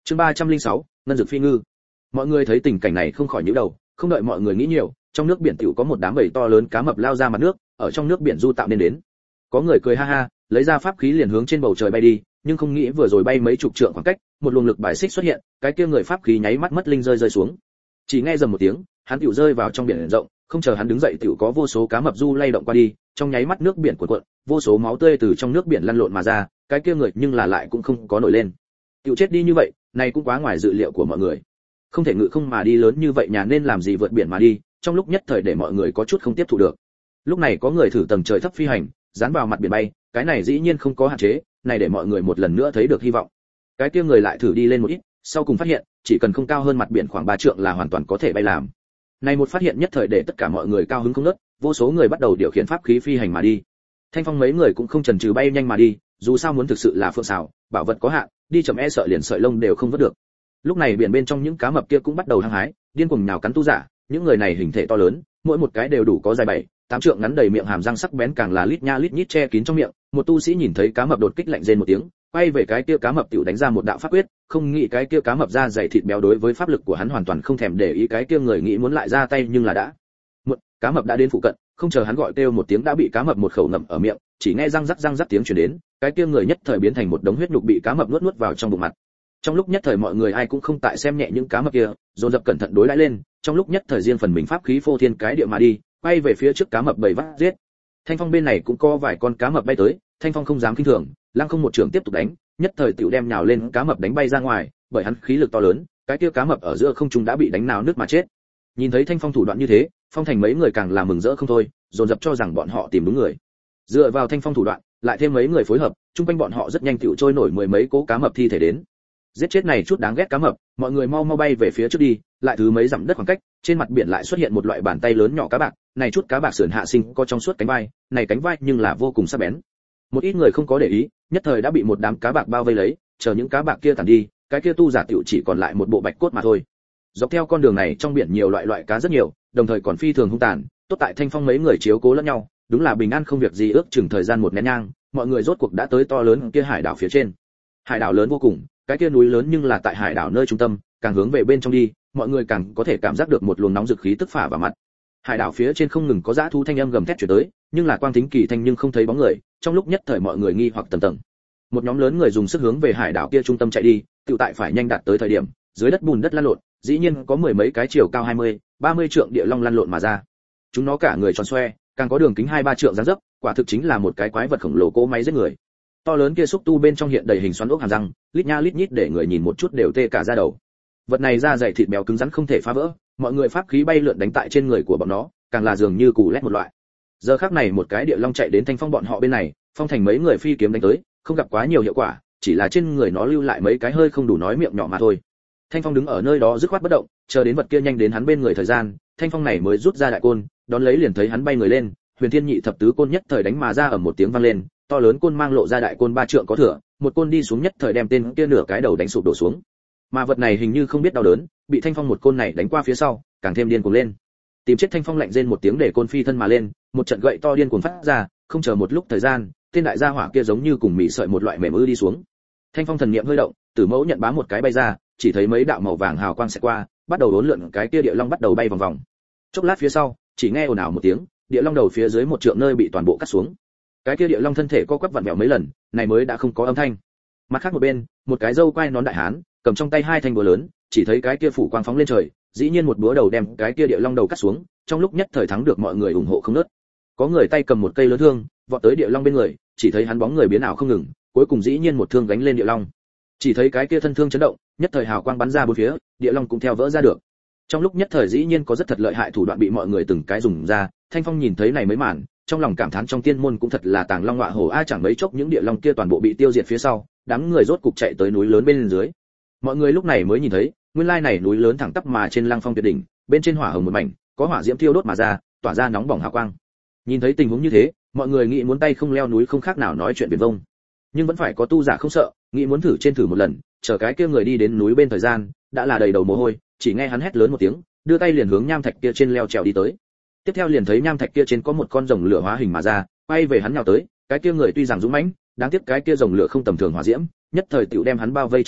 Chương 306, ngân dược phi ngư. Mọi người thấy tình cảnh này không khỏi nhíu đầu, không đợi mọi người nghĩ nhiều, trong nước biển tiểu có một đám bầy to lớn cá mập lao ra mặt nước, ở trong nước biển du tạo nên đến. Có người cười ha ha, lấy ra pháp khí liền hướng trên bầu trời bay đi, nhưng không nghĩ vừa rồi bay mấy chục trượng khoảng cách, một luồng lực bài xích xuất hiện, cái kia người pháp khí nháy mắt mất linh rơi xuống. Chỉ nghe rầm một tiếng, hắn tiểu rơi vào trong biển rộng, không chờ hắn đứng dậy tiểu có vô số cá mập du lay động qua đi, trong nháy mắt nước biển cuộn cuộn, vô số máu tươi từ trong nước biển lăn lộn mà ra, cái kia người nhưng là lại cũng không có nổi lên. Tiểu chết đi như vậy, này cũng quá ngoài dự liệu của mọi người. Không thể ngự không mà đi lớn như vậy nhà nên làm gì vượt biển mà đi, trong lúc nhất thời để mọi người có chút không tiếp thu được. Lúc này có người thử tầng trời thấp phi hành, dán vào mặt biển bay, cái này dĩ nhiên không có hạn chế, này để mọi người một lần nữa thấy được hy vọng. Cái kia người lại thử đi lên một ít, sau cùng phát hiện, chỉ cần không cao hơn mặt biển khoảng 3 trượng là hoàn toàn có thể bay làm. Này một phát hiện nhất thời để tất cả mọi người cao hứng không ngớt, vô số người bắt đầu điều khiển pháp khí phi hành mà đi. Thanh Phong mấy người cũng không chần chừ bay nhanh mà đi, dù sao muốn thực sự là phượng xảo, bảo vật có hạn, đi chậm e sợ liền sợi lông đều không vớt được. Lúc này biển bên trong những cá mập kia cũng bắt đầu hăng hái, điên cuồng nhào cắn tu giả, những người này hình thể to lớn, mỗi một cái đều đủ có dài 7-8 trượng ngắn, đầy miệng hàm răng sắc bén càng là lít nha lít nhít che kín trong miệng. Một tu sĩ nhìn thấy cá mập đột kích lạnh rên một tiếng, quay về cái kia cá mập tiểu đánh ra một đạo pháp quyết, không nghĩ cái kia cá mập ra dày thịt béo đối với pháp lực của hắn hoàn toàn không thèm để ý, cái kia người nghĩ muốn lại ra tay nhưng là đã muộn, cá mập đã đến phụ cận, không chờ hắn gọi kêu một tiếng đã bị cá mập một khẩu ngậm ở miệng, chỉ nghe răng rắc tiếng truyền đến, cái kia người nhất thời biến thành một đống huyết nhục bị cá mập nuốt vào trong bụng mặt. Trong lúc nhất thời mọi người ai cũng không tại xem nhẹ những cá mập kia, dồn dập cẩn thận đối đãi lên, trong lúc nhất thời riêng phần mình pháp khí phô thiên cái địa mà đi, quay về phía trước cá mập bầy vắt giết. Thanh Phong bên này cũng có vài con cá mập bay tới, Thanh Phong không dám khinh thường, lăng không một trường tiếp tục đánh, nhất thời tiểu đem nhào lên cá mập đánh bay ra ngoài, bởi hắn khí lực to lớn, cái kia cá mập ở giữa không trung đã bị đánh nào nước mà chết. Nhìn thấy Thanh Phong thủ đoạn như thế, Phong Thành mấy người càng là mừng rỡ không thôi, dồn dập cho rằng bọn họ tìm đúng người. Dựa vào Thanh Phong thủ đoạn, lại thêm mấy người phối hợp, trung quanh bọn họ rất nhanh tiểu trôi nổi mười mấy cố cá mập thi thể đến. Giết chết này chút đáng ghét cá mập, mọi người mau mau bay về phía trước đi, lại thứ mấy dặm đất khoảng cách, trên mặt biển lại xuất hiện một loại bàn tay lớn nhỏ cá bạc, này chút cá bạc sườn hạ sinh có trong suốt cánh vai, này cánh vai nhưng là vô cùng sắc bén. Một ít người không có để ý, nhất thời đã bị một đám cá bạc bao vây lấy, chờ những cá bạc kia tàn đi, cái kia tu giả tiểu chỉ còn lại một bộ bạch cốt mà thôi. Dọc theo con đường này trong biển nhiều loại cá rất nhiều, đồng thời còn phi thường hung tàn, tốt tại Thanh Phong mấy người chiếu cố lẫn nhau, đúng là bình an không việc gì, ước chừng thời gian một nén nhang, mọi người rốt cuộc đã tới to lớn kia hải đảo phía trên. Hải đảo lớn vô cùng, cái kia núi lớn nhưng là tại hải đảo nơi trung tâm, càng hướng về bên trong đi, mọi người càng có thể cảm giác được một luồng nóng dực khí tức phả vào mặt. Hải đảo phía trên không ngừng có dã thú thanh âm gầm thét truyền tới, nhưng là quang tính kỳ thanh nhưng không thấy bóng người, trong lúc nhất thời mọi người nghi hoặc tầng tầng. Một nhóm lớn người dùng sức hướng về hải đảo kia trung tâm chạy đi, tự tại phải nhanh đạt tới thời điểm, dưới đất bùn đất lăn lộn, dĩ nhiên có mười mấy cái chiều cao 20-30 trượng địa long lăn lộn mà ra. Chúng nó cả người tròn xoe, càng có đường kính 2-3 trượng dáng dấp, quả thực chính là một cái quái vật khổng lồ cỗ máy giết người. To lớn kia xúc tu bên trong hiện đầy hình xoắn ốc hàm răng, lít nha lít nhít để người nhìn một chút đều tê cả da đầu. Vật này da dày thịt béo cứng rắn không thể phá vỡ, mọi người pháp khí bay lượn đánh tại trên người của bọn nó, càng là dường như cù lét một loại. Giờ khắc này một cái địa long chạy đến Thanh Phong bọn họ bên này, Phong Thành mấy người phi kiếm đánh tới, không gặp quá nhiều hiệu quả, chỉ là trên người nó lưu lại mấy cái hơi không đủ nói miệng nhỏ mà thôi. Thanh Phong đứng ở nơi đó dứt khoát bất động, chờ đến vật kia nhanh đến hắn bên người thời gian, Thanh Phong này mới rút ra đại côn, đón lấy liền thấy hắn bay người lên, Huyền Thiên Nhị Thập Tứ côn nhất thời đánh mà ra ở một tiếng vang lên, to lớn côn mang lộ ra đại côn 3 trượng có thừa, một côn đi xuống nhất thời đem tên kia nửa cái đầu đánh sụp đổ xuống. Mà vật này hình như không biết đau đớn, bị Thanh Phong một côn này đánh qua phía sau, càng thêm điên cuồng lên. Tìm chết Thanh Phong lạnh rên một tiếng để côn phi thân mà lên, một trận gậy to điên cuồng phát ra, không chờ một lúc thời gian, tên đại gia hỏa kia giống như cùng mị sợi một loại mềm ư đi xuống. Thanh Phong thần niệm hơi động, Tử Mẫu nhận bám một cái bay ra, chỉ thấy mấy đạo màu vàng hào quang sẽ qua, bắt đầu uốn lượn, cái kia địa long bắt đầu bay vòng vòng. Chốc lát phía sau, chỉ nghe ồn ào một tiếng, địa long đầu phía dưới một trượng nơi bị toàn bộ cắt xuống. Cái kia địa long thân thể co quắp vặn vẹo mấy lần, này mới đã không có âm thanh. Mặt khác một bên, một cái râu quai nón đại hán, cầm trong tay 2 thanh búa lớn, chỉ thấy cái kia phủ quang phóng lên trời, dĩ nhiên một búa đầu đem cái kia địa long đầu cắt xuống, trong lúc nhất thời thắng được mọi người ủng hộ không ngớt. Có người tay cầm một cây lớn thương, vọt tới địa long bên người, chỉ thấy hắn bóng người biến ảo không ngừng, cuối cùng dĩ nhiên một thương gánh lên địa long. Chỉ thấy cái kia thân thương chấn động, nhất thời hào quang bắn ra bốn phía, địa long cũng theo vỡ ra được. Trong lúc nhất thời dĩ nhiên có rất thật lợi hại thủ đoạn bị mọi người từng cái dùng ra, Thanh Phong nhìn thấy này mới màn, trong lòng cảm thán trong tiên môn cũng thật là tàng long ngọa hổ a, chẳng mấy chốc những địa long kia toàn bộ bị tiêu diệt phía sau, đám người rốt cục chạy tới núi lớn bên dưới. Mọi người lúc này mới nhìn thấy, nguyên lai này núi lớn thẳng tắp mà trên lăng phong tuyệt đỉnh, bên trên hỏa hồng một mảnh, có hỏa diễm thiêu đốt mà ra, tỏa ra nóng bỏng hào quang. Nhìn thấy tình huống như thế, mọi người nghĩ muốn tay không leo núi không khác nào nói chuyện viển vông. Nhưng vẫn phải có tu giả không sợ, nghĩ muốn thử trên thử một lần, chờ cái kia người đi đến núi bên thời gian, đã là đầy đầu mồ hôi, chỉ nghe hắn hét lớn một tiếng, đưa tay liền hướng nham thạch kia trên leo trèo đi tới. Tiếp theo liền thấy nham thạch kia trên có một con rồng lửa hóa hình mà ra, quay về hắn nhào tới, cái kia người tuy rằng dũng mãnh, đáng tiếc cái kia rồng lửa không tầm thường hỏa diễm, nhất thời tiểu đem hắn bao vây trong đó,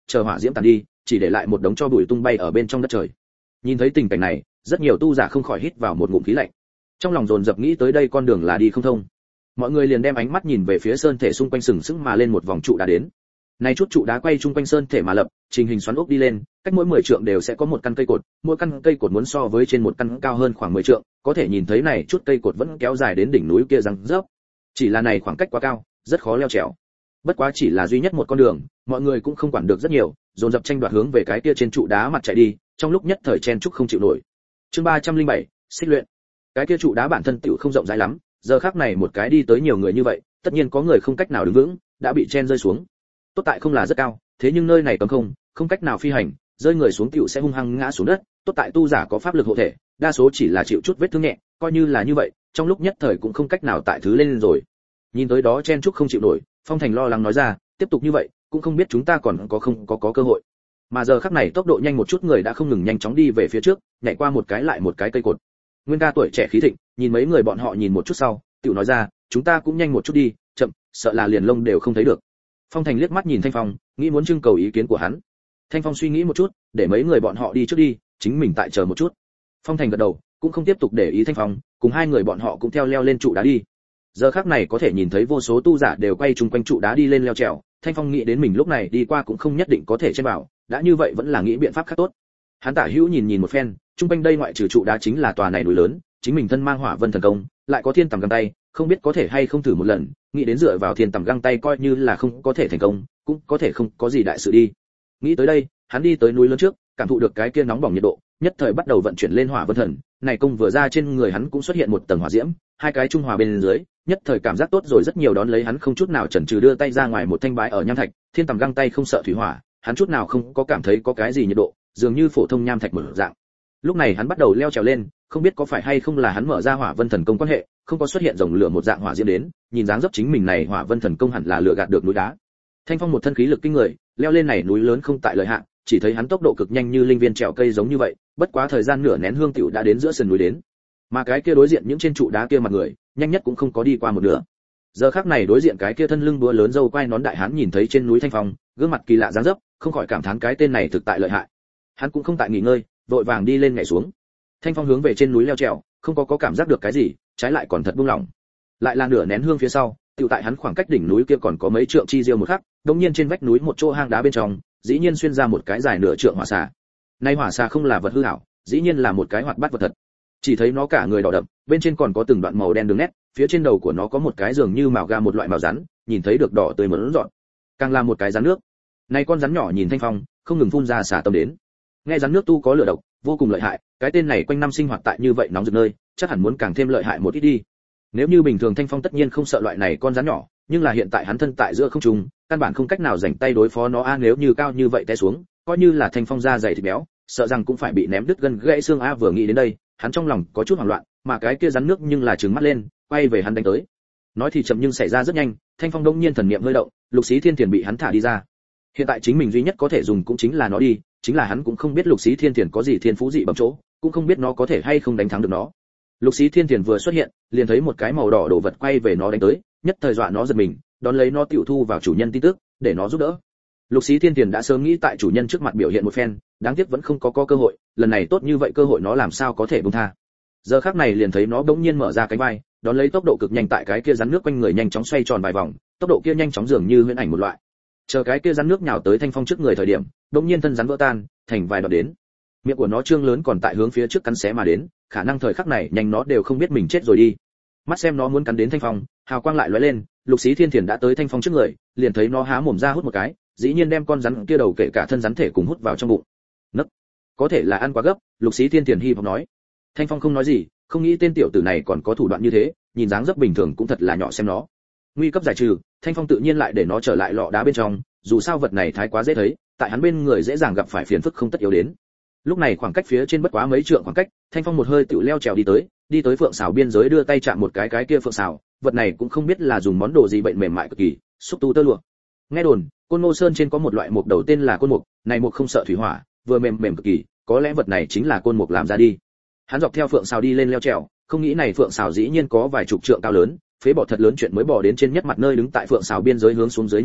chờ hỏa diễm tàn đi, chỉ để lại một đống tro bụi tung bay ở bên trong đất trời. Nhìn thấy tình cảnh này, rất nhiều tu giả không khỏi hít vào một ngụm khí lạnh. Trong lòng dồn dập nghĩ tới đây con đường là đi không thông. Mọi người liền đem ánh mắt nhìn về phía sơn thể xung quanh sừng sững mà lên một vòng trụ đá đến. Này chút trụ đá quay chung quanh sơn thể mà lập, trình hình xoắn ốc đi lên, cách mỗi 10 trượng đều sẽ có một căn cây cột, mỗi căn cây cột muốn so với trên một căn cao hơn khoảng 10 trượng, có thể nhìn thấy này chút cây cột vẫn kéo dài đến đỉnh núi kia răng rớp. Chỉ là này khoảng cách quá cao, rất khó leo trèo. Bất quá chỉ là duy nhất một con đường, mọi người cũng không quản được rất nhiều, dồn dập tranh đoạt hướng về cái kia trên trụ đá mặt chạy đi, trong lúc nhất thời chen chúc không chịu nổi. Chương 307, xích luyện. Cái kia trụ đá bản thân tiểu không rộng rãi lắm, giờ khắc này một cái đi tới nhiều người như vậy, tất nhiên có người không cách nào đứng vững, đã bị chen rơi xuống. Tốt tại không là rất cao, thế nhưng nơi này cấm không cách nào phi hành, rơi người xuống tiểu sẽ hung hăng ngã xuống đất, tốt tại tu giả có pháp lực hộ thể, đa số chỉ là chịu chút vết thương nhẹ, coi như là như vậy, trong lúc nhất thời cũng không cách nào tại thứ lên rồi. Nhìn tới đó chen chúc không chịu nổi, Phong Thành lo lắng nói ra, tiếp tục như vậy, cũng không biết chúng ta còn có cơ hội. Mà giờ khắc này tốc độ nhanh một chút người đã không ngừng nhanh chóng đi về phía trước, nhảy qua một cái lại một cái cây cột. Nguyên ca tuổi trẻ khí thịnh, nhìn mấy người bọn họ nhìn một chút sau, tiểu nói ra, chúng ta cũng nhanh một chút đi, chậm, sợ là liền lông đều không thấy được. Phong Thành liếc mắt nhìn Thanh Phong, nghĩ muốn trưng cầu ý kiến của hắn. Thanh Phong suy nghĩ một chút, để mấy người bọn họ đi trước đi, chính mình tại chờ một chút. Phong Thành gật đầu, cũng không tiếp tục để ý Thanh Phong, cùng hai người bọn họ cũng theo leo lên trụ đá đi. Giờ khắc này có thể nhìn thấy vô số tu giả đều quay chung quanh trụ đá đi lên leo trèo, Thanh Phong nghĩ đến mình lúc này đi qua cũng không nhất định có thể chen vào, đã như vậy vẫn là nghĩ biện pháp khác tốt. Hắn tả hữu nhìn một phen, chung quanh đây ngoại trừ trụ đá chính là tòa này núi lớn, chính mình thân mang Hỏa Vân thần công, lại có thiên tầm găng tay, không biết có thể hay không thử một lần, nghĩ đến dựa vào thiên tầm găng tay coi như là không có thể thành công, cũng có thể không có gì đại sự đi. Nghĩ tới đây, hắn đi tới núi lớn trước, cảm thụ được cái kia nóng bỏng nhiệt độ, nhất thời bắt đầu vận chuyển lên Hỏa Vân thần, này công vừa ra trên người hắn cũng xuất hiện một tầng hỏa diễm, hai cái trung hòa bên dưới, nhất thời cảm giác tốt rồi rất nhiều, đón lấy hắn không chút nào chần chừ đưa tay ra ngoài một thanh bái ở nham thạch, thiên tầm găng tay không sợ thủy hỏa, hắn chút nào không có cảm thấy có cái gì nhiệt độ, dường như phổ thông nham thạch mở dạng. Lúc này hắn bắt đầu leo trèo lên, không biết có phải hay không là hắn mở ra Hỏa Vân thần công quan hệ, không có xuất hiện rồng lửa một dạng hỏa diễm đến, nhìn dáng dấp chính mình này Hỏa Vân thần công hẳn là lừa gạt được núi đá. Thanh Phong một thân khí lực kinh người, leo lên này núi lớn không tại lợi hạn, chỉ thấy hắn tốc độ cực nhanh như linh viên trèo cây giống như vậy, bất quá thời gian nửa nén hương tiểu đã đến giữa sườn núi đến. Mà cái kia đối diện những trên trụ đá kia mặt người, nhanh nhất cũng không có đi qua một nửa. Giờ khắc này đối diện cái kia thân lưng búa lớn râu quai nón đại hán nhìn thấy trên núi Thanh Phong, gương mặt kỳ lạ dáng dấp, không khỏi cảm thán cái tên này thực tại lợi hại. Hắn cũng không tại nghỉ ngơi, vội vàng đi lên nhảy xuống. Thanh Phong hướng về trên núi leo trèo, không có cảm giác được cái gì, trái lại còn thật buông lỏng. Lại là nửa nén hương phía sau, tiểu tại hắn khoảng cách đỉnh núi kia còn có mấy trượng chi diêu một khắc, đột nhiên trên vách núi một chỗ hang đá bên trong, dĩ nhiên xuyên ra một cái dài nửa trượng hỏa xà. Nay hỏa xà không là vật hư ảo, dĩ nhiên là một cái hoạt bát vật thật. Chỉ thấy nó cả người đỏ đậm, bên trên còn có từng đoạn màu đen đường nét, phía trên đầu của nó có một cái dường như mào ga một loại mào rắn, nhìn thấy được đỏ tươi mởn rọn. Càng là một cái rắn nước. Này con rắn nhỏ nhìn Thanh Phong, không ngừng phun ra xả tâm đến. Nghe rắn nước tu có lửa độc, vô cùng lợi hại, cái tên này quanh năm sinh hoạt tại như vậy nóng rực nơi, chắc hẳn muốn càng thêm lợi hại một ít đi. Nếu như bình thường Thanh Phong tất nhiên không sợ loại này con rắn nhỏ, nhưng là hiện tại hắn thân tại giữa không trung, căn bản không cách nào rảnh tay đối phó nó nếu như cao như vậy té xuống, coi như là Thanh Phong da dày thịt béo, sợ rằng cũng phải bị ném đứt gân gãy xương vừa nghĩ đến đây, hắn trong lòng có chút hoảng loạn, mà cái kia rắn nước nhưng là trừng mắt lên, quay về hắn đánh tới. Nói thì chậm nhưng xảy ra rất nhanh, Thanh Phong đông nhiên thần niệm hơi động, Lục Xí Thiên Tiền bị hắn thả đi ra. Hiện tại chính mình duy nhất có thể dùng cũng chính là nó đi, chính là hắn cũng không biết Lục Xí Thiên Tiền có gì thiên phú dị bẩm chỗ, cũng không biết nó có thể hay không đánh thắng được nó. Lục Xí Thiên Tiền vừa xuất hiện, liền thấy một cái màu đỏ đồ vật quay về nó đánh tới, nhất thời dọa nó giật mình, đón lấy nó tiểu thu vào chủ nhân tin tức, để nó giúp đỡ. Lục Xí Thiên Tiền đã sớm nghĩ tại chủ nhân trước mặt biểu hiện một phen, đáng tiếc vẫn không có cơ hội, lần này tốt như vậy cơ hội nó làm sao có thể buông tha. Giờ khắc này liền thấy nó bỗng nhiên mở ra cánh vai, đón lấy tốc độ cực nhanh tại cái kia rắn nước quanh người nhanh chóng xoay tròn vài vòng, tốc độ kia nhanh chóng dường như huyễn ảnh một loại. Chờ cái kia rắn nước nhào tới Thanh Phong trước người thời điểm, bỗng nhiên thân rắn vỡ tan, thành vài đoạn đến. Miệng của nó trương lớn còn tại hướng phía trước cắn xé mà đến, khả năng thời khắc này nhanh nó đều không biết mình chết rồi đi. Mắt xem nó muốn cắn đến Thanh Phong, hào quang lại lóe lên, Lục Xí Thiên Tiền đã tới Thanh Phong trước người, liền thấy nó há mồm ra hút một cái, dĩ nhiên đem con rắn kia đầu kể cả thân rắn thể cùng hút vào trong bụng. Nấc, có thể là ăn quá gấp, Lục Xí Thiên Tiền hy vọng nói. Thanh Phong không nói gì, không nghĩ tên tiểu tử này còn có thủ đoạn như thế, nhìn dáng dấp bình thường cũng thật là nhỏ xem nó. Nguy cấp giải trừ, Thanh Phong tự nhiên lại để nó trở lại lọ đá bên trong, dù sao vật này thái quá dễ thấy, tại hắn bên người dễ dàng gặp phải phiền phức không tất yếu đến. Lúc này khoảng cách phía trên bất quá mấy trượng khoảng cách, Thanh Phong một hơi tự leo trèo đi tới phượng xào biên giới đưa tay chạm một cái kia phượng xào, vật này cũng không biết là dùng món đồ gì bệnh mềm mại cực kỳ, xúc tu tơ lụa. Nghe đồn, Côn Ngô Sơn trên có một loại mục đầu tên là côn mục, này mục không sợ thủy hỏa, vừa mềm mềm cực kỳ, có lẽ vật này chính là côn mục làm ra đi. Hắn dọc theo phượng xào đi lên leo trèo, không nghĩ này phượng xào dĩ nhiên có vài chục trượng cao lớn, phế bỏ thật lớn chuyện mới bỏ đến trên nhất mặt nơi đứng tại phượng xào biên giới hướng xuống dưới nhìn lại,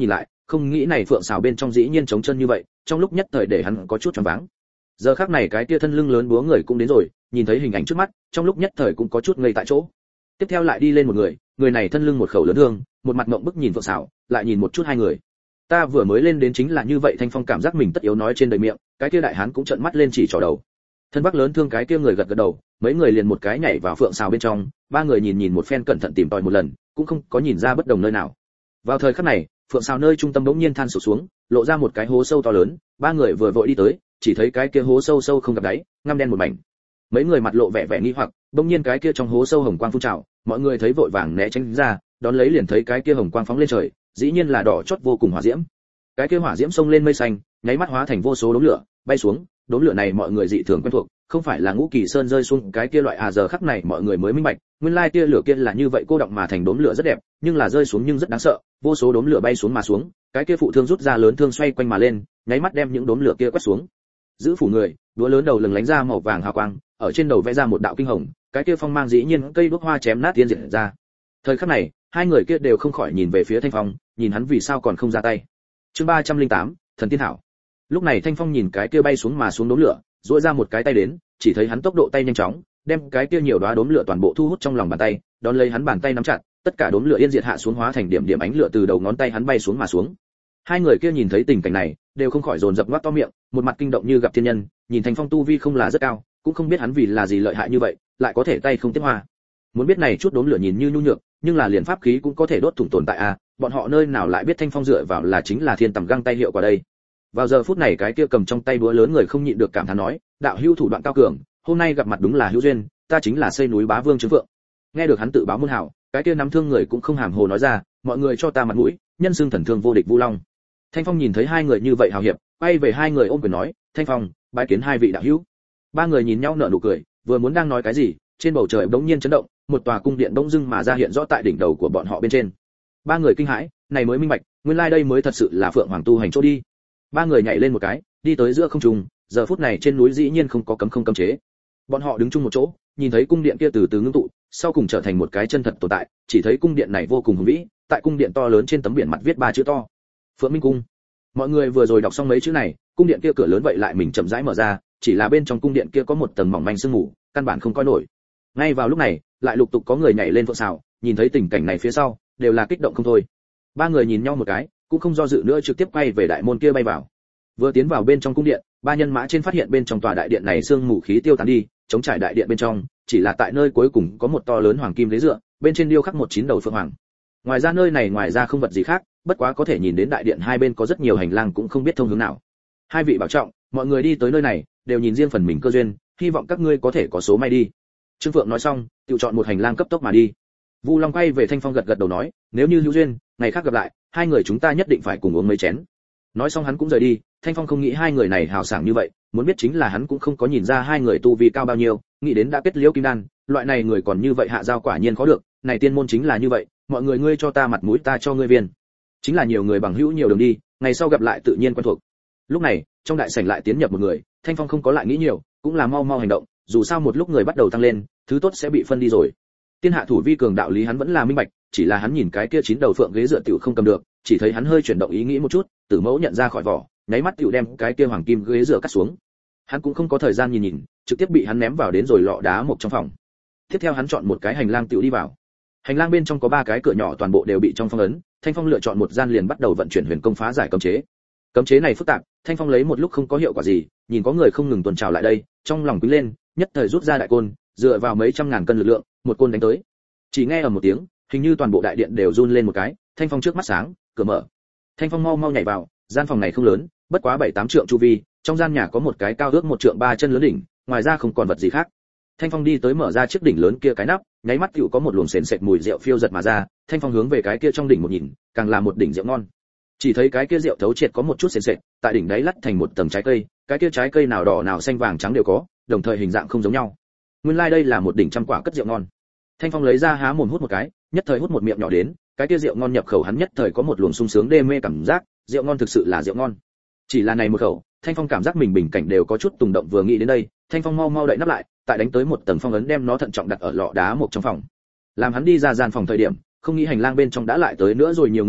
không nghĩ này phượng xào bên trong dĩ nhiên trống chân như vậy, trong lúc nhất thời để hắn có chút choáng váng. Giờ khắc này cái kia thân lưng lớn búa người cũng đến rồi, nhìn thấy hình ảnh trước mắt, trong lúc nhất thời cũng có chút ngây tại chỗ. Tiếp theo lại đi lên một người, người này thân lưng một khẩu lớn thương, một mặt ngậm bức nhìn phượng xào, lại nhìn một chút hai người. Ta vừa mới lên đến chính là như vậy. Thanh Phong cảm giác mình tất yếu nói trên đời miệng, cái kia đại hán cũng trợn mắt lên chỉ trỏ đầu. Thân bắc lớn thương cái kia người gật gật đầu, mấy người liền một cái nhảy vào phượng xào bên trong, ba người nhìn một phen cẩn thận tìm tòi một lần, cũng không có nhìn ra bất đồng nơi nào. Vào thời khắc này, phượng xào nơi trung tâm bỗng nhiên than sụp xuống, lộ ra một cái hố sâu to lớn, ba người vừa vội đi tới, chỉ thấy cái kia hố sâu sâu không gặp đáy, ngăm đen một mảnh. Mấy người mặt lộ vẻ vẻ nghi hoặc, bỗng nhiên cái kia trong hố sâu hồng quang phun trào, mọi người thấy vội vàng né tránh ra, đón lấy liền thấy cái kia hồng quang phóng lên trời, dĩ nhiên là đỏ chót vô cùng hỏa diễm. Cái kia hỏa diễm xông lên mây xanh, nháy mắt hóa thành vô số đốm lửa, bay xuống, đốm lửa này mọi người dị thường quen thuộc, không phải là Ngũ Kỳ Sơn rơi xuống cái kia loại giờ khắc này mọi người mới minh bạch, nguyên lai tia lửa kia là như vậy cô động mà thành đốm lửa rất đẹp, nhưng là rơi xuống nhưng rất đáng sợ, vô số đốm lửa bay xuống mà xuống, cái kia phụ thương rút ra lớn thương xoay quanh mà lên, nháy mắt đem những đốm lửa kia quét xuống. Giữ phủ người, đũa lớn đầu lừng lánh ra màu vàng hào quang, ở trên đầu vẽ ra một đạo kinh hồng, cái kia phong mang dĩ nhiên cây đuốc hoa chém nát tiên diệt ra. Thời khắc này, hai người kia đều không khỏi nhìn về phía Thanh Phong, nhìn hắn vì sao còn không ra tay. Chương 308, Thần Tiên Hảo. Lúc này Thanh Phong nhìn cái kia bay xuống mà xuống đốm lửa, duỗi ra một cái tay đến, chỉ thấy hắn tốc độ tay nhanh chóng, đem cái kia nhiều đóa đốm lửa toàn bộ thu hút trong lòng bàn tay, đón lấy hắn bàn tay nắm chặt, tất cả đốm lửa yên diệt hạ xuống hóa thành điểm điểm ánh lửa từ đầu ngón tay hắn bay xuống mà xuống. Hai người kia nhìn thấy tình cảnh này, đều không khỏi dồn dập ngoác to miệng, một mặt kinh động như gặp thiên nhân, nhìn Thanh Phong tu vi không là rất cao, cũng không biết hắn vì là gì lợi hại như vậy, lại có thể tay không tiếp hoa. Muốn biết này chút đốm lửa nhìn như nhu nhược, nhưng là liền pháp khí cũng có thể đốt thủng tồn tại a, bọn họ nơi nào lại biết Thanh Phong dựa vào là chính là thiên tầm găng tay hiệu quả đây. Vào giờ phút này cái kia cầm trong tay búa lớn người không nhịn được cảm thán nói, đạo hữu thủ đoạn cao cường, hôm nay gặp mặt đúng là hữu duyên, ta chính là xây núi bá vương trứng phượng. Nghe được hắn tự báo môn hảo, cái kia nắm thương người cũng không hàm hồ nói ra, mọi người cho ta mặt mũi, nhân xưng thần thương vô địch Vu Long. Thanh Phong nhìn thấy hai người như vậy hào hiệp, quay về hai người ôm quyền nói, Thanh Phong, bái kiến hai vị đạo hữu. Ba người nhìn nhau nở nụ cười, vừa muốn đang nói cái gì, trên bầu trời bỗng nhiên chấn động, một tòa cung điện bỗng dưng mà ra hiện rõ tại đỉnh đầu của bọn họ bên trên. Ba người kinh hãi, này mới minh bạch, nguyên lai đây mới thật sự là Phượng Hoàng tu hành chỗ đi. Ba người nhảy lên một cái, đi tới giữa không trung, giờ phút này trên núi dĩ nhiên không có cấm chế. Bọn họ đứng chung một chỗ, nhìn thấy cung điện kia từ từ ngưng tụ, sau cùng trở thành một cái chân thật tồn tại, chỉ thấy cung điện này vô cùng hùng vĩ, tại cung điện to lớn trên tấm biển mặt viết ba chữ to: Phượng Minh Cung. Mọi người vừa rồi đọc xong mấy chữ này, cung điện kia cửa lớn vậy lại mình chậm rãi mở ra, chỉ là bên trong cung điện kia có một tầng mỏng manh sương mù, căn bản không coi nổi. Ngay vào lúc này, lại lục tục có người nhảy lên phượng xào, nhìn thấy tình cảnh này phía sau, đều là kích động không thôi. Ba người nhìn nhau một cái, cũng không do dự nữa trực tiếp quay về đại môn kia bay vào. Vừa tiến vào bên trong cung điện, ba nhân mã trên phát hiện bên trong tòa đại điện này sương mù khí tiêu tán đi, chống trải đại điện bên trong, chỉ là tại nơi cuối cùng có một to lớn hoàng kim ghế dựa, bên trên điêu khắc một chín đầu phượng hoàng. Ngoài ra nơi này ngoài ra không vật gì khác, bất quá có thể nhìn đến đại điện hai bên có rất nhiều hành lang cũng không biết thông hướng nào. Hai vị bảo trọng, mọi người đi tới nơi này, đều nhìn riêng phần mình cơ duyên, hy vọng các ngươi có thể có số may đi. Trương Phượng nói xong, tự chọn một hành lang cấp tốc mà đi. Vu Long quay về Thanh Phong gật gật đầu nói, nếu như hữu duyên, ngày khác gặp lại, hai người chúng ta nhất định phải cùng uống mấy chén. Nói xong hắn cũng rời đi. Thanh Phong không nghĩ hai người này hào sảng như vậy, muốn biết chính là hắn cũng không có nhìn ra hai người tu vi cao bao nhiêu, nghĩ đến đã kết liễu kim đan, loại này người còn như vậy hạ giao quả nhiên khó được, này tiên môn chính là như vậy, mọi người ngươi cho ta mặt mũi ta cho ngươi viên. Chính là nhiều người bằng hữu nhiều đường đi, ngày sau gặp lại tự nhiên quen thuộc. Lúc này, trong đại sảnh lại tiến nhập một người, Thanh Phong không có lại nghĩ nhiều, cũng là mau mau hành động, dù sao một lúc người bắt đầu tăng lên, thứ tốt sẽ bị phân đi rồi. Tiên hạ thủ vi cường đạo lý hắn vẫn là minh bạch, chỉ là hắn nhìn cái kia chín đầu phượng ghế dựa tiểu không cầm được, chỉ thấy hắn hơi chuyển động ý nghĩ một chút, Tử Mẫu nhận ra khỏi vỏ, nháy mắt tiểu đem cái kia hoàng kim ghế dựa cắt xuống. Hắn cũng không có thời gian nhìn, trực tiếp bị hắn ném vào đến rồi lọ đá một trong phòng. Tiếp theo hắn chọn một cái hành lang tiểu đi vào. Hành lang bên trong có ba cái cửa nhỏ toàn bộ đều bị trong phong ấn, Thanh Phong lựa chọn một gian liền bắt đầu vận chuyển huyền công phá giải cấm chế. Cấm chế này phức tạp, Thanh Phong lấy một lúc không có hiệu quả gì, nhìn có người không ngừng tuần trào lại đây, trong lòng quý lên, nhất thời rút ra đại côn, dựa vào mấy trăm ngàn cân lực lượng, một côn đánh tới. Chỉ nghe ở một tiếng, hình như toàn bộ đại điện đều run lên một cái, Thanh Phong trước mắt sáng, cửa mở. Thanh Phong mau mau nhảy vào, gian phòng này không lớn, bất quá 7-8 trượng chu vi, trong gian nhà có một cái cao ước 1 trượng 3 chân lớn đỉnh, ngoài ra không còn vật gì khác. Thanh Phong đi tới mở ra chiếc đỉnh lớn kia cái nắp, nháy mắt tựu có một luồng sền sệt mùi rượu phiêu giật mà ra, Thanh Phong hướng về cái kia trong đỉnh một nhìn, càng là một đỉnh rượu ngon. Chỉ thấy cái kia rượu thấu triệt có một chút sền sệt, tại đỉnh đáy lắt thành một tầng trái cây, cái kia trái cây nào đỏ nào xanh vàng trắng đều có, đồng thời hình dạng không giống nhau. Nguyên lai đây là một đỉnh trăm quả cất rượu ngon. Thanh Phong lấy ra há mồm hút một cái, nhất thời hút một miệng nhỏ đến, cái kia rượu ngon nhập khẩu hắn nhất thời có một luồng sung sướng đê mê cảm giác, rượu ngon thực sự là rượu ngon. Chỉ là này một khẩu, Thanh Phong cảm giác mình bình cảnh đều có chút tùng động, vừa nghĩ đến đây, Thanh Phong mau mau đậy nắp lại, tại đánh tới một tầng phong ấn đem nó thận trọng đặt ở lọ đá một trong phòng. Làm hắn đi ra gian phòng thời điểm, không nghĩ hành lang bên trong đã lại tới nữa rồi nhiều người đây,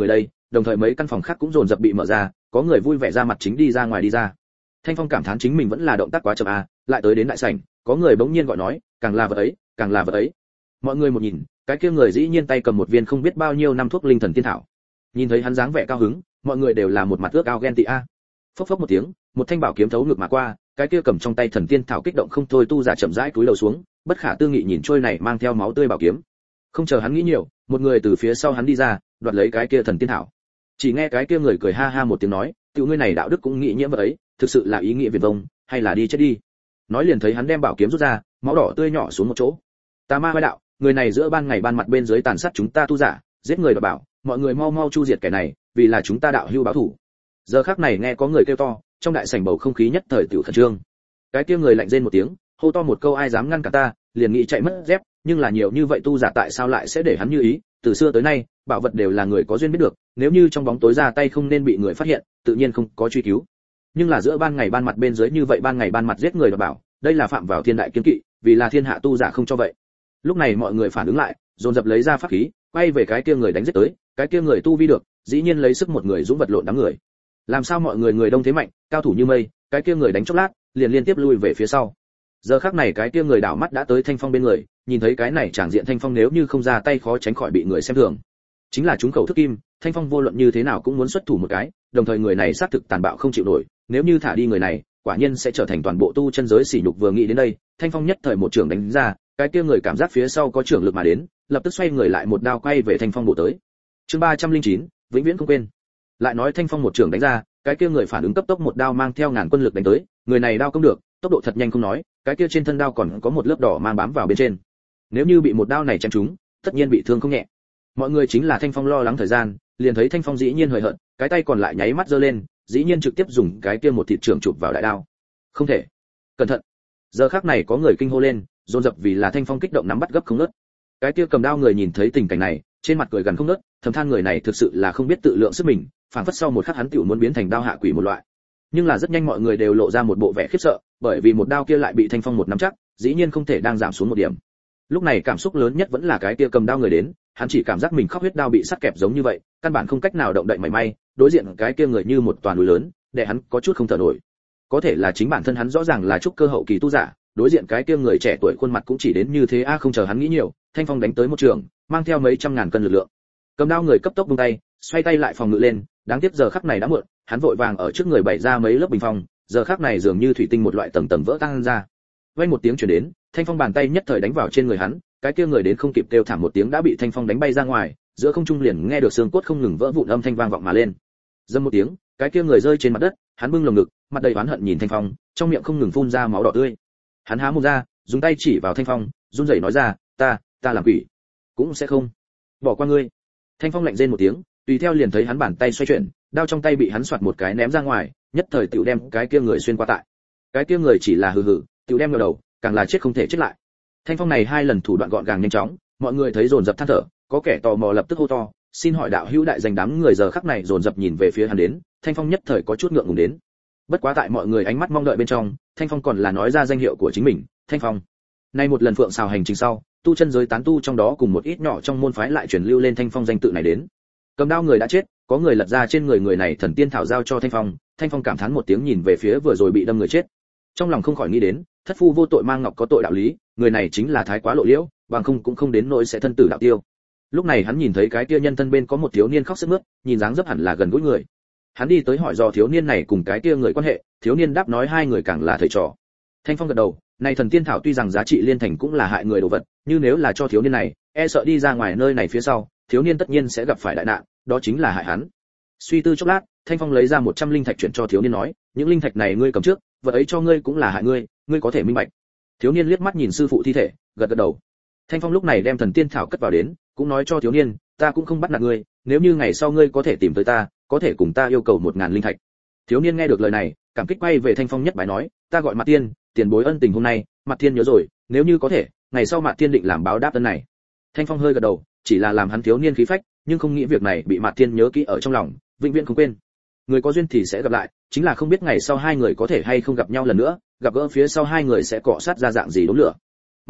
đồng thời mấy căn phòng khác cũng dồn dập bị mở ra, có người vui vẻ ra mặt chính đi ra. Thanh Phong cảm thán chính mình vẫn là động tác quá chậm a, lại tới đến đại sảnh, có người bỗng nhiên gọi nói, càng là vật ấy. Mọi người một nhìn, cái kia người dĩ nhiên tay cầm một viên không biết bao nhiêu năm thuốc linh thần tiên thảo. Nhìn thấy hắn dáng vẻ cao hứng, mọi người đều là một mặt ước ao ghen tị a. Phốc phốc một tiếng, một thanh bảo kiếm thấu ngược mà qua, cái kia cầm trong tay thần tiên thảo kích động không thôi, tu giả chậm rãi cúi đầu xuống, bất khả tư nghị nhìn trôi này mang theo máu tươi bảo kiếm. Không chờ hắn nghĩ nhiều, một người từ phía sau hắn đi ra, đoạt lấy cái kia thần tiên thảo. Chỉ nghe cái kia người cười ha ha một tiếng nói, tiểu ngươi này đạo đức cũng nghĩ nhiễm vật ấy, thực sự là ý nghĩa viển vông, hay là đi chết đi. Nói liền thấy hắn đem bảo kiếm rút ra, máu đỏ tươi nhỏ xuống một chỗ. Tà ma vai đạo, người này giữa ban ngày ban mặt bên dưới tàn sát chúng ta tu giả, giết người đoạt bảo, mọi người mau mau chu diệt kẻ này, vì là chúng ta đạo hưu báo thủ. Giờ khắc này nghe có người kêu to, trong đại sảnh bầu không khí nhất thời tiểu khẩn trương. Cái kia người lạnh rên một tiếng, hô to một câu ai dám ngăn cả ta, liền nghĩ chạy mất dép, nhưng là nhiều như vậy tu giả tại sao lại sẽ để hắn như ý, từ xưa tới nay, bảo vật đều là người có duyên biết được, nếu như trong bóng tối ra tay không nên bị người phát hiện, tự nhiên không có truy cứu. Nhưng là giữa ban ngày ban mặt bên dưới như vậy ban ngày ban mặt giết người đoạt bảo, đây là phạm vào thiên đại kiêng kỵ, vì là thiên hạ tu giả không cho vậy. Lúc này mọi người phản ứng lại, dồn dập lấy ra pháp khí, quay về cái kia người đánh giết tới, cái kia người tu vi được, dĩ nhiên lấy sức một người dũng vật lộn đám người. Làm sao mọi người đông thế mạnh, cao thủ như mây, cái kia người đánh chốc lát, liền liên tiếp lui về phía sau. Giờ khắc này cái kia người đảo mắt đã tới Thanh Phong bên người, nhìn thấy cái này tràng diện Thanh Phong nếu như không ra tay khó tránh khỏi bị người xem thường. Chính là chúng khẩu thức kim, Thanh Phong vô luận như thế nào cũng muốn xuất thủ một cái, đồng thời người này xác thực tàn bạo không chịu nổi, nếu như thả đi người này, quả nhiên sẽ trở thành toàn bộ tu chân giới sỉ nhục. Vừa nghĩ đến đây, Thanh Phong nhất thời một trường đánh ra, cái kia người cảm giác phía sau có trưởng lực mà đến, lập tức xoay người lại một đao quay về Thanh Phong bổ tới. Chương 309, vĩnh viễn không quên. Lại nói Thanh Phong một trường đánh ra, cái kia người phản ứng cấp tốc một đao mang theo ngàn quân lực đánh tới, người này đao công được, tốc độ thật nhanh không nói, cái kia trên thân đao còn có một lớp đỏ mang bám vào bên trên. Nếu như bị một đao này chém trúng, tất nhiên bị thương không nhẹ. Mọi người chính là Thanh Phong lo lắng thời gian, liền thấy Thanh Phong dĩ nhiên hời hợt, cái tay còn lại nháy mắt giơ lên, dĩ nhiên trực tiếp dùng cái kia một thịt trưởng chụp vào đại đao. Không thể, cẩn thận. Giờ khắc này có người kinh hô lên, dồn dập vì là Thanh Phong kích động nắm bắt gấp không ngớt. Cái kia cầm đao người nhìn thấy tình cảnh này, trên mặt cười gần không ngớt, thầm than người này thực sự là không biết tự lượng sức mình, phảng phất sau một khắc hắn tiểu muốn biến thành đao hạ quỷ một loại. Nhưng là rất nhanh mọi người đều lộ ra một bộ vẻ khiếp sợ, bởi vì một đao kia lại bị Thanh Phong một nắm chắc, dĩ nhiên không thể đang giảm xuống một điểm. Lúc này cảm xúc lớn nhất vẫn là cái kia cầm đao người đến, hắn chỉ cảm giác mình khóc huyết đao bị sắt kẹp giống như vậy, căn bản không cách nào động đậy mảy may, đối diện cái kia người như một toàn núi lớn, để hắn có chút không thở nổi. Có thể là chính bản thân hắn rõ ràng là trúc cơ hậu kỳ tu giả, đối diện cái kia người trẻ tuổi khuôn mặt cũng chỉ đến như thế a. Không chờ hắn nghĩ nhiều, Thanh Phong đánh tới một trường, mang theo mấy trăm ngàn cân lực lượng. Cầm đao người cấp tốc buông tay, xoay tay lại phòng ngự lên, đáng tiếc giờ khắc này đã muộn, hắn vội vàng ở trước người bày ra mấy lớp bình phong, giờ khắc này dường như thủy tinh một loại tầng tầng vỡ tan ra. Vang một tiếng truyền đến, Thanh Phong bàn tay nhất thời đánh vào trên người hắn, cái kia người đến không kịp kêu thảm một tiếng đã bị Thanh Phong đánh bay ra ngoài, giữa không trung liền nghe được xương cốt không ngừng vỡ vụn âm thanh vang vọng mà lên. Dầm một tiếng, cái kia người rơi trên mặt đất, hắn bưng lồng ngực, mặt đầy oán hận nhìn Thanh Phong, trong miệng không ngừng phun ra máu đỏ tươi. Hắn há mồm ra, dùng tay chỉ vào Thanh Phong, run rẩy nói ra, ta làm quỷ, cũng sẽ không bỏ qua ngươi. Thanh Phong lạnh rên một tiếng, tùy theo liền thấy hắn bàn tay xoay chuyển, đao trong tay bị hắn xoạt một cái ném ra ngoài, nhất thời tiểu đem cái kia người xuyên qua tại. Cái kia người chỉ là hừ hừ, tiểu đem ngửa đầu, càng là chết không thể chết lại. Thanh Phong này hai lần thủ đoạn gọn gàng nhanh chóng, mọi người thấy dồn dập than thở, có kẻ tò mò lập tức hô to, xin hỏi đạo hữu đại danh. Đám người giờ khắc này dồn dập nhìn về phía hắn đến, Thanh Phong nhất thời có chút ngượng ngùng đến. Bất quá tại mọi người ánh mắt mong đợi bên trong, Thanh Phong còn là nói ra danh hiệu của chính mình, Thanh Phong. Nay một lần phượng xào hành trình sau, tu chân giới tán tu trong đó cùng một ít nhỏ trong môn phái lại truyền lưu lên Thanh Phong danh tự này đến. Cầm đao người đã chết, có người lật ra trên người này thần tiên thảo giao cho Thanh Phong, Thanh Phong cảm thán một tiếng nhìn về phía vừa rồi bị đâm người chết. Trong lòng không khỏi nghĩ đến, thất phu vô tội mang ngọc có tội đạo lý, người này chính là thái quá lộ liễu, bằng không cũng không đến nỗi sẽ thân tử đạo tiêu. Lúc này hắn nhìn thấy cái kia nhân thân bên có một thiếu niên khóc sướt mướt, nhìn dáng dấp hẳn là gần gũi người. Hắn đi tới hỏi dò thiếu niên này cùng cái kia người quan hệ, thiếu niên đáp nói hai người càng là thầy trò. Thanh Phong gật đầu, này thần tiên thảo tuy rằng giá trị liên thành cũng là hại người đồ vật, nhưng nếu là cho thiếu niên này, e sợ đi ra ngoài nơi này phía sau, thiếu niên tất nhiên sẽ gặp phải đại nạn, đó chính là hại hắn. Suy tư chốc lát, Thanh Phong lấy ra 100 linh thạch chuyển cho thiếu niên nói, những linh thạch này ngươi cầm trước, vật ấy cho ngươi cũng là hại ngươi, ngươi có thể minh bạch. Thiếu niên liếc mắt nhìn sư phụ thi thể, gật gật đầu. Thanh Phong lúc này đem thần tiên thảo cất vào đến, cũng nói cho thiếu niên, ta cũng không bắt nạt ngươi, nếu như ngày sau ngươi có thể tìm tới ta, có thể cùng ta yêu cầu 1000 linh thạch. Thiếu niên nghe được lời này, cảm kích quay về Thanh Phong nhất bài nói, ta gọi Mạt Tiên, tiền bối ân tình hôm nay, Mạt Tiên nhớ rồi, nếu như có thể, ngày sau Mạt Tiên định làm báo đáp ân này. Thanh Phong hơi gật đầu, chỉ là làm hắn thiếu niên khí phách, nhưng không nghĩ việc này bị Mạt Tiên nhớ kỹ ở trong lòng, vĩnh viễn không quên. Người có duyên thì sẽ gặp lại, chính là không biết ngày sau hai người có thể hay không gặp nhau lần nữa, gặp gỡ phía sau hai người sẽ cọ sát ra dạng gì đốm lửa.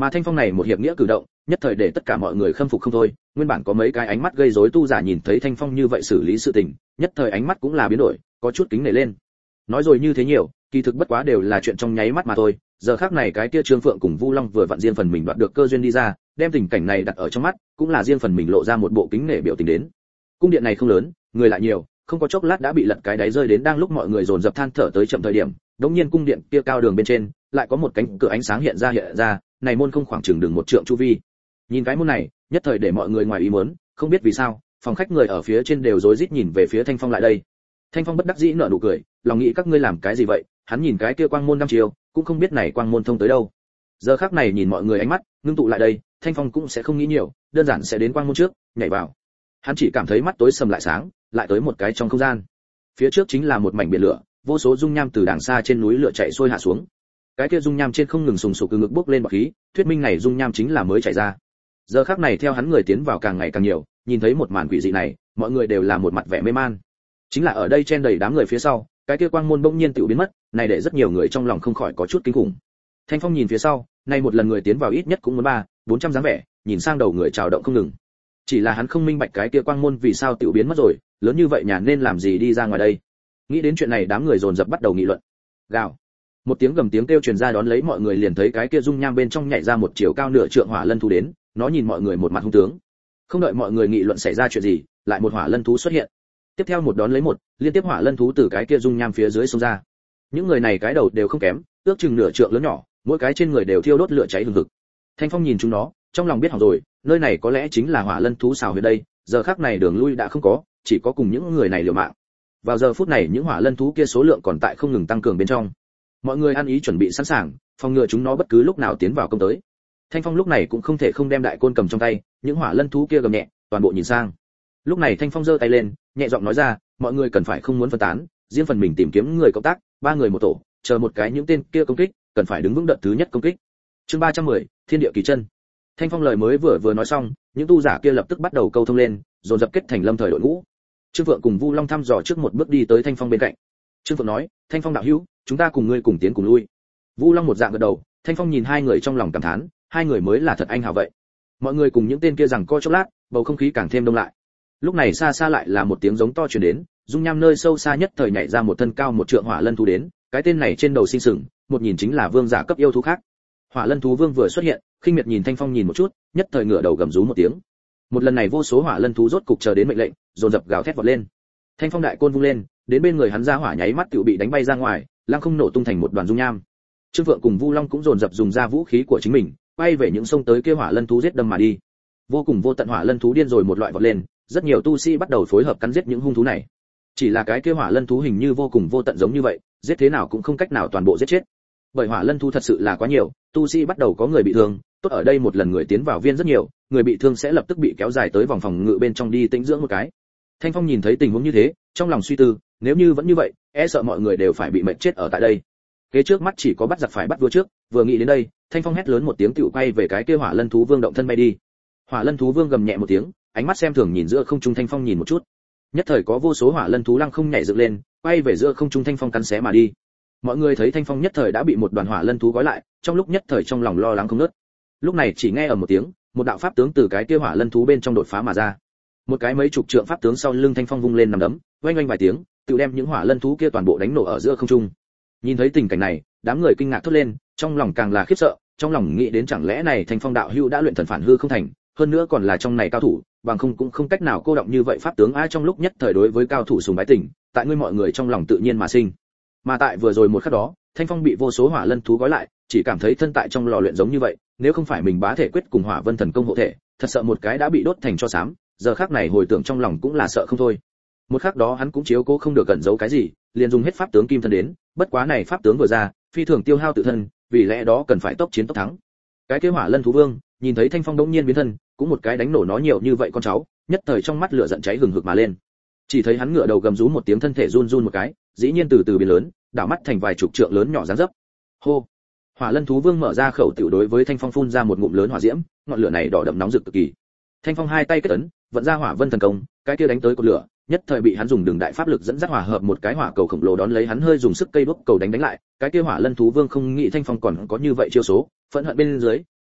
Mà Thanh Phong này một hiệp nghĩa cử động, nhất thời để tất cả mọi người khâm phục không thôi, nguyên bản có mấy cái ánh mắt gây rối tu giả nhìn thấy Thanh Phong như vậy xử lý sự tình, nhất thời ánh mắt cũng là biến đổi, có chút kính nể lên. Nói rồi như thế nhiều, kỳ thực bất quá đều là chuyện trong nháy mắt mà thôi, giờ khắc này cái kia Trương Phượng cùng Vu Long vừa vặn riêng phần mình đoạt được cơ duyên đi ra, đem tình cảnh này đặt ở trong mắt, cũng là riêng phần mình lộ ra một bộ kính nể biểu tình đến. Cung điện này không lớn, người lại nhiều, không có chốc lát đã bị lật cái đáy rơi đến, đang lúc mọi người dồn dập than thở tới chậm thời điểm, đống nhiên cung điện kia cao đường bên trên, lại có một cánh cửa ánh sáng hiện ra, này môn không khoảng chừng đường một trượng chu vi. Nhìn cái môn này, nhất thời để mọi người ngoài ý muốn, không biết vì sao, phòng khách người ở phía trên đều rối rít nhìn về phía Thanh Phong lại đây. Thanh Phong bất đắc dĩ nở nụ cười, lòng nghĩ các ngươi làm cái gì vậy? Hắn nhìn cái kia quang môn năm chiều, cũng không biết này quang môn thông tới đâu. Giờ khắc này nhìn mọi người ánh mắt ngưng tụ lại đây, Thanh Phong cũng sẽ không nghĩ nhiều, đơn giản sẽ đến quang môn trước, nhảy vào. Hắn chỉ cảm thấy mắt tối sầm lại sáng, lại tới một cái trong không gian. Phía trước chính là một mảnh biển lửa, vô số dung nham từ đàng xa trên núi lửa chạy xuôi hạ xuống. Cái kia dung nham trên không ngừng sùng sục từ ngực bốc lên bọt khí, thuyết minh này dung nham chính là mới chảy ra. Giờ khắc này theo hắn người tiến vào càng ngày càng nhiều, nhìn thấy một màn quỷ dị này, mọi người đều là một mặt vẻ mê man. Chính là ở đây chen đầy đám người phía sau, cái kia quang môn bỗng nhiên tự biến mất, này để rất nhiều người trong lòng không khỏi có chút kinh khủng. Thanh Phong nhìn phía sau, nay một lần người tiến vào ít nhất cũng muốn 400 dáng vẻ, nhìn sang đầu người chào động không ngừng. Chỉ là hắn không minh bạch cái kia quang môn vì sao tự biến mất rồi, lớn như vậy nhà nên làm gì đi ra ngoài đây. Nghĩ đến chuyện này đám người dồn dập bắt đầu nghị luận. Gào. Một tiếng gầm tiếng kêu truyền ra, đón lấy mọi người liền thấy cái kia dung nham bên trong nhảy ra một chiều cao nửa trượng hỏa lân thú đến, nó nhìn mọi người một mặt hung tướng. Không đợi mọi người nghị luận xảy ra chuyện gì, lại một hỏa lân thú xuất hiện. Tiếp theo một đón lấy một, liên tiếp hỏa lân thú từ cái kia dung nham phía dưới xông ra. Những người này cái đầu đều không kém, ước chừng nửa trượng lớn nhỏ, mỗi cái trên người đều thiêu đốt lửa cháy hừng hực. Thanh Phong nhìn chúng nó, trong lòng biết hỏng rồi, nơi này có lẽ chính là hỏa lân thú xào huyệt đây, giờ khắc này đường lui đã không có, chỉ có cùng những người này liều mạng. Vào giờ phút này những hỏa lân thú kia số lượng còn tại không ngừng tăng cường bên trong. Mọi người ăn ý chuẩn bị sẵn sàng, phòng ngừa chúng nó bất cứ lúc nào tiến vào công tới. Thanh Phong lúc này cũng không thể không đem đại côn cầm trong tay, những hỏa lân thú kia gầm nhẹ, toàn bộ nhìn sang. Lúc này Thanh Phong giơ tay lên, nhẹ giọng nói ra, mọi người cần phải không muốn phân tán, riêng phần mình tìm kiếm người cộng tác, 3 người một tổ, chờ một cái những tên kia công kích, cần phải đứng vững đợt thứ nhất công kích. Chương 310, Thiên địa kỳ chân. Thanh Phong lời mới vừa nói xong, những tu giả kia lập tức bắt đầu câu thông lên, dồn dập kết thành lâm thời đội ngũ. Trương Phượng cùng Vu Long thăm dò trước một bước đi tới Thanh Phong bên cạnh. Trương Phượng nói, Thanh Phong đạo hữu, chúng ta cùng ngươi cùng tiến cùng lui. Vu Long một dạng gật đầu, Thanh Phong nhìn hai người trong lòng cảm thán, hai người mới là thật anh hào vậy. Mọi người cùng những tên kia rằng co chốc lát, bầu không khí càng thêm đông lại. Lúc này xa xa lại là một tiếng giống to truyền đến, dung nham nơi sâu xa nhất thời nhảy ra một thân cao một trượng hỏa lân thú đến, cái tên này trên đầu sinh sừng, một nhìn chính là vương giả cấp yêu thú khác. Hỏa lân thú vương vừa xuất hiện, khinh miệt nhìn Thanh Phong nhìn một chút, nhất thời ngửa đầu gầm rú một tiếng. Một lần này vô số hỏa lân thú rốt cục chờ đến mệnh lệnh, dồn dập gào thét vọt lên. Thanh Phong đại côn vung lên, đến bên người hắn ra hỏa nháy mắt tựu bị đánh bay ra ngoài, lăng không nổ tung thành một đoàn dung nham. Trương Phượng cùng Vu Long cũng dồn dập dùng ra vũ khí của chính mình, quay về những sông tới kia hỏa lân thú giết đâm mà đi. Vô cùng vô tận hỏa lân thú điên rồi một loại vọt lên, rất nhiều tu sĩ bắt đầu phối hợp cắn giết những hung thú này. Chỉ là cái kia hỏa lân thú hình như vô cùng vô tận giống như vậy, giết thế nào cũng không cách nào toàn bộ giết chết. Bởi hỏa lân thú thật sự là quá nhiều, tu sĩ bắt đầu có người bị thương, tốt ở đây một lần người tiến vào viên rất nhiều, người bị thương sẽ lập tức bị kéo dài tới vòng phòng ngự bên trong đi tĩnh dưỡng một cái. Thanh Phong nhìn thấy tình huống như thế, trong lòng suy tư, nếu như vẫn như vậy, e sợ mọi người đều phải bị mệt chết ở tại đây. Kế trước mắt chỉ có bắt giặc phải bắt vua trước, vừa nghĩ đến đây, Thanh Phong hét lớn một tiếng tựu quay về cái kia hỏa lân thú vương động thân bay đi. Hỏa lân thú vương gầm nhẹ một tiếng, ánh mắt xem thường nhìn giữa không trung Thanh Phong nhìn một chút. Nhất thời có vô số hỏa lân thú lăng không nhảy dựng lên, quay về giữa không trung Thanh Phong cắn xé mà đi. Mọi người thấy Thanh Phong nhất thời đã bị một đoàn hỏa lân thú gói lại, trong lúc nhất thời trong lòng lo lắng không ngớt. Lúc này chỉ nghe ở một tiếng, một đạo pháp tướng từ cái kia hỏa lân thú bên trong đột phá mà ra. Một cái mấy chục trượng pháp tướng sau lưng Thanh Phong vung lên nằm đấm, oanh oanh vài tiếng, tự đem những hỏa lân thú kia toàn bộ đánh nổ ở giữa không trung. Nhìn thấy tình cảnh này, đám người kinh ngạc thốt lên, trong lòng càng là khiếp sợ, trong lòng nghĩ đến chẳng lẽ này Thanh Phong đạo hữu đã luyện thần phản hư không thành, hơn nữa còn là trong này cao thủ, bằng không cũng không cách nào cô động như vậy pháp tướng. Ai trong lúc nhất thời đối với cao thủ sùng bái tình, tại ngươi mọi người trong lòng tự nhiên mà sinh. Mà tại vừa rồi một khắc đó, Thanh Phong bị vô số hỏa lân thú gói lại, chỉ cảm thấy thân tại trong lò luyện giống như vậy, nếu không phải mình bá thể quyết cùng hỏa vân thần công hộ thể, thật sợ một cái đã bị đốt thành tro xám. Giờ khắc này hồi tưởng trong lòng cũng là sợ không thôi. Một khắc đó hắn cũng chiếu cố không được cẩn giấu cái gì, liền dùng hết pháp tướng kim thân đến, bất quá này pháp tướng vừa ra, phi thường tiêu hao tự thân, vì lẽ đó cần phải tốc chiến tốc thắng. Cái kế hỏa lân thú vương nhìn thấy Thanh Phong đống nhiên biến thân, cũng một cái đánh nổ nó nhiều như vậy con cháu, nhất thời trong mắt lửa giận cháy hừng hực mà lên. Chỉ thấy hắn ngửa đầu gầm rú một tiếng, thân thể run run một cái, dĩ nhiên từ từ biến lớn, đảo mắt thành vài chục trượng lớn nhỏ dáng dấp. Hô! Hỏa lân thú vương mở ra khẩu tiểu đối với Thanh Phong phun ra một ngụm lớn hỏa diễm, ngọn lửa này đỏ đậm nóng rực cực kỳ. Thanh Phong hai tay kết ấn, vận ra hỏa vân thần công, cái kia đánh tới cột lửa, nhất thời bị hắn dùng đường đại pháp lực dẫn dắt hòa hợp một cái hỏa cầu khổng lồ đón lấy hắn hơi dùng sức cây đuốc cầu đánh lại, cái kia hỏa lân thú vương không nghĩ Thanh Phong còn có như vậy chiêu số, phẫn hận bên dưới,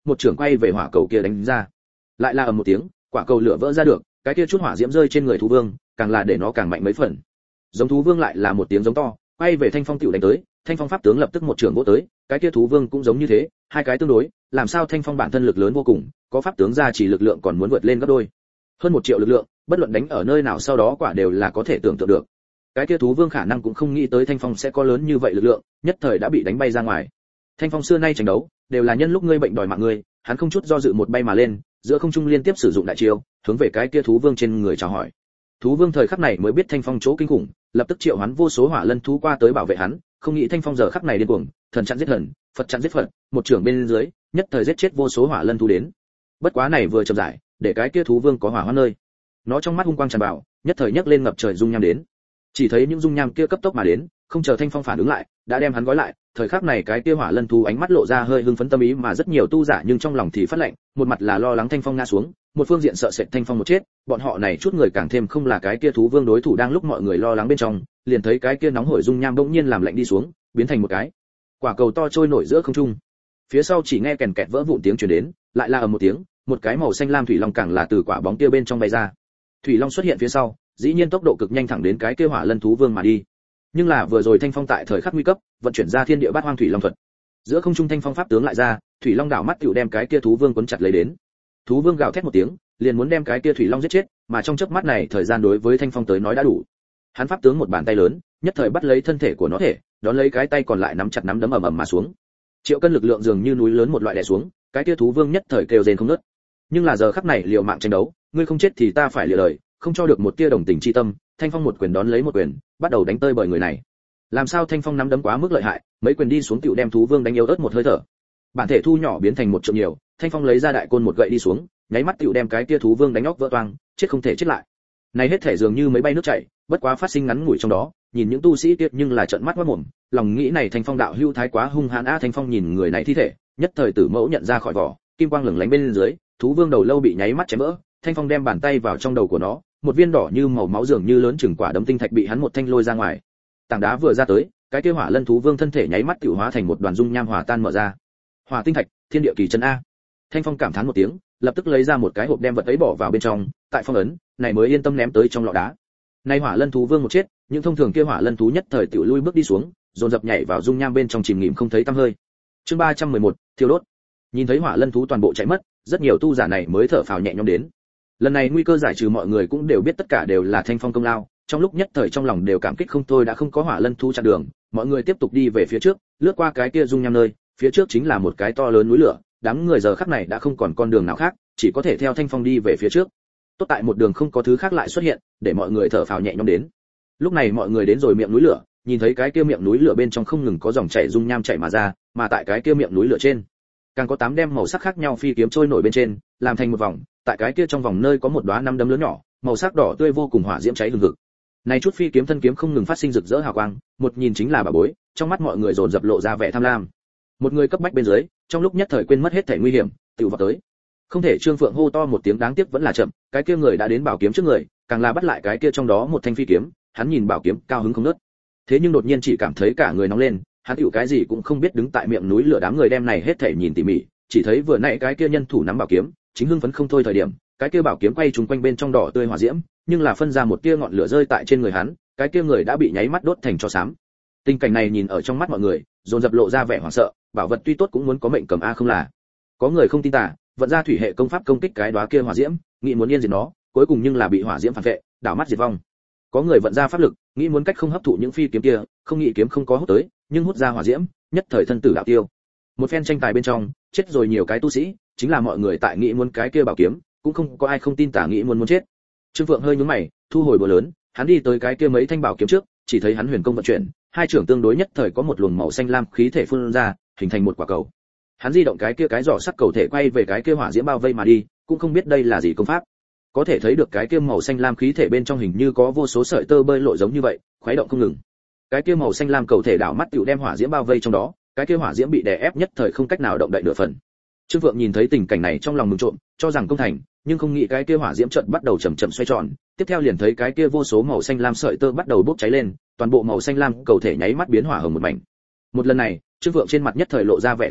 một trưởng quay về hỏa cầu kia đánh ra. Lại là ầm một tiếng, quả cầu lửa vỡ ra được, cái kia chút hỏa diễm rơi trên người thú vương, càng là để nó càng mạnh mấy phần. Giống thú vương lại là một tiếng giống to, quay về Thanh Phong tiểu đánh tới, Thanh Phong pháp tướng lập tức một trưởng vỗ tới, cái kia thú vương cũng giống như thế, hai cái tương đối, làm sao Thanh Phong bản thân lực lớn vô cùng, có pháp tướng ra chỉ lực lượng còn muốn vượt lên gấp đôi. Hơn 1 triệu lực lượng, bất luận đánh ở nơi nào sau đó quả đều là có thể tưởng tượng được. Cái kia thú vương khả năng cũng không nghĩ tới Thanh Phong sẽ có lớn như vậy lực lượng, nhất thời đã bị đánh bay ra ngoài. Thanh Phong xưa nay tranh đấu đều là nhân lúc ngươi bệnh đòi mạng ngươi, hắn không chút do dự một bay mà lên, giữa không trung liên tiếp sử dụng đại chiêu, hướng về cái kia thú vương trên người chào hỏi. Thú vương thời khắc này mới biết Thanh Phong chỗ kinh khủng, lập tức triệu hoán vô số hỏa lân thú qua tới bảo vệ hắn, không nghĩ Thanh Phong giờ khắc này điên cuồng, thần chặn giết thần, Phật chặn giết Phật, một trưởng bên dưới, nhất thời giết chết vô số hỏa lân thú đến. Bất quá này vừa chậm rãi, để cái kia thú vương có hỏa hoạn nơi. Nó trong mắt hung quang tràn vào, nhất thời nhấc lên ngập trời dung nham đến. Chỉ thấy những dung nham kia cấp tốc mà đến, không chờ Thanh Phong phản ứng lại, đã đem hắn gói lại. Thời khắc này cái kia hỏa lân thú ánh mắt lộ ra hơi hưng phấn tâm ý mà rất nhiều tu giả nhưng trong lòng thì phát lạnh, một mặt là lo lắng Thanh Phong ngã xuống, một phương diện sợ sệt Thanh Phong một chết, bọn họ này chút người càng thêm không là cái kia thú vương đối thủ. Đang lúc mọi người lo lắng bên trong, liền thấy cái kia nóng hổi dung nham bỗng nhiên làm lạnh đi xuống, biến thành một cái quả cầu to trôi nổi giữa không trung. Phía sau chỉ nghe kèn kẹt vỡ vụn tiếng truyền đến, lại là ầm một tiếng, một cái màu xanh lam thủy long càng là từ quả bóng kia bên trong bay ra. Thủy long xuất hiện phía sau, dĩ nhiên tốc độ cực nhanh thẳng đến cái kia hỏa lân thú vương mà đi. Nhưng là vừa rồi Thanh Phong tại thời khắc nguy cấp, vận chuyển ra thiên địa bát hoang thủy long thuật. Giữa không trung Thanh Phong pháp tướng lại ra, thủy long đảo mắt tiểu đem cái kia thú vương cuốn chặt lấy đến. Thú vương gào thét một tiếng, liền muốn đem cái kia thủy long giết chết, mà trong chớp mắt này thời gian đối với Thanh Phong tới nói đã đủ. Hắn pháp tướng một bàn tay lớn, nhất thời bắt lấy thân thể của nó thể, đón lấy cái tay còn lại nắm chặt nắm đấm ầm ầm mà xuống. Triệu cân lực lượng dường như núi lớn một loại đè xuống, cái kia thú vương nhất thời kêu rên không ngớt. Nhưng là giờ khắc này liều mạng tranh đấu, ngươi không chết thì ta phải liều đời, không cho được một tia đồng tình chi tâm. Thanh Phong một quyền đón lấy một quyền, bắt đầu đánh tơi bởi người này. Làm sao Thanh Phong nắm đấm quá mức lợi hại, mấy quyền đi xuống tiểu đem thú vương đánh yếu ớt một hơi thở. Bản thể thu nhỏ biến thành một trượng nhiều, Thanh Phong lấy ra đại côn một gậy đi xuống, nháy mắt tiểu đem cái kia thú vương đánh óc vỡ toang, chết không thể chết lại. Này hết thể dường như mấy bay nước chảy, bất quá phát sinh ngắn ngủi trong đó, nhìn những tu sĩ kia nhưng là trợn mắt quát mồm, lòng nghĩ này Thanh Phong đạo hưu thái quá hung hãn a. Thanh Phong nhìn người này thi thể, nhất thời tử mẫu nhận ra khỏi vỏ, kim quang lửng lánh bên dưới, thú vương đầu lâu bị nháy mắt chém vỡ. Thanh Phong đem bàn tay vào trong đầu của nó, một viên đỏ như màu máu dường như lớn chừng quả đấm tinh thạch bị hắn một thanh lôi ra ngoài. Tảng đá vừa ra tới, cái kia hỏa lân thú vương thân thể nháy mắt tiểu hóa thành một đoàn dung nham hòa tan mở ra. Hỏa tinh thạch, thiên địa kỳ chân a. Thanh Phong cảm thán một tiếng, lập tức lấy ra một cái hộp đem vật ấy bỏ vào bên trong, tại phong ấn, này mới yên tâm ném tới trong lọ đá. Nay hỏa lân thú vương một chết, những thông thường kia hỏa lân thú nhất thời tiểu lui bước đi xuống, dồn dập nhảy vào dung nham bên trong chìm nghỉm không thấy tăm hơi. Chương 311, thiêu đốt. Nhìn thấy hỏa lân thú toàn bộ chạy mất, rất nhiều tu giả này mới thở phào nhẹ nhõm đến. Lần này nguy cơ giải trừ, mọi người cũng đều biết tất cả đều là Thanh Phong công lao, trong lúc nhất thời trong lòng đều cảm kích không thôi. Đã không có hỏa lân thú chặn đường, mọi người tiếp tục đi về phía trước, lướt qua cái kia dung nham nơi, phía trước chính là một cái to lớn núi lửa. Đám người giờ khắc này đã không còn con đường nào khác, chỉ có thể theo Thanh Phong đi về phía trước. Tốt tại một đường không có thứ khác lại xuất hiện, để mọi người thở phào nhẹ nhõm đến. Lúc này mọi người đến rồi miệng núi lửa, nhìn thấy cái kia miệng núi lửa bên trong không ngừng có dòng chảy dung nham chảy mà ra, mà tại cái kia miệng núi lửa trên, càng có 8 đem màu sắc khác nhau phi kiếm trôi nổi bên trên, làm thành một vòng. Tại cái kia trong vòng nơi có một đóa năm đấm lớn nhỏ, màu sắc đỏ tươi vô cùng, hỏa diễm cháy hừng hực. Này chút phi kiếm thân kiếm không ngừng phát sinh rực rỡ hào quang, một nhìn chính là bảo bối, trong mắt mọi người dồn dập lộ ra vẻ tham lam. Một người cấp bách bên dưới, trong lúc nhất thời quên mất hết thể nguy hiểm, tự vào tới. Không thể Trương Phượng hô to một tiếng, đáng tiếc vẫn là chậm, cái kia người đã đến bảo kiếm trước người, càng là bắt lại cái kia trong đó một thanh phi kiếm, hắn nhìn bảo kiếm cao hứng không ngớt. Thế nhưng đột nhiên chỉ cảm thấy cả người nóng lên, hắn hữu cái gì cũng không biết, đứng tại miệng núi lửa. Đám người đem này hết thể nhìn tỉ mỉ, chỉ thấy vừa nãy cái kia nhân thủ nắm bảo kiếm, chính hưng phấn không thôi thời điểm, cái kia bảo kiếm quay trùng quanh bên trong đỏ tươi hỏa diễm, nhưng là phân ra một tia ngọn lửa rơi tại trên người hắn, cái kia người đã bị nháy mắt đốt thành tro xám. Tình cảnh này nhìn ở trong mắt mọi người, dồn dập lộ ra vẻ hoảng sợ, bảo vật tuy tốt cũng muốn có mệnh cầm a không là. Có người không tin tà, vận ra thủy hệ công pháp công kích cái đóa kia hỏa diễm, nghĩ muốn yên diệt nó, cuối cùng nhưng là bị hỏa diễm phản vệ, đảo mắt diệt vong. Có người vận ra pháp lực, nghĩ muốn cách không hấp thụ những phi kiếm kia, không nghĩ kiếm không có hút tới, nhưng hút ra hỏa diễm, nhất thời thân tử đạo tiêu. Một phen tranh tài bên trong, chết rồi nhiều cái tu sĩ, chính là mọi người tại nghĩ muốn cái kia bảo kiếm, cũng không có ai không tin tà nghĩ muốn chết. Trương Phượng hơi nhướng mày, thu hồi búa lớn, hắn đi tới cái kia mấy thanh bảo kiếm trước, chỉ thấy hắn huyền công vận chuyển, hai trưởng tương đối, nhất thời có một luồng màu xanh lam khí thể phun ra, hình thành một quả cầu. Hắn di động cái kia cái giỏ sắt cầu thể quay về cái kia hỏa diễm bao vây mà đi, cũng không biết đây là gì công pháp. Có thể thấy được cái kia màu xanh lam khí thể bên trong hình như có vô số sợi tơ bơi lội giống như vậy, khuấy động không ngừng. Cái kia màu xanh lam cầu thể đảo mắt tựu đem hỏa diễm bao vây trong đó, cái kia hỏa diễm bị đè ép nhất thời không cách nào động đậy nửa phần. Trương Vượng nhìn thấy tình cảnh này trong lòng mừng trộm, cho rằng công thành, nhưng không nghĩ cái kia hỏa diễm chợt bắt đầu chậm chậm xoay tròn, tiếp theo liền thấy cái kia vô số màu xanh lam sợi tơ bắt đầu bốc cháy lên, toàn bộ màu xanh lam cầu thể nháy mắt biến hỏa hồng một mảnh. Một lần này, Trương Vượng trên mặt nhất thời lộ ra vẻ thống khổ,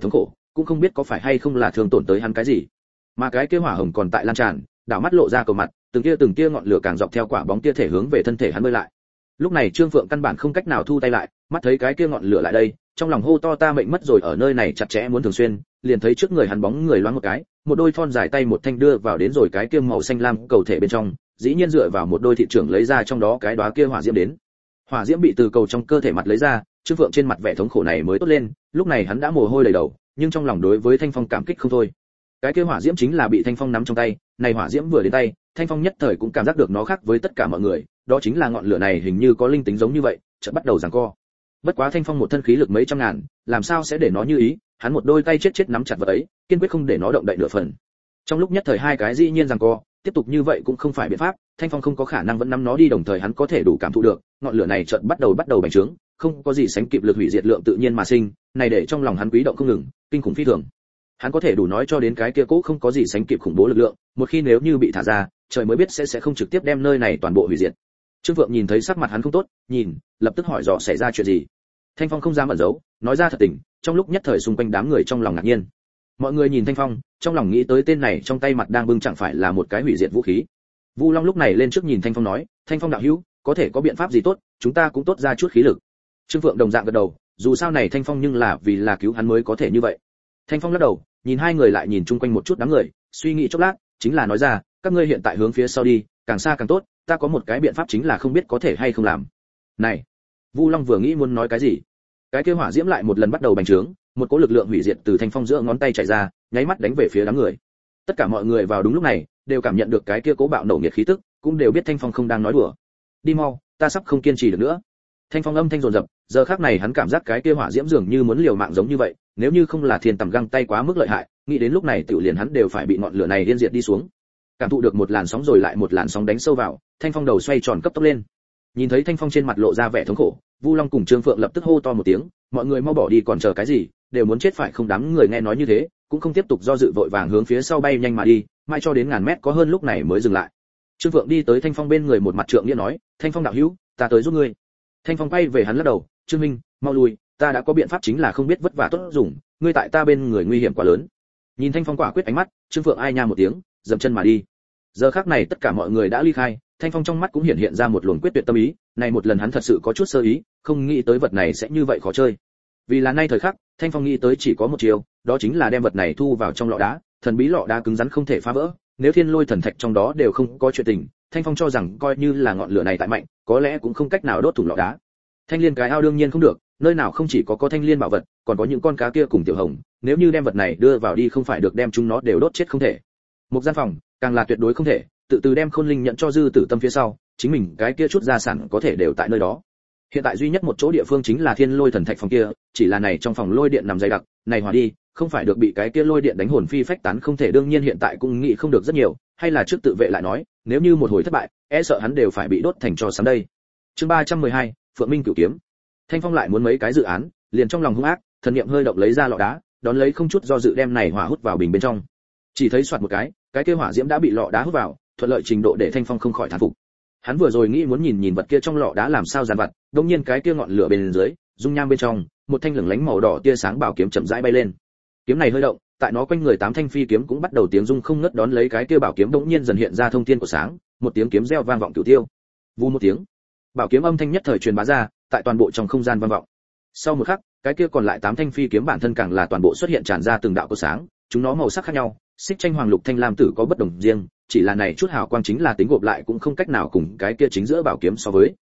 cũng không biết có phải hay không là thương tổn tới hắn cái gì. Mà cái kia hỏa hồng còn tại lan tràn, đảo mắt lộ ra cầu mặt, từng tia ngọn lửa càng dọc theo quả bóng tia thể hướng về thân thể hắn bơi lại. Lúc này Trương Phượng căn bản không cách nào thu tay lại, mắt thấy cái kia ngọn lửa lại đây, trong lòng hô to ta mệnh mất rồi, ở nơi này chặt chẽ muốn thường xuyên, liền thấy trước người hắn bóng người loáng một cái, một đôi thon dài tay một thanh đưa vào đến rồi cái kia màu xanh lam cầu thể bên trong, dĩ nhiên dựa vào một đôi thị trưởng lấy ra trong đó cái đóa kia hỏa diễm đến. Hỏa diễm bị từ cầu trong cơ thể mặt lấy ra, Trương Phượng trên mặt vẻ thống khổ này mới tốt lên, lúc này hắn đã mồ hôi đầy đầu, nhưng trong lòng đối với Thanh Phong cảm kích không thôi. Cái kia hỏa diễm chính là bị Thanh Phong nắm trong tay, này hỏa diễm vừa đến tay, Thanh Phong nhất thời cũng cảm giác được nó khác với tất cả mọi người, đó chính là ngọn lửa này hình như có linh tính giống như vậy, chợt bắt đầu giằng co. Bất quá Thanh Phong một thân khí lực mấy trăm ngàn, làm sao sẽ để nó như ý, hắn một đôi tay chết nắm chặt vật ấy, kiên quyết không để nó động đậy nửa phần. Trong lúc nhất thời hai cái dĩ nhiên giằng co, tiếp tục như vậy cũng không phải biện pháp, Thanh Phong không có khả năng vẫn nắm nó đi, đồng thời hắn có thể đủ cảm thụ được, ngọn lửa này chợt bắt đầu bành trướng, không có gì sánh kịp lực hủy diệt lượng tự nhiên mà sinh, này để trong lòng hắn quý động không ngừng, kinh khủng phi thường. Hắn có thể đủ nói cho đến cái kia cố không có gì sánh kịp khủng bố lực lượng, một khi nếu như bị thả ra, trời mới biết sẽ không trực tiếp đem nơi này toàn bộ hủy diệt. Trương Phượng nhìn thấy sắc mặt hắn không tốt, nhìn, lập tức hỏi dò xảy ra chuyện gì. Thanh Phong không dám ẩn giấu, nói ra thật tình, trong lúc nhất thời xung quanh đám người trong lòng ngạc nhiên. Mọi người nhìn Thanh Phong, trong lòng nghĩ tới tên này trong tay mặt đang bưng chẳng phải là một cái hủy diệt vũ khí. Vu Long lúc này lên trước nhìn Thanh Phong nói, Thanh Phong đạo hữu, có thể có biện pháp gì tốt, chúng ta cũng tốt ra chút khí lực. Trương Phượng đồng dạng gật đầu, dù sao này Thanh Phong nhưng là vì là cứu hắn mới có thể như vậy. Thanh Phong lắc đầu, nhìn hai người lại nhìn chung quanh một chút đám người, suy nghĩ chốc lát, chính là nói ra, các ngươi hiện tại hướng phía sau đi, càng xa càng tốt, ta có một cái biện pháp chính là không biết có thể hay không làm. Này, Vu Long vừa nghĩ muốn nói cái gì, cái kia hỏa diễm lại một lần bắt đầu bành trướng, một cỗ lực lượng hủy diệt từ Thanh Phong giữa ngón tay chạy ra, nháy mắt đánh về phía đám người. Tất cả mọi người vào đúng lúc này đều cảm nhận được cái kia cố bạo nổ nhiệt khí tức, cũng đều biết Thanh Phong không đang nói đùa. Đi mau, ta sắp không kiên trì được nữa. Thanh Phong âm thanh dồn dập, giờ khắc này hắn cảm giác cái kia hỏa diễm dường như muốn liều mạng giống như vậy, nếu như không là thiên tầm găng tay quá mức lợi hại, nghĩ đến lúc này tiểu liền hắn đều phải bị ngọn lửa này điên diệt đi xuống. Cảm thụ được một làn sóng rồi lại một làn sóng đánh sâu vào, Thanh Phong đầu xoay tròn cấp tốc lên. Nhìn thấy Thanh Phong trên mặt lộ ra vẻ thống khổ, Vu Long cùng Trương Phượng lập tức hô to một tiếng, mọi người mau bỏ đi, còn chờ cái gì, đều muốn chết phải không? Đám người nghe nói như thế, cũng không tiếp tục do dự, vội vàng hướng phía sau bay nhanh mà đi, mai cho đến ngàn mét có hơn lúc này mới dừng lại. Trương Phượng đi tới Thanh Phong bên người, một mặt trượng nghĩa nói, Thanh Phong đạo hữu, ta tới giúp ngươi. Thanh Phong quay về hắn lắc đầu, Trương Minh, mau lui, ta đã có biện pháp, chính là không biết vất vả tốt dùng, ngươi tại ta bên người nguy hiểm quá lớn. Nhìn Thanh Phong quả quyết ánh mắt, Trương Phượng ai nha một tiếng, dậm chân mà đi. Giờ khắc này tất cả mọi người đã ly khai, Thanh Phong trong mắt cũng hiện ra một luồng quyết tuyệt tâm ý, này một lần hắn thật sự có chút sơ ý, không nghĩ tới vật này sẽ như vậy khó chơi. Vì là nay thời khắc, Thanh Phong nghĩ tới chỉ có một chiều, đó chính là đem vật này thu vào trong lọ đá, thần bí lọ đá cứng rắn không thể phá vỡ, nếu thiên lôi thần thạch trong đó đều không có chuyện tình, Thanh Phong cho rằng coi như là ngọn lửa này tại mạnh, có lẽ cũng không cách nào đốt thủng lọ đá. Thanh liên cái ao đương nhiên không được, nơi nào không chỉ có thanh liên bảo vật, còn có những con cá kia cùng tiểu hồng, nếu như đem vật này đưa vào đi không phải được đem chúng nó đều đốt chết không thể. Một gian phòng, càng là tuyệt đối không thể, tự từ đem khôn linh nhận cho dư tử tâm phía sau, chính mình cái kia chút gia sản có thể đều tại nơi đó. Hiện tại duy nhất một chỗ địa phương chính là thiên lôi thần thạch phòng kia, chỉ là này trong phòng lôi điện nằm dày đặc, này hòa đi, không phải được bị cái kia lôi điện đánh hồn phi phách tán không thể, đương nhiên hiện tại cũng nghĩ không được rất nhiều, hay là trước tự vệ lại nói, nếu như một hồi thất bại, e sợ hắn đều phải bị đốt thành tro sáng đây. Chương 312, Phượng Minh Cửu Kiếm. Thanh Phong lại muốn mấy cái dự án, liền trong lòng hung ác, thần niệm hơi động lấy ra lọ đá, đón lấy không chút do dự đem này hỏa hút vào bình bên trong. Chỉ thấy xoạt một cái kia hỏa diễm đã bị lọ đá hút vào, thuận lợi trình độ để Thanh Phong không khỏi thán phục. Hắn vừa rồi nghĩ muốn nhìn vật kia trong lọ đá làm sao giàn vặt, đột nhiên cái kia ngọn lửa bên dưới, dung nham bên trong, một thanh lửng lánh màu đỏ tia sáng bảo kiếm chậm rãi bay lên. Kiếm này hơi động, tại nó quanh người 8 thanh phi kiếm cũng bắt đầu tiếng rung không ngớt, đón lấy cái kia bảo kiếm đột nhiên dần hiện ra thông thiên của sáng, một tiếng kiếm reo vang vọng cửu tiêu. Vù một tiếng, bảo kiếm âm thanh nhất thời truyền bá ra, tại toàn bộ trong không gian vang vọng. Sau một khắc, cái kia còn lại 8 thanh phi kiếm bản thân càng là toàn bộ xuất hiện tràn ra từng đạo của sáng, chúng nó màu sắc khác nhau, xích tranh hoàng lục thanh lam tử có bất đồng riêng, chỉ là này chút hào quang chính là tính gộp lại cũng không cách nào cùng cái kia chính giữa bảo kiếm so với.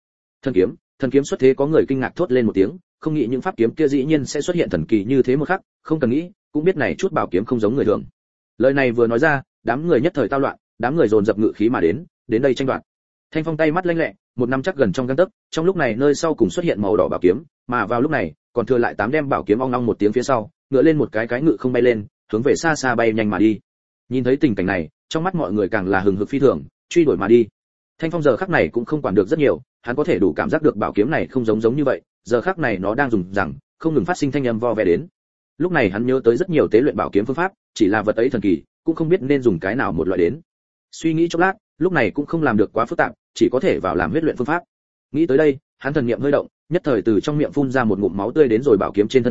Thần kiếm xuất thế, có người kinh ngạc thốt lên một tiếng, không nghĩ những pháp kiếm kia dĩ nhiên sẽ xuất hiện thần kỳ như thế một khắc, không cần nghĩ, cũng biết này chút bảo kiếm không giống người thường. Lời này vừa nói ra, đám người nhất thời tao loạn, đám người dồn dập ngự khí mà đến đây tranh đoạt. Thanh Phong tay mắt lanh lẹ, một năm chắc gần trong gang tấc, trong lúc này nơi sau cùng xuất hiện màu đỏ bảo kiếm, mà vào lúc này, còn thừa lại 8 đem bảo kiếm ong ong một tiếng phía sau, ngựa lên một cái ngự không bay lên, hướng về xa xa bay nhanh mà đi. Nhìn thấy tình cảnh này, trong mắt mọi người càng là hừng hực phi thường, truy đuổi mà đi. Thanh Phong giờ khắc này cũng không quản được rất nhiều, hắn có thể đủ cảm giác được bảo kiếm này không giống như vậy, giờ khắc này nó đang dùng rằng, không ngừng phát sinh thanh âm vo ve đến. Lúc này hắn nhớ tới rất nhiều tế luyện bảo kiếm phương pháp, chỉ là vật ấy thần kỳ, cũng không biết nên dùng cái nào một loại đến. Suy nghĩ chốc lát, lúc này cũng không làm được quá phức tạp, chỉ có thể vào làm huyết luyện phương pháp. Nghĩ tới đây, hắn thần niệm hơi động, nhất thời từ trong miệng phun ra một ngụm máu tươi đến rồi bảo kiếm trên thân kiếm,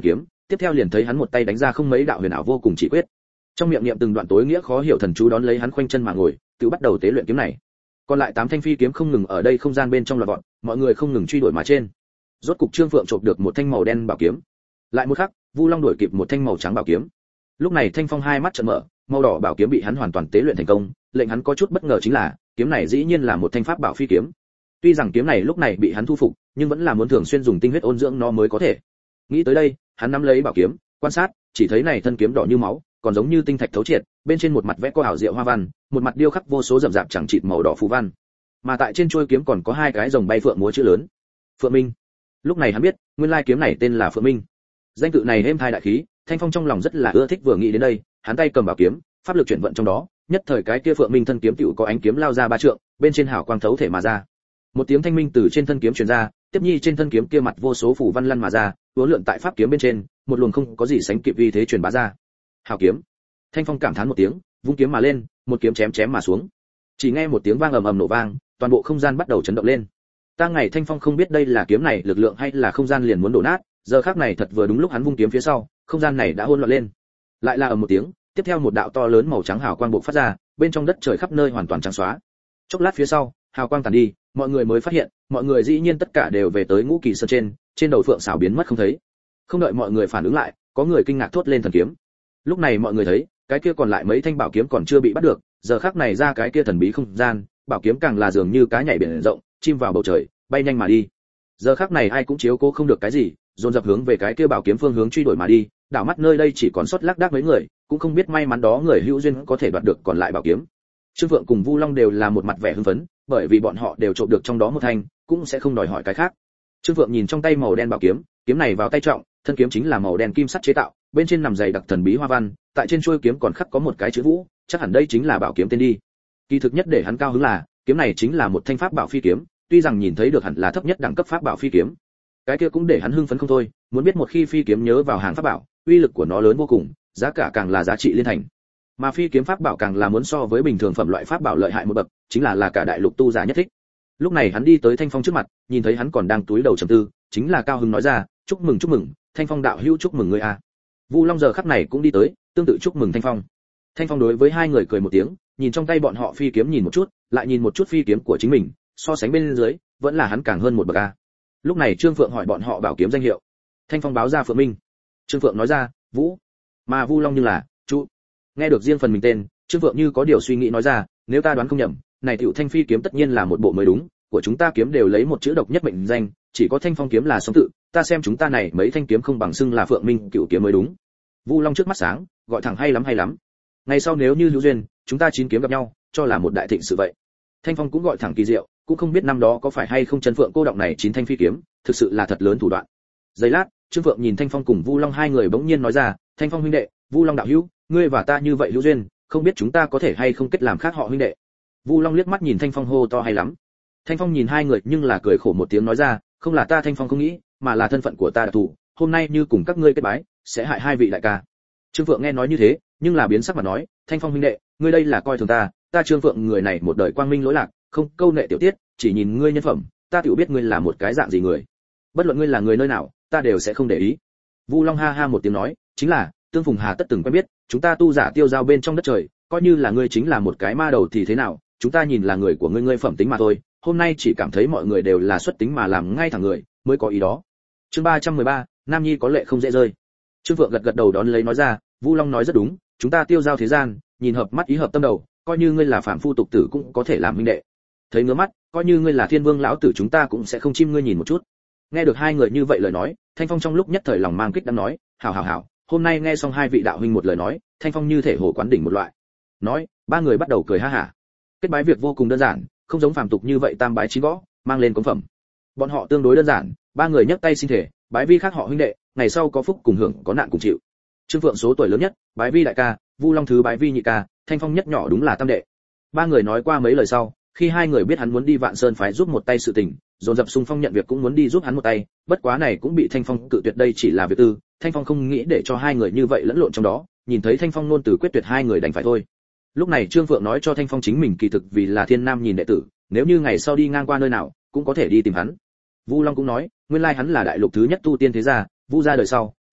tiếp theo liền thấy hắn một tay đánh ra không mấy đạo huyền ảo vô cùng chỉ quyết. Trong miệng niệm từng đoạn tối nghĩa khó hiểu thần chú đón lấy hắn khoanh chân mà ngồi, tự bắt đầu tế luyện kiếm này. Còn lại 8 thanh phi kiếm không ngừng ở đây không gian bên trong loạt vọt, mọi người không ngừng truy đuổi mà trên. Rốt cục Trương Phượng chộp được một thanh màu đen bảo kiếm. Lại một khắc, Vu Long đuổi kịp một thanh màu trắng bảo kiếm. Lúc này Thanh Phong hai mắt trợn mở, màu đỏ bảo kiếm bị hắn hoàn toàn tế luyện thành công, lệnh hắn có chút bất ngờ chính là, kiếm này dĩ nhiên là một thanh pháp bảo phi kiếm. Tuy rằng kiếm này lúc này bị hắn thu phục, nhưng vẫn là muốn thường xuyên dùng tinh huyết ôn dưỡng nó mới có thể. Nghĩ tới đây, hắn nắm lấy bảo kiếm, quan sát, chỉ thấy này thân kiếm đỏ như máu, còn giống như tinh thạch thấu triệt, bên trên một mặt vẽ có ảo diệu hoa văn, một mặt điêu khắc vô số rậm rạp chẳng chịt màu đỏ phù văn. Mà tại trên chuôi kiếm còn có 2 cái rồng bay phượng múa chữ lớn. Phượng Minh. Lúc này hắn biết, nguyên lai kiếm này tên là Phượng Minh. Danh tự này êm thai đại khí, Thanh Phong trong lòng rất là ưa thích, vừa nghĩ đến đây, hắn tay cầm bảo kiếm, pháp lực chuyển vận trong đó, nhất thời cái kia Phượng Minh thân kiếm tựu có ánh kiếm lao ra 3 trượng, bên trên hào quang thấu thể mà ra. Một tiếng thanh minh từ trên thân kiếm truyền ra, tiếp nhi trên thân kiếm kia mặt vô số phù văn lăn mà ra, uốn lượn tại pháp kiếm bên trên, một luồng không có gì sánh kịp uy thế truyền bá ra. Hào kiếm. Thanh Phong cảm thán một tiếng, vung kiếm mà lên, một kiếm chém mà xuống. Chỉ nghe một tiếng vang ầm ầm nổ vang, toàn bộ không gian bắt đầu chấn động lên. Ta ngày Thanh Phong không biết đây là kiếm này lực lượng hay là không gian liền muốn đổ nát, giờ khắc này thật vừa đúng lúc hắn vung kiếm phía sau, không gian này đã hỗn loạn lên. Lại là ầm một tiếng, tiếp theo một đạo to lớn màu trắng hào quang bộc phát ra, bên trong đất trời khắp nơi hoàn toàn trắng xóa. Chốc lát phía sau, hào quang tàn đi, mọi người mới phát hiện, mọi người dĩ nhiên tất cả đều về tới Ngũ Kỳ Sơn trên đầu phượng xảo biến mất không thấy. Không đợi mọi người phản ứng lại, có người kinh ngạc thốt lên thần kiếm. Lúc này mọi người thấy, cái kia còn lại mấy thanh bảo kiếm còn chưa bị bắt được, giờ khắc này ra cái kia thần bí không gian, bảo kiếm càng là dường như cá nhảy biển rộng, chim vào bầu trời, bay nhanh mà đi. Giờ khắc này ai cũng chiếu cố không được cái gì, dồn dập hướng về cái kia bảo kiếm phương hướng truy đuổi mà đi, đảo mắt nơi đây chỉ còn sót lác đác mấy người, cũng không biết may mắn đó người hữu duyên có thể đoạt được còn lại bảo kiếm. Trương Vượng cùng Vu Long đều là một mặt vẻ hưng phấn, bởi vì bọn họ đều trộm được trong đó một thanh, cũng sẽ không đòi hỏi cái khác. Trương Vượng nhìn trong tay màu đen bảo kiếm, kiếm này vào tay trọng, thân kiếm chính là màu đen kim sắt chế tạo, bên trên nằm dày đặc thần bí hoa văn, tại trên chuôi kiếm còn khắc có một cái chữ Vũ, chắc hẳn đây chính là bảo kiếm tên đi. Kỳ thực nhất để hắn cao hứng là, kiếm này chính là một thanh pháp bảo phi kiếm, tuy rằng nhìn thấy được hẳn là thấp nhất đẳng cấp pháp bảo phi kiếm. Cái kia cũng để hắn hưng phấn không thôi, muốn biết một khi phi kiếm nhớ vào hàng pháp bảo, uy lực của nó lớn vô cùng, giá cả càng là giá trị liên thành. Mà phi kiếm pháp bảo càng là muốn so với bình thường phẩm loại pháp bảo lợi hại một bậc, chính là cả đại lục tu giả nhất thích. Lúc này hắn đi tới Thanh Phong trước mặt, nhìn thấy hắn còn đang túi đầu trầm tư, chính là cao hứng nói ra, chúc mừng, Thanh Phong đạo hữu chúc mừng ngươi a. Vu Long giờ khắc này cũng đi tới, tương tự chúc mừng Thanh Phong. Thanh Phong đối với hai người cười một tiếng, nhìn trong tay bọn họ phi kiếm nhìn một chút, lại nhìn một chút phi kiếm của chính mình, so sánh bên dưới, vẫn là hắn càng hơn một bậc a. Lúc này Trương Phượng hỏi bọn họ bảo kiếm danh hiệu. Thanh Phong báo ra Phượng Minh. Trương Phượng nói ra, Vũ. Mà Vu Long nhưng là, Chu. Nghe được riêng phần mình tên, Trương Phượng như có điều suy nghĩ nói ra, nếu ta đoán không nhầm, này tiểu Thanh phi kiếm tất nhiên là một bộ mới đúng, của chúng ta kiếm đều lấy một chữ độc nhất mệnh danh, chỉ có Thanh Phong kiếm là song tự, ta xem chúng ta này mấy thanh kiếm không bằng xưng là Phượng Minh cựu kiếm mới đúng. Vu Long trước mắt sáng, gọi thẳng hay lắm. Ngày sau nếu như hữu duyên, chúng ta 9 kiếm gặp nhau, cho là một đại thịnh sự vậy. Thanh Phong cũng gọi thẳng kỳ diệu, cũng không biết năm đó có phải hay không Trần Phượng cô động này 9 thanh phi kiếm, thực sự là thật lớn thủ đoạn. Giây lát, Trương Phượng nhìn Thanh Phong cùng Vu Long hai người bỗng nhiên nói ra, Thanh Phong huynh đệ, Vu Long đạo hữu, ngươi và ta như vậy hữu duyên, không biết chúng ta có thể hay không kết làm khác họ huynh đệ. Vu Long liếc mắt nhìn Thanh Phong hô to hay lắm. Thanh Phong nhìn hai người nhưng là cười khổ một tiếng nói ra, không là ta Thanh Phong không nghĩ, mà là thân phận của ta đặc thù, hôm nay như cùng các ngươi kết bái, sẽ hại hai vị đại ca. Trương Phượng nghe nói như thế, nhưng là biến sắc mà nói, Thanh Phong huynh đệ, ngươi đây là coi thường ta Trương Phượng người này một đời quang minh lỗi lạc, không câu nệ tiểu tiết, chỉ nhìn ngươi nhân phẩm, ta tiểu biết ngươi là một cái dạng gì người. Bất luận ngươi là người nơi nào, ta đều sẽ không để ý. Vu Long ha ha một tiếng nói, chính là, tương phùng hà tất từng quen biết, chúng ta tu giả tiêu giao bên trong đất trời, coi như là ngươi chính là một cái ma đầu thì thế nào, chúng ta nhìn là người của ngươi phẩm tính mà thôi, hôm nay chỉ cảm thấy mọi người đều là xuất tính mà làm ngay thẳng người, mới có ý đó. Chương 313, Nam Nhi có lệ không dễ rơi. Trương Phượng gật đầu đón lấy nói ra, Vu Long nói rất đúng, chúng ta tiêu giao thế gian, nhìn hợp mắt ý hợp tâm đầu, coi như ngươi là phạm phu tục tử cũng có thể làm huynh đệ. Thấy ngứa mắt, coi như ngươi là Thiên Vương lão tử chúng ta cũng sẽ không chim ngươi nhìn một chút. Nghe được hai người như vậy lời nói, Thanh Phong trong lúc nhất thời lòng mang kích đang nói, hảo, hôm nay nghe xong hai vị đạo huynh một lời nói, Thanh Phong như thể hồ quán đỉnh một loại. Nói, ba người bắt đầu cười ha hả. Kết bái việc vô cùng đơn giản, không giống phàm tục như vậy tam bái chín gõ, mang lên cống phẩm. Bọn họ tương đối đơn giản, ba người nhấc tay xin thể, bái vi khác họ huynh đệ, ngày sau có phúc cùng hưởng, có nạn cùng chịu. Trương Phượng số tuổi lớn nhất, bái vi đại ca, Vu Long thứ bái vi nhị ca, Thanh Phong nhất nhỏ đúng là tam đệ. Ba người nói qua mấy lời sau, khi hai người biết hắn muốn đi Vạn Sơn phái giúp một tay sự tình, dồn dập xung phong nhận việc cũng muốn đi giúp hắn một tay, bất quá này cũng bị Thanh Phong cự tuyệt, đây chỉ là việc tư, Thanh Phong không nghĩ để cho hai người như vậy lẫn lộn trong đó, nhìn thấy Thanh Phong luôn từ quyết tuyệt hai người đành phải thôi. Lúc này Trương Phượng nói cho Thanh Phong chính mình kỳ thực vì là Thiên Nam nhìn đệ tử, nếu như ngày sau đi ngang qua nơi nào, cũng có thể đi tìm hắn. Vu Long cũng nói, nguyên lai hắn là đại lục thứ nhất tu tiên thế gia, Vu gia đời sau,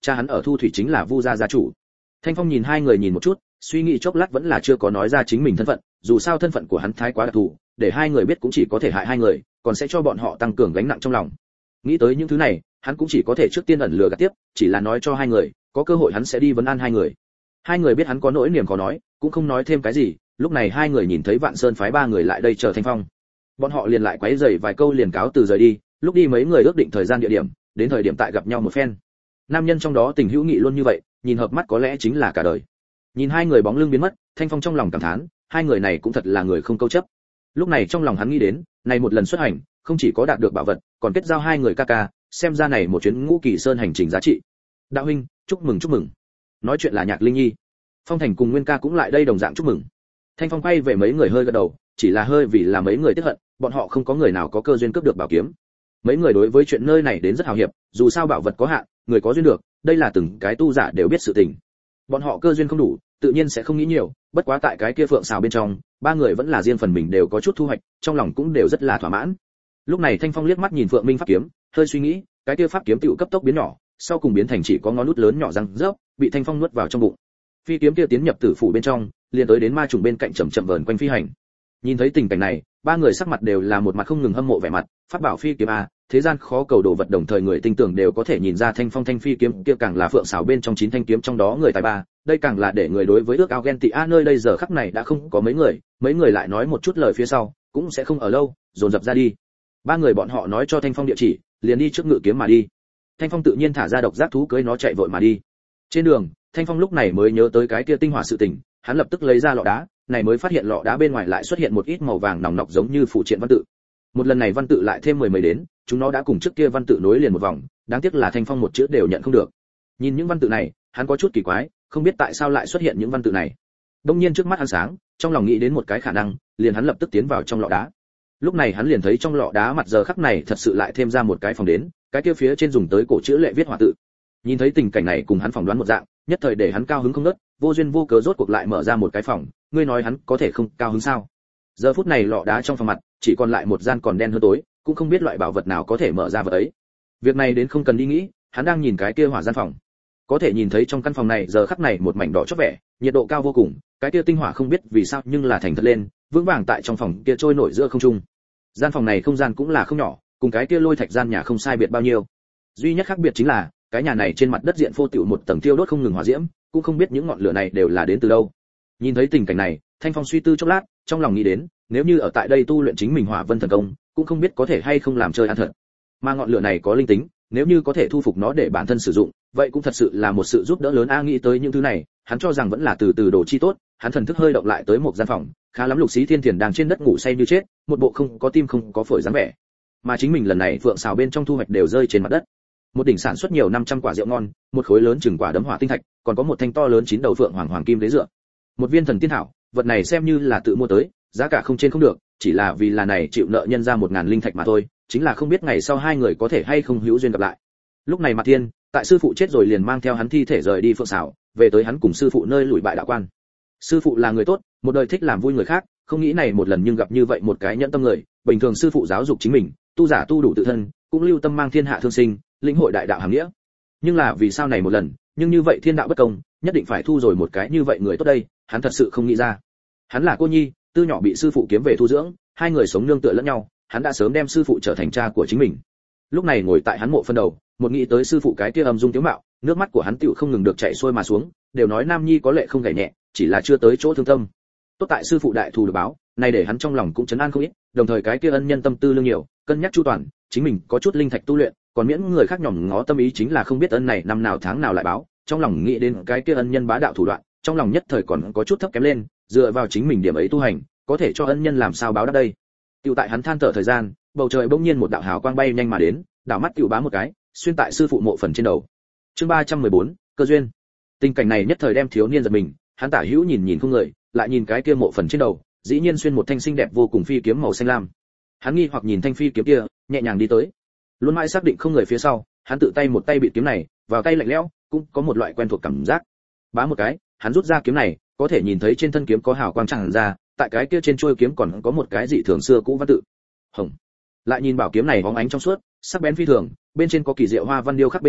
cha hắn ở Thu Thủy chính là Vu gia gia chủ. Thanh Phong nhìn hai người nhìn một chút, suy nghĩ chốc lát vẫn là chưa có nói ra chính mình thân phận, dù sao thân phận của hắn thái quá đặc thù, để hai người biết cũng chỉ có thể hại hai người, còn sẽ cho bọn họ tăng cường gánh nặng trong lòng. Nghĩ tới những thứ này, hắn cũng chỉ có thể trước tiên ẩn lừa gạt tiếp, chỉ là nói cho hai người, có cơ hội hắn sẽ đi vấn an hai người. Hai người biết hắn có nỗi niềm khó nói, cũng không nói thêm cái gì. Lúc này hai người nhìn thấy Vạn Sơn phái ba người lại đây chờ Thanh Phong, bọn họ liền lại quấy rầy vài câu liền cáo từ rời đi. Lúc đi mấy người ước định thời gian địa điểm, đến thời điểm tại gặp nhau một phen. Nam nhân trong đó tình hữu nghị luôn như vậy, nhìn hợp mắt có lẽ chính là cả đời. Nhìn hai người bóng lưng biến mất, Thanh Phong trong lòng cảm thán, hai người này cũng thật là người không câu chấp. Lúc này trong lòng hắn nghĩ đến, này một lần xuất hành, không chỉ có đạt được bảo vật, còn kết giao hai người ca ca, xem ra này một chuyến Ngũ Kỳ Sơn hành trình giá trị. Đạo huynh, chúc mừng chúc mừng. Nói chuyện là Nhạc Linh Nhi. Phong Thành cùng Nguyên ca cũng lại đây đồng dạng chúc mừng. Thanh Phong quay về mấy người hơi gật đầu, chỉ là hơi vì là mấy người tiếc hận, bọn họ không có người nào có cơ duyên cướp được bảo kiếm. Mấy người đối với chuyện nơi này đến rất hào hiệp, dù sao bảo vật có hạn, người có duyên được, đây là từng cái tu giả đều biết sự tình. Bọn họ cơ duyên không đủ, tự nhiên sẽ không nghĩ nhiều, bất quá tại cái kia phượng xào bên trong, ba người vẫn là riêng phần mình đều có chút thu hoạch, trong lòng cũng đều rất là thỏa mãn. Lúc này Thanh Phong liếc mắt nhìn Phượng Minh pháp kiếm, hơi suy nghĩ, cái kia pháp kiếm tựu cấp tốc biến nhỏ, sau cùng biến thành chỉ có ngón út lớn nhỏ răng rớp, bị Thanh Phong nuốt vào trong bụng. Phi kiếm kia tiến nhập tử phủ bên trong, liền tới đến ma trùng bên cạnh chậm chậm vờn quanh phi hành. Nhìn thấy tình cảnh này, ba người sắc mặt đều là một mặt không ngừng hâm mộ vẻ mặt, pháp bảo phi kiếm a, thế gian khó cầu đồ vật, đồng thời người tinh tưởng đều có thể nhìn ra Thanh Phong thanh phi kiếm kia càng là phượng xảo bên trong 9 thanh kiếm trong đó người tài ba, đây càng là để người đối với ước ao ghen tị a. Nơi đây giờ khắc này đã không có mấy người lại nói một chút lời phía sau, cũng sẽ không ở lâu, dồn dập ra đi. Ba người bọn họ nói cho Thanh Phong địa chỉ, liền đi trước ngự kiếm mà đi. Thanh Phong tự nhiên thả ra độc giác thú cưỡi nó chạy vội mà đi. Trên đường, Thanh Phong lúc này mới nhớ tới cái kia tinh hỏa sự tình, hắn lập tức lấy ra lọ đá, này mới phát hiện lọ đá bên ngoài lại xuất hiện một ít màu vàng nòng nọc giống như phụ triện văn tự. Một lần này văn tự lại thêm mười mấy đến, chúng nó đã cùng trước kia văn tự nối liền một vòng, đáng tiếc là Thanh Phong một chữ đều nhận không được. Nhìn những văn tự này, hắn có chút kỳ quái, không biết tại sao lại xuất hiện những văn tự này. Đông nhiên trước mắt hắn sáng, trong lòng nghĩ đến một cái khả năng, liền hắn lập tức tiến vào trong lọ đá. Lúc này hắn liền thấy trong lọ đá mặt giờ khắc này thật sự lại thêm ra một cái phòng đến, cái kia phía trên dùng tới cổ chữ lệ viết hỏa tự. Nhìn thấy tình cảnh này cùng hắn phỏng đoán một dạng, nhất thời để hắn cao hứng không ngớt, vô duyên vô cớ rốt cuộc lại mở ra một cái phòng, ngươi nói hắn có thể không cao hứng sao? Giờ phút này lọ đá trong phòng mặt chỉ còn lại một gian còn đen hơn tối, cũng không biết loại bảo vật nào có thể mở ra vật ấy. Việc này đến không cần đi nghĩ, hắn đang nhìn cái kia hỏa gian phòng, có thể nhìn thấy trong căn phòng này giờ khắc này một mảnh đỏ chót vẻ, nhiệt độ cao vô cùng, cái kia tinh hỏa không biết vì sao nhưng là thành thật lên, vững vàng tại trong phòng kia trôi nổi giữa không trung. Gian phòng này không gian cũng là không nhỏ, cùng cái kia lôi thạch gian nhà không sai biệt bao nhiêu. Duy nhất khác biệt chính là, cái nhà này trên mặt đất diện phô tiểu một tầng thiêu đốt không ngừng hỏa diễm, cũng không biết những ngọn lửa này đều là đến từ đâu. Nhìn thấy tình cảnh này, Thanh Phong suy tư chốc lát, trong lòng nghĩ đến, nếu như ở tại đây tu luyện chính mình Hỏa Vân thần công, cũng không biết có thể hay không làm chơi ăn thật. Mà ngọn lửa này có linh tính, nếu như có thể thu phục nó để bản thân sử dụng, vậy cũng thật sự là một sự giúp đỡ lớn a. Nghĩ tới những thứ này, hắn cho rằng vẫn là từ từ đồ chi tốt, hắn thần thức hơi động lại tới một gian phòng, khá lắm Lục Xí Thiên Thiền đang trên đất ngủ say như chết, một bộ không có tim không có phổi dáng vẻ. Mà chính mình lần này phượng xào bên trong thu hoạch đều rơi trên mặt đất. Một đỉnh sản xuất nhiều 500 quả rượu ngon, một khối lớn chừng quả đấm hỏa tinh thạch, còn có một thanh to lớn 9 đầu phượng hoàng kim ghế dựa. Một viên thần tiên thảo, vật này xem như là tự mua tới, giá cả không trên không được, chỉ là vì là này chịu nợ nhân ra 1000 linh thạch mà thôi, chính là không biết ngày sau hai người có thể hay không hữu duyên gặp lại. Lúc này Mạc Thiên, tại sư phụ chết rồi liền mang theo hắn thi thể rời đi phượng xảo, về tới hắn cùng sư phụ nơi lùi bại đạo quan. Sư phụ là người tốt, một đời thích làm vui người khác, không nghĩ này một lần nhưng gặp như vậy một cái nhẫn tâm người, bình thường sư phụ giáo dục chính mình, tu giả tu đủ tự thân, cũng lưu tâm mang thiên hạ thương sinh, lĩnh hội đại đạo hàm nghĩa. Nhưng là vì sao này một lần, nhưng như vậy thiên đạo bất công, nhất định phải thu rồi một cái như vậy người tốt đây, hắn thật sự không nghĩ ra. Hắn là cô nhi, từ nhỏ bị sư phụ kiếm về thu dưỡng, hai người sống nương tựa lẫn nhau, hắn đã sớm đem sư phụ trở thành cha của chính mình. Lúc này ngồi tại hắn mộ phân đầu, một nghĩ tới sư phụ cái kia âm dung tiếu mạo, nước mắt của hắn tựu không ngừng được chảy xuôi mà xuống, đều nói nam nhi có lệ không gảy nhẹ, chỉ là chưa tới chỗ thương tâm. Tốt tại sư phụ đại thù được báo, này để hắn trong lòng cũng trấn an không ít, đồng thời cái kia ân nhân tâm tư lương nhiều, cân nhắc chu toàn, chính mình có chút linh thạch tu luyện, còn miễn người khác nhòm ngó tâm ý chính là không biết ân này năm nào tháng nào lại báo, trong lòng nghĩ đến cái kia ân nhân bá đạo thủ đoạn, trong lòng nhất thời còn có chút thấp kém lên, dựa vào chính mình điểm ấy tu hành, có thể cho ân nhân làm sao báo đáp đây. Tiểu tại hắn than thở thời gian, bầu trời bỗng nhiên một đạo hào quang bay nhanh mà đến, đảo mắt tiểu bá một cái, xuyên tại sư phụ mộ phần trên đầu. Chương 314, cơ duyên. Tình cảnh này nhất thời đem thiếu niên giật mình, hắn tả hữu nhìn không người, lại nhìn cái kia mộ phần trên đầu, dĩ nhiên xuyên một thanh xinh đẹp vô cùng phi kiếm màu xanh lam. Hắn nghi hoặc nhìn thanh phi kiếm kia, nhẹ nhàng đi tới. Luôn mãi xác định không người phía sau, hắn tự tay một tay bịt kiếm này, vào tay lạnh lẽo, cũng có một loại quen thuộc cảm giác. Bá một cái, hắn rút ra kiếm này, có thể nhìn thấy trên thân kiếm có hào quang tràn ra, tại cái kia trên chuôi kiếm còn có một cái dị thường xưa cũ văn tự. Hồng. Lại nhìn bảo kiếm này bóng ánh trong suốt, sắc bén phi thường, bên trên có kỳ diệu hoa văn điêu khắc bên trên,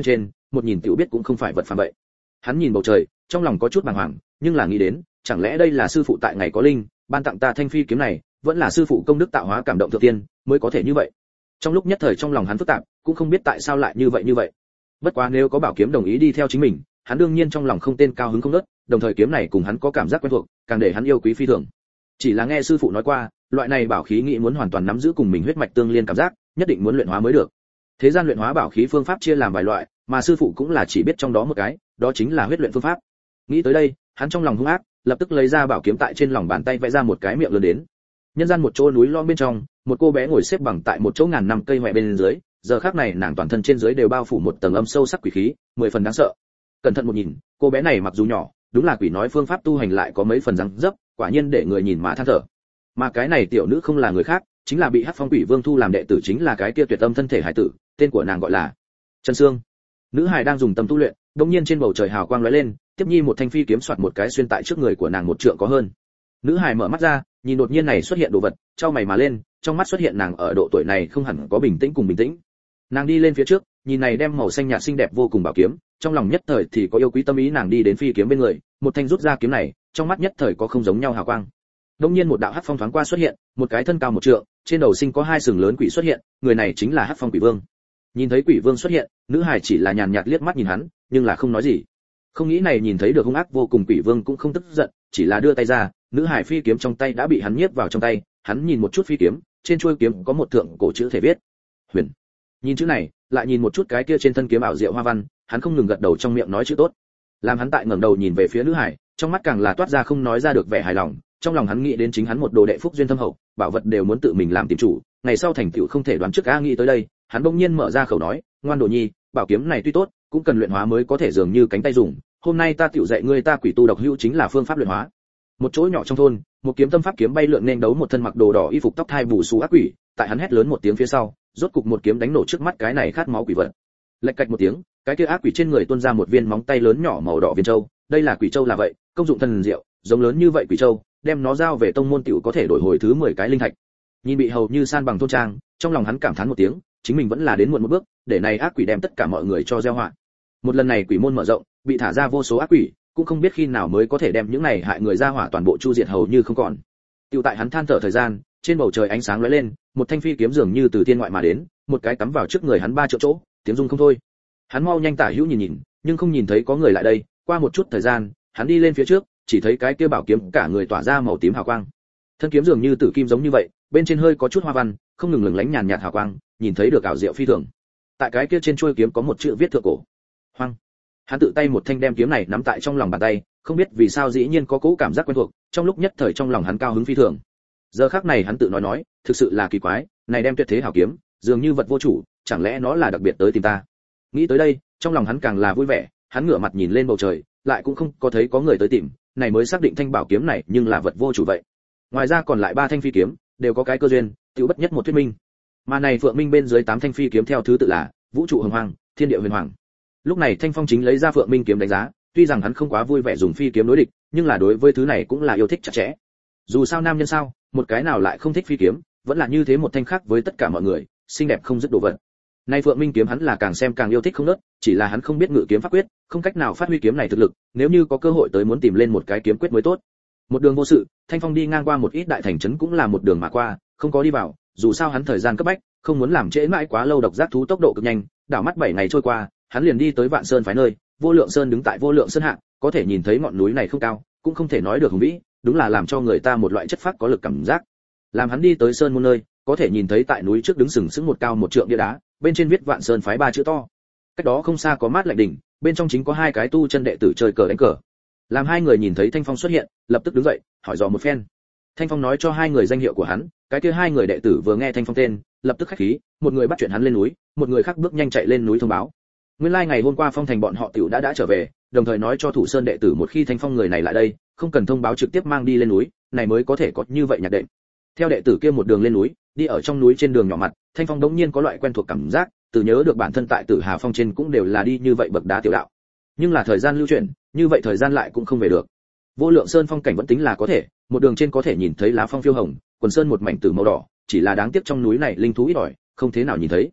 một nhìn tiểu biết cũng không phải vật phàm vậy. Hắn nhìn bầu trời, trong lòng có chút bàng hoàng, nhưng là nghĩ đến, chẳng lẽ đây là sư phụ tại ngày có linh, ban tặng ta thanh phi kiếm này, vẫn là sư phụ công đức tạo hóa cảm động thượng tiên, mới có thể như vậy. Trong lúc nhất thời trong lòng hắn phức tạp, cũng không biết tại sao lại như vậy. Bất quá nếu có bảo kiếm đồng ý đi theo chính mình, hắn đương nhiên trong lòng không tên cao hứng không ngớt, đồng thời kiếm này cùng hắn có cảm giác quen thuộc, càng để hắn yêu quý phi thường. Chỉ là nghe sư phụ nói qua, loại này bảo khí nghĩ muốn hoàn toàn nắm giữ cùng mình huyết mạch tương liên cảm giác, nhất định muốn luyện hóa mới được. Thế gian luyện hóa bảo khí phương pháp chia làm vài loại, mà sư phụ cũng là chỉ biết trong đó một cái, đó chính là huyết luyện phương pháp. Nghĩ tới đây, hắn trong lòng hung ác, lập tức lấy ra bảo kiếm tại trên lòng bàn tay vẽ ra một cái miệng lớn đến. Nhân gian một chỗ núi lõm bên trong, một cô bé ngồi xếp bằng tại một chỗ ngàn năm cây hoè bên dưới, giờ khắc này nàng toàn thân trên dưới đều bao phủ một tầng âm sâu sắc quỷ khí, 10 phần đáng sợ. Cẩn thận một nhìn, cô bé này mặc dù nhỏ, đúng là quỷ nói phương pháp tu hành lại có mấy phần răng dấp, quả nhiên để người nhìn mà than thở. Mà cái này tiểu nữ không là người khác, chính là bị Hắc Phong Quỷ Vương thu làm đệ tử, chính là cái kia tuyệt âm thân thể hải tử, tên của nàng gọi là Trần Sương. Nữ hài đang dùng tâm tu luyện, đột nhiên trên bầu trời hào quang lóe lên, tiếp nhi một thanh phi kiếm xoạt một cái xuyên tại trước người của nàng một trượng có hơn. Nữ hài mở mắt ra, nhìn đột nhiên này xuất hiện đồ vật, chau mày mà lên, trong mắt xuất hiện nàng ở độ tuổi này không hẳn có bình tĩnh cùng bình tĩnh. Nàng đi lên phía trước, nhìn này đem màu xanh nhạt xinh đẹp vô cùng bảo kiếm, trong lòng nhất thời thì có yêu quý tâm ý, nàng đi đến phi kiếm bên người, một thanh rút ra kiếm này, trong mắt nhất thời có không giống nhau hào quang. Đột nhiên một đạo hắc phong thoáng qua xuất hiện, một cái thân cao một trượng, trên đầu sinh có hai sừng lớn quỷ xuất hiện, người này chính là Hắc Phong Quỷ Vương. Nhìn thấy Quỷ Vương xuất hiện, nữ hài chỉ là nhàn nhạt liếc mắt nhìn hắn, nhưng là không nói gì. Không nghĩ này nhìn thấy được hung ác vô cùng Quỷ Vương cũng không tức giận, chỉ là đưa tay ra, nữ hài phi kiếm trong tay đã bị hắn nhiếp vào trong tay, hắn nhìn một chút phi kiếm, trên chuôi kiếm có một thượng cổ chữ thể viết Huyền. Nhìn chữ này, lại nhìn một chút cái kia trên thân kiếm ảo diệu hoa văn, hắn không ngừng gật đầu trong miệng nói chữ tốt. Làm hắn tại ngẩng đầu nhìn về phía nữ hài, trong mắt càng là toát ra không nói ra được vẻ hài lòng, trong lòng hắn nghĩ đến chính hắn một đồ đệ phúc duyên thâm hậu, bảo vật đều muốn tự mình làm tìm chủ, ngày sau thành tựu không thể đoán trước. A nghĩ tới đây, hắn bỗng nhiên mở ra khẩu nói, ngoan đồ nhi, bảo kiếm này tuy tốt, cũng cần luyện hóa mới có thể dường như cánh tay dùng, hôm nay ta tựu dạy ngươi, ta quỷ tu độc hữu chính là phương pháp luyện hóa. Một chỗ nhỏ trong thôn, một kiếm tâm pháp kiếm bay lượn nên đấu một thân mặc đồ đỏ y phục tóc thai bù xù ác quỷ, tại hắn hét lớn một tiếng phía sau, rốt cục một kiếm đánh nổ trước mắt cái này khát máu quỷ vật. Lệch cạch một tiếng, cái kia ác quỷ trên người tuôn ra một viên móng tay lớn nhỏ màu đỏ viên châu, đây là quỷ châu là vậy, công dụng thần diệu, giống lớn như vậy quỷ châu, đem nó giao về tông môn tiểu có thể đổi hồi thứ 10 cái linh thạch. Nhìn bị hầu như san bằng thôn trang, trong lòng hắn cảm thán một tiếng, chính mình vẫn là đến muộn một bước, để này ác quỷ đem tất cả mọi người cho gieo họa. Một lần này quỷ môn mở rộng, bị thả ra vô số ác quỷ, cũng không biết khi nào mới có thể đem những này hại người ra hỏa toàn bộ chu diệt hầu như không còn. Tiểu tại hắn than thở thời gian, trên bầu trời ánh sáng lóe lên, một thanh phi kiếm dường như từ thiên ngoại mà đến, một cái cắm vào trước người hắn 3 triệu chỗ, tiếng rung không thôi. Hắn mau nhanh tả hữu nhìn, nhưng không nhìn thấy có người lại đây. Qua một chút thời gian, hắn đi lên phía trước, chỉ thấy cái kia bảo kiếm cả người tỏa ra màu tím hào quang. Thân kiếm dường như tử kim giống như vậy, bên trên hơi có chút hoa văn, không ngừng lừng lánh nhàn nhạt hào quang, nhìn thấy được ảo diệu phi thường. Tại cái kia trên chuôi kiếm có một chữ viết thượng cổ. Hoang. Hắn tự tay một thanh đem kiếm này nắm tại trong lòng bàn tay, không biết vì sao dĩ nhiên có cỗ cảm giác quen thuộc, trong lúc nhất thời trong lòng hắn cao hứng phi thường. Giờ khắc này hắn tự nói, thực sự là kỳ quái, này đem tuyệt thế hảo kiếm, dường như vật vô chủ, chẳng lẽ nó là đặc biệt tới tìm ta. Nghĩ tới đây, trong lòng hắn càng là vui vẻ, hắn ngửa mặt nhìn lên bầu trời, lại cũng không có thấy có người tới tìm, này mới xác định thanh bảo kiếm này nhưng là vật vô chủ vậy. Ngoài ra còn lại 3 thanh phi kiếm đều có cái cơ duyên, tiểu bất nhất một thuyết minh. Mà này Phượng Minh bên dưới 8 thanh phi kiếm theo thứ tự là Vũ trụ hồng hoàng, Thiên địa huyền hoàng. Lúc này Thanh Phong chính lấy ra Phượng Minh kiếm đánh giá, tuy rằng hắn không quá vui vẻ dùng phi kiếm đối địch, nhưng là đối với thứ này cũng là yêu thích chặt chẽ. Dù sao nam nhân sao, một cái nào lại không thích phi kiếm, vẫn là như thế một thanh khác với tất cả mọi người, xinh đẹp không dứt đồ vật. Nay Phượng Minh kiếm hắn là càng xem càng yêu thích không nớt, chỉ là hắn không biết ngự kiếm pháp quyết, không cách nào phát huy kiếm này thực lực, nếu như có cơ hội tới muốn tìm lên một cái kiếm quyết mới tốt. Một đường vô sự, Thanh Phong đi ngang qua một ít đại thành trấn cũng là một đường mà qua, không có đi vào, dù sao hắn thời gian cấp bách, không muốn làm trễ mãi quá lâu độc giác thú tốc độ cực nhanh, đảo mắt 7 ngày trôi qua, hắn liền đi tới Vạn Sơn phái nơi, Vô Lượng Sơn đứng tại Vô Lượng Sơn hạ, có thể nhìn thấy ngọn núi này không cao, cũng không thể nói được hùng vĩ, đúng là làm cho người ta một loại chất phác có lực cảm giác. Làm hắn đi tới sơn môn nơi, có thể nhìn thấy tại núi trước đứng sừng sững một cao một trượng bia đá, bên trên viết Vạn Sơn phái 3 chữ to. Cách đó không xa có mát lạnh đỉnh, bên trong chính có 2 cái tu chân đệ tử chơi cờ đánh cờ. Làm 2 người nhìn thấy Thanh Phong xuất hiện, lập tức đứng dậy, hỏi dò một phen. Thanh Phong nói cho 2 người danh hiệu của hắn, cái kia 2 người đệ tử vừa nghe Thanh Phong tên, lập tức khách khí, một người bắt chuyện hắn lên núi, một người khác bước nhanh chạy lên núi thông báo. Nguyên lai ngày hôm qua Phong Thành bọn họ tiểu đã trở về, đồng thời nói cho Thủ Sơn đệ tử một khi Thanh Phong người này lại đây, không cần thông báo trực tiếp mang đi lên núi, này mới có thể có như vậy nhạc đệm. Theo đệ tử kia một đường lên núi, đi ở trong núi trên đường nhỏ mặt, Thanh Phong đống nhiên có loại quen thuộc cảm giác, tự nhớ được bản thân tại Tử Hà Phong trên cũng đều là đi như vậy bậc đá tiểu đạo. Nhưng là thời gian lưu chuyển, như vậy thời gian lại cũng không về được. Vô Lượng Sơn phong cảnh vẫn tính là có thể, một đường trên có thể nhìn thấy lá phong phiêu hồng, quần sơn một mảnh tử màu đỏ, chỉ là đáng tiếc trong núi này linh thú ít ỏi, không thế nào nhìn thấy.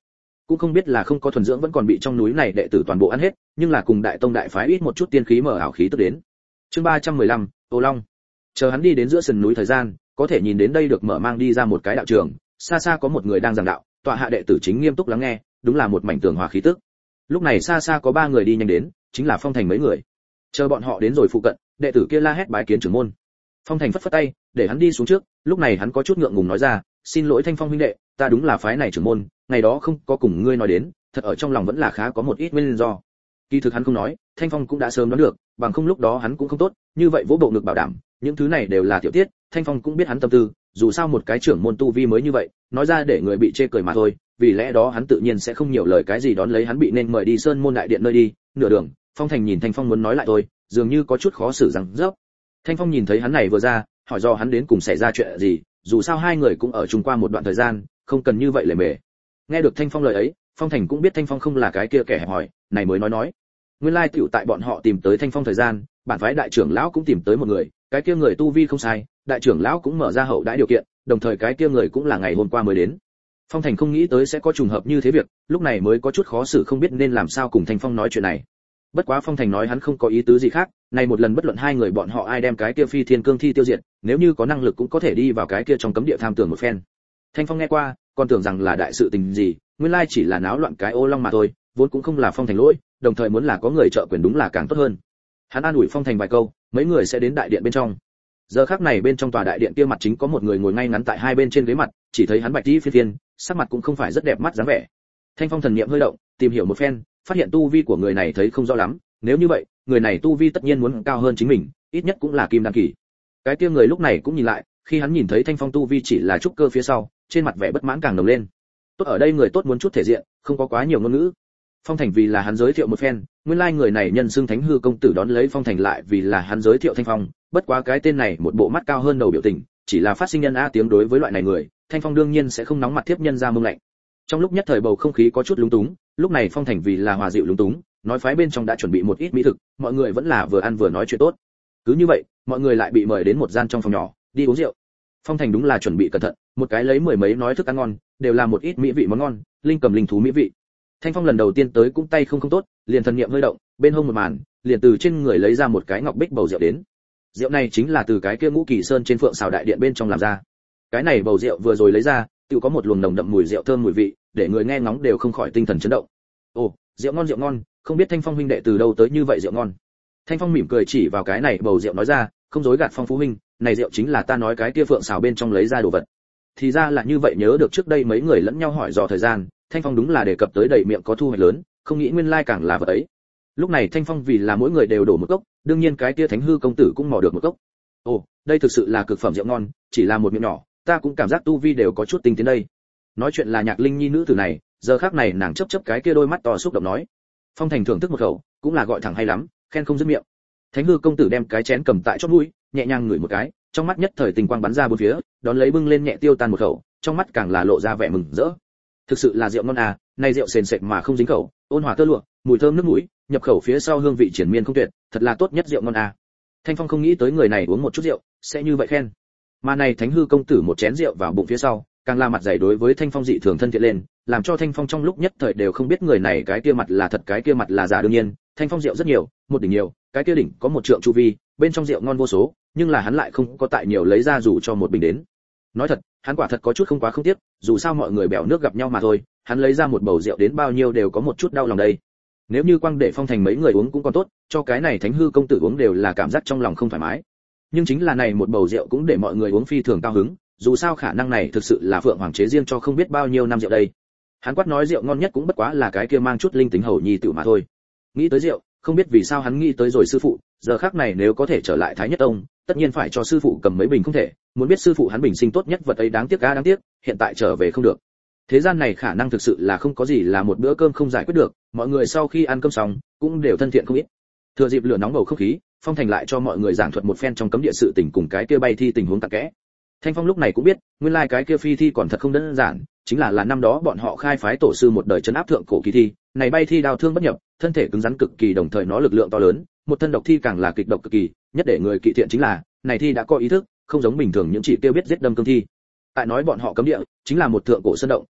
cũng không biết là không có thuần dưỡng vẫn còn bị trong núi này đệ tử toàn bộ ăn hết, nhưng là cùng đại tông đại phái ít một chút tiên khí mở ảo khí tức đến. Chương 315, Ô Long. Chờ hắn đi đến giữa sườn núi thời gian, có thể nhìn đến đây được mở mang đi ra một cái đạo trường, xa xa có một người đang giảng đạo, tọa hạ đệ tử chính nghiêm túc lắng nghe, đúng là một mảnh tường hòa khí tức. Lúc này xa xa có 3 người đi nhanh đến, chính là Phong Thành mấy người. Chờ bọn họ đến rồi phụ cận, đệ tử kia la hét bái kiến trưởng môn. Phong Thành phất phất tay, để hắn đi xuống trước, lúc này hắn có chút ngượng ngùng nói ra, xin lỗi Thanh Phong huynh đệ, ta đúng là phái này trưởng môn, ngày đó không có cùng ngươi nói đến, thật ở trong lòng vẫn là khá có một ít nguyên do. Kỳ thực hắn không nói, Thanh Phong cũng đã sớm đoán được, bằng không lúc đó hắn cũng không tốt, như vậy vỗ bộ ngực bảo đảm, những thứ này đều là tiểu tiết, Thanh Phong cũng biết hắn tâm tư, dù sao một cái trưởng môn tu vi mới như vậy, nói ra để người bị chê cười mà thôi, vì lẽ đó hắn tự nhiên sẽ không nhiều lời cái gì đón lấy hắn bị nên mời đi Sơn Môn đại điện nơi đi, nửa đường, Phong Thành nhìn Thanh Phong muốn nói lại thôi, dường như có chút khó xử rằng dốc. Thanh Phong nhìn thấy hắn này vừa ra, hỏi do hắn đến cùng xảy ra chuyện gì, dù sao hai người cũng ở chung qua một đoạn thời gian, không cần như vậy lề mề. Nghe được Thanh Phong lời ấy, Phong Thành cũng biết Thanh Phong không là cái kia kẻ hẹp hòi, này mới nói. Nguyên lai tiểu tại bọn họ tìm tới Thanh Phong thời gian, bản phái đại trưởng lão cũng tìm tới một người, cái kia người tu vi không sai, đại trưởng lão cũng mở ra hậu đãi điều kiện, đồng thời cái kia người cũng là ngày hôm qua mới đến. Phong Thành không nghĩ tới sẽ có trùng hợp như thế việc, lúc này mới có chút khó xử không biết nên làm sao cùng Thanh Phong nói chuyện này. Bất quá Phong Thành nói hắn không có ý tứ gì khác, này một lần bất luận hai người bọn họ ai đem cái kia Phi Thiên Cương Thi tiêu diệt, nếu như có năng lực cũng có thể đi vào cái kia trong cấm địa tham tưởng một phen. Thanh Phong nghe qua, còn tưởng rằng là đại sự tình gì, nguyên lai chỉ là náo loạn cái Ô Long mà thôi, vốn cũng không là Phong Thành lỗi, đồng thời muốn là có người trợ quyền đúng là càng tốt hơn. Hắn an ủi Phong Thành vài câu, mấy người sẽ đến đại điện bên trong. Giờ khắc này bên trong tòa đại điện kia mặt chính có một người ngồi ngay ngắn tại hai bên trên ghế mặt, chỉ thấy hắn bạch y phi thiên, sắc mặt cũng không phải rất đẹp mắt dáng vẻ. Thanh Phong thần niệm hơi động, tìm hiểu một phen, phát hiện tu vi của người này thấy không rõ lắm, nếu như vậy, người này tu vi tất nhiên muốn cao hơn chính mình, ít nhất cũng là kim đan kỳ. Cái kia người lúc này cũng nhìn lại, khi hắn nhìn thấy Thanh Phong tu vi chỉ là trúc cơ phía sau, trên mặt vẻ bất mãn càng nồng lên. Tốt ở đây người tốt muốn chút thể diện, không có quá nhiều ngôn ngữ. Phong Thành vì là hắn giới thiệu một phen, nguyên lai người này nhân xưng Thánh Hư công tử đón lấy Phong Thành lại vì là hắn giới thiệu Thanh Phong, bất quá cái tên này một bộ mắt cao hơn đầu biểu tình, chỉ là phát sinh nhân a tiếng đối với loại này người, Thanh Phong đương nhiên sẽ không nóng mặt tiếp nhân ra mông lạnh. Trong lúc nhất thời bầu không khí có chút lúng túng, lúc này Phong Thành vì là hòa dịu lúng túng, nói phái bên trong đã chuẩn bị một ít mỹ thực, mọi người vẫn là vừa ăn vừa nói chuyện tốt. Cứ như vậy, mọi người lại bị mời đến một gian trong phòng nhỏ, đi uống rượu. Phong Thành đúng là chuẩn bị cẩn thận, một cái lấy mười mấy nói thức ăn ngon, đều là một ít mỹ vị món ngon, linh cầm linh thú mỹ vị. Thanh Phong lần đầu tiên tới cũng tay không tốt, liền thần niệm hơi động, bên hông một màn, liền từ trên người lấy ra một cái ngọc bích bầu rượu đến. Rượu này chính là từ cái kia Ngũ Kỳ Sơn trên Phượng Xào đại điện bên trong làm ra. Cái này bầu rượu vừa rồi lấy ra, tự có một luồng nồng đậm mùi rượu thơm mùi vị, để người nghe ngóng đều không khỏi tinh thần chấn động. Ồ, rượu ngon, không biết Thanh Phong huynh đệ từ đâu tới như vậy rượu ngon. Thanh Phong mỉm cười chỉ vào cái này bầu rượu nói ra, không dối gạt Phong phú huynh, này rượu chính là ta nói cái kia Phượng Xào bên trong lấy ra đồ vật. Thì ra là như vậy, nhớ được trước đây mấy người lẫn nhau hỏi dò thời gian, Thanh Phong đúng là đề cập tới đầy miệng có thu hoạch lớn, không nghĩ nguyên lai càng là vật ấy. Lúc này Thanh Phong vì là mỗi người đều đổ một cốc, đương nhiên cái kia Thánh Hư công tử cũng mò được một cốc. Ồ, đây thực sự là cực phẩm rượu ngon, chỉ là một miệng nhỏ, ta cũng cảm giác tu vi đều có chút tinh tiến đây. Nói chuyện là Nhạc Linh Nhi nữ tử này, giờ khắc này nàng chớp chớp cái kia đôi mắt to xúc động nói. Phong Thành thưởng thức một khẩu, cũng là gọi thẳng hay lắm, khen không dứt miệng. Thánh Hư công tử đem cái chén cầm tại chóp mũi, nhẹ nhàng ngửi một cái, trong mắt nhất thời tình quang bắn ra bốn phía, đón lấy bưng lên nhẹ tiêu tan một khẩu, trong mắt càng là lộ ra vẻ mừng rỡ. Thực sự là rượu ngon à, này rượu sền sệt mà không dính khẩu, ôn hòa tơ lụa, mùi thơm nước mũi, nhập khẩu phía sau hương vị triển miên không tuyệt, thật là tốt nhất rượu ngon à. Thanh Phong không nghĩ tới người này uống một chút rượu sẽ như vậy khen. Mà này Thánh Hư công tử một chén rượu vào bụng phía sau, càng la mặt dày đối với Thanh Phong dị thường thân thiện lên, làm cho Thanh Phong trong lúc nhất thời đều không biết người này cái kia mặt là thật cái kia mặt là giả. Đương nhiên, Thanh Phong rượu rất nhiều, một đỉnh nhiều, cái kia đỉnh có một trượng chu vi, bên trong rượu ngon vô số, nhưng là hắn lại không có tại nhiều lấy ra dù cho một bình đến. Nói thật, hắn quả thật có chút không quá không tiếc, dù sao mọi người bèo nước gặp nhau mà thôi, hắn lấy ra một bầu rượu đến bao nhiêu đều có một chút đau lòng đây. Nếu như quang để Phong Thành mấy người uống cũng còn tốt, cho cái này Thánh Hư công tử uống đều là cảm giác trong lòng không thoải mái. Nhưng chính là này một bầu rượu cũng để mọi người uống phi thường cao hứng, dù sao khả năng này thực sự là Phượng Hoàng chế riêng cho không biết bao nhiêu năm rượu đây. Hắn quát nói rượu ngon nhất cũng bất quá là cái kia mang chút linh tính hầu nhi tự mà thôi. Nghĩ tới rượu, không biết vì sao hắn nghĩ tới rồi sư phụ, giờ khắc này nếu có thể trở lại Thái Nhất Tông, tất nhiên phải cho sư phụ cầm mấy bình không thể, muốn biết sư phụ hắn bình sinh tốt nhất vật ấy đáng tiếc đáng tiếc, hiện tại trở về không được. Thế gian này khả năng thực sự là không có gì là một bữa cơm không giải quyết được, mọi người sau khi ăn cơm xong cũng đều thân thiện không ít. Thừa dịp lửa nóng bầu không khí, Phong Thành lại cho mọi người giảng thuật một phen trong cấm địa sự tình cùng cái kia bay thi tình huống cặn kẽ. Thanh Phong lúc này cũng biết, nguyên lai cái kia phi thi còn thật không đơn giản, chính là năm đó bọn họ khai phái tổ sư một đời trấn áp thượng cổ kỳ thi, này bay thi đao thương bất nhập, thân thể cứng rắn cực kỳ, đồng thời nó lực lượng to lớn, một thân độc thi càng là kịch độc cực kỳ, nhất để người kỵ thiện chính là, này thi đã có ý thức, không giống bình thường những chỉ tiêu biết giết đâm cương thi. Tại nói bọn họ cấm địa, chính là một thượng cổ sơn động,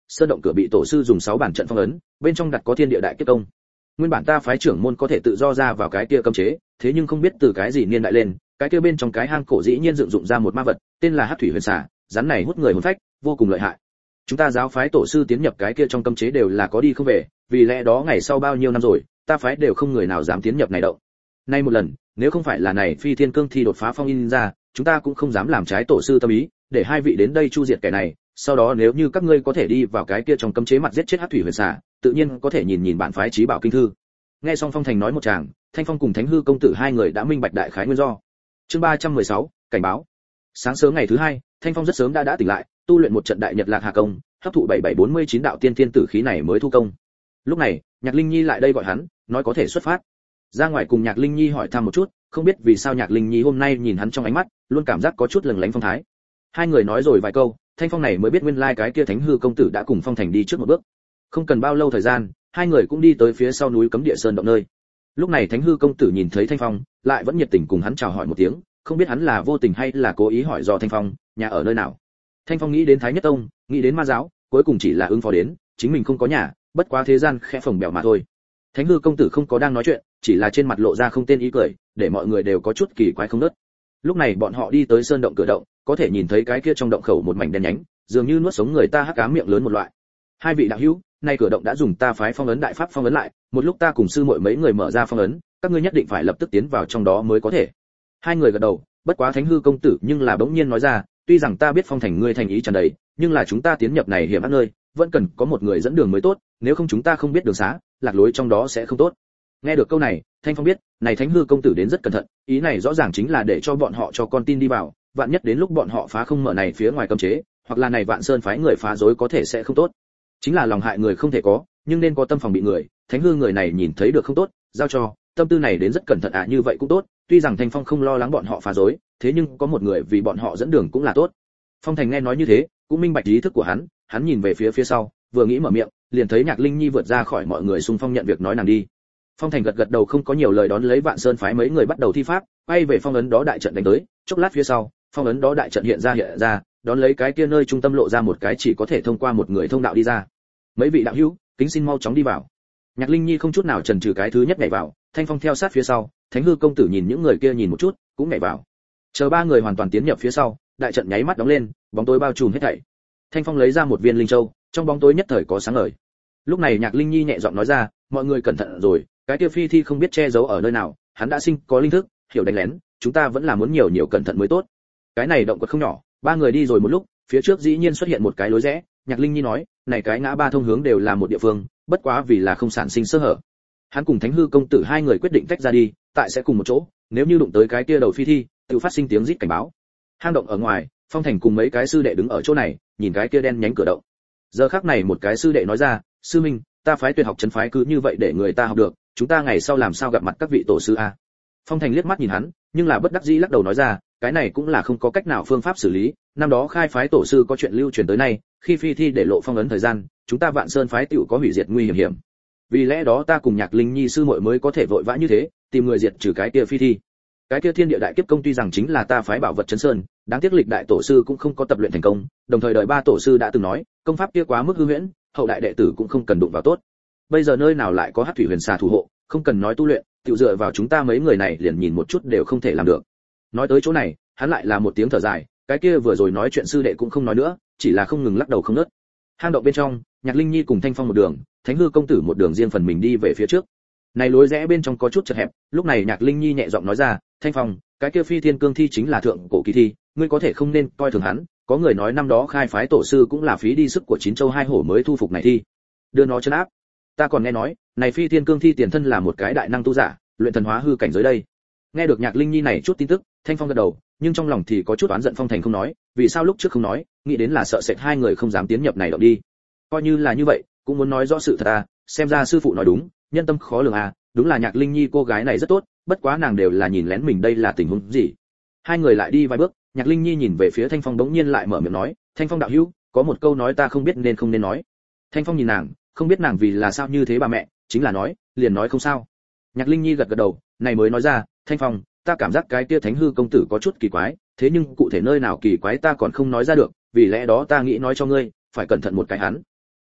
sơn động cửa bị tổ sư dùng 6 bản trận phong ấn, bên trong đặt có thiên địa đại kiếp công. Nguyên bản ta phái trưởng môn có thể tự do ra vào cái kia cấm chế, thế nhưng không biết từ cái gì niên đại lên, cái kia bên trong cái hang cổ dĩ nhiên dựng dụng ra một ma vật, tên là Hắc Thủy Huyền Xà, rắn này hút người hồn phách, vô cùng lợi hại. Chúng ta giáo phái tổ sư tiến nhập cái kia trong cấm chế đều là có đi không về, vì lẽ đó ngày sau bao nhiêu năm rồi, ta phái đều không người nào dám tiến nhập này động. Nay một lần, nếu không phải là này Phi Thiên Cương thi đột phá phong in ra, chúng ta cũng không dám làm trái tổ sư tâm ý, để hai vị đến đây chu diệt kẻ này, sau đó nếu như các ngươi có thể đi vào cái kia trong cấm chế mặt giết chết Hắc Thủy Huyền Xà, tự nhiên có thể nhìn nhìn bản phái trí bảo kinh thư. Nghe xong Phong Thành nói một tràng, Thanh Phong cùng Thánh Hư công tử hai người đã minh bạch đại khái nguyên do. Chương 316, cảnh báo. Sáng sớm ngày thứ hai, Thanh Phong rất sớm đã tỉnh lại, tu luyện một trận đại nhật lạc hà công, hấp thụ 7749 đạo tiên thiên tử khí này mới thu công. Lúc này, Nhạc Linh Nhi lại đây gọi hắn, nói có thể xuất phát. Ra ngoài cùng Nhạc Linh Nhi hỏi thăm một chút, không biết vì sao Nhạc Linh Nhi hôm nay nhìn hắn trong ánh mắt, luôn cảm giác có chút lừng lánh phong thái. Hai người nói rồi vài câu, Thanh Phong này mới biết nguyên lai cái kia Thánh Hư công tử đã cùng Phong Thành đi trước một bước. Không cần bao lâu thời gian, hai người cũng đi tới phía sau núi Cấm Địa Sơn động nơi. Lúc này Thánh Hư công tử nhìn thấy Thanh Phong, lại vẫn nhiệt tình cùng hắn chào hỏi một tiếng, không biết hắn là vô tình hay là cố ý hỏi do Thanh Phong, nhà ở nơi nào. Thanh Phong nghĩ đến Thái Nhất Tông, nghĩ đến Ma giáo, cuối cùng chỉ là ứng phó đến, chính mình không có nhà, bất quá thế gian khẽ phồng bèo mà thôi. Thánh Hư công tử không có đang nói chuyện, chỉ là trên mặt lộ ra không tên ý cười, để mọi người đều có chút kỳ quái không ngớt. Lúc này bọn họ đi tới sơn động cửa động, có thể nhìn thấy cái kia trong động khẩu một mảnh đen nhánh, dường như nuốt sống người ta hắc ám miệng lớn một loại. Hai vị đạo hữu, nay cửa động đã dùng ta phái phong ấn đại pháp phong ấn lại, một lúc ta cùng sư muội mấy người mở ra phong ấn, các ngươi nhất định phải lập tức tiến vào trong đó mới có thể. Hai người gật đầu, bất quá Thánh Hư công tử nhưng là bỗng nhiên nói ra, tuy rằng ta biết Phong Thành ngươi thành ý tràn đầy, nhưng là chúng ta tiến nhập này hiểm ác nơi, vẫn cần có một người dẫn đường mới tốt, nếu không chúng ta không biết đường xá, lạc lối trong đó sẽ không tốt. Nghe được câu này, Thanh Phong biết, này Thánh Hư công tử đến rất cẩn thận, ý này rõ ràng chính là để cho bọn họ cho con tin đi vào, vạn nhất đến lúc bọn họ phá không mở này phía ngoài cấm chế, hoặc là này Vạn Sơn phái người phá rối có thể sẽ không tốt. Chính là lòng hại người không thể có, nhưng nên có tâm phòng bị người, Thánh Hư người này nhìn thấy được không tốt, giao cho, tâm tư này đến rất cẩn thận như vậy cũng tốt, tuy rằng Thanh Phong không lo lắng bọn họ phá rối, thế nhưng có một người vì bọn họ dẫn đường cũng là tốt. Phong Thành nghe nói như thế, cũng minh bạch ý thức của hắn nhìn về phía sau, vừa nghĩ mở miệng, liền thấy Nhạc Linh Nhi vượt ra khỏi mọi người xung phong nhận việc nói nàng đi. Phong Thành gật đầu không có nhiều lời đón lấy Vạn Sơn phái mấy người bắt đầu thi pháp, quay về phong ấn đó đại trận đánh tới, chốc lát phía sau, phong ấn đó đại trận hiện ra, đón lấy cái kia nơi trung tâm lộ ra một cái chỉ có thể thông qua một người thông đạo đi ra. Mấy vị đạo hữu, kính xin mau chóng đi vào. Nhạc Linh Nhi không chút nào chần chừ cái thứ nhất nhảy vào, Thanh Phong theo sát phía sau, Thánh Hư công tử nhìn những người kia nhìn một chút, cũng nhảy vào. Chờ ba người hoàn toàn tiến nhập phía sau, đại trận nháy mắt đóng lên, bóng tối bao trùm hết thảy. Thanh Phong lấy ra một viên linh châu, trong bóng tối nhất thời có sáng ngời. Lúc này Nhạc Linh Nhi nhẹ giọng nói ra, mọi người cẩn thận rồi, cái kia phi thi không biết che giấu ở nơi nào, hắn đã sinh có linh thức, hiểu đánh lén, chúng ta vẫn là muốn nhiều cẩn thận mới tốt. Cái này động quật không nhỏ, ba người đi rồi một lúc, phía trước dĩ nhiên xuất hiện một cái lối rẽ, Nhạc Linh Nhi nói, này cái ngã ba thông hướng đều là một địa phương, bất quá vì là không sản sinh sơ hở. Hắn cùng Thánh Hư công tử hai người quyết định tách ra đi, tại sẽ cùng một chỗ, nếu như đụng tới cái kia đầu phi thi, tự phát sinh tiếng rít cảnh báo. Hang động ở ngoài, Phong Thành cùng mấy cái sư đệ đứng ở chỗ này, nhìn cái kia đen nhánh cửa động. Giờ khắc này một cái sư đệ nói ra, sư minh, ta phái Tuyệt học trấn phái cứ như vậy để người ta học được, chúng ta ngày sau làm sao gặp mặt các vị tổ sư a? Phong Thành liếc mắt nhìn hắn, nhưng là bất đắc dĩ lắc đầu nói ra, cái này cũng là không có cách nào phương pháp xử lý, năm đó khai phái tổ sư có chuyện lưu truyền tới nay, khi phi thi để lộ phong ấn thời gian, chúng ta Vạn Sơn phái tiểu có hủy diệt nguy hiểm. Vì lẽ đó ta cùng Nhạc Linh Nhi sư muội mới có thể vội vã như thế, tìm người diệt trừ cái kia phi thi. Cái kia thiên địa đại kiếp công tuy rằng chính là ta phái bảo vật trấn sơn, đáng tiếc lịch đại tổ sư cũng không có tập luyện thành công, đồng thời đời ba tổ sư đã từng nói, công pháp kia quá mức hư huyễn, hậu đại đệ tử cũng không cần đụng vào tốt. Bây giờ nơi nào lại có Hắc Thủy Huyền Xà thủ hộ, không cần nói tu luyện, tự dựa vào chúng ta mấy người này liền nhìn một chút đều không thể làm được. Nói tới chỗ này, hắn lại là một tiếng thở dài, cái kia vừa rồi nói chuyện sư đệ cũng không nói nữa, chỉ là không ngừng lắc đầu không ngớt. Hang động bên trong, Nhạc Linh Nhi cùng Thanh Phong một đường, Thánh Hư công tử một đường riêng phần mình đi về phía trước. Này lối rẽ bên trong có chút chật hẹp, lúc này Nhạc Linh Nhi nhẹ giọng nói ra, Thanh Phong, cái kia Phi Thiên Cương thi chính là thượng cổ kỳ thi, ngươi có thể không nên coi thường hắn, có người nói năm đó khai phái tổ sư cũng là phí đi sức của 9 châu 2 hổ mới thu phục này thi, đưa nó trấn áp. Ta còn nghe nói, này Phi Thiên Cương thi tiền thân là một cái đại năng tu giả, luyện thần hóa hư cảnh giới đây. Nghe được Nhạc Linh Nhi này chút tin tức, Thanh Phong gật đầu, nhưng trong lòng thì có chút oán giận Phong Thành không nói, vì sao lúc trước không nói, nghĩ đến là sợ sệt hai người không dám tiến nhập này động đi. Coi như là như vậy, cũng muốn nói rõ sự thật xem ra sư phụ nói đúng, nhân tâm khó lường đúng là Nhạc Linh Nhi cô gái này rất tốt, bất quá nàng đều là nhìn lén mình đây là tình huống gì. Hai người lại đi vài bước, Nhạc Linh Nhi nhìn về phía Thanh Phong bỗng nhiên lại mở miệng nói, Thanh Phong đạo hữu, có một câu nói ta không biết nên không nên nói. Thanh Phong nhìn nàng, không biết nàng vì là sao như thế bà mẹ, chính là nói, liền nói không sao. Nhạc Linh Nhi gật gật đầu, này mới nói ra, Thanh Phong, ta cảm giác cái kia Thánh Hư công tử có chút kỳ quái, thế nhưng cụ thể nơi nào kỳ quái ta còn không nói ra được, vì lẽ đó ta nghĩ nói cho ngươi, phải cẩn thận một cái hắn.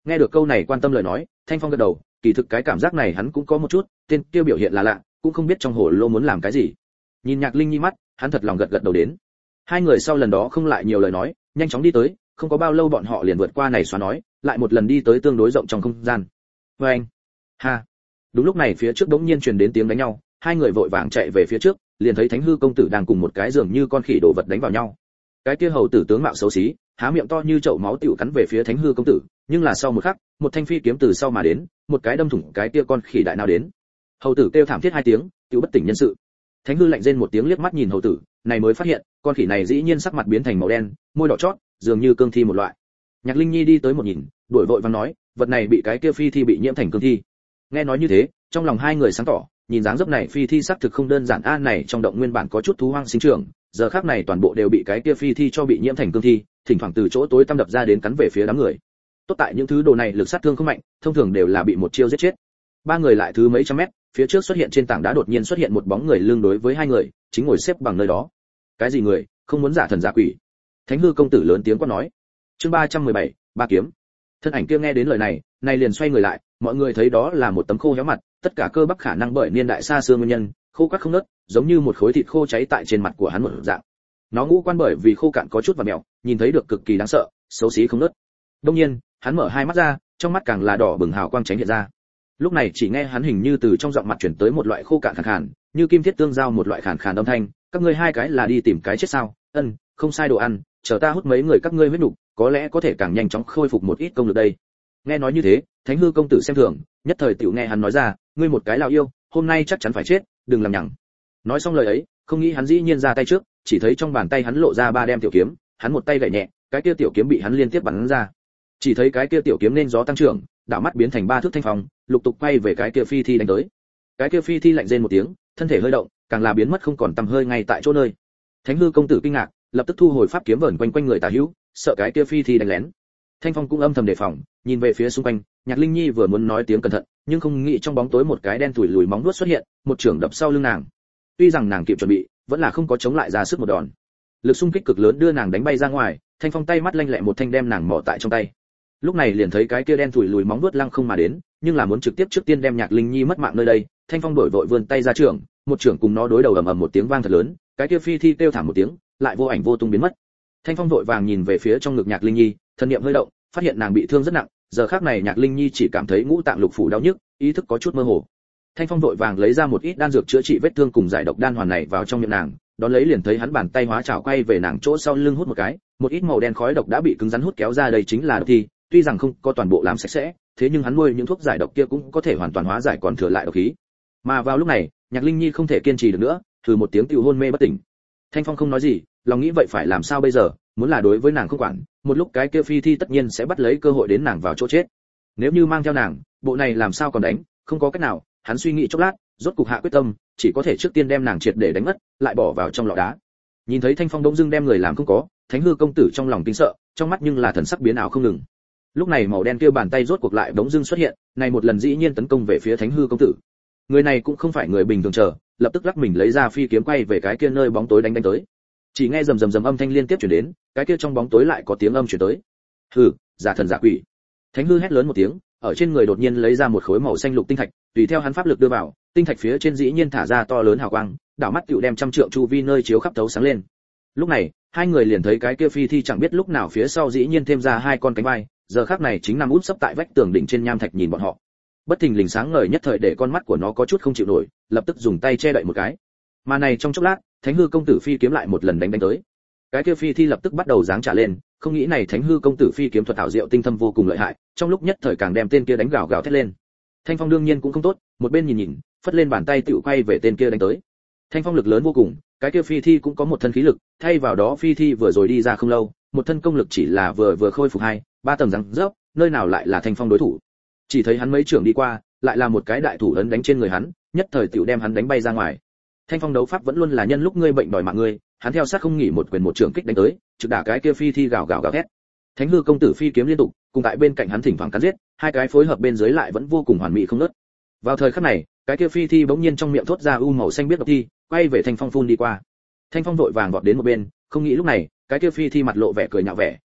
Nghe được câu này quan tâm lời nói, Thanh Phong gật đầu, kỳ thực cái cảm giác này hắn cũng có một chút, tên kia biểu hiện là lạ, cũng không biết trong hồ lô muốn làm cái gì. Nhìn Nhạc Linh Nhi mắt, hắn thật lòng gật gật đầu đến. Hai người sau lần đó không lại nhiều lời nói, nhanh chóng đi tới, không có bao lâu bọn họ liền vượt qua này xóa nói, lại một lần đi tới tương đối rộng trong không gian. Anh, ha. Đúng lúc này phía trước bỗng nhiên truyền đến tiếng đánh nhau, hai người vội vàng chạy về phía trước, liền thấy Thánh Hư công tử đang cùng một cái giường như con khỉ đồ vật đánh vào nhau. Cái kia hầu tử tướng mạo xấu xí, há miệng to như chậu máu tiểu cắn về phía Thánh Hư công tử, nhưng là sau một khắc, một thanh phi kiếm từ sau mà đến, một cái đâm thủng cái kia con khỉ đại nào đến. Hầu tử kêu thảm thiết hai tiếng, tiểu bất tỉnh nhân sự. Thánh Hư lạnh rên một tiếng liếc mắt nhìn hầu tử, này mới phát hiện, con khỉ này dĩ nhiên sắc mặt biến thành màu đen, môi đỏ chót, dường như cương thi một loại. Nhạc Linh Nhi đi tới một nhìn, đuổi vội vàng nói, vật này bị cái kia phi thi bị nhiễm thành cương thi. Nghe nói như thế, trong lòng hai người sáng tỏ, nhìn dáng dấp này phi thi xác thực không đơn giản, này trong động nguyên bản có chút thú hoang sinh trưởng, giờ khắc này toàn bộ đều bị cái kia phi thi cho bị nhiễm thành cương thi, thỉnh thoảng từ chỗ tối tăm đập ra đến cắn về phía đám người. Tốt tại những thứ đồ này lực sát thương không mạnh, thông thường đều là bị một chiêu giết chết. Ba người lại thứ mấy trăm mét, phía trước xuất hiện trên tảng đá đột nhiên xuất hiện một bóng người lưng đối với hai người, chính ngồi xếp bằng nơi đó. Cái gì người, không muốn giả thần giả quỷ. Thánh Hư công tử lớn tiếng quát nói. Chương 317, ba kiếm. Thân ảnh kia nghe đến lời này, liền xoay người lại, mọi người thấy đó là một tấm khô héo mặt, tất cả cơ bắp khả năng bởi niên đại xa xưa nguyên nhân, khô quắt không nứt, giống như một khối thịt khô cháy tại trên mặt của hắn một dạng. Nó ngũ quan bởi vì khô cạn có chút vặn mèo, nhìn thấy được cực kỳ đáng sợ, xấu xí không nứt. Đương nhiên, hắn mở hai mắt ra, trong mắt càng là đỏ bừng hào quang tránh hiện ra. Lúc này chỉ nghe hắn hình như từ trong giọng mặt chuyển tới một loại khô cạn khàn khàn, như kim thiết tương giao một loại khàn khàn âm thanh, các ngươi hai cái là đi tìm cái chết sao? Không sai đồ ăn, chờ ta hút mấy người các ngươi huyết nục, có lẽ có thể càng nhanh chóng khôi phục một ít công lực đây. Nghe nói như thế, Thánh Hư công tử xem thường, nhất thời tiểu nghe hắn nói ra, ngươi một cái lão yêu, hôm nay chắc chắn phải chết, đừng làm nhằng. Nói xong lời ấy, không nghĩ hắn dĩ nhiên ra tay trước, chỉ thấy trong bàn tay hắn lộ ra ba đem tiểu kiếm, hắn một tay gảy nhẹ, cái kia tiểu kiếm bị hắn liên tiếp bắn ra. Chỉ thấy cái kia tiểu kiếm nên gió tăng trưởng, đảo mắt biến thành ba thước thanh phong, lục tục quay về cái kia phi thi đánh tới. Cái kia phi thi lạnh rên một tiếng, thân thể hơi động, càng là biến mất không còn tăm hơi ngay tại chỗ nơi. Thánh Hư công tử kinh ngạc, lập tức thu hồi pháp kiếm vẩn quanh quanh người tả hữu, sợ cái kia phi thi đánh lén. Thanh Phong cũng âm thầm đề phòng, nhìn về phía xung quanh, Nhạc Linh Nhi vừa muốn nói tiếng cẩn thận, nhưng không nghĩ trong bóng tối một cái đen thủi lùi móng vuốt xuất hiện, một chưởng đập sau lưng nàng. Tuy rằng nàng kịp chuẩn bị, vẫn là không có chống lại ra sức một đòn. Lực xung kích cực lớn đưa nàng đánh bay ra ngoài, Thanh Phong tay mắt lanh lẹ một thanh đem nàng mò tại trong tay. Lúc này liền thấy cái kia đen thủi lùi móng vuốt lăng không mà đến, nhưng là muốn trực tiếp trước tiên đem Nhạc Linh Nhi mất mạng nơi đây. Thanh Phong đổi vội vươn tay ra trưởng, một trưởng cùng nó đối đầu ầm ầm một tiếng vang thật lớn, cái kia phi thi kêu thảm một tiếng, lại vô ảnh vô tung biến mất. Thanh Phong vội vàng nhìn về phía trong ngực Nhạc Linh Nhi, thân niệm hơi động, phát hiện nàng bị thương rất nặng, giờ khắc này Nhạc Linh Nhi chỉ cảm thấy ngũ tạng lục phủ đau nhức, ý thức có chút mơ hồ. Thanh Phong vội vàng lấy ra một ít đan dược chữa trị vết thương cùng giải độc đan hoàn này vào trong miệng nàng, đón lấy liền thấy hắn bàn tay hóa chảo quay về nàng chỗ sau lưng hút một cái, một ít màu đen khói độc đã bị cứng rắn hút kéo ra, đây chính là độc thi, tuy rằng không có toàn bộ làm sạch sẽ, thế nhưng hắn nuôi những thuốc giải độc kia cũng có thể hoàn toàn hóa giải còn thừa lại độc khí. Mà vào lúc này, Nhạc Linh Nhi không thể kiên trì được nữa, thử một tiếng tiểu hôn mê bất tỉnh. Thanh Phong không nói gì, lòng nghĩ vậy phải làm sao bây giờ, muốn là đối với nàng không quản, một lúc cái kia phi thi tất nhiên sẽ bắt lấy cơ hội đến nàng vào chỗ chết. Nếu như mang theo nàng, bộ này làm sao còn đánh, không có cách nào, hắn suy nghĩ chốc lát, rốt cục hạ quyết tâm, chỉ có thể trước tiên đem nàng triệt để đánh mất, lại bỏ vào trong lọ đá. Nhìn thấy Thanh Phong bỗng dưng đem người làm không có, Thánh Hư công tử trong lòng kinh sợ, trong mắt nhưng là thần sắc biến ảo không ngừng. Lúc này màu đen kia bàn tay rốt cuộc lại bỗng dưng xuất hiện, này một lần dĩ nhiên tấn công về phía Thánh Hư công tử. Người này cũng không phải người bình thường chờ, lập tức lắc mình lấy ra phi kiếm quay về cái kia nơi bóng tối đánh tới. Chỉ nghe rầm rầm rầm âm thanh liên tiếp truyền đến, cái kia trong bóng tối lại có tiếng âm truyền tới. Hừ, giả thần giả quỷ. Thánh Hư hét lớn một tiếng, ở trên người đột nhiên lấy ra một khối màu xanh lục tinh thạch, tùy theo hắn pháp lực đưa vào, tinh thạch phía trên dĩ nhiên thả ra to lớn hào quang, đảo mắt tựu đem trăm trượng chu vi nơi chiếu khắp thấu sáng lên. Lúc này, hai người liền thấy cái kia phi thi chẳng biết lúc nào phía sau dĩ nhiên thêm ra hai con cánh vai, giờ khắc này chính nằm úp sấp tại vách tường đỉnh trên nham thạch nhìn bọn họ. Bất thình lình sáng ngời nhất thời để con mắt của nó có chút không chịu nổi, lập tức dùng tay che đậy một cái. Mà này trong chốc lát, Thánh Hư công tử phi kiếm lại một lần đánh tới. Cái kia phi thi lập tức bắt đầu giáng trả lên, không nghĩ này Thánh Hư công tử phi kiếm thuật ảo diệu tinh thâm vô cùng lợi hại, trong lúc nhất thời càng đem tên kia đánh gào gào thét lên. Thanh Phong đương nhiên cũng không tốt, một bên nhìn nhìn, phất lên bàn tay tựu quay về tên kia đánh tới. Thanh Phong lực lớn vô cùng, cái kia phi thi cũng có một thân khí lực, thay vào đó phi thi vừa rồi đi ra không lâu, một thân công lực chỉ là vừa khôi phục 2-3 tầng răng rớp, nơi nào lại là Thanh Phong đối thủ. Chỉ thấy hắn mấy trưởng đi qua, lại là một cái đại thủ ấn đánh trên người hắn, nhất thời tựu đem hắn đánh bay ra ngoài. Thanh Phong đấu pháp vẫn luôn là nhân lúc ngươi bệnh đòi mạng ngươi, hắn theo sát không nghỉ một quyền một trưởng kích đánh tới, trực đả cái kia phi thi gào gào thét. Thánh Hư công tử phi kiếm liên tục, cùng tại bên cạnh hắn thỉnh thoảng cắn giết, hai cái phối hợp bên dưới lại vẫn vô cùng hoàn mỹ không ngớt. Vào thời khắc này, cái kia phi thi bỗng nhiên trong miệng thốt ra u màu xanh biết độc thi, quay về Thanh Phong phun đi qua. Thanh Phong vội vàng vọt đến một bên, không nghĩ lúc này, cái kia phi thi mặt lộ vẻ cười nhạo vẻ,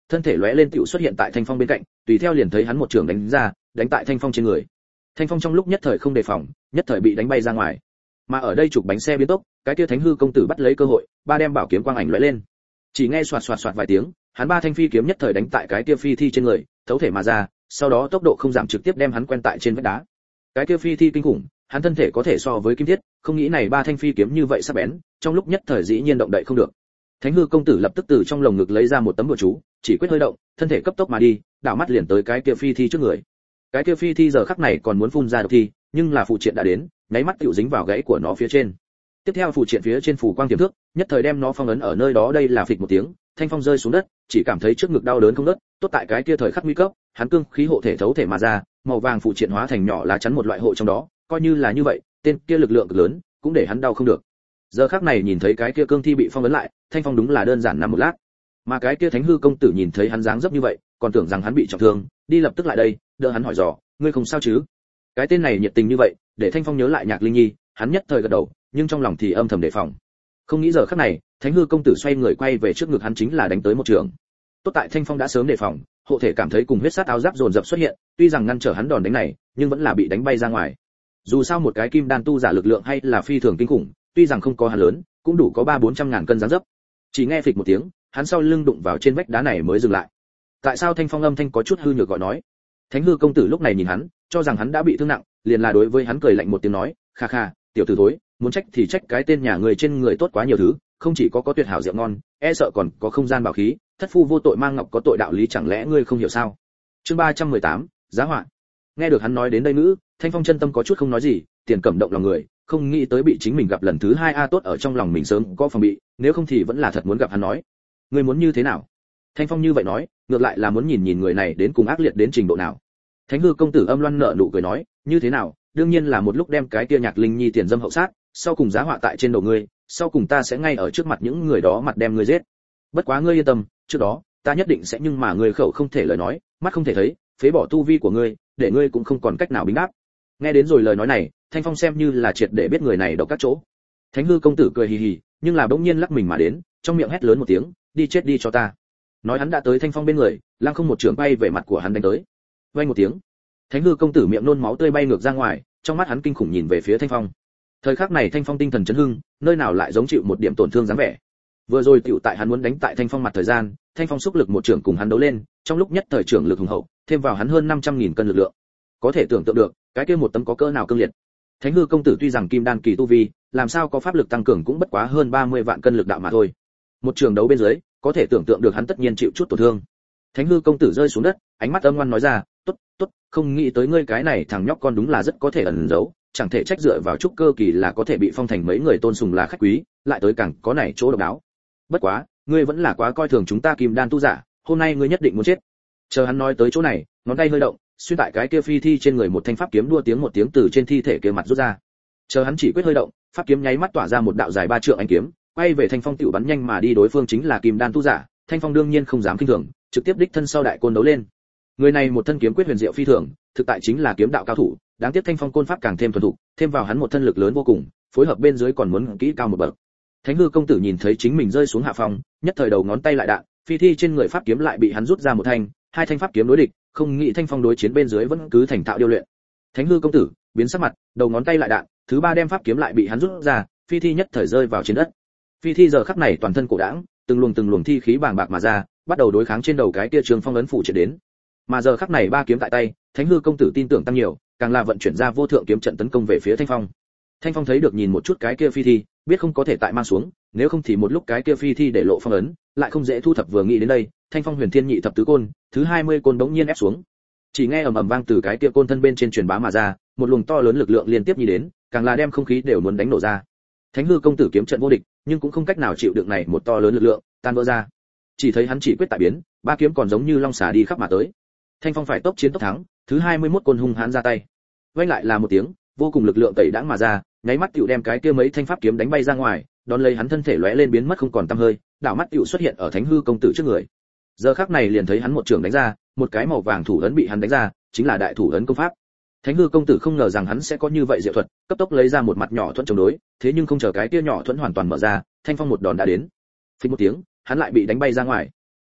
thân thể lóe lên tựu xuất hiện tại Thanh Phong bên cạnh, tùy theo liền thấy hắn một trường đánh ra, đánh tại Thanh Phong trên người. Thanh Phong trong lúc nhất thời không đề phòng, nhất thời bị đánh bay ra ngoài. Mà ở đây trục bánh xe biến tốc, cái kia Thánh hư công tử bắt lấy cơ hội, ba đem bảo kiếm quang ảnh lóe lên. Chỉ nghe xoạt xoạt xoạt vài tiếng, hắn ba thanh phi kiếm nhất thời đánh tại cái kia phi thi trên người, thấu thể mà ra, sau đó tốc độ không giảm trực tiếp đem hắn quen tại trên vách đá. Cái kia phi thi kinh khủng, hắn thân thể có thể so với kim thiết, không nghĩ này ba thanh phi kiếm như vậy sắc bén, trong lúc nhất thời dĩ nhiên động đậy không được. Thánh hư công tử lập tức từ trong lồng ngực lấy ra một tấm bùa chú, chỉ quyết hơi động, thân thể cấp tốc mà đi, đảo mắt liền tới cái kia phi thi trước người. Cái kia phi thi giờ khắc này còn muốn phun ra độc thi, nhưng là phụ triện đã đến, nháy mắt tựu dính vào gãy của nó phía trên. Tiếp theo phụ triện phía trên phủ quang tiềm thước, nhất thời đem nó phong ấn ở nơi đó, đây là phịch một tiếng, Thanh Phong rơi xuống đất, chỉ cảm thấy trước ngực đau đớn không ngớt, tốt tại cái kia thời khắc nguy cấp, hắn cương khí hộ thể thấu thể mà ra, màu vàng phụ triện hóa thành nhỏ lá chắn một loại hộ trong đó, coi như là như vậy, tên kia lực lượng cực lớn, cũng để hắn đau không được. Giờ khắc này nhìn thấy cái kia cương thi bị phong ấn lại, Thanh Phong đúng là đơn giản nằm một lát. Mà cái kia Thánh hư công tử nhìn thấy hắn dáng dấp như vậy, còn tưởng rằng hắn bị trọng thương, đi lập tức lại đây, đỡ hắn hỏi dò, ngươi không sao chứ? Cái tên này nhiệt tình như vậy, để Thanh Phong nhớ lại Nhạc Linh Nhi, hắn nhất thời gật đầu, nhưng trong lòng thì âm thầm đề phòng. Không nghĩ giờ khắc này, Thánh hư công tử xoay người quay về trước ngực hắn chính là đánh tới một trường. Tốt tại Thanh Phong đã sớm đề phòng, hộ thể cảm thấy cùng huyết sát áo giáp dồn dập xuất hiện, tuy rằng ngăn trở hắn đòn đánh này, nhưng vẫn là bị đánh bay ra ngoài. Dù sao một cái kim đan tu giả lực lượng hay là phi thường kinh khủng, tuy rằng không có hắn lớn, cũng đủ có 300-400 ngàn cân dáng dấp. Chỉ nghe phịch một tiếng, hắn sau lưng đụng vào trên vách đá này mới dừng lại. Tại sao Thanh Phong âm thanh có chút hư nhược gọi nói? Thánh hư công tử lúc này nhìn hắn, cho rằng hắn đã bị thương nặng, liền là đối với hắn cười lạnh một tiếng nói, kha kha, tiểu tử thối, muốn trách thì trách cái tên nhà người trên người tốt quá nhiều thứ, không chỉ có tuyệt hảo rượu ngon, e sợ còn có không gian bảo khí, thất phu vô tội mang ngọc có tội đạo lý chẳng lẽ ngươi không hiểu sao? Chương 318, giá họa. Nghe được hắn nói đến đây ngữ, Thanh Phong chân tâm có chút không nói gì, tiền cảm động lòng người, không nghĩ tới bị chính mình gặp lần thứ hai tốt ở trong lòng mình sớm có phòng bị, nếu không thì vẫn là thật muốn gặp hắn nói. Ngươi muốn như thế nào? Thanh Phong như vậy nói, ngược lại là muốn nhìn nhìn người này đến cùng ác liệt đến trình độ nào. Thánh hư công tử âm loan nợ nụ cười nói, như thế nào, đương nhiên là một lúc đem cái kia Nhạc Linh Nhi tiền dâm hậu sát, sau cùng giá họa tại trên đầu ngươi, sau cùng ta sẽ ngay ở trước mặt những người đó mặt đem ngươi giết. Bất quá ngươi yên tâm, trước đó, ta nhất định sẽ nhưng mà ngươi khẩu không thể lời nói, mắt không thể thấy, phế bỏ tu vi của ngươi, để ngươi cũng không còn cách nào bính đáp. Nghe đến rồi lời nói này, Thanh Phong xem như là triệt để biết người này độc các chỗ. Thánh hư công tử cười hì hì, nhưng là bỗng nhiên lắc mình mà đến, trong miệng hét lớn một tiếng, đi chết đi cho ta. Nói hắn đã tới Thanh Phong bên người, lăng không một trường bay về mặt của hắn đánh tới. Vang một tiếng, Thánh hư công tử miệng nôn máu tươi bay ngược ra ngoài, trong mắt hắn kinh khủng nhìn về phía Thanh Phong. Thời khắc này Thanh Phong tinh thần chấn hưng, nơi nào lại giống chịu một điểm tổn thương dáng vẻ. Vừa rồi tiểu tại hắn muốn đánh tại Thanh Phong mặt thời gian, Thanh Phong xúc lực một trường cùng hắn đấu lên, trong lúc nhất thời trưởng lực hùng hậu, thêm vào hắn hơn 500.000 cân lực lượng. Có thể tưởng tượng được, cái kia một tấm có cỡ nào cương liệt. Thánh hư công tử tuy rằng kim đan kỳ tu vi, làm sao có pháp lực tăng cường cũng bất quá hơn 30 vạn cân lực đạo mà thôi. Một trường đấu bên dưới, có thể tưởng tượng được hắn tất nhiên chịu chút tổn thương. Thánh hư công tử rơi xuống đất, ánh mắt âm ngoan nói ra, "Tốt, tốt, không nghĩ tới ngươi cái này thằng nhóc con đúng là rất có thể ẩn giấu, chẳng thể trách dựa vào trúc cơ kỳ là có thể bị phong thành mấy người tôn sùng là khách quý, lại tới càng có này chỗ độc đáo. Bất quá, ngươi vẫn là quá coi thường chúng ta kim đan tu giả, hôm nay ngươi nhất định muốn chết." Chờ hắn nói tới chỗ này, ngón tay hơi động, xuyên tại cái kia phi thi trên người một thanh pháp kiếm đua tiếng một tiếng từ trên thi thể kia mặt rút ra. Chờ hắn chỉ quyết hơi động, pháp kiếm nháy mắt tỏa ra một đạo dài 3 trượng ánh kiếm, quay về Thanh Phong tiểu bắn nhanh mà đi, đối phương chính là kim đan tu giả, Thanh Phong đương nhiên không dám khinh thường, trực tiếp đích thân sau đại côn đấu lên. Người này một thân kiếm quyết huyền diệu phi thường, thực tại chính là kiếm đạo cao thủ, đáng tiếc Thanh Phong côn pháp càng thêm thuần thục, thêm vào hắn một thân lực lớn vô cùng, phối hợp bên dưới còn muốn kỹ cao một bậc. Thánh hư công tử nhìn thấy chính mình rơi xuống hạ phong, nhất thời đầu ngón tay lại đạn, phi thi trên người pháp kiếm lại bị hắn rút ra một thanh, hai thanh pháp kiếm đối địch, không nghĩ Thanh Phong đối chiến bên dưới vẫn cứ thành thạo điêu luyện. Thánh hư công tử biến sắc mặt, đầu ngón tay lại đạn, thứ ba đem pháp kiếm lại bị hắn rút ra, phi thi nhất thời rơi vào trên đất. Phi thi giờ khắc này toàn thân cổ đãng, từng luồng thi khí bàng bạc mà ra, bắt đầu đối kháng trên đầu cái kia trường phong ấn phủ triển đến. Mà giờ khắc này ba kiếm tại tay, Thánh hư công tử tin tưởng tăng nhiều, càng là vận chuyển ra vô thượng kiếm trận tấn công về phía Thanh Phong. Thanh Phong thấy được nhìn một chút cái kia phi thi, biết không có thể tại mang xuống, nếu không thì một lúc cái kia phi thi để lộ phong ấn, lại không dễ thu thập. Vừa nghĩ đến đây, Thanh Phong huyền thiên nhị thập tứ côn, thứ 20 côn bỗng nhiên ép xuống. Chỉ nghe ầm ầm vang từ cái kia côn thân bên trên truyền bá mà ra, một luồng to lớn lực lượng liên tiếp nhì đến, càng là đem không khí đều muốn đánh nổ ra. Thánh hư công tử kiếm trận vô địch, nhưng cũng không cách nào chịu đựng này một to lớn lực lượng, tan vỡ ra. Chỉ thấy hắn chỉ quyết tại biến, ba kiếm còn giống như long xà đi khắp mà tới. Thanh Phong phải tốc chiến tốc thắng, thứ 21 côn hung hãn ra tay. Vang lại là một tiếng, vô cùng lực lượng tẩy đãng mà ra, nháy mắt tiểu đem cái kia mấy thanh pháp kiếm đánh bay ra ngoài, đón lấy hắn thân thể lóe lên biến mất không còn tăm hơi, đảo mắt tiểu xuất hiện ở Thánh hư công tử trước người. Giờ khắc này liền thấy hắn một trường đánh ra, một cái màu vàng thủ ấn bị hắn đánh ra, chính là đại thủ ấn công pháp. Thánh hư công tử không ngờ rằng hắn sẽ có như vậy diệu thuật, cấp tốc lấy ra một mặt nhỏ thuẫn chống đối, thế nhưng không chờ cái kia nhỏ thuẫn hoàn toàn mở ra, Thanh Phong một đòn đã đến. Phình một tiếng, hắn lại bị đánh bay ra ngoài.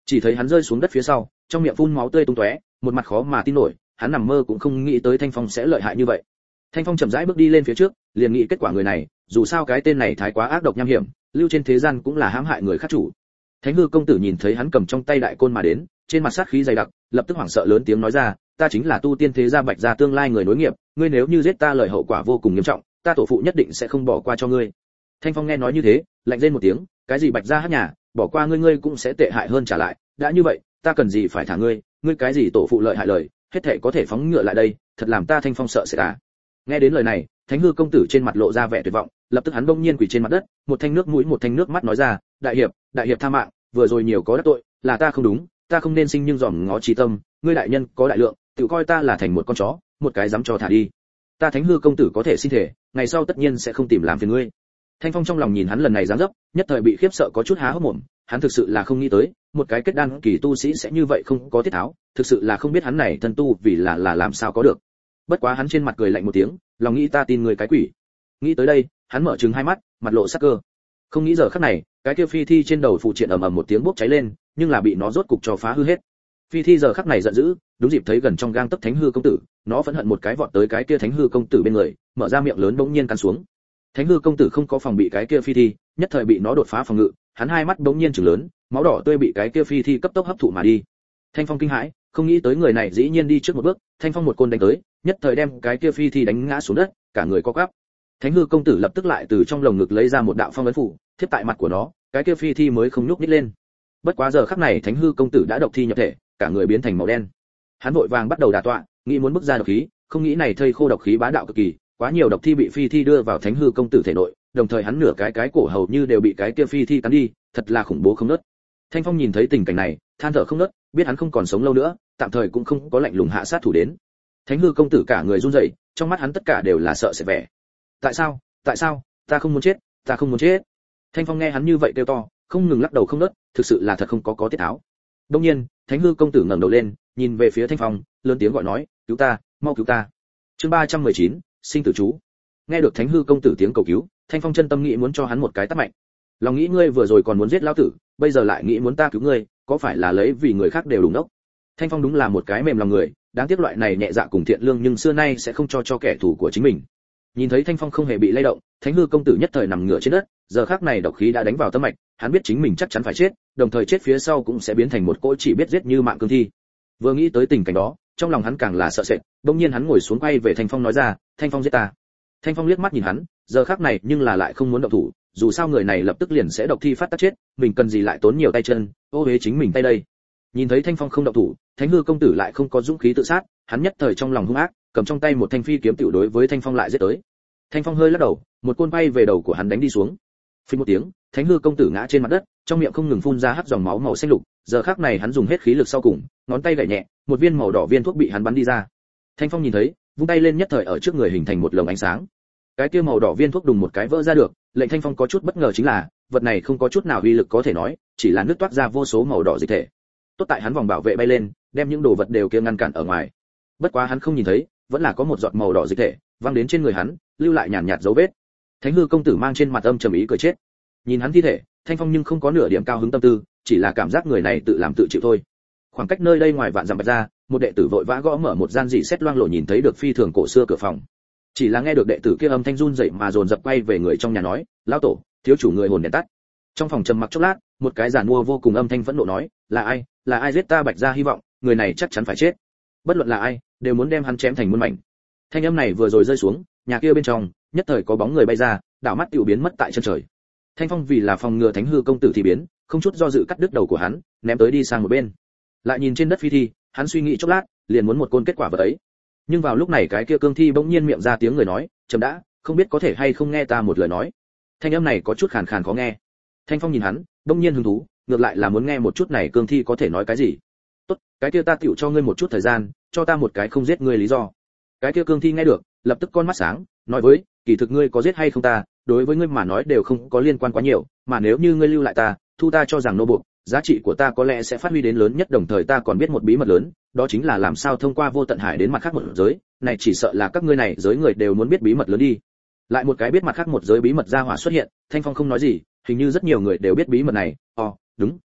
Chỉ thấy hắn rơi xuống đất phía sau, trong miệng phun máu tươi tung tóe, một mặt khó mà tin nổi, hắn nằm mơ cũng không nghĩ tới Thanh Phong sẽ lợi hại như vậy. Thanh Phong chậm rãi bước đi lên phía trước, liền nghĩ kết quả người này, dù sao cái tên này thái quá ác độc nham hiểm, lưu trên thế gian cũng là hãm hại người khác chủ. Thánh hư công tử nhìn thấy hắn cầm trong tay đại côn mà đến, trên mặt sát khí dày đặc, lập tức hoảng sợ lớn tiếng nói ra, ta chính là tu tiên thế gia Bạch gia tương lai người nối nghiệp, ngươi nếu như giết ta lời hậu quả vô cùng nghiêm trọng, ta tổ phụ nhất định sẽ không bỏ qua cho ngươi. Thanh Phong nghe nói như thế, lạnh rên một tiếng, cái gì Bạch gia hát nhà, bỏ qua ngươi cũng sẽ tệ hại hơn trả lại, đã như vậy, ta cần gì phải thả ngươi, ngươi cái gì tổ phụ lợi hại lời, hết thảy có thể phóng ngựa lại đây, thật làm ta Thanh Phong sợ sẽ à. Nghe đến lời này, Thánh hư công tử trên mặt lộ ra vẻ tuyệt vọng, lập tức hắn bỗng nhiên quỳ trên mặt đất, một thanh nước mũi một thanh nước mắt nói ra, đại hiệp tha mạng, vừa rồi nhiều có đắc tội, là ta không đúng, ta không nên sinh nhưng dòm ngó trí tâm, ngươi đại nhân có đại lượng, tự coi ta là thành một con chó, một cái dám cho thả đi. Ta Thánh hư công tử có thể xin thể, ngày sau tất nhiên sẽ không tìm làm phiền ngươi. Thanh Phong trong lòng nhìn hắn lần này dáng dấp, nhất thời bị khiếp sợ có chút há hốc mồm, hắn thực sự là không nghĩ tới, một cái kết đan kỳ tu sĩ sẽ như vậy không có tiết tháo, thực sự là không biết hắn này thân tu vì là làm sao có được. Bất quá hắn trên mặt cười lạnh một tiếng, lòng nghĩ ta tin người cái quỷ. Nghĩ tới đây, hắn mở trừng hai mắt, mặt lộ sắc cơ. Không nghĩ giờ khắc này, cái kia phi thi trên đầu phụ triện ầm ầm một tiếng bốc cháy lên, nhưng là bị nó rốt cục cho phá hư hết. Phi thi giờ khắc này giận dữ, đúng dịp thấy gần trong gang tấc Thánh hư công tử, nó phẫn hận một cái vọt tới cái kia Thánh hư công tử bên người, mở ra miệng lớn bỗng nhiên cắn xuống. Thánh hư công tử không có phòng bị cái kia phi thi, nhất thời bị nó đột phá phòng ngự, hắn hai mắt bỗng nhiên trừng lớn, máu đỏ tươi bị cái kia phi thi cấp tốc hấp thụ mà đi. Thanh Phong kinh hãi, không nghĩ tới người này dĩ nhiên đi trước một bước, Thanh Phong một côn đánh tới, nhất thời đem cái kia phi thi đánh ngã xuống đất, cả người co quắp. Thánh hư công tử lập tức lại từ trong lồng ngực lấy ra một đạo phong ấn phủ, thiếp tại mặt của nó, cái kia phi thi mới không nhúc nhích lên. Bất quá giờ khắc này Thánh hư công tử đã độc thi nhập thể, cả người biến thành màu đen. Hắn vội vàng bắt đầu đả tọa, nghĩ muốn bức ra độc khí, không nghĩ này thây khô độc khí bá đạo cực kỳ, quá nhiều độc thi bị phi thi đưa vào Thánh hư công tử thể nội, đồng thời hắn nửa cái cổ hầu như đều bị cái kia phi thi cắn đi, thật là khủng bố không ngớt. Thanh Phong nhìn thấy tình cảnh này, than thở không ngớt, biết hắn không còn sống lâu nữa, tạm thời cũng không có lạnh lùng hạ sát thủ đến. Thánh hư công tử cả người run rẩy, trong mắt hắn tất cả đều là sợ sệt vẻ. Tại sao, ta không muốn chết, ta không muốn chết. Thanh Phong nghe hắn như vậy kêu to, không ngừng lắc đầu không ngớt, thực sự là thật không có tiết tháo. Đương nhiên, Thánh hư công tử ngẩng đầu lên, nhìn về phía Thanh Phong, lớn tiếng gọi nói, cứu ta, mau cứu ta. Chương 319, sinh tử chú. Nghe được Thánh hư công tử tiếng cầu cứu, Thanh Phong chân tâm nghĩ muốn cho hắn một cái tát mạnh. Lòng nghĩ ngươi vừa rồi còn muốn giết lão tử, bây giờ lại nghĩ muốn ta cứu ngươi, có phải là lấy vì người khác đều đúng đốc. Thanh Phong đúng là một cái mềm lòng người, đáng tiếc loại này nhẹ dạ cùng thiện lương nhưng xưa nay sẽ không cho kẻ thù của chính mình. Nhìn thấy Thanh Phong không hề bị lay động, Thánh hư công tử nhất thời nằm ngửa trên đất, giờ khắc này độc khí đã đánh vào tâm mạch, hắn biết chính mình chắc chắn phải chết, đồng thời chết phía sau cũng sẽ biến thành một cỗ chỉ biết giết như mạng cương thi. Vừa nghĩ tới tình cảnh đó, trong lòng hắn càng là sợ sệt, đột nhiên hắn ngồi xuống quay về Thanh Phong nói ra, Thanh Phong giết ta. Thanh Phong liếc mắt nhìn hắn, giờ khắc này nhưng là lại không muốn động thủ, dù sao người này lập tức liền sẽ độc thi phát tác chết, mình cần gì lại tốn nhiều tay chân, ô uế chính mình tay đây. Nhìn thấy Thanh Phong không động thủ, Thánh hư công tử lại không có dũng khí tự sát, hắn nhất thời trong lòng hung ác, cầm trong tay một thanh phi kiếm tiểu đối với Thanh Phong lại giết tới. Thanh Phong hơi lắc đầu, một côn bay về đầu của hắn đánh đi xuống. Phình một tiếng, Thánh hư công tử ngã trên mặt đất, trong miệng không ngừng phun ra hắc dòng máu màu xanh lục, giờ khắc này hắn dùng hết khí lực sau cùng, ngón tay gảy nhẹ, một viên màu đỏ viên thuốc bị hắn bắn đi ra. Thanh Phong nhìn thấy, vung tay lên nhất thời ở trước người hình thành một lồng ánh sáng. Cái kia màu đỏ viên thuốc đùng một cái vỡ ra được, lệnh Thanh Phong có chút bất ngờ chính là, vật này không có chút nào uy lực có thể nói, chỉ là nước toát ra vô số màu đỏ dịch thể. Tốt tại hắn vòng bảo vệ bay lên, đem những đồ vật đều kia ngăn cản ở ngoài. Bất quá hắn không nhìn thấy, vẫn là có một giọt màu đỏ dịch thể văng đến trên người hắn, lưu lại nhàn nhạt dấu vết. Thánh hư công tử mang trên mặt âm trầm ý cười chết. Nhìn hắn thi thể, Thanh Phong nhưng không có nửa điểm cao hứng tâm tư, chỉ là cảm giác người này tự làm tự chịu thôi. Khoảng cách nơi đây ngoài vạn dặm Bạch ra, một đệ tử vội vã gõ mở một gian dị xét loang lổ nhìn thấy được phi thường cổ xưa cửa phòng. Chỉ là nghe được đệ tử kia âm thanh run rẩy mà dồn dập quay về người trong nhà nói, lão tổ, thiếu chủ người hồn đèn tắt. Trong phòng trầm mặc chốc lát, một cái giản mua vô cùng âm thanh phẫn nộ nói, là ai giết ta Bạch gia hy vọng, người này chắc chắn phải chết. Bất luận là ai, đều muốn đem hắn chém thành muôn mảnh. Thanh âm này vừa rồi rơi xuống, nhà kia bên trong, nhất thời có bóng người bay ra, đảo mắt tiểu biến mất tại chân trời. Thanh Phong vì là phòng ngừa Thánh hư công tử thì biến, không chút do dự cắt đứt đầu của hắn, ném tới đi sang một bên. Lại nhìn trên đất phi thi, hắn suy nghĩ chốc lát, liền muốn một côn kết quả vật ấy. Nhưng vào lúc này cái kia cương thi bỗng nhiên miệng ra tiếng người nói, chấm đã, không biết có thể hay không nghe ta một lời nói. Thanh âm này có chút khàn khàn khó nghe. Thanh Phong nhìn hắn, bỗng nhiên hứng thú, ngược lại là muốn nghe một chút này cương thi có thể nói cái gì. Tốt, cái kia ta tiểu cho ngươi một chút thời gian, cho ta một cái không giết ngươi lý do. Cái kia cương thi nghe được, lập tức con mắt sáng, nói với, kỳ thực ngươi có giết hay không ta, đối với ngươi mà nói đều không có liên quan quá nhiều, mà nếu như ngươi lưu lại ta, thu ta cho rằng nô buộc, giá trị của ta có lẽ sẽ phát huy đến lớn nhất, đồng thời ta còn biết một bí mật lớn, đó chính là làm sao thông qua vô tận hải đến mặt khác một giới, này chỉ sợ là các ngươi này giới người đều muốn biết bí mật lớn đi. Lại một cái biết mặt khác một giới bí mật ra hỏa xuất hiện, Thanh Phong không nói gì, hình như rất nhiều người đều biết bí mật này. Đúng,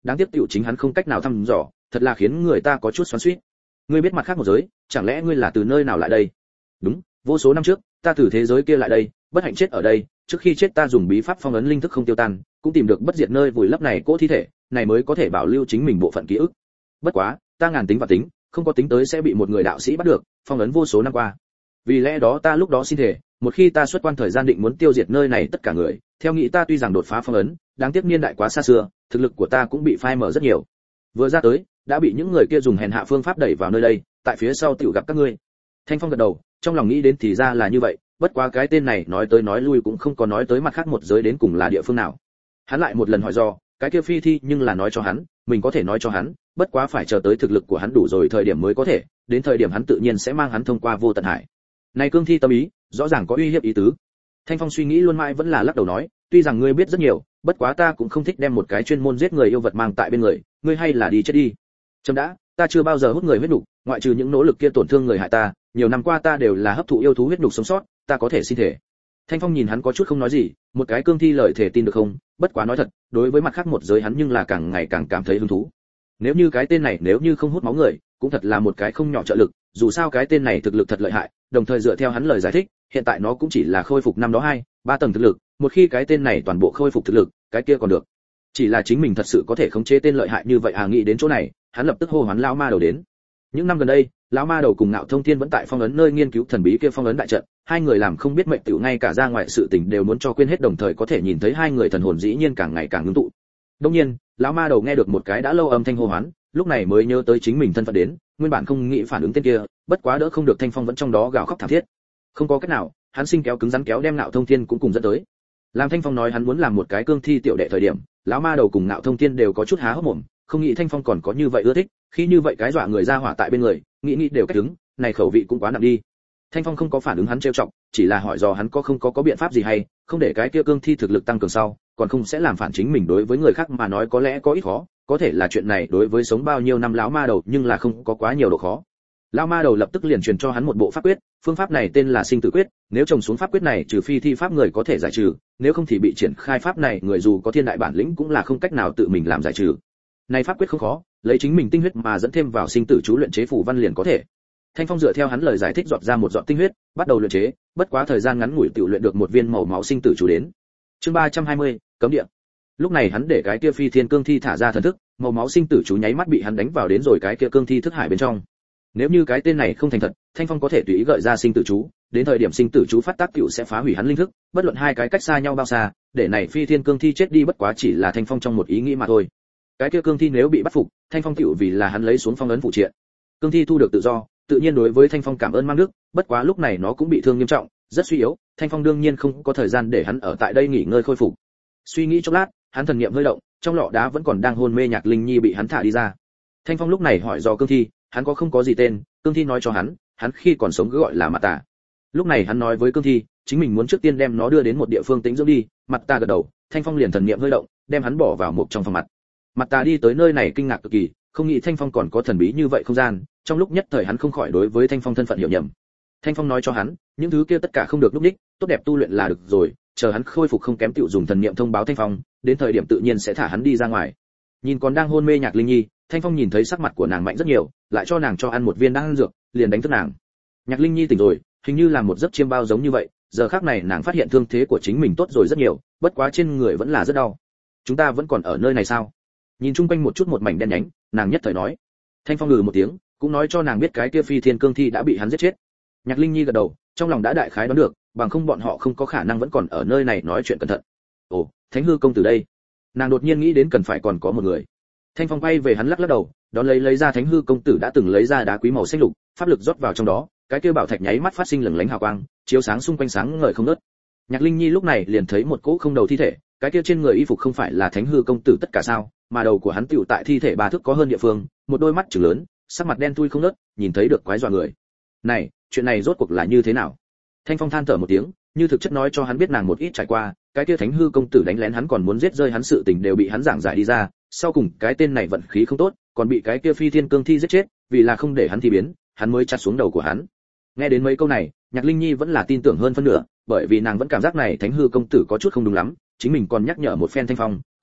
đáng tiếc tiểu chính hắn không cách nào thăm dò, thật là khiến người ta có chút xoắn xuýt. Ngươi biết mặt khác một giới, chẳng lẽ ngươi là từ nơi nào lại đây? Đúng, vô số năm trước, ta từ thế giới kia lại đây, bất hạnh chết ở đây, trước khi chết ta dùng bí pháp phong ấn linh thức không tiêu tan, cũng tìm được bất diệt nơi vùi lấp này cỗ thi thể, này mới có thể bảo lưu chính mình bộ phận ký ức. Bất quá, ta ngàn tính và tính, không có tính tới sẽ bị một người đạo sĩ bắt được, phong ấn vô số năm qua. Vì lẽ đó ta lúc đó xin thể, một khi ta xuất quan thời gian định muốn tiêu diệt nơi này tất cả người, theo nghĩ ta tuy rằng đột phá phong ấn, đáng tiếc niên đại quá xa xưa, thực lực của ta cũng bị phai mờ rất nhiều. Vừa ra tới, đã bị những người kia dùng hèn hạ phương pháp đẩy vào nơi đây, tại phía sau tiểu gặp các ngươi. Thanh Phong gật đầu, trong lòng nghĩ đến thì ra là như vậy, bất quá cái tên này nói tới nói lui cũng không có nói tới mặt khác một giới đến cùng là địa phương nào. Hắn lại một lần hỏi do, cái kia phi thi nhưng là nói cho hắn, mình có thể nói cho hắn, bất quá phải chờ tới thực lực của hắn đủ rồi thời điểm mới có thể, đến thời điểm hắn tự nhiên sẽ mang hắn thông qua vô tận hải. Này cương thi tâm ý, rõ ràng có uy hiếp ý tứ. Thanh Phong suy nghĩ luôn mãi vẫn là lắc đầu nói, tuy rằng ngươi biết rất nhiều, bất quá ta cũng không thích đem một cái chuyên môn giết người yêu vật mang tại bên người, ngươi hay là đi chết đi. Chấm đã, ta chưa bao giờ hút người huyết nục, ngoại trừ những nỗ lực kia tổn thương người hại ta, nhiều năm qua ta đều là hấp thụ yêu thú huyết nục sống sót, ta có thể xin thể. Thanh Phong nhìn hắn có chút không nói gì, một cái cương thi lời thể tin được không, bất quá nói thật, đối với mặt khác một giới hắn nhưng là càng ngày càng cảm thấy hứng thú. Nếu như cái tên này nếu như không hút máu người, cũng thật là một cái không nhỏ trợ lực, dù sao cái tên này thực lực thật lợi hại, đồng thời dựa theo hắn lời giải thích, hiện tại nó cũng chỉ là khôi phục năm đó 2-3 tầng thực lực, một khi cái tên này toàn bộ khôi phục thực lực, cái kia còn được. Chỉ là chính mình thật sự có thể khống chế tên lợi hại như vậy à, nghĩ đến chỗ này, hắn lập tức hô hoán lão ma đầu đến. Những năm gần đây, lão ma đầu cùng Ngạo Thông Thiên vẫn tại phong ấn nơi nghiên cứu thần bí kia phong ấn đại trận, hai người làm không biết mệnh tiểu ngay cả ra ngoài sự tình đều muốn cho quên hết, đồng thời có thể nhìn thấy hai người thần hồn dĩ nhiên càng ngày càng ngưng tụ. Đương nhiên, lão ma đầu nghe được một cái đã lâu âm thanh hô hoán, lúc này mới nhớ tới chính mình thân phận đến, nguyên bản không nghĩ phản ứng tên kia, bất quá đỡ không được Thanh Phong vẫn trong đó gào khóc thảm thiết. Không có cách nào, hắn sinh kéo cứng rắn kéo đem Ngạo Thông Thiên cũng cùng dẫn tới. Làm Thanh Phong nói hắn muốn làm một cái cương thi tiểu đệ thời điểm, lão ma đầu cùng Ngạo Thông Thiên đều có chút há hốc mồm, không nghĩ Thanh Phong còn có như vậy ưa thích, khi như vậy cái dọa người ra hỏa tại bên người, nghĩ đều cách đứng, này khẩu vị cũng quá nặng đi. Thanh Phong không có phản ứng hắn trêu chọc, chỉ là hỏi dò hắn có không có biện pháp gì hay, không để cái kia cương thi thực lực tăng cường sau, còn không sẽ làm phản chính mình đối với người khác mà nói có lẽ có ít khó, có thể là chuyện này đối với sống bao nhiêu năm lão ma đầu nhưng là không có quá nhiều độ khó. Lão ma đầu lập tức liền truyền cho hắn một bộ pháp quyết, phương pháp này tên là sinh tử quyết, nếu trồng xuống pháp quyết này trừ phi thi pháp người có thể giải trừ, nếu không thì bị triển khai pháp này người dù có thiên đại bản lĩnh cũng là không cách nào tự mình làm giải trừ. Này pháp quyết không khó, lấy chính mình tinh huyết mà dẫn thêm vào sinh tử chú luyện chế phù văn liền có thể. Thanh Phong dựa theo hắn lời giải thích giọt ra một giọt tinh huyết, bắt đầu luyện chế, bất quá thời gian ngắn ngủi tiểu luyện được một viên màu máu sinh tử chú đến. Chương 320, cấm địa. Lúc này hắn để cái kia phi thiên cương thi thả ra thần thức, màu máu sinh tử chú nháy mắt bị hắn đánh vào đến rồi cái kia cương thi thức hải bên trong. Nếu như cái tên này không thành thật, Thanh Phong có thể tùy ý gợi ra sinh tử chú, đến thời điểm sinh tử chú phát tác tiểu sẽ phá hủy hắn linh thức, bất luận hai cái cách xa nhau bao xa, để này phi thiên cương thi chết đi bất quá chỉ là Thanh Phong trong một ý nghĩ mà thôi. Cái kia cương thi nếu bị bắt phục, Thanh Phong tiểu vì là hắn lấy xuống phong ấn phụ triện. Cương thi thu được tự do, tự nhiên đối với Thanh Phong cảm ơn mang đức, bất quá lúc này nó cũng bị thương nghiêm trọng, rất suy yếu, Thanh Phong đương nhiên không có thời gian để hắn ở tại đây nghỉ ngơi khôi phục. Suy nghĩ chốc lát, hắn thần niệm hơi động, trong lọ đá vẫn còn đang hôn mê Nhạc Linh Nhi bị hắn thả đi ra. Thanh Phong lúc này hỏi do cương thi, hắn có không có gì tên, cương thi nói cho hắn khi còn sống cứ gọi là Mặt Tà. Lúc này hắn nói với cương thi, chính mình muốn trước tiên đem nó đưa đến một địa phương tĩnh dưỡng đi, Mặt Tà gật đầu, Thanh Phong liền thần niệm hơi động, đem hắn bỏ vào một trong phòng mặt. Mặt Tà đi tới nơi này kinh ngạc cực kỳ, không nghĩ Thanh Phong còn có thần bí như vậy không gian, trong lúc nhất thời hắn không khỏi đối với Thanh Phong thân phận hiểu nhầm. Thanh Phong nói cho hắn, những thứ kia tất cả không được lúc đích, tốt đẹp tu luyện là được rồi, chờ hắn khôi phục không kém tiểu dùng thần niệm thông báo Thanh Phong, đến thời điểm tự nhiên sẽ thả hắn đi ra ngoài. Nhìn còn đang hôn mê Nhạc Linh Nhi, Thanh Phong nhìn thấy sắc mặt của nàng mạnh rất nhiều, lại cho nàng cho ăn một viên đan dược, liền đánh thức nàng. Nhạc Linh Nhi tỉnh rồi, hình như là một giấc chiêm bao giống như vậy, giờ khắc này nàng phát hiện thương thế của chính mình tốt rồi rất nhiều, bất quá trên người vẫn là rất đau. Chúng ta vẫn còn ở nơi này sao? Nhìn chung quanh một chút một mảnh đen nhánh, nàng nhất thời nói. Thanh Phong ngừ một tiếng, cũng nói cho nàng biết cái kia phi thiên cương thi đã bị hắn giết chết. Nhạc Linh Nhi gật đầu, trong lòng đã đại khái đoán được, bằng không bọn họ không có khả năng vẫn còn ở nơi này nói chuyện cẩn thận. Ồ, Thánh Hư công tử đây. Nàng đột nhiên nghĩ đến cần phải còn có một người. Thanh Phong quay về hắn lắc lắc đầu, đón lấy ra Thánh Hư công tử đã từng lấy ra đá quý màu xanh lục, pháp lực rót vào trong đó, cái kia bảo thạch nháy mắt phát sinh lừng lánh hào quang, chiếu sáng xung quanh sáng ngời không ngớt. Nhạc Linh Nhi lúc này liền thấy một cỗ không đầu thi thể, cái kia trên người y phục không phải là Thánh Hư công tử tất cả sao, mà đầu của hắn tựu tại thi thể ba thước có hơn địa phương, một đôi mắt trừng lớn, sắc mặt đen thui không ngớt, nhìn thấy được quái dọa người. Này, chuyện này rốt cuộc là như thế nào? Thanh Phong than thở một tiếng, như thực chất nói cho hắn biết nàng một ít trải qua, cái kia Thánh Hư công tử đánh lén hắn còn muốn giết rơi hắn sự tình đều bị hắn giảng giải đi ra, sau cùng cái tên này vận khí không tốt, còn bị cái kia phi thiên cương thi giết chết, vì là không để hắn thi biến, hắn mới chặt xuống đầu của hắn. Nghe đến mấy câu này, Nhạc Linh Nhi vẫn là tin tưởng hơn phân nửa, bởi vì nàng vẫn cảm giác này Thánh Hư công tử có chút không đúng lắm, chính mình còn nhắc nhở một phen Thanh Phong,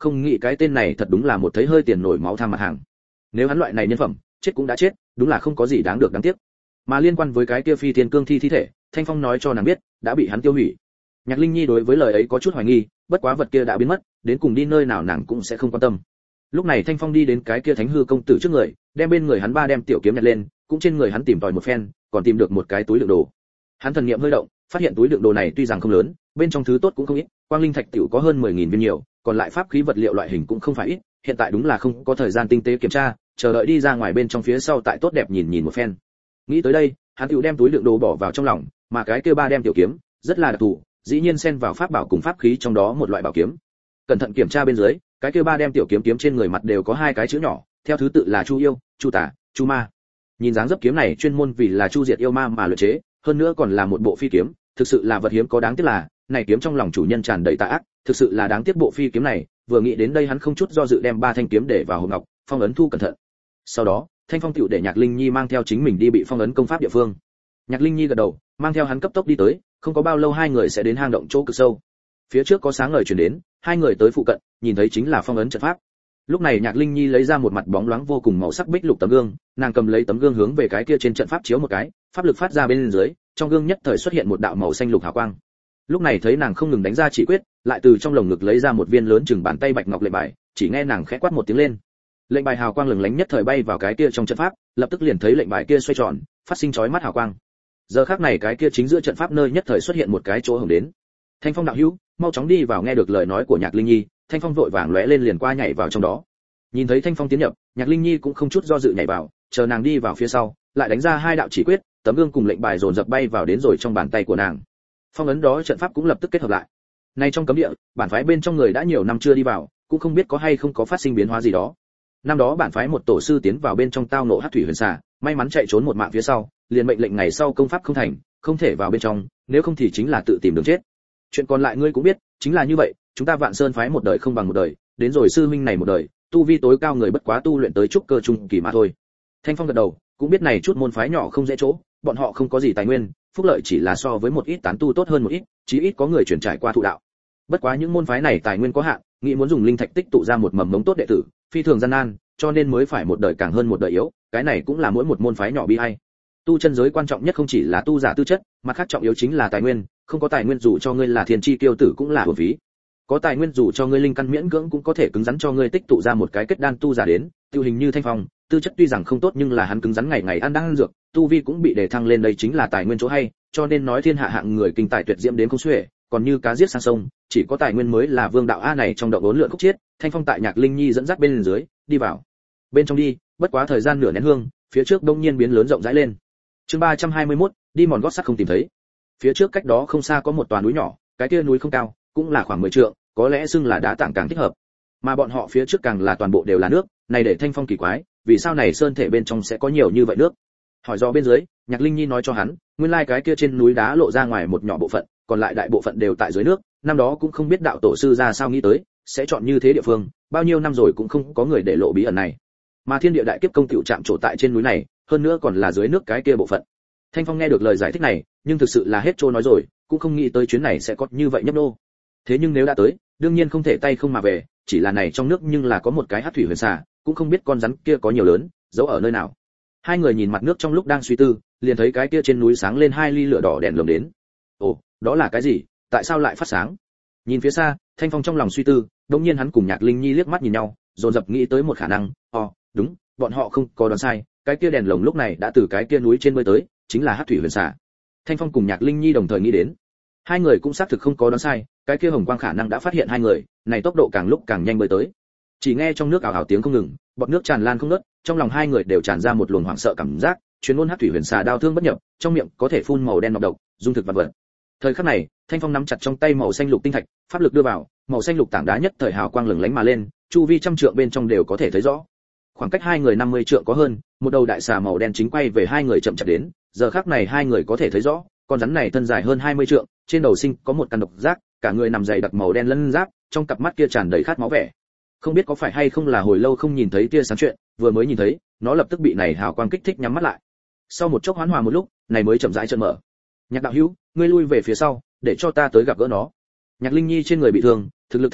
không nghĩ cái tên này thật đúng là một thấy hơi tiền nổi máu tham mặt hàng. Nếu hắn loại này nhân phẩm, chết cũng đã chết, đúng là không có gì đáng được đáng tiếc. Mà liên quan với cái kia phi thiên cương thi thi thể, Thanh Phong nói cho nàng biết, đã bị hắn tiêu hủy. Nhạc Linh Nhi đối với lời ấy có chút hoài nghi, bất quá vật kia đã biến mất, đến cùng đi nơi nào nàng cũng sẽ không quan tâm. Lúc này Thanh Phong đi đến cái kia Thánh hư công tử trước người, đem bên người hắn ba đem tiểu kiếm nhặt lên, cũng trên người hắn tìm tòi một phen, còn tìm được một cái túi đựng đồ. Hắn thần niệm hơi động, phát hiện túi đựng đồ này tuy rằng không lớn, bên trong thứ tốt cũng không ít, quang linh thạch tiểu có hơn 10.000 viên nhiều, còn lại pháp khí vật liệu loại hình cũng không phải ít, hiện tại đúng là không có thời gian tinh tế kiểm tra, chờ đợi đi ra ngoài bên trong phía sau tại tốt đẹp nhìn nhìn một phen. Nghĩ tới đây, hắn tiểu đem túi đựng đồ bỏ vào trong lòng, mà cái kia ba đem tiểu kiếm, rất là đặc thù, dĩ nhiên xen vào pháp bảo cùng pháp khí trong đó một loại bảo kiếm. Cẩn thận kiểm tra bên dưới, cái kia ba đem tiểu kiếm kiếm trên người mặt đều có hai cái chữ nhỏ, theo thứ tự là Chu yêu, Chu tà, Chu ma. Nhìn dáng dấp kiếm này chuyên môn vì là chu diệt yêu ma mà luyện chế, hơn nữa còn là một bộ phi kiếm, thực sự là vật hiếm có, đáng tiếc là, này kiếm trong lòng chủ nhân tràn đầy tà ác, thực sự là đáng tiếc bộ phi kiếm này, vừa nghĩ đến đây hắn không chút do dự đem ba thanh kiếm để vào hộp ngọc, phong ấn thu cẩn thận. Sau đó, Thanh Phong tiểu để Nhạc Linh Nhi mang theo chính mình đi bị phong ấn công pháp địa phương. Nhạc Linh Nhi gật đầu, mang theo hắn cấp tốc đi tới, không có bao lâu hai người sẽ đến hang động chỗ cực sâu. Phía trước có sáng ngời truyền đến, hai người tới phụ cận, nhìn thấy chính là phong ấn trận pháp. Lúc này Nhạc Linh Nhi lấy ra một mặt bóng loáng vô cùng màu sắc bích lục tấm gương, nàng cầm lấy tấm gương hướng về cái kia trên trận pháp chiếu một cái, pháp lực phát ra bên dưới, trong gương nhất thời xuất hiện một đạo màu xanh lục hào quang. Lúc này thấy nàng không ngừng đánh ra chỉ quyết, lại từ trong lồng ngực lấy ra một viên lớn chừng bàn tay bạch ngọc lệnh bài, chỉ nghe nàng khẽ quát một tiếng lên. Lệnh bài hào quang lừng lánh nhất thời bay vào cái kia trong trận pháp, lập tức liền thấy lệnh bài kia xoay tròn, phát sinh chói mắt hào quang. Giờ khắc này cái kia chính giữa trận pháp nơi nhất thời xuất hiện một cái chỗ hổng đến. Thanh Phong đạo hữu, mau chóng đi vào. Nghe được lời nói của Nhạc Linh Nhi, Thanh Phong vội vàng lóe lên liền qua nhảy vào trong đó. Nhìn thấy Thanh Phong tiến nhập, Nhạc Linh Nhi cũng không chút do dự nhảy vào, chờ nàng đi vào phía sau, lại đánh ra hai đạo chỉ quyết, tấm gương cùng lệnh bài dồn dập bay vào đến rồi trong bàn tay của nàng. Phong ấn đó trận pháp cũng lập tức kết hợp lại. Nay trong cấm địa, bản phái bên trong người đã nhiều năm chưa đi vào, cũng không biết có hay không có phát sinh biến hóa gì đó. Năm đó bản phái một tổ sư tiến vào bên trong tao ngộ hắc thủy huyền xà, may mắn chạy trốn một mạng phía sau, liền mệnh lệnh ngày sau công pháp không thành, không thể vào bên trong, nếu không thì chính là tự tìm đường chết. Chuyện còn lại ngươi cũng biết, chính là như vậy, chúng ta Vạn Sơn phái một đời không bằng một đời, đến rồi sư huynh này một đời, tu vi tối cao người bất quá tu luyện tới trúc cơ trung kỳ mà thôi. Thanh Phong gật đầu, cũng biết này chút môn phái nhỏ không dễ chỗ, bọn họ không có gì tài nguyên, phúc lợi chỉ là so với một ít tán tu tốt hơn một ít, chí ít có người chuyển trải qua thụ đạo. Bất quá những môn phái này tài nguyên có hạn, nghĩ muốn dùng linh thạch tích tụ ra một mầm mống tốt đệ tử, phi thường gian nan, cho nên mới phải một đời càng hơn một đời yếu, cái này cũng là mỗi một môn phái nhỏ bi ai. Tu chân giới quan trọng nhất không chỉ là tu giả tư chất, mà khác trọng yếu chính là tài nguyên, không có tài nguyên dù cho ngươi là thiên chi kiêu tử cũng là uổng phí. Có tài nguyên dù cho ngươi linh căn miễn cưỡng cũng có thể cứng rắn cho ngươi tích tụ ra một cái kết đan tu giả đến, tiêu hình như Thanh Phong, tư chất tuy rằng không tốt nhưng là hắn cứng rắn ngày ngày ăn đan dược, tu vi cũng bị đề thăng lên, đây chính là tài nguyên chỗ hay, cho nên nói thiên hạ hạng người kinh tài tuyệt diễm đến không xuể, còn như cá giết sang sông, chỉ có tài nguyên mới là vương đạo a. Này trong động uốn lượn khúc chiết, Thanh Phong tại Nhạc Linh Nhi dẫn dắt bên dưới, đi vào. Bên trong đi, bất quá thời gian nửa nén hương, phía trước đông nhiên biến lớn rộng rãi lên. Chương 321, đi mòn gót sắt không tìm thấy. Phía trước cách đó không xa có một tòa núi nhỏ, cái kia núi không cao, cũng là khoảng 10 trượng, có lẽ xưng là đá tảng càng thích hợp. Mà bọn họ phía trước càng là toàn bộ đều là nước, này để Thanh Phong kỳ quái, vì sao này sơn thể bên trong sẽ có nhiều như vậy nước? Hỏi do bên dưới, Nhạc Linh Nhi nói cho hắn, nguyên lai cái kia trên núi đá lộ ra ngoài một nhỏ bộ phận, còn lại đại bộ phận đều tại dưới nước, năm đó cũng không biết đạo tổ sư ra sao nghĩ tới, sẽ chọn như thế địa phương, bao nhiêu năm rồi cũng không có người để lộ bí ẩn này. Mà thiên địa đại kiếp công tiểu chạm trổ tại trên núi này, hơn nữa còn là dưới nước cái kia bộ phận. Thanh Phong nghe được lời giải thích này, nhưng thực sự là hết trôi nói rồi, cũng không nghĩ tới chuyến này sẽ có như vậy nhấp nô. Thế nhưng nếu đã tới, đương nhiên không thể tay không mà về, chỉ là này trong nước nhưng là có một cái hắc thủy huyền xà, cũng không biết con rắn kia có nhiều lớn, giấu ở nơi nào. Hai người nhìn mặt nước trong lúc đang suy tư, liền thấy cái kia trên núi sáng lên hai ly lửa đỏ đèn lồng đến. Ồ, đó là cái gì? Tại sao lại phát sáng? Nhìn phía xa, Thanh Phong trong lòng suy tư, đột nhiên hắn cùng Nhạc Linh Nhi liếc mắt nhìn nhau, dồn dập nghĩ tới một khả năng, đúng, bọn họ không có đoán sai, cái kia đèn lồng lúc này đã từ cái kia núi trên bơi tới, chính là hắc thủy huyền xà. Thanh Phong cùng Nhạc Linh Nhi đồng thời nghĩ đến. Hai người cũng xác thực không có đoán sai, cái kia hồng quang khả năng đã phát hiện hai người, này tốc độ càng lúc càng nhanh bơi tới. Chỉ nghe trong nước ảo ảo tiếng không ngừng, bọt nước tràn lan không ngớt, trong lòng hai người đều tràn ra một luồng hoảng sợ cảm giác, chuyên môn hắc thủy huyền xà đau thương bất nhập, trong miệng có thể phun màu đen nọc độc, dung thực vật vật. Thời khắc này, Thanh Phong nắm chặt trong tay màu xanh lục tinh thạch, pháp lực đưa vào, màu xanh lục tảng đá nhất thời hào quang lừng lánh mà lên, chu vi trăm trượng bên trong đều có thể thấy rõ. Khoảng cách hai người 50 trượng có hơn, một đầu đại xà màu đen chính quay về hai người chậm chạp đến, giờ khắc này hai người có thể thấy rõ, con rắn này thân dài hơn 20 trượng, trên đầu sinh có một căn độc giác, cả người nằm dày đặc màu đen lân giáp, trong cặp mắt kia tràn đầy khát máu vẻ. Không biết có phải hay không là hồi lâu không nhìn thấy tia sáng chuyện, vừa mới nhìn thấy, nó lập tức bị này hào quang kích thích nhắm mắt lại. Sau một chốc hoán hòa một lúc, này mới chậm rãi trợn mở. Nhạc đạo hữu, ngươi lui về phía sau, để cho ta tới gặp gỡ nó. Nhạc Linh Nhi trên người bị thương, thực lực thấp kém,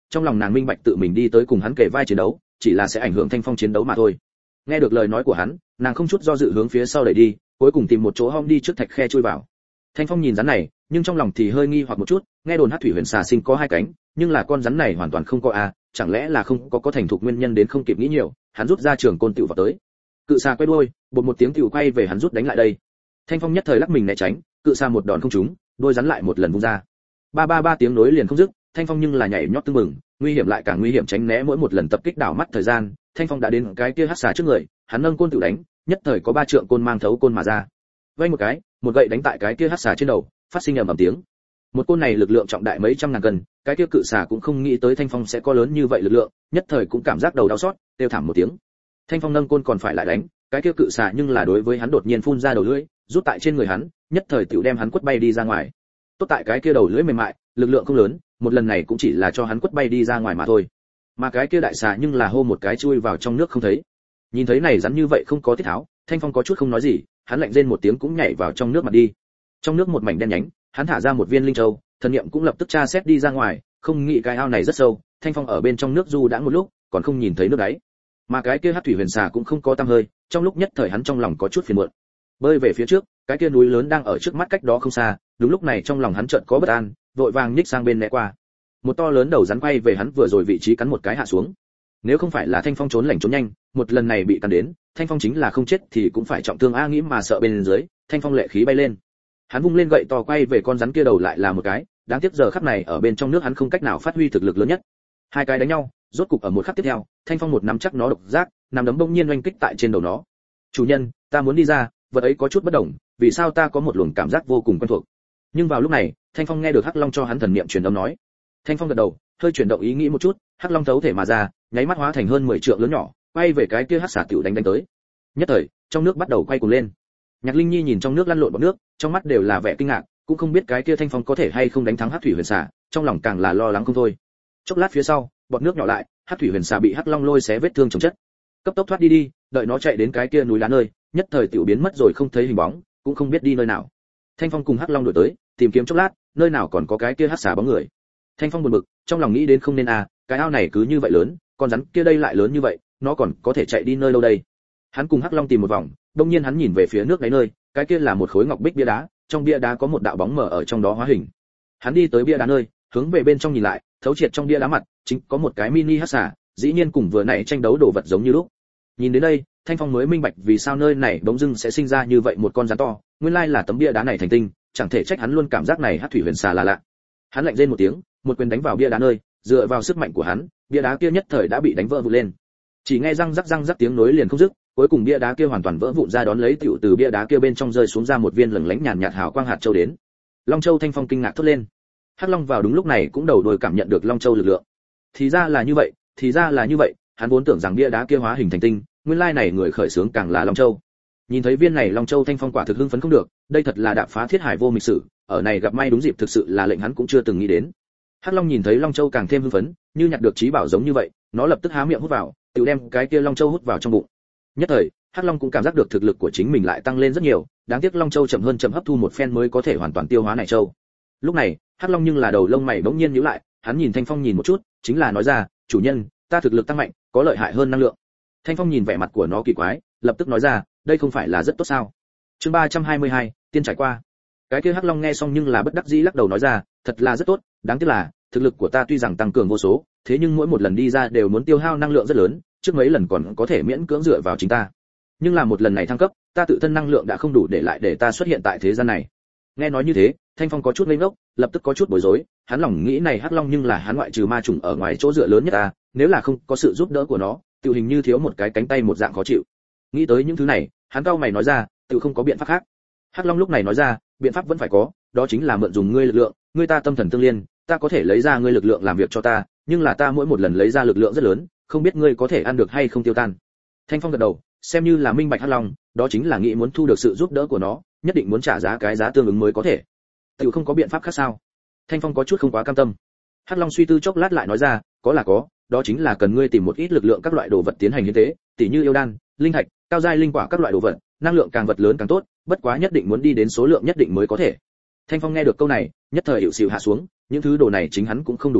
trong lòng nàng minh bạch tự mình đi tới cùng hắn kề vai chiến đấu chỉ là sẽ ảnh hưởng Thanh Phong chiến đấu mà thôi. Nghe được lời nói của hắn, nàng không chút do dự hướng phía sau đẩy đi, cuối cùng tìm một chỗ hom đi trước thạch khe chui vào. Thanh Phong nhìn rắn này, nhưng trong lòng thì hơi nghi hoặc một chút, nghe đồn Hắc Thủy Huyền Xà sinh có hai cánh, nhưng là con rắn này hoàn toàn không có chẳng lẽ là không có thành thục nguyên nhân đến không kịp nghĩ nhiều, hắn rút ra trường côn tiểu vào tới. Cự xà quay đuôi, bột một tiếng tiểu quay về hắn rút đánh lại đây. Thanh Phong nhất thời lắc mình né tránh, cự xà một đòn không trúng, đôi rắn lại một lần vung ra. Ba ba ba tiếng nối liền không dứt, Thanh Phong nhưng là nhảy nhót tưng bừng, nguy hiểm lại càng nguy hiểm tránh né mỗi một lần tập kích đảo mắt thời gian, Thanh Phong đã đến cái kia hắc xà trước người, hắn nâng côn tự đánh, nhất thời có ba trượng côn mang thấu côn mà ra. Vây một cái, một gậy đánh tại cái kia hắc xà trên đầu, phát sinh ầm ầm tiếng. Một côn này lực lượng trọng đại mấy trăm ngàn cân, cái kia cự xà cũng không nghĩ tới Thanh Phong sẽ có lớn như vậy lực lượng, nhất thời cũng cảm giác đầu đau xót, kêu thảm một tiếng. Thanh Phong nâng côn còn phải lại đánh, cái kia cự xà nhưng là đối với hắn đột nhiên phun ra đầu lưỡi, rút tại trên người hắn, nhất thời tiểu đem hắn quất bay đi ra ngoài. Tốt tại cái kia đầu lưỡi mềm mại, lực lượng không lớn, một lần này cũng chỉ là cho hắn quất bay đi ra ngoài mà thôi. Mà cái kia đại xà nhưng là hô một cái chui vào trong nước không thấy. Nhìn thấy này rắn như vậy không có tiết tháo, Thanh Phong có chút không nói gì, hắn lạnh rên một tiếng cũng nhảy vào trong nước mà đi. Trong nước một mảnh đen nhánh, hắn thả ra một viên linh châu, thần niệm cũng lập tức tra xét đi ra ngoài, không nghĩ cái ao này rất sâu, Thanh Phong ở bên trong nước du đã một lúc, còn không nhìn thấy nước đáy. Mà cái kia Hắc Thủy Huyền Xà cũng không có tăm hơi, trong lúc nhất thời hắn trong lòng có chút phiền muộn. Bơi về phía trước, cái kia núi lớn đang ở trước mắt cách đó không xa, đúng lúc này trong lòng hắn chợt có bất an, vội vàng nhích sang bên né qua. Một to lớn đầu rắn quay về hắn vừa rồi vị trí cắn một cái hạ xuống. Nếu không phải là Thanh Phong trốn lành trốn nhanh, một lần này bị cắn đến, Thanh Phong chính là không chết thì cũng phải trọng thương nghĩ mà sợ bên dưới, Thanh Phong lệ khí bay lên. Hắn vung lên gậy to quay về con rắn kia đầu lại là một cái, đáng tiếc giờ khắc này ở bên trong nước hắn không cách nào phát huy thực lực lớn nhất. Hai cái đánh nhau, rốt cục ở một khắc tiếp theo, Thanh Phong một nắm chắc nó độc giác, nắm đấm bỗng nhiên oanh kích tại trên đầu nó. "Chủ nhân, ta muốn đi ra." Vật ấy có chút bất đồng, vì sao ta có một luồng cảm giác vô cùng quen thuộc. Nhưng vào lúc này, Thanh Phong nghe được Hắc Long cho hắn thần niệm truyền âm nói. Thanh Phong gật đầu, hơi chuyển động ý nghĩ một chút, Hắc Long thấu thể mà ra, nháy mắt hóa thành hơn 10 trượng lớn nhỏ, quay về cái kia hắc xà tiểu đánh tới. Nhất thời, trong nước bắt đầu quay cuồng lên. Nhạc Linh Nhi nhìn trong nước lăn lộn bọt nước, trong mắt đều là vẻ kinh ngạc, cũng không biết cái kia Thanh Phong có thể hay không đánh thắng Hắc Thủy Huyền Xà, trong lòng càng là lo lắng không thôi. Chốc lát phía sau, bọt nước nhỏ lại, Hắc Thủy Huyền Xà bị Hắc Long lôi xé vết thương chồng chất. Cấp tốc thoát đi, đợi nó chạy đến cái kia núi đá nơi, nhất thời tiểu biến mất rồi không thấy hình bóng, cũng không biết đi nơi nào. Thanh Phong cùng Hắc Long đuổi tới, tìm kiếm chốc lát, nơi nào còn có cái kia hắc xà bóng người. Thanh Phong buồn bực, trong lòng nghĩ đến không nên cái ao này cứ như vậy lớn, con rắn kia đây lại lớn như vậy, nó còn có thể chạy đi nơi đâu đây? Hắn cùng Hắc Long tìm một vòng, đột nhiên hắn nhìn về phía nước đáy nơi, cái kia là một khối ngọc bích bia đá, trong bia đá có một đạo bóng mờ ở trong đó hóa hình. Hắn đi tới bia đá nơi, hướng về bên trong nhìn lại, thấu triệt trong bia đá mặt, chính có một cái mini hắc xà, dĩ nhiên cùng vừa nãy tranh đấu đồ vật giống như lúc. Nhìn đến đây, Thanh Phong mới minh bạch vì sao nơi này bỗng dưng sẽ sinh ra như vậy một con rắn to, nguyên lai là tấm bia đá này thành tinh, chẳng thể trách hắn luôn cảm giác này Hắc Thủy Huyền Xà là lạ. Hắn lạnh rên một tiếng, một quyền đánh vào bia đá nơi, dựa vào sức mạnh của hắn, bia đá kia nhất thời đã bị đánh vỡ vụn lên. Chỉ nghe răng rắc tiếng nối liền không dứt, cuối cùng bia đá kia hoàn toàn vỡ vụn ra, đón lấy tiểu từ bia đá kia bên trong rơi xuống ra một viên lửng lánh nhàn nhạt hào quang hạt châu đến. Long Châu. Thanh Phong kinh ngạc thốt lên. Hắc Long vào đúng lúc này cũng đầu đuôi cảm nhận được Long Châu lực lượng. Thì ra là như vậy, hắn vốn tưởng rằng bia đá kia hóa hình thành tinh, nguyên lai này người khởi xướng càng là Long Châu. Nhìn thấy viên này Long Châu, Thanh Phong quả thực hưng phấn không được, đây thật là đạp phá thiết hải vô mịch sử, ở này gặp may đúng dịp thực sự là lệnh hắn cũng chưa từng nghĩ đến. Hắc Long nhìn thấy Long Châu càng thêm hưng phấn, như nhặt được trí bảo giống như vậy, nó lập tức há miệng hút vào, tự đem cái kia Long Châu hút vào trong bụng. Nhất thời, Hắc Long cũng cảm giác được thực lực của chính mình lại tăng lên rất nhiều, đáng tiếc Long Châu chậm hấp thu một phen mới có thể hoàn toàn tiêu hóa này châu. Lúc này, Hắc Long nhưng là đầu lông mày bỗng nhiên nhíu lại, hắn nhìn Thanh Phong nhìn một chút, chính là nói ra, "Chủ nhân, ta thực lực tăng mạnh, có lợi hại hơn năng lượng." Thanh Phong nhìn vẻ mặt của nó kỳ quái, lập tức nói ra, "Đây không phải là rất tốt sao?" Chương 322, tiên trải qua. Cái kia Hắc Long nghe xong nhưng là bất đắc dĩ lắc đầu nói ra, "Thật là rất tốt, đáng tiếc là thực lực của ta tuy rằng tăng cường vô số, thế nhưng mỗi một lần đi ra đều muốn tiêu hao năng lượng rất lớn, trước mấy lần còn có thể miễn cưỡng dựa vào chính ta. Nhưng là một lần này thăng cấp, ta tự thân năng lượng đã không đủ để ta xuất hiện tại thế gian này." Nghe nói như thế, Thanh Phong có chút ngây ngốc, lập tức có chút bối rối, hắn lòng nghĩ này Hắc Long nhưng là hắn ngoại trừ ma trùng ở ngoài chỗ dựa lớn nhất nếu là không có sự giúp đỡ của nó, tự hình như thiếu một cái cánh tay một dạng khó chịu. Nghĩ tới những thứ này, hắn cau mày nói ra, tự không có biện pháp khác. Hắc Long lúc này nói ra, biện pháp vẫn phải có, đó chính là mượn dùng ngươi lực lượng, ngươi ta tâm thần tương liên, ta có thể lấy ra ngươi lực lượng làm việc cho ta, nhưng là ta mỗi một lần lấy ra lực lượng rất lớn, không biết ngươi có thể ăn được hay không tiêu tan. Thanh Phong gật đầu, xem như là minh bạch Hắc Long, đó chính là nghĩ muốn thu được sự giúp đỡ của nó, nhất định muốn trả giá cái giá tương ứng mới có thể. Tự không có biện pháp khác sao? Thanh Phong có chút không quá cam tâm. Hắc Long suy tư chốc lát lại nói ra, có là có, đó chính là cần ngươi tìm một ít lực lượng các loại đồ vật tiến hành hiến tế, tỉ như yêu đan, linh thạch, cao giai linh quả các loại đồ vật, năng lượng càng vật lớn càng tốt, bất quá nhất định muốn đi đến số lượng nhất định mới có thể. Thanh Phong nghe được câu này, nhất thời hiểu xỉu hạ xuống, những thứ đồ này chính hắn cũng không đủ dùng,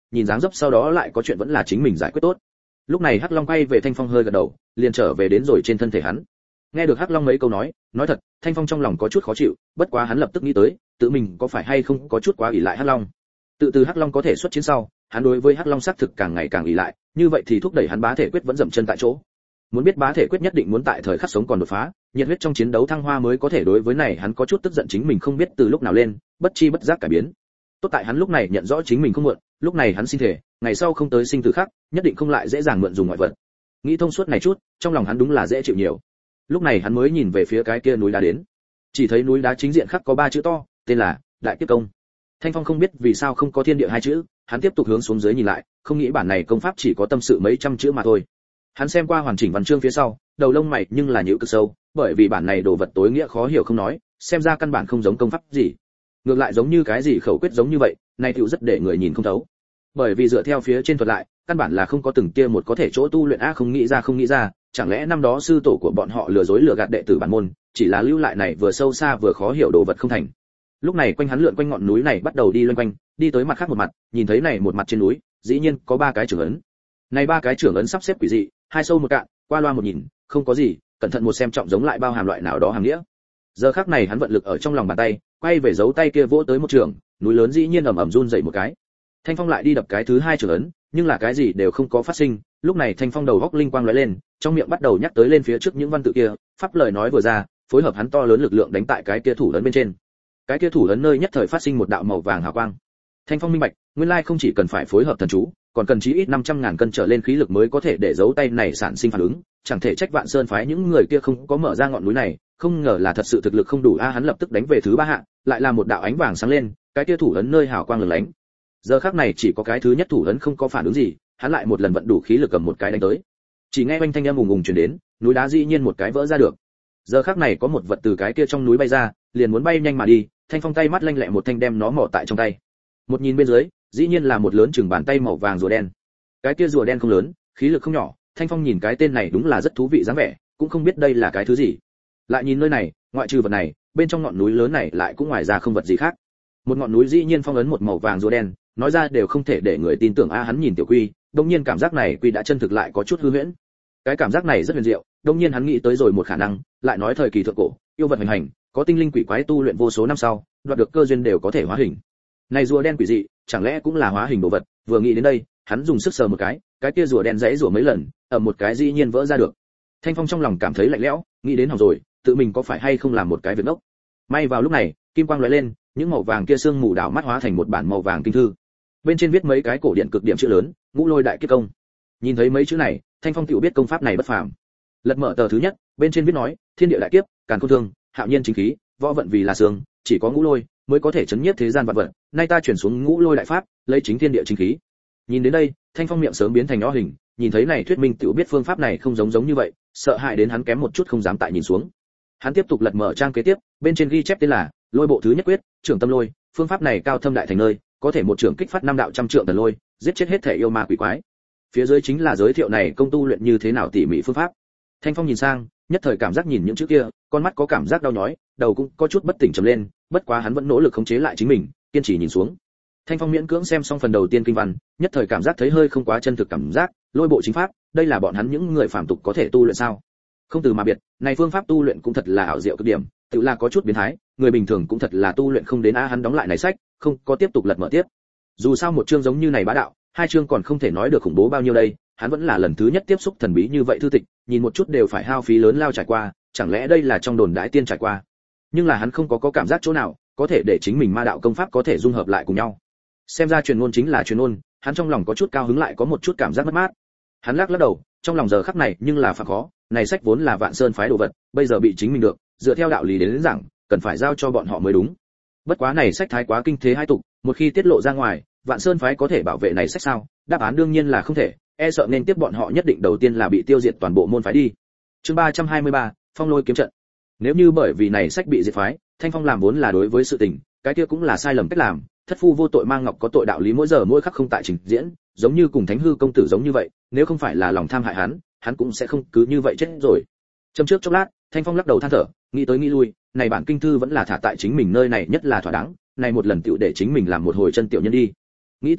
nhìn dáng dấp sau đó lại có chuyện vẫn là chính mình giải quyết tốt. Lúc này Hắc Long quay về Thanh Phong hơi gật đầu, liền trở về đến rồi trên thân thể hắn. Nghe được Hắc Long mấy câu nói thật, Thanh Phong trong lòng có chút khó chịu, bất quá hắn lập tức nghĩ tới, tự mình có phải hay không có chút quá ỷ lại Hắc Long. Từ Hắc Long có thể xuất chiến sau, hắn đối với Hắc Long xác thực càng ngày càng ỷ lại, như vậy thì thúc đẩy hắn bá thể quyết vẫn dậm chân tại chỗ. Muốn biết bá thể quyết nhất định muốn tại thời khắc sống còn đột phá, nhiệt huyết trong chiến đấu thăng hoa mới có thể, đối với này hắn có chút tức giận chính mình không biết từ lúc nào lên, bất chi bất giác cải biến. Tốt tại hắn lúc này nhận rõ chính mình không muộn, lúc này hắn xin thể, ngày sau không tới sinh tử khắc, nhất định không lại dễ dàng mượn dùng ngoại vật. Nghĩ thông suốt này chút, trong lòng hắn đúng là dễ chịu nhiều. Lúc này hắn mới nhìn về phía cái kia núi đá đến. Chỉ thấy núi đá chính diện khắc có 3 chữ to, tên là Đại Kiếp Công. Thanh Phong không biết vì sao không có thiên địa 2 chữ, hắn tiếp tục hướng xuống dưới nhìn lại, không nghĩ bản này công pháp chỉ có tâm sự mấy trăm chữ mà thôi. Hắn xem qua hoàn chỉnh văn chương phía sau, đầu lông mày nhưng là nhíu cực sâu, bởi vì bản này đồ vật tối nghĩa khó hiểu không nói, xem ra căn bản không giống công pháp gì. Ngược lại giống như cái gì khẩu quyết giống như vậy, này tựu rất để người nhìn không thấu. Bởi vì dựa theo phía trên thuật lại, căn bản là không có từng kia một có thể chỗ tu luyện, không nghĩ ra, chẳng lẽ năm đó sư tổ của bọn họ lừa dối lừa gạt đệ tử bản môn, chỉ là lưu lại này vừa sâu xa vừa khó hiểu đồ vật không thành. Lúc này quanh hắn lượn quanh ngọn núi này bắt đầu đi loanh quanh, đi tới mặt khác một mặt, nhìn thấy này một mặt trên núi, dĩ nhiên có 3 cái trưởng ấn. Này 3 cái trưởng ấn sắp xếp quỷ dị, 2 sâu 1 cạn, qua loa một nhìn, không có gì, cẩn thận một xem trọng giống lại bao hàm loại nào đó hàm nghĩa. Giờ khắc này hắn vận lực ở trong lòng bàn tay, quay về dấu tay kia vỗ tới một trường, núi lớn dĩ nhiên ầm ầm run dậy một cái. Thanh Phong lại đi đập cái thứ 2 trưởng ấn, nhưng là cái gì đều không có phát sinh. Lúc này Thanh Phong đầu góc linh quang lóe lên, trong miệng bắt đầu nhắc tới lên phía trước những văn tự kia, pháp lời nói vừa ra, phối hợp hắn to lớn lực lượng đánh tại cái kia thủ ấn bên trên. Cái kia thủ ấn nơi nhất thời phát sinh một đạo màu vàng hào quang. Thanh Phong minh bạch, nguyên lai không chỉ cần phải phối hợp thần chú, còn cần chí ít 500.000 cân trở lên khí lực mới có thể để dấu tay này sản sinh phản ứng, chẳng thể trách Vạn Sơn phái những người kia không có mở ra ngọn núi này, không ngờ là thật sự thực lực không đủ hắn lập tức đánh về thứ 3 hạ, lại là một đạo ánh vàng sáng lên, cái kia thủ ấn nơi hào quang lừng lánh. Giờ khắc này chỉ có cái thứ nhất thủ ấn không có phản ứng gì, hắn lại một lần vận đủ khí lực cầm một cái đánh tới. Chỉ nghe oanh thanh âm ùng ùng truyền đến, núi đá dĩ nhiên một cái vỡ ra được. Giờ khắc này có một vật từ cái kia trong núi bay ra, liền muốn bay nhanh mà đi, Thanh Phong tay mắt lanh lẹ một thanh đem nó mò tại trong tay. Một nhìn bên dưới, dĩ nhiên là một lớn chừng bàn tay màu vàng rùa đen. Cái kia rùa đen không lớn, khí lực không nhỏ, Thanh Phong nhìn cái tên này đúng là rất thú vị dáng vẻ, cũng không biết đây là cái thứ gì. Lại nhìn nơi này, ngoại trừ vật này, bên trong ngọn núi lớn này lại cũng ngoài ra không vật gì khác. Một ngọn núi dĩ nhiên phong ấn một màu vàng rùa đen, nói ra đều không thể để người tin tưởng. Hắn nhìn Tiểu Quy, đương nhiên cảm giác này Quy đã chân thực lại có chút hư huyễn. Cái cảm giác này rất huyền diệu, đương nhiên hắn nghĩ tới rồi một khả năng, lại nói thời kỳ thượng cổ, yêu vật hành hành, có tinh linh quỷ quái tu luyện vô số năm sau, đoạt được cơ duyên đều có thể hóa hình. Này rùa đen quỷ dị, chẳng lẽ cũng là hóa hình đồ vật? Vừa nghĩ đến đây, hắn dùng sức sờ một cái kia rùa đen rãy rủa mấy lần, ở một cái dĩ nhiên vỡ ra được. Thanh Phong trong lòng cảm thấy lạnh lẽo, nghĩ đến hỏng rồi, tự mình có phải hay không làm một cái việc ngốc. May vào lúc này, kim quang lóe lên, những màu vàng kia sương mù đảo mắt hóa thành một bản màu vàng kinh thư. Bên trên viết mấy cái cổ điển cực điểm chữ lớn, Ngũ Lôi Đại Kiếp Công. Nhìn thấy mấy chữ này, Thanh Phong tự biết công pháp này bất phàm. Lật mở tờ thứ nhất, bên trên viết nói, thiên địa đại kiếp, càn khôn thương, hạo nhiên chính khí, võ vận vì là xương, chỉ có ngũ lôi mới có thể chấn nhiếp thế gian vạn vật, nay ta chuyển xuống ngũ lôi đại pháp, lấy chính thiên địa chính khí. Nhìn đến đây, Thanh Phong miệng sớm biến thành nhỏ hình, nhìn thấy này thuyết minh tự biết phương pháp này không giống như vậy, sợ hãi đến hắn kém một chút không dám tại nhìn xuống. Hắn tiếp tục lật mở trang kế tiếp, bên trên ghi chép tên là Lôi Bộ thứ nhất quyết, trưởng tâm lôi, phương pháp này cao thâm đại thành nơi, có thể một trưởng kích phát 5 đạo trăm trượng tần lôi, giết chết hết thể yêu ma quỷ quái. Phía dưới chính là giới thiệu này công tu luyện như thế nào tỉ mỉ phương pháp. Thanh Phong nhìn sang, nhất thời cảm giác nhìn những chữ kia, con mắt có cảm giác đau nhói, đầu cũng có chút bất tỉnh trầm lên, bất quá hắn vẫn nỗ lực khống chế lại chính mình, kiên trì nhìn xuống. Thanh Phong miễn cưỡng xem xong phần đầu tiên kinh văn, nhất thời cảm giác thấy hơi không quá chân thực cảm giác, lôi bộ chính pháp, đây là bọn hắn những người phàm tục có thể tu luyện sao? Không từ mà biệt, này phương pháp tu luyện cũng thật là ảo diệu cực điểm, tự là có chút biến thái, người bình thường cũng thật là tu luyện không đến. Hắn đóng lại này sách, không có tiếp tục lật mở tiếp. Dù sao một chương giống như này bá đạo, 2 chương còn không thể nói được khủng bố bao nhiêu đây, hắn vẫn là lần thứ nhất tiếp xúc thần bí như vậy thư tịch, nhìn một chút đều phải hao phí lớn lao trải qua, chẳng lẽ đây là trong đồn đãi tiên trải qua? Nhưng là hắn không có cảm giác chỗ nào có thể để chính mình ma đạo công pháp có thể dung hợp lại cùng nhau. Xem ra truyền ngôn chính là truyền ngôn, hắn trong lòng có chút cao hứng lại có một chút cảm giác mất mát. Hắn lắc đầu, trong lòng giờ khắc này nhưng là phạm khó, này sách vốn là Vạn Sơn phái đồ vật, bây giờ bị chính mình được, dựa theo đạo lý đến rằng, cần phải giao cho bọn họ mới đúng. Bất quá này sách thái quá kinh thế hai tục, một khi tiết lộ ra ngoài, Vạn Sơn phái có thể bảo vệ này sách sao? Đáp án đương nhiên là không thể, e sợ nên tiếp bọn họ nhất định đầu tiên là bị tiêu diệt toàn bộ môn phái đi. Chương 323, Phong Lôi kiếm trận. Nếu như bởi vì này sách bị diệt phái, Thanh Phong làm vốn là đối với sự tình, cái kia cũng là sai lầm cách làm, thất phu vô tội mang ngọc có tội đạo lý mỗi giờ mỗi khắc không tại trình diễn, giống như cùng Thánh hư công tử giống như vậy, nếu không phải là lòng tham hại hắn cũng sẽ không cứ như vậy chết rồi. Châm trước chốc lát, Thanh Phong lắc đầu than thở, nghĩ tới nghĩ lui, này bản kinh thư vẫn là thả tại chính mình nơi này nhất là thỏa đáng, này một lần tiểu để chính mình làm một hồi chân tiểu nhân đi. Nghĩ tới đây,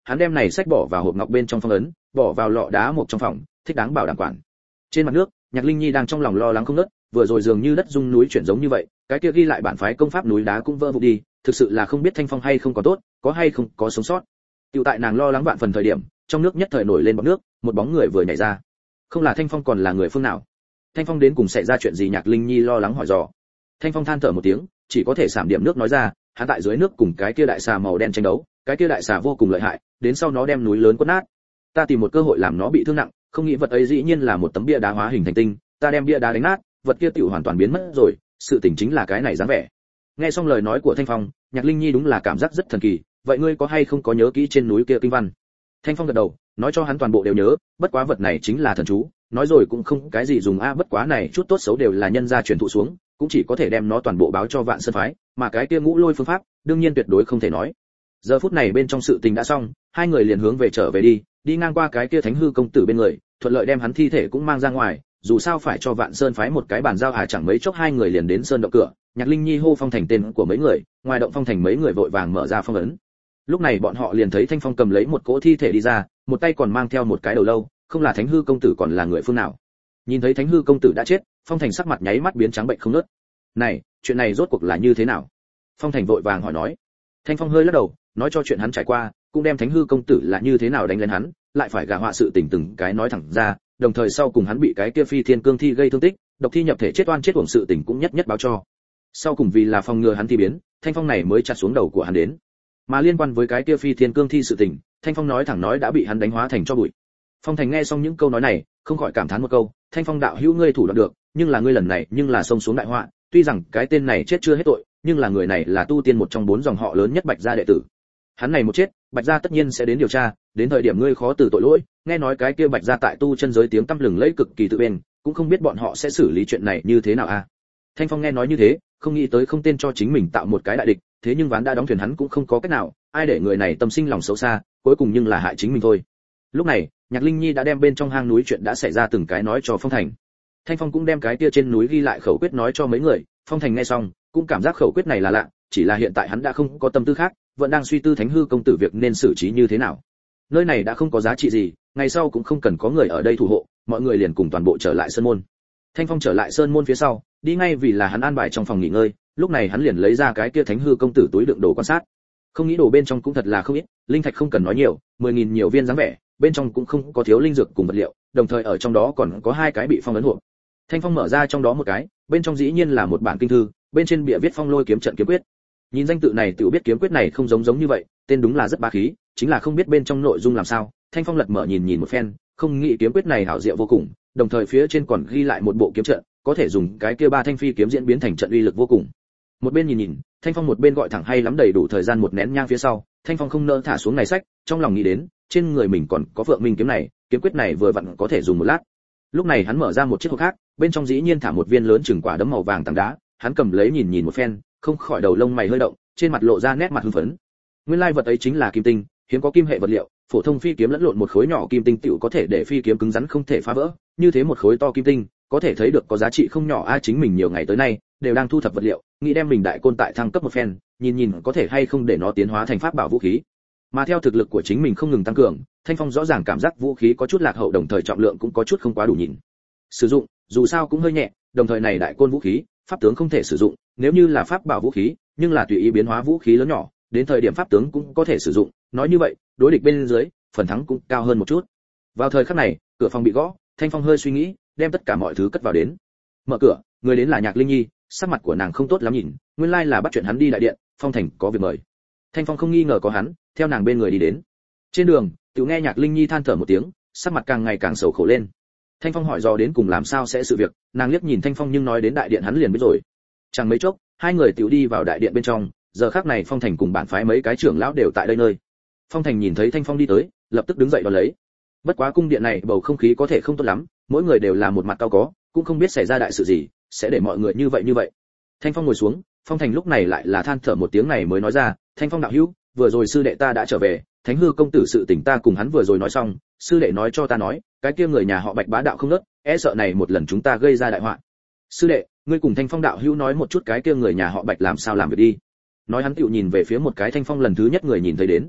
hắn đem này sách bỏ vào hộp ngọc bên trong phong ấn, bỏ vào lọ đá một trong phòng, thích đáng bảo đảm quản. Trên mặt nước, Nhạc Linh Nhi đang trong lòng lo lắng không ngớt, vừa rồi dường như đất rung núi chuyển giống như vậy, cái kia ghi lại bản phái công pháp núi đá cũng vỡ vụn đi, thực sự là không biết Thanh Phong hay không có tốt, có hay không có sống sót. Tiểu tại nàng lo lắng vạn phần thời điểm, trong nước nhất thời nổi lên bọt nước, một bóng người vừa nhảy ra. Không là Thanh Phong còn là người phương nào? Thanh Phong đến cùng xảy ra chuyện gì? Nhạc Linh Nhi lo lắng hỏi dò. Thanh Phong than thở một tiếng, chỉ có thể sảm điểm nước nói ra, hắn tại dưới nước cùng cái kia đại xà màu đen tranh đấu, cái kia đại xà vô cùng lợi hại, đến sau nó đem núi lớn quất nát. Ta tìm một cơ hội làm nó bị thương nặng, không nghĩ vật ấy dĩ nhiên là một tấm bia đá hóa hình thành tinh, ta đem bia đá đánh nát, vật kia tiểu hoàn toàn biến mất rồi, sự tình chính là cái này dáng vẻ. Nghe xong lời nói của Thanh Phong, Nhạc Linh Nhi đúng là cảm giác rất thần kỳ, vậy ngươi có hay không có nhớ kỹ trên núi kia kinh văn? Thanh Phong gật đầu, nói cho hắn toàn bộ đều nhớ, bất quá vật này chính là thần chú, nói rồi cũng không cái gì dùng a, bất quá này chút tốt xấu đều là nhân gia truyền thụ xuống, cũng chỉ có thể đem nó toàn bộ báo cho Vạn Sơn phái, mà cái kia ngũ lôi phương pháp, đương nhiên tuyệt đối không thể nói. Giờ phút này bên trong sự tình đã xong, hai người liền hướng về trở về đi ngang qua cái kia Thánh hư công tử bên người, thuận lợi đem hắn thi thể cũng mang ra ngoài, dù sao phải cho Vạn Sơn phái một cái bàn giao chẳng mấy chốc hai người liền đến sơn động cửa, Nhạc Linh Nhi hô Phong Thành tên của mấy người, ngoài động Phong Thành mấy người vội vàng mở ra phong ấn. Lúc này bọn họ liền thấy Thanh Phong cầm lấy một cỗ thi thể đi ra, một tay còn mang theo một cái đầu lâu, không là Thánh hư công tử còn là người phương nào? Nhìn thấy Thánh hư công tử đã chết, Phong Thành sắc mặt nháy mắt biến trắng bệnh không ngớt. Này, chuyện này rốt cuộc là như thế nào? Phong Thành vội vàng hỏi nói. Thanh Phong hơi lắc đầu, nói cho chuyện hắn trải qua, cũng đem Thánh hư công tử là như thế nào đánh lên hắn, lại phải gả họa sự tình từng cái nói thẳng ra, đồng thời sau cùng hắn bị cái kia phi thiên cương thi gây thương tích, độc thi nhập thể chết oan chết uổng sự tình cũng nhất nhất báo cho. Sau cùng vì là phòng ngừa hắn thi biến, Thanh Phong này mới chặt xuống đầu của hắn đến. Mà liên quan với cái kia phi thiên cương thi sự tình, Thanh Phong nói thẳng nói đã bị hắn đánh hóa thành cho bụi. Phong Thành nghe xong những câu nói này, không khỏi cảm thán một câu, Thanh Phong đạo hữu ngươi thủ đoạn được, nhưng là ngươi lần này nhưng là xông xuống đại họa, tuy rằng cái tên này chết chưa hết tội, nhưng là người này là tu tiên một trong 4 dòng họ lớn nhất Bạch gia đệ tử. Hắn này một chết, Bạch gia tất nhiên sẽ đến điều tra, đến thời điểm ngươi khó từ tội lỗi, nghe nói cái kia Bạch gia tại tu chân giới tiếng tăm lừng lẫy cực kỳ tự bên, cũng không biết bọn họ sẽ xử lý chuyện này như thế nào a. Thanh Phong nghe nói như thế, không nghĩ tới không tên cho chính mình tạo một cái đại địch, thế nhưng ván đã đóng thuyền hắn cũng không có cách nào, ai để người này tâm sinh lòng xấu xa, cuối cùng nhưng là hại chính mình thôi. Lúc này, Nhạc Linh Nhi đã đem bên trong hang núi chuyện đã xảy ra từng cái nói cho Phong Thành. Thanh Phong cũng đem cái kia trên núi ghi lại khẩu quyết nói cho mấy người, Phong Thành nghe xong, cũng cảm giác khẩu quyết này là lạ, chỉ là hiện tại hắn đã không có tâm tư khác, vẫn đang suy tư Thánh hư công tử việc nên xử trí như thế nào. Nơi này đã không có giá trị gì, ngày sau cũng không cần có người ở đây thủ hộ, mọi người liền cùng toàn bộ trở lại sơn môn. Thanh Phong trở lại sơn môn phía sau, đi ngay vì là hắn an bài trong phòng nghỉ ngơi, lúc này hắn liền lấy ra cái kia Thánh hư công tử túi đựng đồ quan sát. Không nghĩ đồ bên trong cũng thật là không ít, linh thạch không cần nói nhiều, 10.000 nhiều viên dáng vẻ, bên trong cũng không có thiếu linh dược cùng vật liệu, đồng thời ở trong đó còn có 2 cái bị phong ấn hộp. Thanh Phong mở ra trong đó một cái, bên trong dĩ nhiên là một bản kinh thư, bên trên bìa viết Phong Lôi kiếm trận kiếm quyết. Nhìn danh tự này tự biết kiếm quyết này không giống như vậy, tên đúng là rất bá khí, chính là không biết bên trong nội dung làm sao. Thanh Phong lật mở nhìn một phen, không nghĩ kiếm quyết này hảo diệu vô cùng, đồng thời phía trên còn ghi lại một bộ kiếm trận, có thể dùng cái kia 3 thanh phi kiếm diễn biến thành trận uy lực vô cùng. Một bên nhìn, Thanh Phong một bên gọi thẳng hay lắm, đầy đủ thời gian một nén nhang phía sau, Thanh Phong không nỡ thả xuống này sách, trong lòng nghĩ đến, trên người mình còn có Phượng Minh kiếm này, kiếm quyết này vừa vặn có thể dùng một lát. Lúc này hắn mở ra một chiếc hộp khác, bên trong dĩ nhiên thả một viên lớn chừng quả đấm màu vàng tảng đá, hắn cầm lấy nhìn một phen, không khỏi đầu lông mày hơi động, trên mặt lộ ra nét mặt hưng phấn. Nguyên lai vật ấy chính là kim tinh, hiếm có kim hệ vật liệu, phổ thông phi kiếm lẫn lộn một khối nhỏ kim tinh tựu có thể để phi kiếm cứng rắn không thể phá vỡ, như thế một khối to kim tinh, có thể thấy được có giá trị không nhỏ a. Chính mình nhiều ngày tới nay đều đang thu thập vật liệu, nghĩ đem mình đại côn tại thăng cấp một phen, nhìn có thể hay không để nó tiến hóa thành pháp bảo vũ khí. Mà theo thực lực của chính mình không ngừng tăng cường, Thanh Phong rõ ràng cảm giác vũ khí có chút lạc hậu, đồng thời trọng lượng cũng có chút không quá đủ nhìn. Sử dụng, dù sao cũng hơi nhẹ, đồng thời này đại côn vũ khí, pháp tướng không thể sử dụng, nếu như là pháp bảo vũ khí, nhưng là tùy ý biến hóa vũ khí lớn nhỏ, đến thời điểm pháp tướng cũng có thể sử dụng, nói như vậy, đối địch bên dưới, phần thắng cũng cao hơn một chút. Vào thời khắc này, cửa phòng bị gõ, Thanh Phong hơi suy nghĩ, đem tất cả mọi thứ cất vào đến. Mở cửa, người đến là Nhạc Linh Nhi, sắc mặt của nàng không tốt lắm nhìn, nguyên lai là bắt chuyện hắn đi đại điện, Phong Thành có việc mời. Thanh Phong không nghi ngờ có hắn, theo nàng bên người đi đến. Trên đường, tiểu nghe Nhạc Linh Nhi than thở một tiếng, sắc mặt càng ngày càng sầu khổ lên. Thanh Phong hỏi dò đến cùng làm sao sẽ sự việc, nàng liếc nhìn Thanh Phong nhưng nói đến đại điện hắn liền biết rồi. Chẳng mấy chốc, hai người tiểu đi vào đại điện bên trong, giờ khắc này Phong Thành cùng bản phái mấy cái trưởng lão đều tại đây nơi. Phong Thành nhìn thấy Thanh Phong đi tới, lập tức đứng dậy đón lấy. Bất quá cung điện này bầu không khí có thể không tốt lắm, mỗi người đều là một mặt cao có, cũng không biết xảy ra đại sự gì, sẽ để mọi người như vậy. Thanh Phong ngồi xuống, Phong Thành lúc này lại là than thở một tiếng này mới nói ra, Thanh Phong đạo hữu, vừa rồi sư đệ ta đã trở về, Thánh hư công tử sự tình ta cùng hắn vừa rồi nói xong, sư đệ nói cho ta nói, cái kia người nhà họ Bạch bá đạo không nớt, e sợ này một lần chúng ta gây ra đại họa. Sư đệ, ngươi cùng Thanh Phong đạo hữu nói một chút cái kia người nhà họ Bạch làm sao làm việc đi. Nói hắn tựu nhìn về phía một cái Thanh Phong lần thứ nhất người nhìn thấy đến.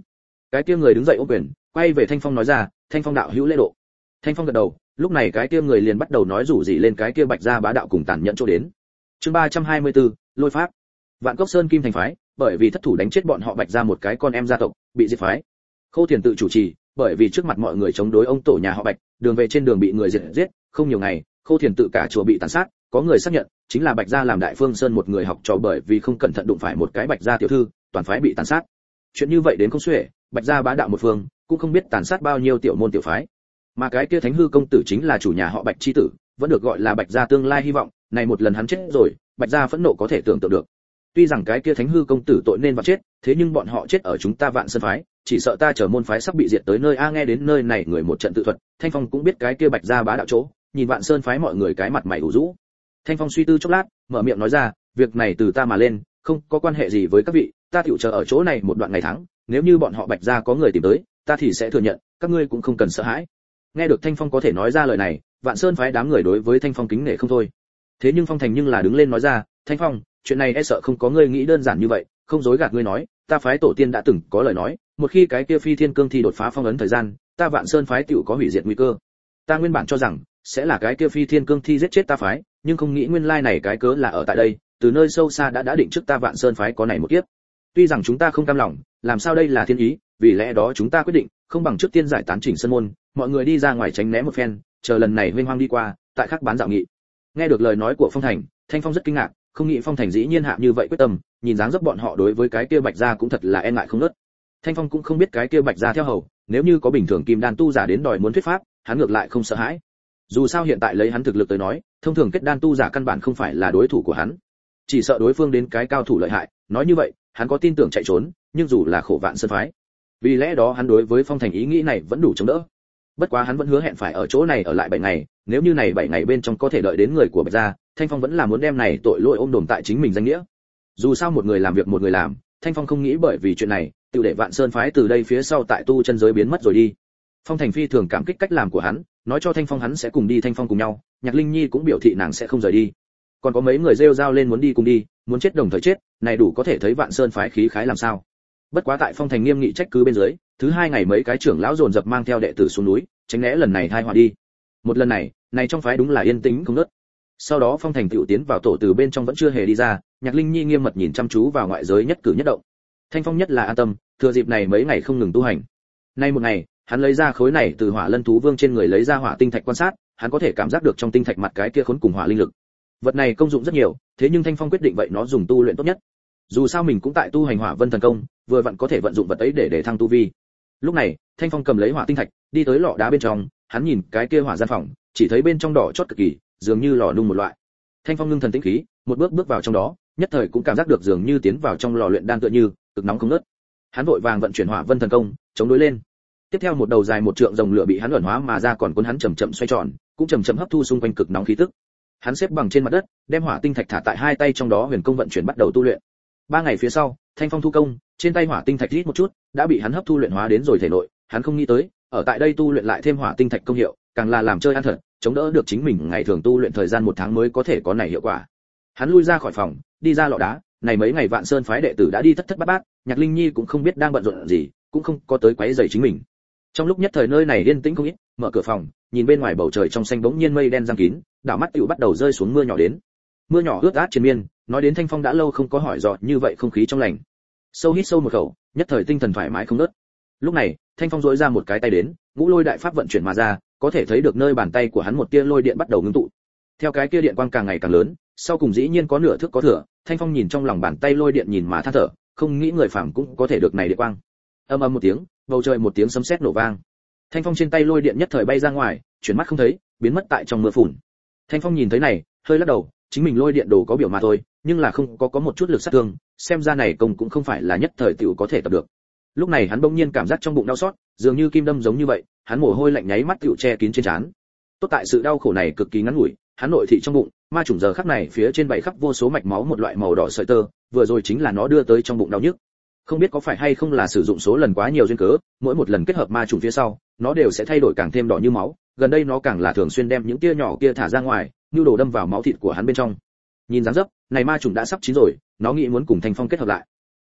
Cái kia người đứng dậy ôm quyền, quay về Thanh Phong nói ra, Thanh Phong đạo hữu lễ độ. Thanh Phong gật đầu, lúc này cái kia người liền bắt đầu nói rủ gì lên cái kia Bạch gia bá đạo cùng tàn nhẫn chỗ đến. Chương 324, lôi pháp. Vạn Cốc Sơn Kim Thành phái, bởi vì thất thủ đánh chết bọn họ Bạch gia một cái con em gia tộc, bị diệt phái. Khâu Thiền tự chủ trì, bởi vì trước mặt mọi người chống đối ông tổ nhà họ Bạch, đường về trên đường bị người giết, không nhiều ngày, Khâu Thiền tự cả chùa bị tàn sát, có người xác nhận, chính là Bạch gia làm Đại Phương Sơn một người học trò bởi vì không cẩn thận đụng phải một cái Bạch gia tiểu thư, toàn phái bị tàn sát. Chuyện như vậy đến không xuể, Bạch gia bá đạo một phương, cũng không biết tàn sát bao nhiêu tiểu môn tiểu phái. Mà cái kia Thánh hư công tử chính là chủ nhà họ Bạch chi tử, vẫn được gọi là Bạch gia tương lai hy vọng, này một lần hắn chết rồi, Bạch gia phẫn nộ có thể tưởng tượng được. Tuy rằng cái kia Thánh hư công tử tội nên và chết, thế nhưng bọn họ chết ở chúng ta Vạn Sơn phái, chỉ sợ ta chờ môn phái sắp bị diệt tới nơi a. Nghe đến nơi này người một trận tự thuật, Thanh Phong cũng biết cái kia Bạch gia bá đạo chỗ, nhìn Vạn Sơn phái mọi người cái mặt mày ủ rũ. Thanh Phong suy tư chốc lát, mở miệng nói ra, việc này từ ta mà lên, không có quan hệ gì với các vị, ta tiểu chờ ở chỗ này một đoạn ngày tháng, nếu như bọn họ Bạch gia có người tìm tới, ta thì sẽ thừa nhận, các ngươi cũng không cần sợ hãi. Nghe được Thanh Phong có thể nói ra lời này, Vạn Sơn phái đám người đối với Thanh Phong kính nể không thôi. Thế nhưng Phong Thành nhưng là đứng lên nói ra, Thanh Phong, chuyện này e sợ không có ngươi nghĩ đơn giản như vậy, không dối gạt ngươi nói, ta phái tổ tiên đã từng có lời nói, một khi cái kia Phi Thiên Cương Thi đột phá phong ấn thời gian, ta Vạn Sơn phái tiểu có hủy diệt nguy cơ. Ta nguyên bản cho rằng sẽ là cái kia Phi Thiên Cương Thi giết chết ta phái, nhưng không nghĩ nguyên lai này cái cớ là ở tại đây, từ nơi sâu xa đã định trước ta Vạn Sơn phái có này một kiếp. Tuy rằng chúng ta không cam lòng, làm sao đây là thiên ý, vì lẽ đó chúng ta quyết định, không bằng trước tiên giải tán chỉnh sân môn, mọi người đi ra ngoài tránh né một phen, chờ lần này huynh hoang đi qua, tại khắc bán dạo nghị. Nghe được lời nói của Phong Thành, Thanh Phong rất kinh ngạc, không nghĩ Phong Thành dĩ nhiên hạ như vậy quyết tâm, nhìn dáng dấp bọn họ đối với cái kia Bạch gia cũng thật là e ngại không ngớt. Thanh Phong cũng không biết cái kia Bạch gia theo hầu, nếu như có bình thường kim đan tu giả đến đòi muốn thuyết pháp, hắn ngược lại không sợ hãi. Dù sao hiện tại lấy hắn thực lực tới nói, thông thường kết đan tu giả căn bản không phải là đối thủ của hắn. Chỉ sợ đối phương đến cái cao thủ lợi hại, nói như vậy, hắn có tin tưởng chạy trốn, nhưng dù là khổ Vạn Sơn phái. Vì lẽ đó hắn đối với Phong Thành ý nghĩ này vẫn đủ chống đỡ. Bất quá hắn vẫn hứa hẹn phải ở chỗ này ở lại 7 ngày, nếu như này 7 ngày bên trong có thể đợi đến người của Bạch gia, Thanh Phong vẫn là muốn đem này tội lỗi ôm đồm tại chính mình danh nghĩa. Dù sao một người làm việc một người làm, Thanh Phong không nghĩ bởi vì chuyện này, tự để Vạn Sơn phái từ đây phía sau tại tu chân giới biến mất rồi đi. Phong Thành phi thường cảm kích cách làm của hắn, nói cho Thanh Phong hắn sẽ cùng đi Thanh Phong cùng nhau, Nhạc Linh Nhi cũng biểu thị nàng sẽ không rời đi. Còn có mấy người rêu rao lên muốn đi cùng đi, muốn chết đồng thời chết, này đủ có thể thấy Vạn Sơn phái khí khái làm sao. Bất quá tại Phong Thành nghiêm nghị trách cứ bên dưới, thứ 2 ngày mấy cái trưởng lão dồn dập mang theo đệ tử xuống núi, tránh né lần này tai họa đi. Một lần này trong phái đúng là yên tĩnh không ngớt. Sau đó Phong Thành tiểu tiến vào tổ từ bên trong vẫn chưa hề đi ra, Nhạc Linh Nhi nghiêm mật nhìn chăm chú vào ngoại giới nhất cử nhất động. Thanh Phong nhất là an tâm, thừa dịp này mấy ngày không ngừng tu hành. Nay một ngày, hắn lấy ra khối này từ Hỏa Lân thú vương trên người lấy ra hỏa tinh thạch quan sát, hắn có thể cảm giác được trong tinh thạch mặt cái kia khốn cùng hỏa linh lực. Vật này công dụng rất nhiều, thế nhưng Thanh Phong quyết định vậy nó dùng tu luyện tốt nhất. Dù sao mình cũng tại tu hành Hỏa Vân thần công, vừa vặn có thể vận dụng vật ấy để thăng tu vi. Lúc này, Thanh Phong cầm lấy hỏa tinh thạch, đi tới lọ đá bên trong, hắn nhìn cái kia hỏa gian phòng, chỉ thấy bên trong đỏ chót cực kỳ, dường như lò nung một loại. Thanh Phong ngưng thần tĩnh khí, một bước vào trong đó, nhất thời cũng cảm giác được dường như tiến vào trong lò luyện đan tựa như cực nóng không ngớt. Hắn vội vàng vận chuyển Hỏa Vân thần công, chống đối lên. Tiếp theo một đầu dài một trượng rồng lửa bị hắn ẩn hóa mà ra, còn cuốn hắn chậm chậm xoay tròn, cũng chậm chậm hấp thu xung quanh cực nóng khí tức. Hắn xếp bằng trên mặt đất, đem hỏa tinh thạch thả tại 2 tay trong đó huyền công vận chuyển bắt đầu tu luyện. 3 ngày phía sau, Thanh Phong thu công, trên tay hỏa tinh thạch rít một chút, đã bị hắn hấp thu luyện hóa đến rồi thể nội, hắn không nghĩ tới, ở tại đây tu luyện lại thêm hỏa tinh thạch công hiệu, càng là làm chơi ăn thật, chống đỡ được chính mình ngày thường tu luyện thời gian 1 tháng mới có thể có này hiệu quả. Hắn lui ra khỏi phòng, đi ra lọ đá, này mấy ngày Vạn Sơn phái đệ tử đã đi thất thất bát bát, Nhạc Linh Nhi cũng không biết đang bận rộn gì, cũng không có tới quấy rầy chính mình. Trong lúc nhất thời nơi này yên tĩnh không ít, mở cửa phòng, nhìn bên ngoài bầu trời trong xanh bỗng nhiên mây đen giăng kín, đảo mắt tựu bắt đầu rơi xuống mưa nhỏ đến. Mưa nhỏ ướt át triền miên, nói đến Thanh Phong đã lâu không có hỏi dò như vậy không khí trong lành. Sâu hít sâu một khẩu, nhất thời tinh thần thoải mái không ngớt. Lúc này, Thanh Phong duỗi ra một cái tay đến, ngũ lôi đại pháp vận chuyển mà ra, có thể thấy được nơi bàn tay của hắn một tia lôi điện bắt đầu ngưng tụ. Theo cái kia điện quang càng ngày càng lớn, sau cùng dĩ nhiên có nửa thước có thừa, Thanh Phong nhìn trong lòng bàn tay lôi điện nhìn mà than thở, không nghĩ người phàm cũng có thể được này điện quang. Ầm ầm một tiếng, bầu trời một tiếng sấm sét nổ vang. Thanh Phong trên tay lôi điện nhất thời bay ra ngoài, chuyển mắt không thấy, biến mất tại trong mưa phùn. Thanh Phong nhìn thấy này, hơi lắc đầu, chính mình lôi điện đồ có biểu mà thôi, nhưng là không có một chút lực sát thương, xem ra này công cũng không phải là nhất thời tiểu có thể tập được. Lúc này hắn bỗng nhiên cảm giác trong bụng đau xót, dường như kim đâm giống như vậy, hắn mồ hôi lạnh nháy mắt tiểu che kín trên trán. Tốt tại sự đau khổ này cực kỳ ngắn ngủi, hắn nội thị trong bụng, ma trùng giờ khắc này phía trên bảy khắp vô số mạch máu một loại màu đỏ sợi tơ, vừa rồi chính là nó đưa tới trong bụng đau nhức. Không biết có phải hay không là sử dụng số lần quá nhiều duyên cớ, mỗi một lần kết hợp ma trùng phía sau, nó đều sẽ thay đổi càng thêm đỏ như máu, gần đây nó càng là thường xuyên đem những tia nhỏ kia thả ra ngoài, như đồ đâm vào máu thịt của hắn bên trong. Nhìn dáng dấp, này ma trùng đã sắp chín rồi, nó nghĩ muốn cùng Thanh Phong kết hợp lại.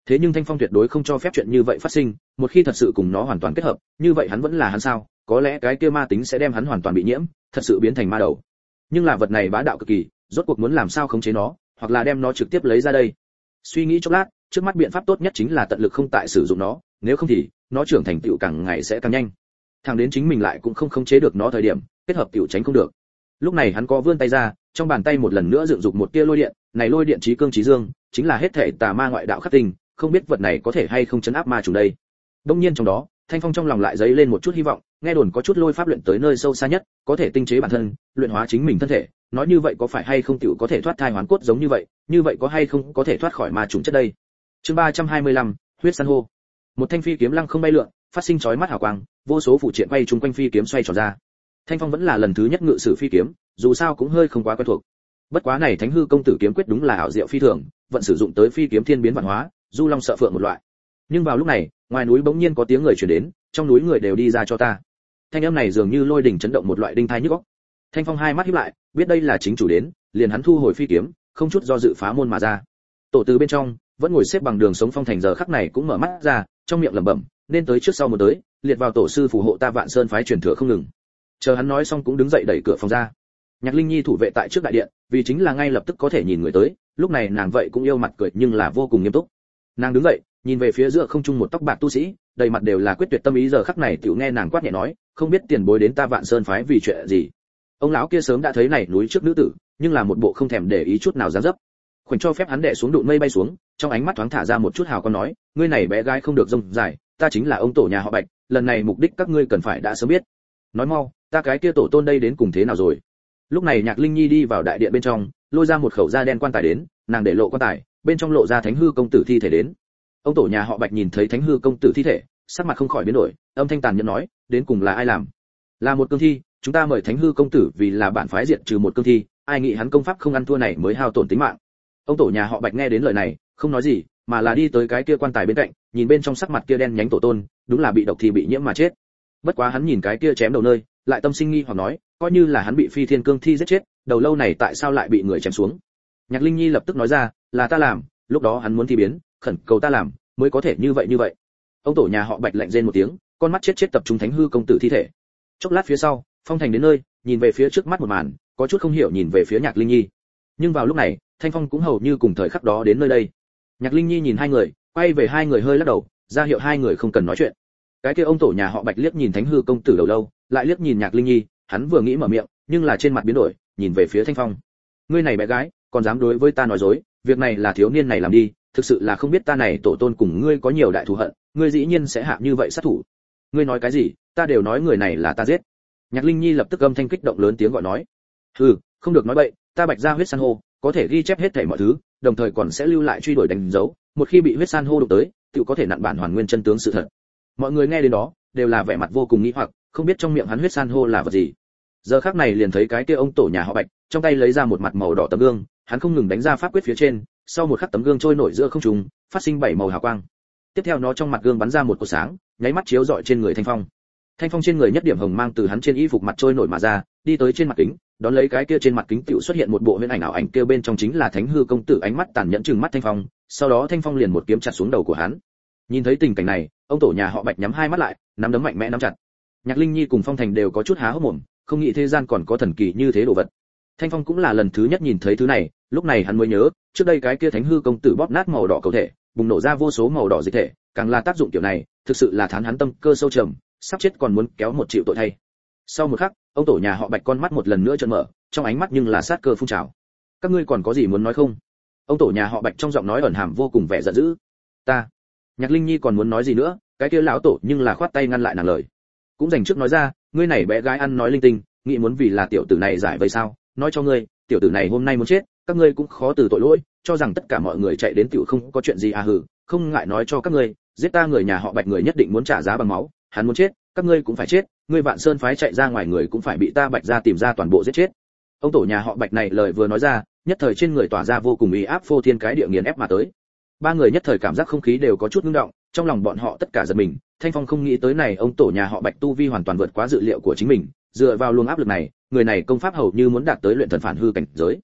Thế nhưng Thanh Phong tuyệt đối không cho phép chuyện như vậy phát sinh, một khi thật sự cùng nó hoàn toàn kết hợp, như vậy hắn vẫn là hắn sao? Có lẽ cái kia ma tính sẽ đem hắn hoàn toàn bị nhiễm, thật sự biến thành ma đầu. Nhưng là vật này bá đạo cực kỳ, rốt cuộc muốn làm sao khống chế nó, hoặc là đem nó trực tiếp lấy ra đây. Suy nghĩ chốc lát, trước mắt biện pháp tốt nhất chính là tận lực không tại sử dụng nó, nếu không thì nó trưởng thành tựu càng ngày sẽ càng nhanh. Thằng đến chính mình lại cũng không khống chế được nó thời điểm, kết hợp tựu tránh không được. Lúc này hắn có vươn tay ra, trong bàn tay một lần nữa dựng dục một tia lôi điện, này lôi điện chí cương chí dương, chính là hết thể tà ma ngoại đạo khắc tinh, không biết vật này có thể hay không chấn áp ma chủ đây. Đông nhiên trong đó, Thanh Phong trong lòng lại dấy lên một chút hy vọng, nghe đồn có chút lôi pháp luyện tới nơi sâu xa nhất, có thể tinh chế bản thân, luyện hóa chính mình thân thể, nói như vậy có phải hay không tiểu có thể thoát thai hoán cốt giống như vậy có hay không có thể thoát khỏi ma trùng chất đây. Chương 325, huyết san hô. Một thanh phi kiếm lăng không bay lượn, phát sinh chói mắt hào quang, vô số phụ triện quay chung quanh phi kiếm xoay tròn ra. Thanh Phong vẫn là lần thứ nhất ngự sử phi kiếm, dù sao cũng hơi không quá quen thuộc. Bất quá này Thánh hư công tử kiếm quyết đúng là ảo diệu phi thường, vận sử dụng tới phi kiếm thiên biến vạn hóa, du long sợ phượng một loại. Nhưng vào lúc này, ngoài núi bỗng nhiên có tiếng người truyền đến, trong núi người đều đi ra cho ta. Thanh âm này dường như lôi đỉnh chấn động một loại đinh thai nhức óc. Thanh Phong hai mắt híp lại, biết đây là chính chủ đến, liền hắn thu hồi phi kiếm, không chút do dự phá môn mà ra. Tổ từ bên trong, vẫn ngồi xếp bằng đường sống Phong Thành giờ khắc này cũng mở mắt ra, trong miệng lẩm bẩm, nên tới trước sau một tới, liệt vào tổ sư phù hộ ta Vạn Sơn phái truyền thừa không ngừng. Chờ hắn nói xong cũng đứng dậy đẩy cửa phòng ra. Nhạc Linh Nhi thủ vệ tại trước đại điện, vì chính là ngay lập tức có thể nhìn người tới, lúc này nàng vậy cũng yêu mặt cười nhưng là vô cùng nghiêm túc. Nàng đứng dậy, nhìn về phía giữa không trung một tóc bạc tu sĩ, đầy mặt đều là quyết tuyệt tâm ý giờ khắc này tiểu nghe nàng quát nhẹ nói, không biết tiền bối đến ta Vạn Sơn phái vì chuyện gì. Ông lão kia sớm đã thấy này núi trước nữ tử, nhưng là một bộ không thèm để ý chút nào dáng dấp. Khoảnh cho phép hắn đè xuống đụn mây bay xuống, trong ánh mắt thoáng thả ra một chút hào quang nói, ngươi này bé gái không được rông dài, ta chính là ông tổ nhà họ Bạch, lần này mục đích các ngươi cần phải đã sớm biết. Nói mau, ta cái kia tổ tôn đây đến cùng thế nào rồi? Lúc này Nhạc Linh Nhi đi vào đại điện bên trong, lôi ra một khẩu da đen quan tài đến, nàng để lộ quan tài, bên trong lộ ra Thánh hư công tử thi thể đến. Ông tổ nhà họ Bạch nhìn thấy Thánh hư công tử thi thể, sắc mặt không khỏi biến đổi, âm thanh tàn nhẫn nói, đến cùng là ai làm? Là một cương thi, chúng ta mời Thánh hư công tử vì là bản phái diệt trừ một cương thi, ai nghĩ hắn công pháp không ăn thua này mới hao tổn tính mạng. Ông tổ nhà họ Bạch nghe đến lời này, không nói gì, mà là đi tới cái kia quan tài bên cạnh, nhìn bên trong sắc mặt kia đen nhánh tổ tôn, đúng là bị độc thì bị nhiễm mà chết. Bất quá hắn nhìn cái kia chém đầu nơi, lại tâm sinh nghi hoặc nói, coi như là hắn bị phi thiên cương thi giết chết, đầu lâu này tại sao lại bị người chém xuống? Nhạc Linh Nhi lập tức nói ra, là ta làm, lúc đó hắn muốn thi biến, khẩn cầu ta làm, mới có thể như vậy. Ông tổ nhà họ Bạch lạnh rên một tiếng, con mắt chết tập trung Thánh hư công tử thi thể. Chốc lát phía sau, Phong Thành đến nơi, nhìn về phía trước mắt một màn, có chút không hiểu nhìn về phía Nhạc Linh Nhi. Nhưng vào lúc này, Thanh Phong cũng hầu như cùng thời khắc đó đến nơi đây. Nhạc Linh Nhi nhìn hai người, quay về hai người hơi lắc đầu, ra hiệu hai người không cần nói chuyện. Cái kia ông tổ nhà họ Bạch liếc nhìn Thánh hư công tử đầu lâu, lại liếc nhìn Nhạc Linh Nhi, hắn vừa nghĩ mở miệng, nhưng là trên mặt biến đổi, nhìn về phía Thanh Phong. Ngươi này bé gái, còn dám đối với ta nói dối, việc này là thiếu niên này làm đi, thực sự là không biết ta này tổ tôn cùng ngươi có nhiều đại thù hận, ngươi dĩ nhiên sẽ hạ như vậy sát thủ. Ngươi nói cái gì, ta đều nói người này là ta giết. Nhạc Linh Nhi lập tức âm thanh kích động lớn tiếng gọi nói. Hừ, không được nói bậy, ta Bạch gia huyết san hô, có thể ghi chép hết thảy mọi thứ, đồng thời còn sẽ lưu lại truy đuổi đánh dấu, một khi bị huyết san hô đụng tới, tự có thể nặn bản hoàn nguyên chân tướng sự thật. Mọi người nghe đến đó, đều là vẻ mặt vô cùng nghi hoặc, không biết trong miệng hắn huyết san hô là vật gì. Giờ khắc này liền thấy cái kia ông tổ nhà họ Bạch, trong tay lấy ra một mặt màu đỏ tấm gương, hắn không ngừng đánh ra pháp quyết phía trên, sau một khắc tấm gương trôi nổi giữa không trung, phát sinh 7 màu hào quang. Tiếp theo nó trong mặt gương bắn ra một cột sáng, nháy mắt chiếu rọi trên người Thanh Phong. Thanh Phong trên người nhất điểm hồng mang từ hắn trên y phục mặt trôi nổi mà ra, đi tới trên mặt kính, đón lấy cái kia trên mặt kính tiểu xuất hiện một bộ huyễn ảnh ảo ảnh kia bên trong chính là Thánh hư công tử ánh mắt tàn nhẫn trừng mắt Thanh Phong, sau đó Thanh Phong liền một kiếm chặt xuống đầu của hắn. Nhìn thấy tình cảnh này, ông tổ nhà họ Bạch nhắm hai mắt lại, nắm đấm mạnh mẽ nắm chặt. Nhạc Linh Nhi cùng Phong Thành đều có chút há hốc mồm, không nghĩ thế gian còn có thần kỳ như thế đồ vật. Thanh Phong cũng là lần thứ nhất nhìn thấy thứ này, lúc này hắn mới nhớ, trước đây cái kia Thánh hư công tử bóp nát màu đỏ cầu thể, bùng nổ ra vô số màu đỏ dịch thể, càng là tác dụng kiểu này, thực sự là thán hắn tâm cơ sâu trầm, sắp chết còn muốn kéo một triệu tội thay. Sau một khắc, ông tổ nhà họ Bạch con mắt một lần nữa trợn mở, trong ánh mắt nhưng là sát cơ phun trào. Các ngươi còn có gì muốn nói không? Ông tổ nhà họ Bạch trong giọng nói ẩn hàm vô cùng vẻ giận dữ. Ta. Nhạc Linh Nhi còn muốn nói gì nữa, cái kia lão tổ nhưng là khoát tay ngăn lại nàng lời. Cũng dành trước nói ra, ngươi này bé gái ăn nói linh tinh, nghĩ muốn vì là tiểu tử này giải vây sao? Nói cho ngươi, tiểu tử này hôm nay muốn chết, các ngươi cũng khó từ tội lỗi, cho rằng tất cả mọi người chạy đến tiểu không có chuyện gì à hừ, không ngại nói cho các ngươi, giết ta người nhà họ Bạch người nhất định muốn trả giá bằng máu, hắn muốn chết, các ngươi cũng phải chết, ngươi Vạn Sơn phái chạy ra ngoài người cũng phải bị ta Bạch gia tìm ra toàn bộ giết chết. Ông tổ nhà họ Bạch này lời vừa nói ra, nhất thời trên người tỏa ra vô cùng uy áp phô thiên cái địa nghiền ép mà tới. Ba người nhất thời cảm giác không khí đều có chút ngưng động, trong lòng bọn họ tất cả giật mình, Thanh Phong không nghĩ tới này ông tổ nhà họ Bạch tu vi hoàn toàn vượt quá dự liệu của chính mình, dựa vào luồng áp lực này, người này công pháp hầu như muốn đạt tới luyện thần phản hư cảnh giới.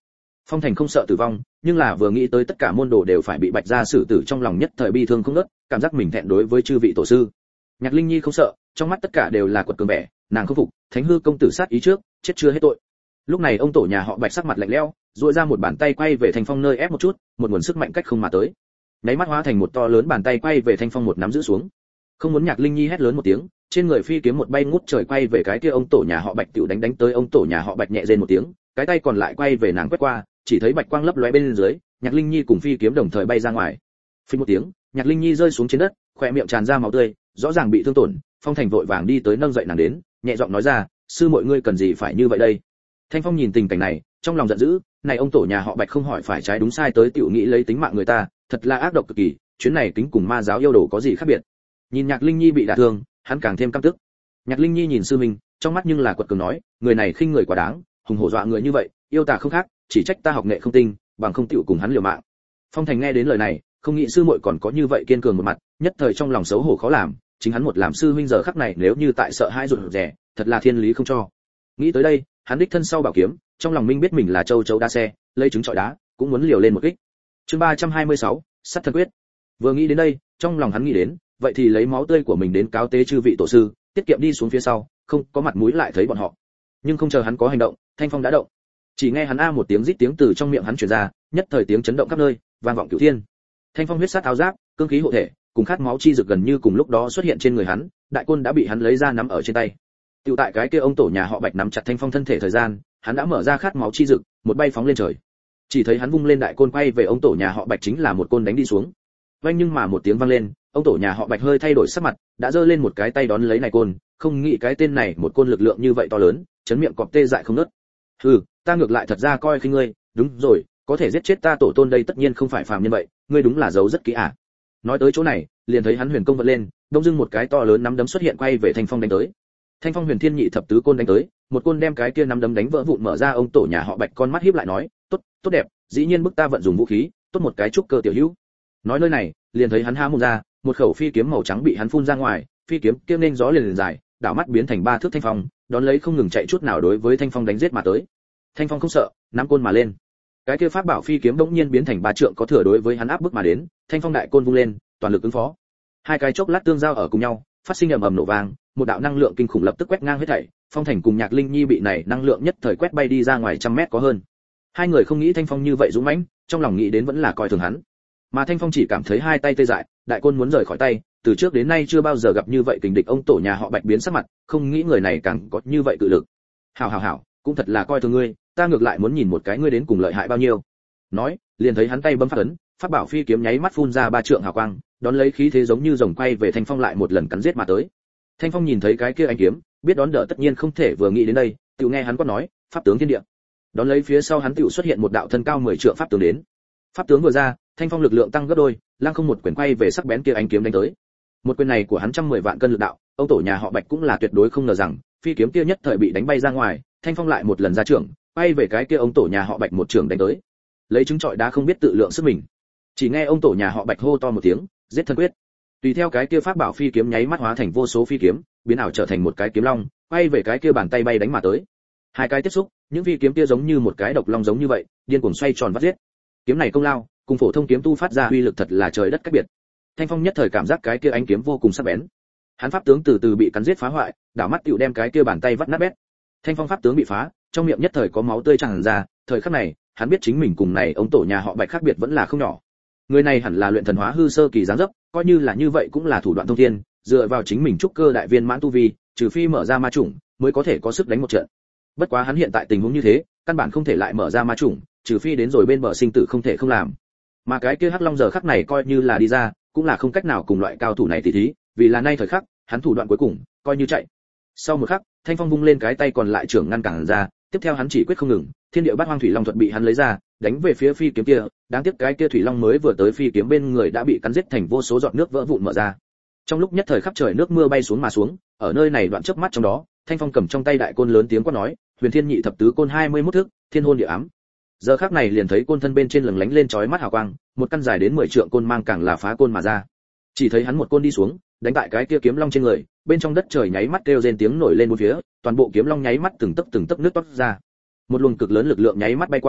Phong Thành không sợ tử vong, nhưng là vừa nghĩ tới tất cả môn đồ đều phải bị Bạch gia xử tử, trong lòng nhất thời bi thương không ngớt, cảm giác mình thẹn đối với chư vị tổ sư. Nhạc Linh Nhi không sợ, trong mắt tất cả đều là quật cường vẻ, nàng không phục, Thánh hư công tử sát ý trước, chết chưa hết tội. Lúc này ông tổ nhà họ Bạch sắc mặt lạnh lẽo, duỗi ra một bàn tay quay về Thanh Phong nơi ép một chút, một nguồn sức mạnh cách không mà tới. Nháy mắt hóa thành một to lớn bàn tay quay về Thanh Phong một nắm giữ xuống. Không muốn Nhạc Linh Nhi hét lớn một tiếng, trên người phi kiếm một bay ngút trời quay về cái kia ông tổ nhà họ Bạch tiểu đánh tới ông tổ nhà họ Bạch nhẹ rên một tiếng, cái tay còn lại quay về nàng quét qua, chỉ thấy bạch quang lấp lóe bên dưới, Nhạc Linh Nhi cùng phi kiếm đồng thời bay ra ngoài. Phình một tiếng, Nhạc Linh Nhi rơi xuống trên đất, khóe miệng tràn ra máu tươi, rõ ràng bị thương tổn. Phong Thành vội vàng đi tới nâng dậy nàng đến, nhẹ giọng nói ra, sư muội ngươi cần gì phải như vậy đây? Thanh Phong nhìn tình cảnh này, trong lòng giận dữ, này ông tổ nhà họ Bạch không hỏi phải trái đúng sai tới tiểu nghĩ lấy tính mạng người ta, thật là ác độc cực kỳ, chuyến này kính cùng ma giáo yêu đồ có gì khác biệt? Nhìn Nhạc Linh Nhi bị đả thương, hắn càng thêm căm tức. Nhạc Linh Nhi nhìn sư mình, trong mắt nhưng là quật cường nói, người này khinh người quá đáng, hùng hổ dọa người như vậy, yêu tà không khác, chỉ trách ta học nghệ không tinh, bằng không tiểu cùng hắn liều mạng. Phong Thành nghe đến lời này, không nghĩ sư muội còn có như vậy kiên cường một mặt, nhất thời trong lòng xấu hổ khó làm, chính hắn một làm sư huynh giờ khắc này nếu như tại sợ hãi rụt rè, thật là thiên lý không cho. Nghĩ tới đây, hắn đích thân sau bảo kiếm, trong lòng minh biết mình là châu chấu đa xe, lấy trứng trọi đá, cũng muốn liều lên một kích. Chương 326, sát thân quyết. Vừa nghĩ đến đây, trong lòng hắn nghĩ đến, vậy thì lấy máu tươi của mình đến cáo tế chư vị tổ sư, tiết kiệm đi xuống phía sau, không có mặt mũi lại thấy bọn họ. Nhưng không chờ hắn có hành động, Thanh Phong đã động. Chỉ nghe hắn a một tiếng rít tiếng từ trong miệng hắn truyền ra, nhất thời tiếng chấn động khắp nơi, vang vọng cửu thiên. Thanh Phong huyết sát áo giáp, cương khí hộ thể, cùng khát máu chi dược gần như cùng lúc đó xuất hiện trên người hắn, đại côn đã bị hắn lấy ra nắm ở trên tay. Tiểu tại cái kia ông tổ nhà họ Bạch nắm chặt Thanh Phong thân thể thời gian, hắn đã mở ra khát máu chi dược, một bay phóng lên trời. Chỉ thấy hắn vung lên đại côn quay về ông tổ nhà họ Bạch chính là một côn đánh đi xuống. Vang nhưng mà một tiếng vang lên, ông tổ nhà họ Bạch hơi thay đổi sắc mặt, đã giơ lên một cái tay đón lấy này côn, không nghĩ cái tên này một côn lực lượng như vậy to lớn, chấn miệng cọp tê dại không ngớt. Hừ, ta ngược lại thật ra coi khinh ngươi, đúng rồi, có thể giết chết ta tổ tôn đây tất nhiên không phải phàm nhân vậy, ngươi đúng là giấu rất kỹ à. Nói tới chỗ này, liền thấy hắn huyền công vận lên, đông dưng một cái to lớn nắm đấm xuất hiện quay về Thanh Phong đánh tới. Thanh Phong huyền thiên nhị thập tứ côn đánh tới, một côn đem cái kia nắm đấm đánh vỡ vụn mở ra, ông tổ nhà họ Bạch con mắt híp lại nói, tốt, tốt đẹp, dĩ nhiên bức ta vận dùng vũ khí, tốt một cái trúc cơ tiểu hữu. Nói nơi này, liền thấy hắn há mồm ra, một khẩu phi kiếm màu trắng bị hắn phun ra ngoài, phi kiếm kia nên gió liền dài, đảo mắt biến thành ba thước Thanh Phong, đón lấy không ngừng chạy chút nào đối với Thanh Phong đánh giết mà tới. Thanh Phong không sợ, nắm côn mà lên. Cái kia pháp bảo phi kiếm bỗng nhiên biến thành ba trượng có thừa đối với hắn áp bức mà đến, Thanh Phong đại côn vung lên, toàn lực ứng phó. Hai cái chốc lát tương giao ở cùng nhau, phát sinh ầm ầm nổ vang, một đạo năng lượng kinh khủng lập tức quét ngang hết thảy, Phong Thành cùng Nhạc Linh Nhi bị này năng lượng nhất thời quét bay đi ra ngoài trăm mét có hơn. Hai người không nghĩ Thanh Phong như vậy dũng mãnh, trong lòng nghĩ đến vẫn là coi thường hắn. Mà Thanh Phong chỉ cảm thấy hai tay tê dại, đại côn muốn rời khỏi tay, từ trước đến nay chưa bao giờ gặp như vậy kình địch, ông tổ nhà họ Bạch biến sắc mặt, không nghĩ người này càng có như vậy cự lực. Hảo, cũng thật là coi thường ngươi, ta ngược lại muốn nhìn một cái ngươi đến cùng lợi hại bao nhiêu. Nói, liền thấy hắn tay bấm phát ấn, pháp bảo phi kiếm nháy mắt phun ra ba trượng hào quang, đón lấy khí thế giống như rồng quay về Thanh Phong lại một lần cắn giết mà tới. Thanh Phong nhìn thấy cái kia ánh kiếm, biết đón đỡ tất nhiên không thể, vừa nghĩ đến đây, tiểu nghe hắn quát nói, pháp tướng thiên địa. Đón lấy phía sau hắn tiểu xuất hiện một đạo thân cao 10 trượng pháp tướng đến. Pháp tướng vừa ra, Thanh Phong lực lượng tăng gấp đôi, lăng không một quyền quay về sắc bén kia ánh kiếm đánh tới. Một quyền này của hắn 110 vạn cân lực đạo, ông tổ nhà họ Bạch cũng là tuyệt đối không ngờ rằng, phi kiếm kia nhất thời bị đánh bay ra ngoài, Thanh Phong lại một lần ra trưởng, quay về cái kia ông tổ nhà họ Bạch một trưởng đánh tới. Lấy trứng trọi đá không biết tự lượng sức mình. Chỉ nghe ông tổ nhà họ Bạch hô to một tiếng, giết thân quyết. Tùy theo cái kia pháp bảo phi kiếm nháy mắt hóa thành vô số phi kiếm, biến ảo trở thành một cái kiếm long, quay về cái kia bàn tay bay đánh mà tới. Hai cái tiếp xúc, những phi kiếm kia giống như một cái độc long giống như vậy, điên cuồng xoay tròn vắt giết. Kiếm này công lao, cùng phổ thông kiếm tu phát ra uy lực thật là trời đất cách biệt. Thanh Phong nhất thời cảm giác cái kia ánh kiếm vô cùng sắc bén. Hắn pháp tướng từ từ bị cắn giết phá hoại, đảo mắt tựu đem cái kia bàn tay vắt nát bét. Thanh Phong pháp tướng bị phá, trong miệng nhất thời có máu tươi tràn ra, thời khắc này, hắn biết chính mình cùng này ông tổ nhà họ Bạch khác biệt vẫn là không nhỏ. Người này hẳn là luyện thần hóa hư sơ kỳ dáng dấp, coi như là như vậy cũng là thủ đoạn thông thiên, dựa vào chính mình trúc cơ đại viên mãn tu vi, trừ phi mở ra ma chủng, mới có thể có sức đánh một trận. Bất quá hắn hiện tại tình huống như thế, căn bản không thể lại mở ra ma chủng, trừ phi đến rồi bên bờ sinh tử không thể không làm. Mà cái kia Hắc Long giờ khắc này coi như là đi ra, cũng là không cách nào cùng loại cao thủ này tỉ thí, vì là nay thời khắc, hắn thủ đoạn cuối cùng, coi như chạy. Sau một khắc, Thanh Phong vung lên cái tay còn lại trưởng ngăn cản ra, tiếp theo hắn chỉ quyết không ngừng, Thiên Địa Bát Hoang Thủy Long thuật bị hắn lấy ra, đánh về phía phi kiếm kia, đáng tiếc cái kia thủy long mới vừa tới phi kiếm bên người đã bị cắn giết thành vô số giọt nước vỡ vụn mở ra. Trong lúc nhất thời khắp trời nước mưa bay xuống mà xuống, ở nơi này đoạn chớp mắt trong đó, Thanh Phong cầm trong tay đại côn lớn tiếng quát nói, Huyền Thiên Nhị thập tứ côn 21 thước, thiên hôn địa ám. Giờ khắc này liền thấy côn thân bên trên lừng lánh lên chói mắt hào quang, một căn dài đến 10 trượng côn mang càng là phá côn mà ra. Chỉ thấy hắn một côn đi xuống, đánh tại cái kia kiếm long trên người, bên trong đất trời nháy mắt kêu rên tiếng nổi lên bốn phía, toàn bộ kiếm long nháy mắt từng tấc nước toát ra. Một luồng cực lớn lực lượng nháy mắt bay qua,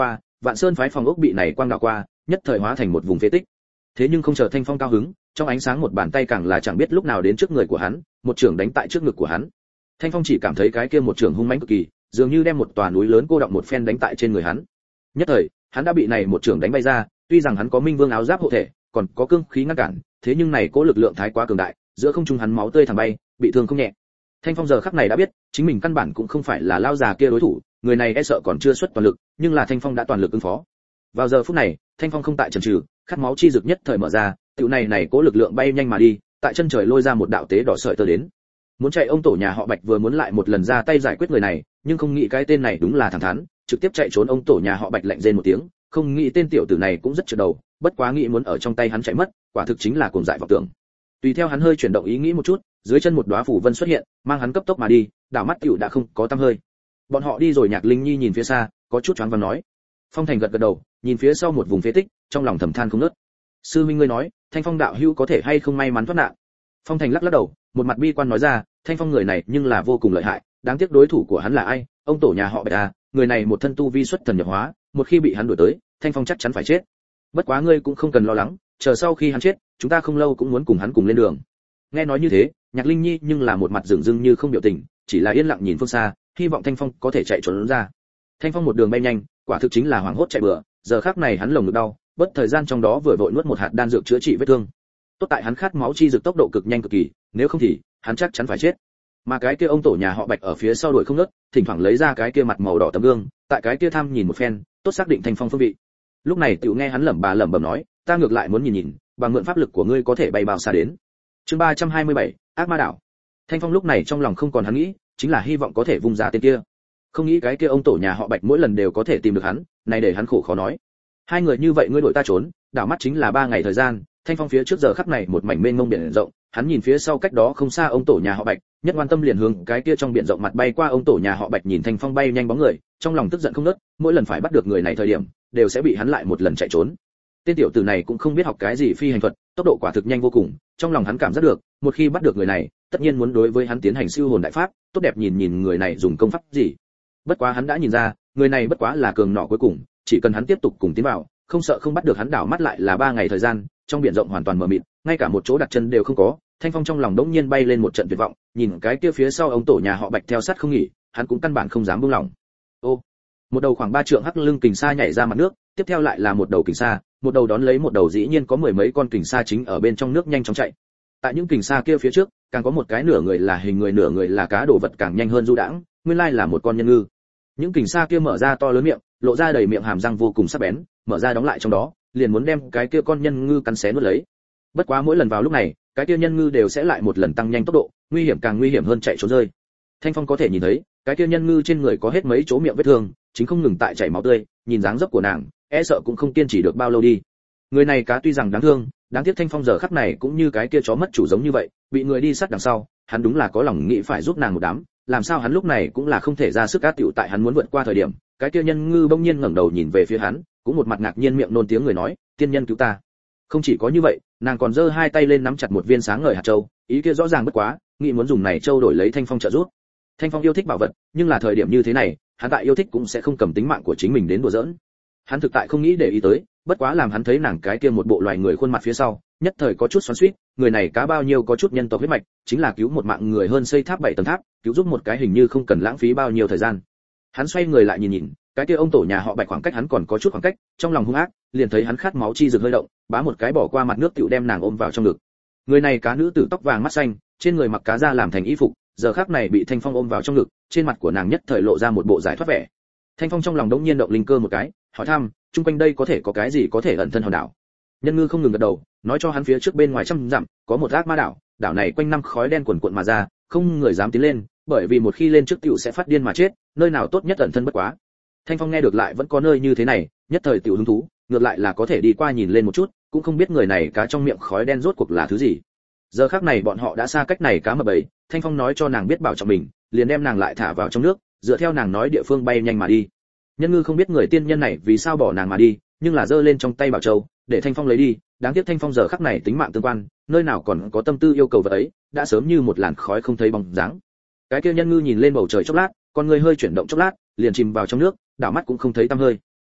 Vạn Sơn phái phòng ốc bị này quang đảo qua, nhất thời hóa thành một vùng phế tích. Thế nhưng không chờ Thanh Phong cao hứng, trong ánh sáng một bàn tay càng là chẳng biết lúc nào đến trước người của hắn, một chưởng đánh tại trước ngực của hắn. Thanh Phong chỉ cảm thấy cái kia một chưởng hung mãnh cực kỳ, dường như đem một tòa núi lớn cô động một phen đánh tại trên người hắn. Nhất thời, hắn đã bị này một chưởng đánh bay ra, tuy rằng hắn có Minh Vương áo giáp hộ thể, còn có cương khí ngăn cản, thế nhưng này cố lực lượng thái quá cường đại, giữa không trung hắn máu tươi thẳng bay, bị thương không nhẹ. Thanh Phong giờ khắc này đã biết, chính mình căn bản cũng không phải là lao già kia đối thủ, người này e sợ còn chưa xuất toàn lực, nhưng là Thanh Phong đã toàn lực ứng phó. Vào giờ phút này, Thanh Phong không tại chần chừ, khát máu chi dực nhất thời mở ra, tiểu này cố lực lượng bay nhanh mà đi, tại chân trời lôi ra một đạo tế đỏ sợi tơ đến. Muốn chạy ông tổ nhà họ Bạch vừa muốn lại một lần ra tay giải quyết người này, nhưng không nghĩ cái tên này đúng là thẳng thắn, trực tiếp chạy trốn. Ông tổ nhà họ Bạch lạnh rên một tiếng, không nghĩ tên tiểu tử này cũng rất trượt đầu, bất quá nghĩ muốn ở trong tay hắn chạy mất, quả thực chính là cuồng dại vọng tưởng. Tùy theo hắn hơi chuyển động ý nghĩ một chút, dưới chân một đóa phủ vân xuất hiện, mang hắn cấp tốc mà đi, đảo mắt tiểu đã không có tăm hơi. Bọn họ đi rồi, Nhạc Linh Nhi nhìn phía xa, có chút choáng váng nói. Phong Thành gật gật đầu, nhìn phía sau một vùng phế tích, trong lòng thầm than không ngớt. Sư huynh ngươi nói, Thanh Phong đạo hữu có thể hay không may mắn thoát nạn? Phong Thành lắc lắc đầu, một mặt bi quan nói ra, Thanh Phong người này nhưng là vô cùng lợi hại, đáng tiếc đối thủ của hắn là ai? Ông tổ nhà họ Bạch à, người này một thân tu vi xuất thần nhập hóa, một khi bị hắn đuổi tới, Thanh Phong chắc chắn phải chết. Bất quá ngươi cũng không cần lo lắng, chờ sau khi hắn chết, chúng ta không lâu cũng muốn cùng hắn cùng lên đường. Nghe nói như thế, Nhạc Linh Nhi nhưng là một mặt dửng dưng như không biểu tình, chỉ là yên lặng nhìn phương xa, hy vọng Thanh Phong có thể chạy trốn ra. Thanh Phong một đường bay nhanh, quả thực chính là hoảng hốt chạy bừa, giờ khắc này hắn lồng ngực đau, bất thời gian trong đó vừa vội nuốt một hạt đan dược chữa trị vết thương. Tốt tại hắn khát máu chi dược tốc độ cực nhanh cực kỳ, nếu không thì hắn chắc chắn phải chết. Mà cái kia ông tổ nhà họ Bạch ở phía sau đuổi không ngớt, thỉnh thoảng lấy ra cái kia mặt màu đỏ tấm gương, tại cái kia tham nhìn một phen, tốt xác định Thanh Phong phương vị. Lúc này tiểu nghe hắn lẩm bẩm nói, ta ngược lại muốn nhìn, bằng mượn pháp lực của ngươi có thể bay bao xa đến. Chương 327, Ác Ma Đảo. Thanh Phong lúc này trong lòng không còn hắn nghĩ, chính là hy vọng có thể vung ra tên kia. Không nghĩ cái kia ông tổ nhà họ Bạch mỗi lần đều có thể tìm được hắn, này để hắn khổ khó nói. Hai người như vậy ngươi đuổi ta trốn, đảo mắt chính là 3 ngày thời gian. Thanh Phong phía trước giờ khắc này một mảnh mênh mông biển rộng, hắn nhìn phía sau cách đó không xa ông tổ nhà họ Bạch, nhất quan tâm liền hướng cái kia trong biển rộng mặt bay qua. Ông tổ nhà họ Bạch nhìn Thanh Phong bay nhanh bóng người, trong lòng tức giận không ngớt, mỗi lần phải bắt được người này thời điểm, đều sẽ bị hắn lại một lần chạy trốn. Tên tiểu tử này cũng không biết học cái gì phi hành thuật, tốc độ quả thực nhanh vô cùng, trong lòng hắn cảm giác được, một khi bắt được người này, tất nhiên muốn đối với hắn tiến hành siêu hồn đại pháp, tốt đẹp nhìn người này dùng công pháp gì. Bất quá hắn đã nhìn ra, người này bất quá là cường nọ cuối cùng, chỉ cần hắn tiếp tục cùng tiến vào, không sợ không bắt được hắn. Đảo mắt lại là 3 ngày thời gian, trong biển rộng hoàn toàn mờ mịt, ngay cả một chỗ đặt chân đều không có. Thanh Phong trong lòng đống nhiên bay lên một trận tuyệt vọng, nhìn cái kia phía sau ông tổ nhà họ Bạch theo sát không nghỉ, hắn cũng căn bản không dám buông lỏng. Ô, một đầu khoảng 3 trượng hắc lưng kình sa nhảy ra mặt nước, tiếp theo lại là một đầu kình sa, một đầu đón lấy một đầu, dĩ nhiên có 10 mấy con kình sa chính ở bên trong nước nhanh chóng chạy. Tại những kình sa kia phía trước, càng có một cái nửa người là hình người nửa người là cá đồ vật càng nhanh hơn du đãng, nguyên lai là một con nhân ngư. Những kình sa kia mở ra to lớn miệng, lộ ra đầy miệng hàm răng vô cùng sắc bén, mở ra đóng lại trong đó, liền muốn đem cái kia con nhân ngư cắn xé nuốt lấy. Bất quá mỗi lần vào lúc này, cái kia nhân ngư đều sẽ lại một lần tăng nhanh tốc độ, nguy hiểm càng nguy hiểm hơn chạy trốn rơi. Thanh Phong có thể nhìn thấy, cái kia nhân ngư trên người có hết mấy chỗ miệng vết thương, chính không ngừng tại chảy máu tươi, nhìn dáng dấp của nàng, e sợ cũng không kiên trì được bao lâu đi. Người này cá tuy rằng đáng thương, đáng tiếc Thanh Phong giờ khắc này cũng như cái kia chó mất chủ giống như vậy, bị người đi sát đằng sau, hắn đúng là có lòng nghĩ phải giúp nàng một đám, làm sao hắn lúc này cũng là không thể ra sức át tiểu. Tại hắn muốn vượt qua thời điểm, cái kia nhân ngư bỗng nhiên ngẩng đầu nhìn về phía hắn, cũng một mặt ngạc nhiên miệng nôn tiếng người nói, tiên nhân cứu ta. Không chỉ có như vậy, nàng còn giơ hai tay lên nắm chặt một viên sáng ngời hạt châu, ý kia rõ ràng bất quá, nghĩ muốn dùng này châu đổi lấy Thanh Phong trợ giúp. Thanh Phong yêu thích bảo vật, nhưng là thời điểm như thế này, hắn tại yêu thích cũng sẽ không cầm tính mạng của chính mình đến đùa giỡn. Hắn thực tại không nghĩ để ý tới, bất quá làm hắn thấy nàng cái kia một bộ loài người khuôn mặt phía sau, nhất thời có chút xoắn xuýt, người này cá bao nhiêu có chút nhân tộc huyết mạch, chính là cứu một mạng người hơn xây tháp 7 tầng tháp, cứu giúp một cái hình như không cần lãng phí bao nhiêu thời gian. Hắn xoay người lại nhìn, cái kia ông tổ nhà họ Bạch khoảng cách hắn còn có chút khoảng cách, trong lòng hung ác, liền thấy hắn khát máu chi rực hơi động, bá một cái bỏ qua mặt nước tiểu đem nàng ôm vào trong ngực. Người này cá nữ tử tóc vàng mắt xanh, trên người mặc cá da làm thành y phục, giờ khắc này bị Thanh Phong ôm vào trong ngực, trên mặt của nàng nhất thời lộ ra một bộ giải thoát vẻ. Thanh Phong trong lòng đống nhiên động linh cơ một cái, hỏi thăm, chung quanh đây có thể có cái gì có thể ẩn thân hòn đảo? Nhân ngư không ngừng gật đầu, nói cho hắn phía trước bên ngoài trăm dặm có một ác ma đảo, đảo này quanh năm khói đen quần quận mà ra, không người dám tiến lên, bởi vì một khi lên trước tiểu sẽ phát điên mà chết, nơi nào tốt nhất ẩn thân bất quá. Thanh Phong nghe được lại vẫn có nơi như thế này, nhất thời tiểu hứng thú, ngược lại là có thể đi qua nhìn lên một chút, cũng không biết người này cá trong miệng khói đen rốt cuộc là thứ gì. Giờ khắc này bọn họ đã xa cách này cá mập bầy, Thanh Phong nói cho nàng biết bảo trọng mình, liền đem nàng lại thả vào trong nước, dựa theo nàng nói địa phương bay nhanh mà đi. Nhân ngư không biết người tiên nhân này vì sao bỏ nàng mà đi, nhưng là giơ lên trong tay bảo châu, để Thanh Phong lấy đi, đáng tiếc Thanh Phong giờ khắc này tính mạng tương quan, nơi nào còn có tâm tư yêu cầu vật ấy, đã sớm như một làn khói không thấy bóng dáng. Cái kia nhân ngư nhìn lên bầu trời chốc lát, con người hơi chuyển động chốc lát, liền chìm vào trong nước, đảo mắt cũng không thấy tăm hơi.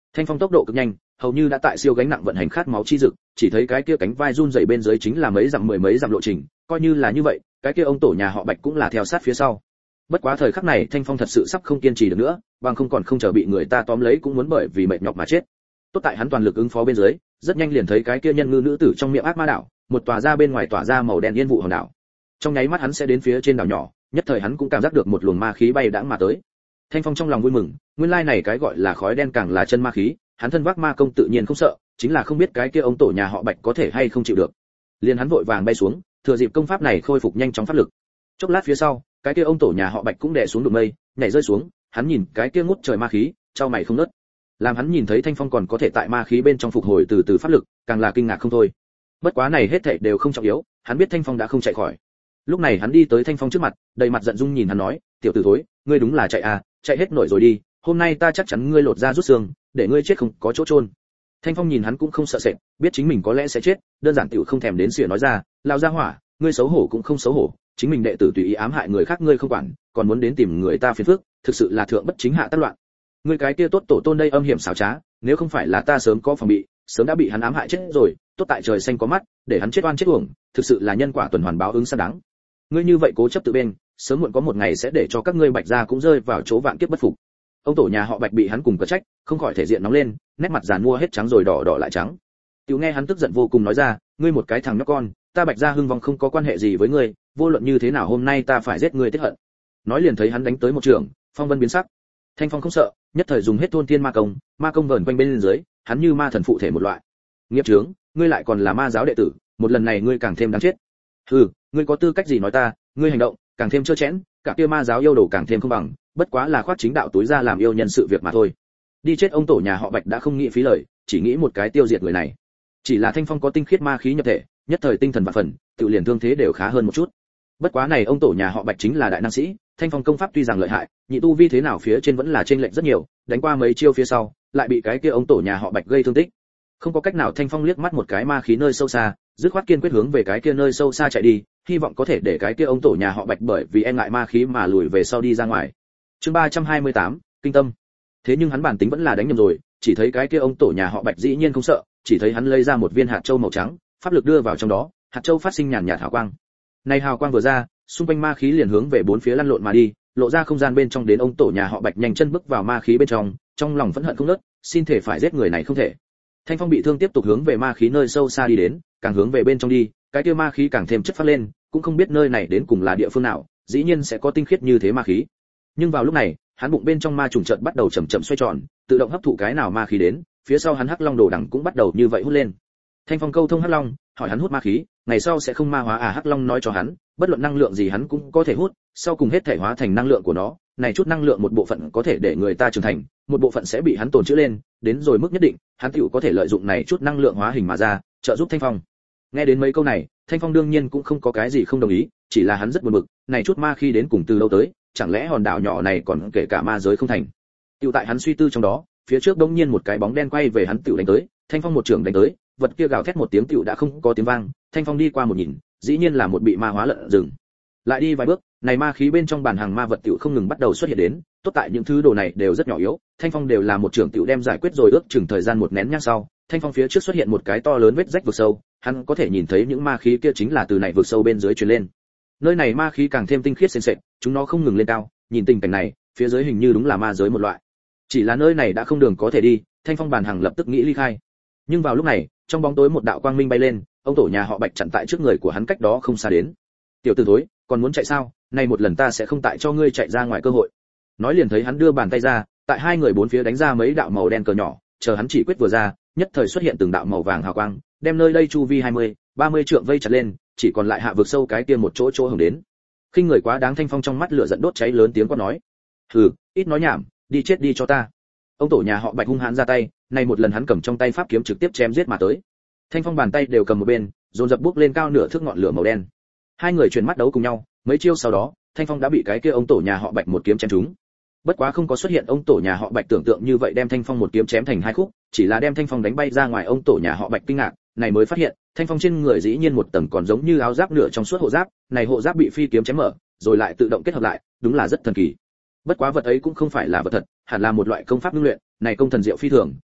Thanh phong tốc độ cực nhanh, hầu như đã tại siêu gánh nặng vận hành khát máu chi dực, chỉ thấy cái kia cánh vai run rẩy bên dưới chính là mấy dặm mười mấy dặm lộ trình, coi như là như vậy, cái kia ông tổ nhà họ Bạch cũng là theo sát phía sau. Bất quá thời khắc này Thanh Phong thật sự sắp không kiên trì được nữa, bằng không còn không chờ bị người ta tóm lấy cũng muốn bởi vì mệt nhọc mà chết. Tốt tại hắn toàn lực ứng phó bên dưới, rất nhanh liền thấy cái kia nhân ngư nữ tử trong miệng ác ma đảo, một tòa ra bên ngoài tỏa ra màu đen yên vụ hòn đảo. Trong nháy mắt hắn sẽ đến phía trên đảo nhỏ, nhất thời hắn cũng cảm giác được một luồng ma khí bay đãng mà tới. Thanh Phong trong lòng vui mừng, nguyên lai này cái gọi là khói đen càng là chân ma khí, hắn thân vác ma công tự nhiên không sợ, chính là không biết cái kia ông tổ nhà họ Bạch có thể hay không chịu được. Liền hắn vội vàng bay xuống, thừa dịp công pháp này khôi phục nhanh chóng pháp lực. Chốc lát phía sau, cái kia ông tổ nhà họ Bạch cũng đè xuống đụng mây, nhảy rơi xuống, hắn nhìn cái kia ngút trời ma khí, chau mày không ngớt. Làm hắn nhìn thấy Thanh Phong còn có thể tại ma khí bên trong phục hồi từ từ pháp lực, càng là kinh ngạc không thôi. Bất quá này hết thảy đều không trọng yếu, hắn biết Thanh Phong đã không chạy khỏi. Lúc này hắn đi tới Thanh Phong trước mặt, đầy mặt giận dung nhìn hắn nói, "Tiểu tử thối, ngươi đúng là chạy à, chạy hết nổi rồi đi, hôm nay ta chắc chắn ngươi lột da rút xương, để ngươi chết không có chỗ chôn." Thanh Phong nhìn hắn cũng không sợ sệt, biết chính mình có lẽ sẽ chết, đơn giản tiểu không thèm đến xỉa nói ra, "Lão gia hỏa, ngươi xấu hổ cũng không xấu hổ, chính mình đệ tử tùy ý ám hại người khác ngươi không quản, còn muốn đến tìm người ta phiền phức, thực sự là thượng bất chính hạ tác loạn. Ngươi cái kia tốt tổ tôn đây âm hiểm xảo trá, nếu không phải là ta sớm có phòng bị, sớm đã bị hắn ám hại chết rồi, tốt tại trời xanh có mắt, để hắn chết oan chết uổng, thực sự là nhân quả tuần hoàn báo ứng xác đáng. Ngươi như vậy cố chấp tự bên, sớm muộn có một ngày sẽ để cho các ngươi Bạch gia cũng rơi vào chỗ vạn kiếp bất phục." Ông tổ nhà họ Bạch bị hắn cùng cờ trách, không khỏi thể diện nóng lên, nét mặt giàn mua hết trắng rồi đỏ đỏ lại trắng. Tiểu nghe hắn tức giận vô cùng nói ra, "Ngươi một cái thằng nhóc con, ta Bạch gia hưng vong không có quan hệ gì với ngươi, vô luận như thế nào hôm nay ta phải giết ngươi tiết hận." Nói liền thấy hắn đánh tới một trường, phong vân biến sắc. Thanh Phong không sợ, nhất thời dùng hết thôn thiên ma công vờn quanh bên dưới, hắn như ma thần phụ thể một loại. "Nghiệp chướng, ngươi lại còn là ma giáo đệ tử, một lần này ngươi càng thêm đáng chết." "Hừ, ngươi có tư cách gì nói ta, ngươi hành động càng thêm trơ chẽn, cả kia ma giáo yêu đồ càng thêm không bằng, bất quá là khoác chính đạo túi ra làm yêu nhân sự việc mà thôi." Đi chết ông tổ nhà họ Bạch đã không nghĩ phí lời, chỉ nghĩ một cái tiêu diệt người này. Chỉ là Thanh Phong có tinh khiết ma khí nhập thể, nhất thời tinh thần vạn phần, tự liền thương thế đều khá hơn một chút. Bất quá này ông tổ nhà họ Bạch chính là đại năng sĩ, Thanh Phong công pháp tuy rằng lợi hại, nhị tu vi thế nào phía trên vẫn là chênh lệch rất nhiều, đánh qua mấy chiêu phía sau, lại bị cái kia ông tổ nhà họ Bạch gây thương tích. Không có cách nào, Thanh Phong liếc mắt một cái ma khí nơi sâu xa, dứt khoát kiên quyết hướng về cái kia nơi sâu xa chạy đi, hy vọng có thể để cái kia ông tổ nhà họ Bạch bởi vì e ngại ma khí mà lùi về sau đi ra ngoài. Chương 328, kinh tâm. Thế nhưng hắn bản tính vẫn là đánh nhầm rồi, chỉ thấy cái kia ông tổ nhà họ Bạch dĩ nhiên không sợ, chỉ thấy hắn lấy ra một viên hạt châu màu trắng, pháp lực đưa vào trong đó, hạt châu phát sinh nhàn nhạt hào quang. Này hào quang vừa ra, xung quanh ma khí liền hướng về bốn phía lăn lộn mà đi, lộ ra không gian bên trong đến ông tổ nhà họ Bạch nhanh chân bước vào ma khí bên trong lòng phẫn hận không ngớt, xin thể phải giết người này không thể. Thanh Phong bị thương tiếp tục hướng về ma khí nơi sâu xa đi đến, càng hướng về bên trong đi, cái kia ma khí càng thêm chất phát lên, cũng không biết nơi này đến cùng là địa phương nào, dĩ nhiên sẽ có tinh khiết như thế ma khí. Nhưng vào lúc này, hắn bụng bên trong ma trùng chợt bắt đầu chậm chậm xoay tròn, tự động hấp thụ cái nào ma khí đến, phía sau hắn hắc long đồ đằng cũng bắt đầu như vậy hút lên. Thanh Phong câu thông hắc long, hỏi hắn hút ma khí, ngày sau sẽ không ma hóa à? Hắc long nói cho hắn, bất luận năng lượng gì hắn cũng có thể hút, sau cùng hết thể hóa thành năng lượng của nó, này chút năng lượng một bộ phận có thể để người ta trưởng thành, một bộ phận sẽ bị hắn tồn trữ lên, đến rồi mức nhất định, hắn tựu có thể lợi dụng này chút năng lượng hóa hình mà ra, trợ giúp Thanh Phong. Nghe đến mấy câu này, Thanh Phong đương nhiên cũng không có cái gì không đồng ý, chỉ là hắn rất buồn bực, này chút ma khí đến cùng từ đâu tới, chẳng lẽ hòn đảo nhỏ này còn kể cả ma giới không thành? Tựu tại hắn suy tư trong đó, phía trước đống nhiên một cái bóng đen quay về hắn tựu đánh tới, Thanh Phong một trường đánh tới, vật kia gào thét một tiếng tựu đã không có tiếng vang, Thanh Phong đi qua một nhìn, dĩ nhiên là một bị ma hóa lợn rừng. Lại đi vài bước, này ma khí bên trong bản hàng ma vật tựu không ngừng bắt đầu xuất hiện đến, tốt tại những thứ đồ này đều rất nhỏ yếu, Thanh Phong đều là một trường tựu đem giải quyết rồi, ước chừng thời gian một nén nhang sau, Thanh Phong phía trước xuất hiện một cái to lớn vết rách vực sâu, hắn có thể nhìn thấy những ma khí kia chính là từ này vực sâu bên dưới truyền lên. Nơi này ma khí càng thêm tinh khiết sền sệt, chúng nó không ngừng lên cao, nhìn tình cảnh này, phía dưới hình như đúng là ma giới một loại. Chỉ là nơi này đã không đường có thể đi, Thanh Phong bản hàng lập tức nghĩ ly khai. Nhưng vào lúc này, trong bóng tối một đạo quang minh bay lên, ông tổ nhà họ Bạch chặn tại trước người của hắn cách đó không xa đến. "Tiểu tử thối, còn muốn chạy sao? Này một lần ta sẽ không tại cho ngươi chạy ra ngoài cơ hội." Nói liền thấy hắn đưa bàn tay ra, tại hai người bốn phía đánh ra mấy đạo màu đen cờ nhỏ, chờ hắn chỉ quyết vừa ra, nhất thời xuất hiện từng đạo màu vàng hào quang, đem nơi đây chu vi 20, 30 trượng vây chặt lên, chỉ còn lại hạ vực sâu cái kia một chỗ chỗ hưởng đến. Khinh người quá đáng, Thanh Phong trong mắt lửa giận đốt cháy, lớn tiếng quát nói: "Hừ, ít nói nhảm, đi chết đi cho ta." Ông tổ nhà họ Bạch hung hãn ra tay, này một lần hắn cầm trong tay pháp kiếm trực tiếp chém giết mà tới. Thanh Phong bàn tay đều cầm một bên, dồn dập bước lên cao nửa thước ngọn lửa màu đen. Hai người chuyển mắt đấu cùng nhau, mấy chiêu sau đó, Thanh Phong đã bị cái kia ông tổ nhà họ Bạch một kiếm chém trúng. Bất quá không có xuất hiện ông tổ nhà họ Bạch tưởng tượng như vậy đem Thanh Phong một kiếm chém thành hai khúc, chỉ là đem Thanh Phong đánh bay ra ngoài. Ông tổ nhà họ Bạch kinh ngạc, này mới phát hiện, Thanh Phong trên người dĩ nhiên một tầng còn giống như áo giáp nửa trong suốt hộ giáp, này hộ giáp bị phi kiếm chém mở, rồi lại tự động kết hợp lại, đúng là rất thần kỳ. Bất quá vật ấy cũng không phải là vật thật, hẳn là một loại công pháp ngưng luyện, này công thần diệu phi thường,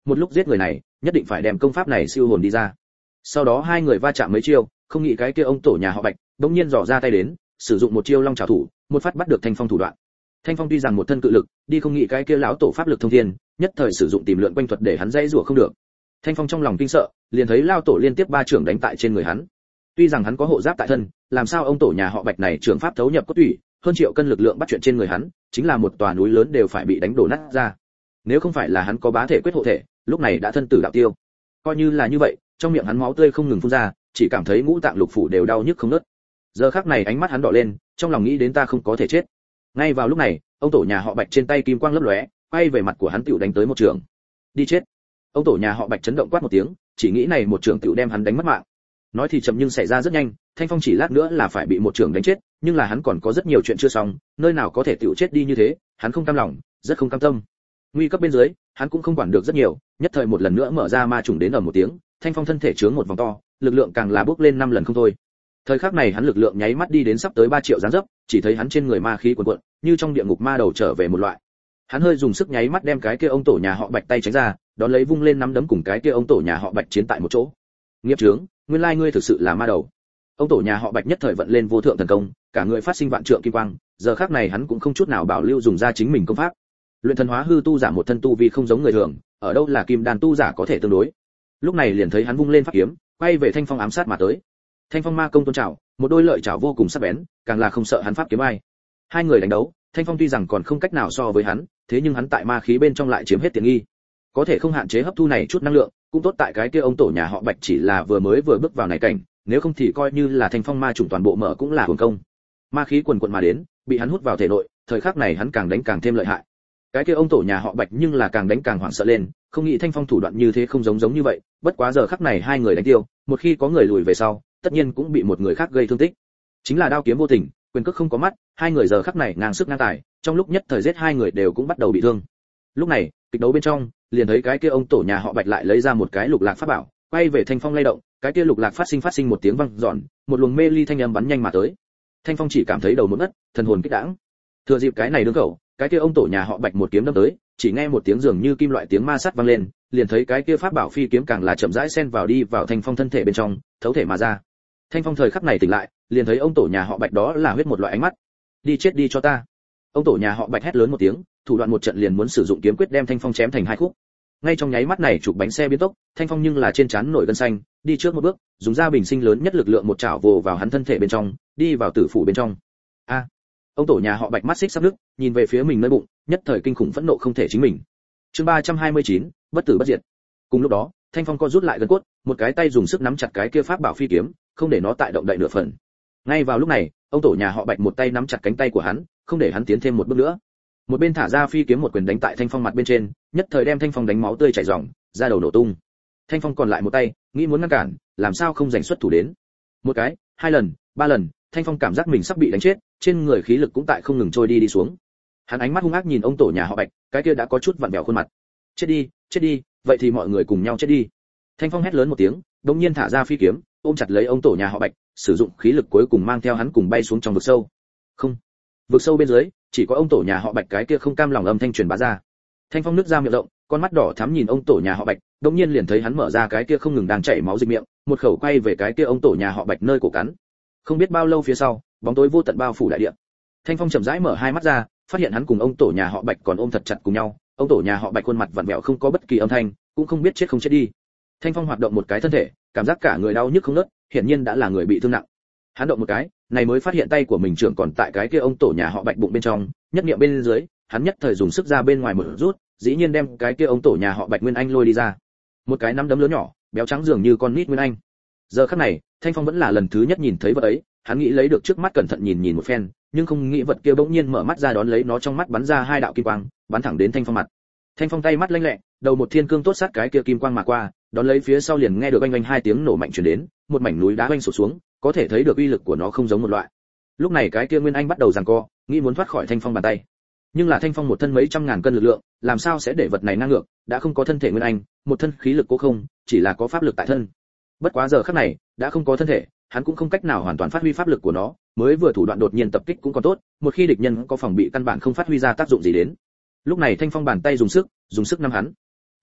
một lúc giết người này nhất định phải đem công pháp này siêu hồn đi ra. Sau đó hai người va chạm mấy chiêu, không nghĩ cái kia ông tổ nhà họ Bạch đống nhiên dò ra tay đến, sử dụng một chiêu long trảo thủ, một phát bắt được Thanh Phong thủ đoạn. Thanh Phong tuy rằng một thân cự lực, đi không nghĩ cái kia lão tổ pháp lực thông thiên, nhất thời sử dụng tìm lượn quanh thuật để hắn dãy rủa không được. Thanh Phong trong lòng kinh sợ, liền thấy lão tổ liên tiếp ba trưởng đánh tại trên người hắn. Tuy rằng hắn có hộ giáp tại thân, làm sao ông tổ nhà họ Bạch này trưởng pháp thấu nhập cốt tủy, hơn triệu cân lực lượng bắt chuyện trên người hắn, chính là một tòa núi lớn đều phải bị đánh đổ nát ra. Nếu không phải là hắn có bá thể quyết hộ thể, lúc này đã thân tử đạo tiêu. Coi như là như vậy, trong miệng hắn máu tươi không ngừng phun ra, chỉ cảm thấy ngũ tạng lục phủ đều đau nhức không ngớt. Giờ khắc này ánh mắt hắn đỏ lên, trong lòng nghĩ đến ta không có thể chết. Ngay vào lúc này, ông tổ nhà họ Bạch trên tay kim quang lấp lóe, quay về mặt của hắn tiểu đánh tới một trường. Đi chết. Ông tổ nhà họ Bạch chấn động quát một tiếng, chỉ nghĩ này một trường tiểu đem hắn đánh mất mạng. Nói thì chậm nhưng xảy ra rất nhanh, Thanh Phong chỉ lát nữa là phải bị một trường đánh chết, nhưng là hắn còn có rất nhiều chuyện chưa xong, nơi nào có thể tiểu chết đi như thế, hắn không cam lòng, rất không cam tâm. Nguy cấp bên dưới, hắn cũng không quản được rất nhiều, nhất thời một lần nữa mở ra ma trùng đến ở một tiếng, Thanh Phong thân thể chướng một vòng to, lực lượng càng là bước lên 5 lần không thôi. Thời khắc này hắn lực lượng nháy mắt đi đến sắp tới 3 triệu dáng dấp, chỉ thấy hắn trên người ma khí cuồn cuộn, như trong địa ngục ma đầu trở về một loại. Hắn hơi dùng sức nháy mắt đem cái kia ông tổ nhà họ Bạch tay tránh ra, đón lấy vung lên nắm đấm cùng cái kia ông tổ nhà họ Bạch chiến tại một chỗ. Nghiệp chướng, nguyên lai ngươi thực sự là ma đầu. Ông tổ nhà họ Bạch nhất thời vận lên vô thượng thần công, cả người phát sinh vạn trượng kim quang, giờ khắc này hắn cũng không chút nào bảo lưu dùng ra chính mình công pháp. Luyện thần hóa hư tu giả một thân tu vi không giống người thường, ở đâu là kim đan tu giả có thể tương đối. Lúc này liền thấy hắn vung lên pháp kiếm, quay về Thanh Phong ám sát mà tới. Thanh Phong ma công tôn trảo, một đôi lợi trảo vô cùng sắc bén, càng là không sợ hắn pháp kiếm ai. Hai người đánh đấu, Thanh Phong tuy rằng còn không cách nào so với hắn, thế nhưng hắn tại ma khí bên trong lại chiếm hết tiện nghi. Có thể không hạn chế hấp thu này chút năng lượng, cũng tốt tại cái kia ông tổ nhà họ Bạch chỉ là vừa bước vào này cảnh, nếu không thì coi như là Thanh Phong ma chủng toàn bộ mở cũng là hưởng công. Ma khí quần quần mà đến, bị hắn hút vào thể nội, thời khắc này hắn càng đánh càng thêm lợi hại. Cái kia ông tổ nhà họ Bạch nhưng là càng đánh càng hoảng sợ lên, không nghĩ Thanh Phong thủ đoạn như thế không giống như vậy, bất quá giờ khắc này hai người đánh tiêu, một khi có người lùi về sau, tất nhiên cũng bị một người khác gây thương tích. Chính là đao kiếm vô tình, quyền cước không có mắt, hai người giờ khắc này ngang sức ngang tài, trong lúc nhất thời giết hai người đều cũng bắt đầu bị thương. Lúc này, kịch đấu bên trong, liền thấy cái kia ông tổ nhà họ Bạch lại lấy ra một cái lục lạc pháp bảo, quay về Thanh Phong lay động, cái kia lục lạc phát sinh một tiếng vang dọn, một luồng mê ly thanh âm bắn nhanh mà tới. Thanh Phong chỉ cảm thấy đầu muốn ngất, thần hồn kích đãng. Thừa dịp cái này đương khẩu, cái kia ông tổ nhà họ Bạch một kiếm đâm tới, chỉ nghe một tiếng dường như kim loại tiếng ma sát vang lên, liền thấy cái kia pháp bảo phi kiếm càng là chậm rãi xen vào đi vào Thanh Phong thân thể bên trong, thấu thể mà ra. Thanh Phong thời khắc này tỉnh lại, liền thấy ông tổ nhà họ Bạch đó là huyết một loại ánh mắt. Đi chết đi cho ta. Ông tổ nhà họ Bạch hét lớn một tiếng, thủ đoạn một trận liền muốn sử dụng kiếm quyết đem Thanh Phong chém thành hai khúc. Ngay trong nháy mắt này chụp bánh xe biến tốc, Thanh Phong nhưng là trên trán nổi gân xanh, đi trước một bước, dùng ra bình sinh lớn nhất lực lượng một chảo vồ vào hắn thân thể bên trong, đi vào tử phủ bên trong. A! Ông tổ nhà họ Bạch mắt xích sắp nứt, nhìn về phía mình nơi bụng, nhất thời kinh khủng phẫn nộ không thể chính mình. Chương 329, bất tử bất diệt. Cùng lúc đó, Thanh Phong co rút lại gần cốt, một cái tay dùng sức nắm chặt cái kia pháp bảo phi kiếm, không để nó tại động đậy nửa phần. Ngay vào lúc này, ông tổ nhà họ Bạch một tay nắm chặt cánh tay của hắn, không để hắn tiến thêm một bước nữa. Một bên thả ra phi kiếm một quyền đánh tại Thanh Phong mặt bên trên, nhất thời đem Thanh Phong đánh máu tươi chảy ròng, da đầu nổ tung. Thanh Phong còn lại một tay, nghĩ muốn ngăn cản, làm sao không giành xuất thủ đến. Một cái, hai lần, ba lần, Thanh Phong cảm giác mình sắp bị đánh chết, trên người khí lực cũng tại không ngừng trôi đi xuống. Hắn ánh mắt hung ác nhìn ông tổ nhà họ Bạch, cái kia đã có chút vặn vẹo khuôn mặt. Chết đi, vậy thì mọi người cùng nhau chết đi. Thanh Phong hét lớn một tiếng, đột nhiên thả ra phi kiếm, ôm chặt lấy ông tổ nhà họ Bạch, sử dụng khí lực cuối cùng mang theo hắn cùng bay xuống trong vực sâu. Không, vực sâu bên dưới, chỉ có ông tổ nhà họ Bạch cái kia không cam lòng âm thanh truyền bá ra. Thanh Phong nứt ra miệng rộng, con mắt đỏ thắm nhìn ông tổ nhà họ Bạch, đột nhiên liền thấy hắn mở ra cái kia không ngừng đang chảy máu dịch miệng, một khẩu quay về cái kia ông tổ nhà họ Bạch nơi cổ cắn. Không biết bao lâu phía sau, bóng tối vô tận bao phủ đại địa. Thanh Phong chậm rãi mở hai mắt ra, phát hiện hắn cùng ông tổ nhà họ Bạch còn ôm thật chặt cùng nhau, ông tổ nhà họ Bạch khuôn mặt vặn vẹo không có bất kỳ âm thanh, cũng không biết chết không chết đi. Thanh Phong hoạt động một cái thân thể, cảm giác cả người đau nhức không ngớt, hiển nhiên đã là người bị thương nặng. Hắn động một cái, này mới phát hiện tay của mình trưởng còn tại cái kia ông tổ nhà họ Bạch bụng bên trong, nhất niệm bên dưới, hắn nhất thời dùng sức ra bên ngoài một rút, dĩ nhiên đem cái kia ông tổ nhà họ Bạch Nguyên Anh lôi đi ra. Một cái nắm đấm lớn nhỏ, béo trắng dường như con nít Nguyên Anh. Giờ khắc này, Thanh Phong vẫn là lần thứ nhất nhìn thấy vật ấy, hắn nghĩ lấy được trước mắt cẩn thận nhìn nhìn một phen, nhưng không nghĩ vật kia bỗng nhiên mở mắt ra đón lấy nó trong mắt bắn ra hai đạo kim quang, bắn thẳng đến Thanh Phong mặt. Thanh Phong tay mắt lanh lẹ, đầu một thiên cương tốt sát cái kia kim quang mà qua, đón lấy phía sau liền nghe được oanh oanh hai tiếng nổ mạnh truyền đến, một mảnh núi đá oanh sụp xuống, có thể thấy được uy lực của nó không giống một loại. Lúc này cái kia Nguyên Anh bắt đầu giằng co, nghĩ muốn thoát khỏi Thanh Phong bàn tay. Nhưng là Thanh Phong một thân mấy trăm ngàn cân lực lượng, làm sao sẽ để vật này ngang ngược, đã không có thân thể Nguyên Anh, một thân khí lực cố không, chỉ là có pháp lực tại thân. Bất quá giờ khắc này, đã không có thân thể, hắn cũng không cách nào hoàn toàn phát huy pháp lực của nó, mới vừa thủ đoạn đột nhiên tập kích cũng còn tốt, một khi địch nhân có phòng bị căn bản không phát huy ra tác dụng gì đến. Lúc này Thanh Phong bàn tay dùng sức nắm hắn. "Tiểu tử,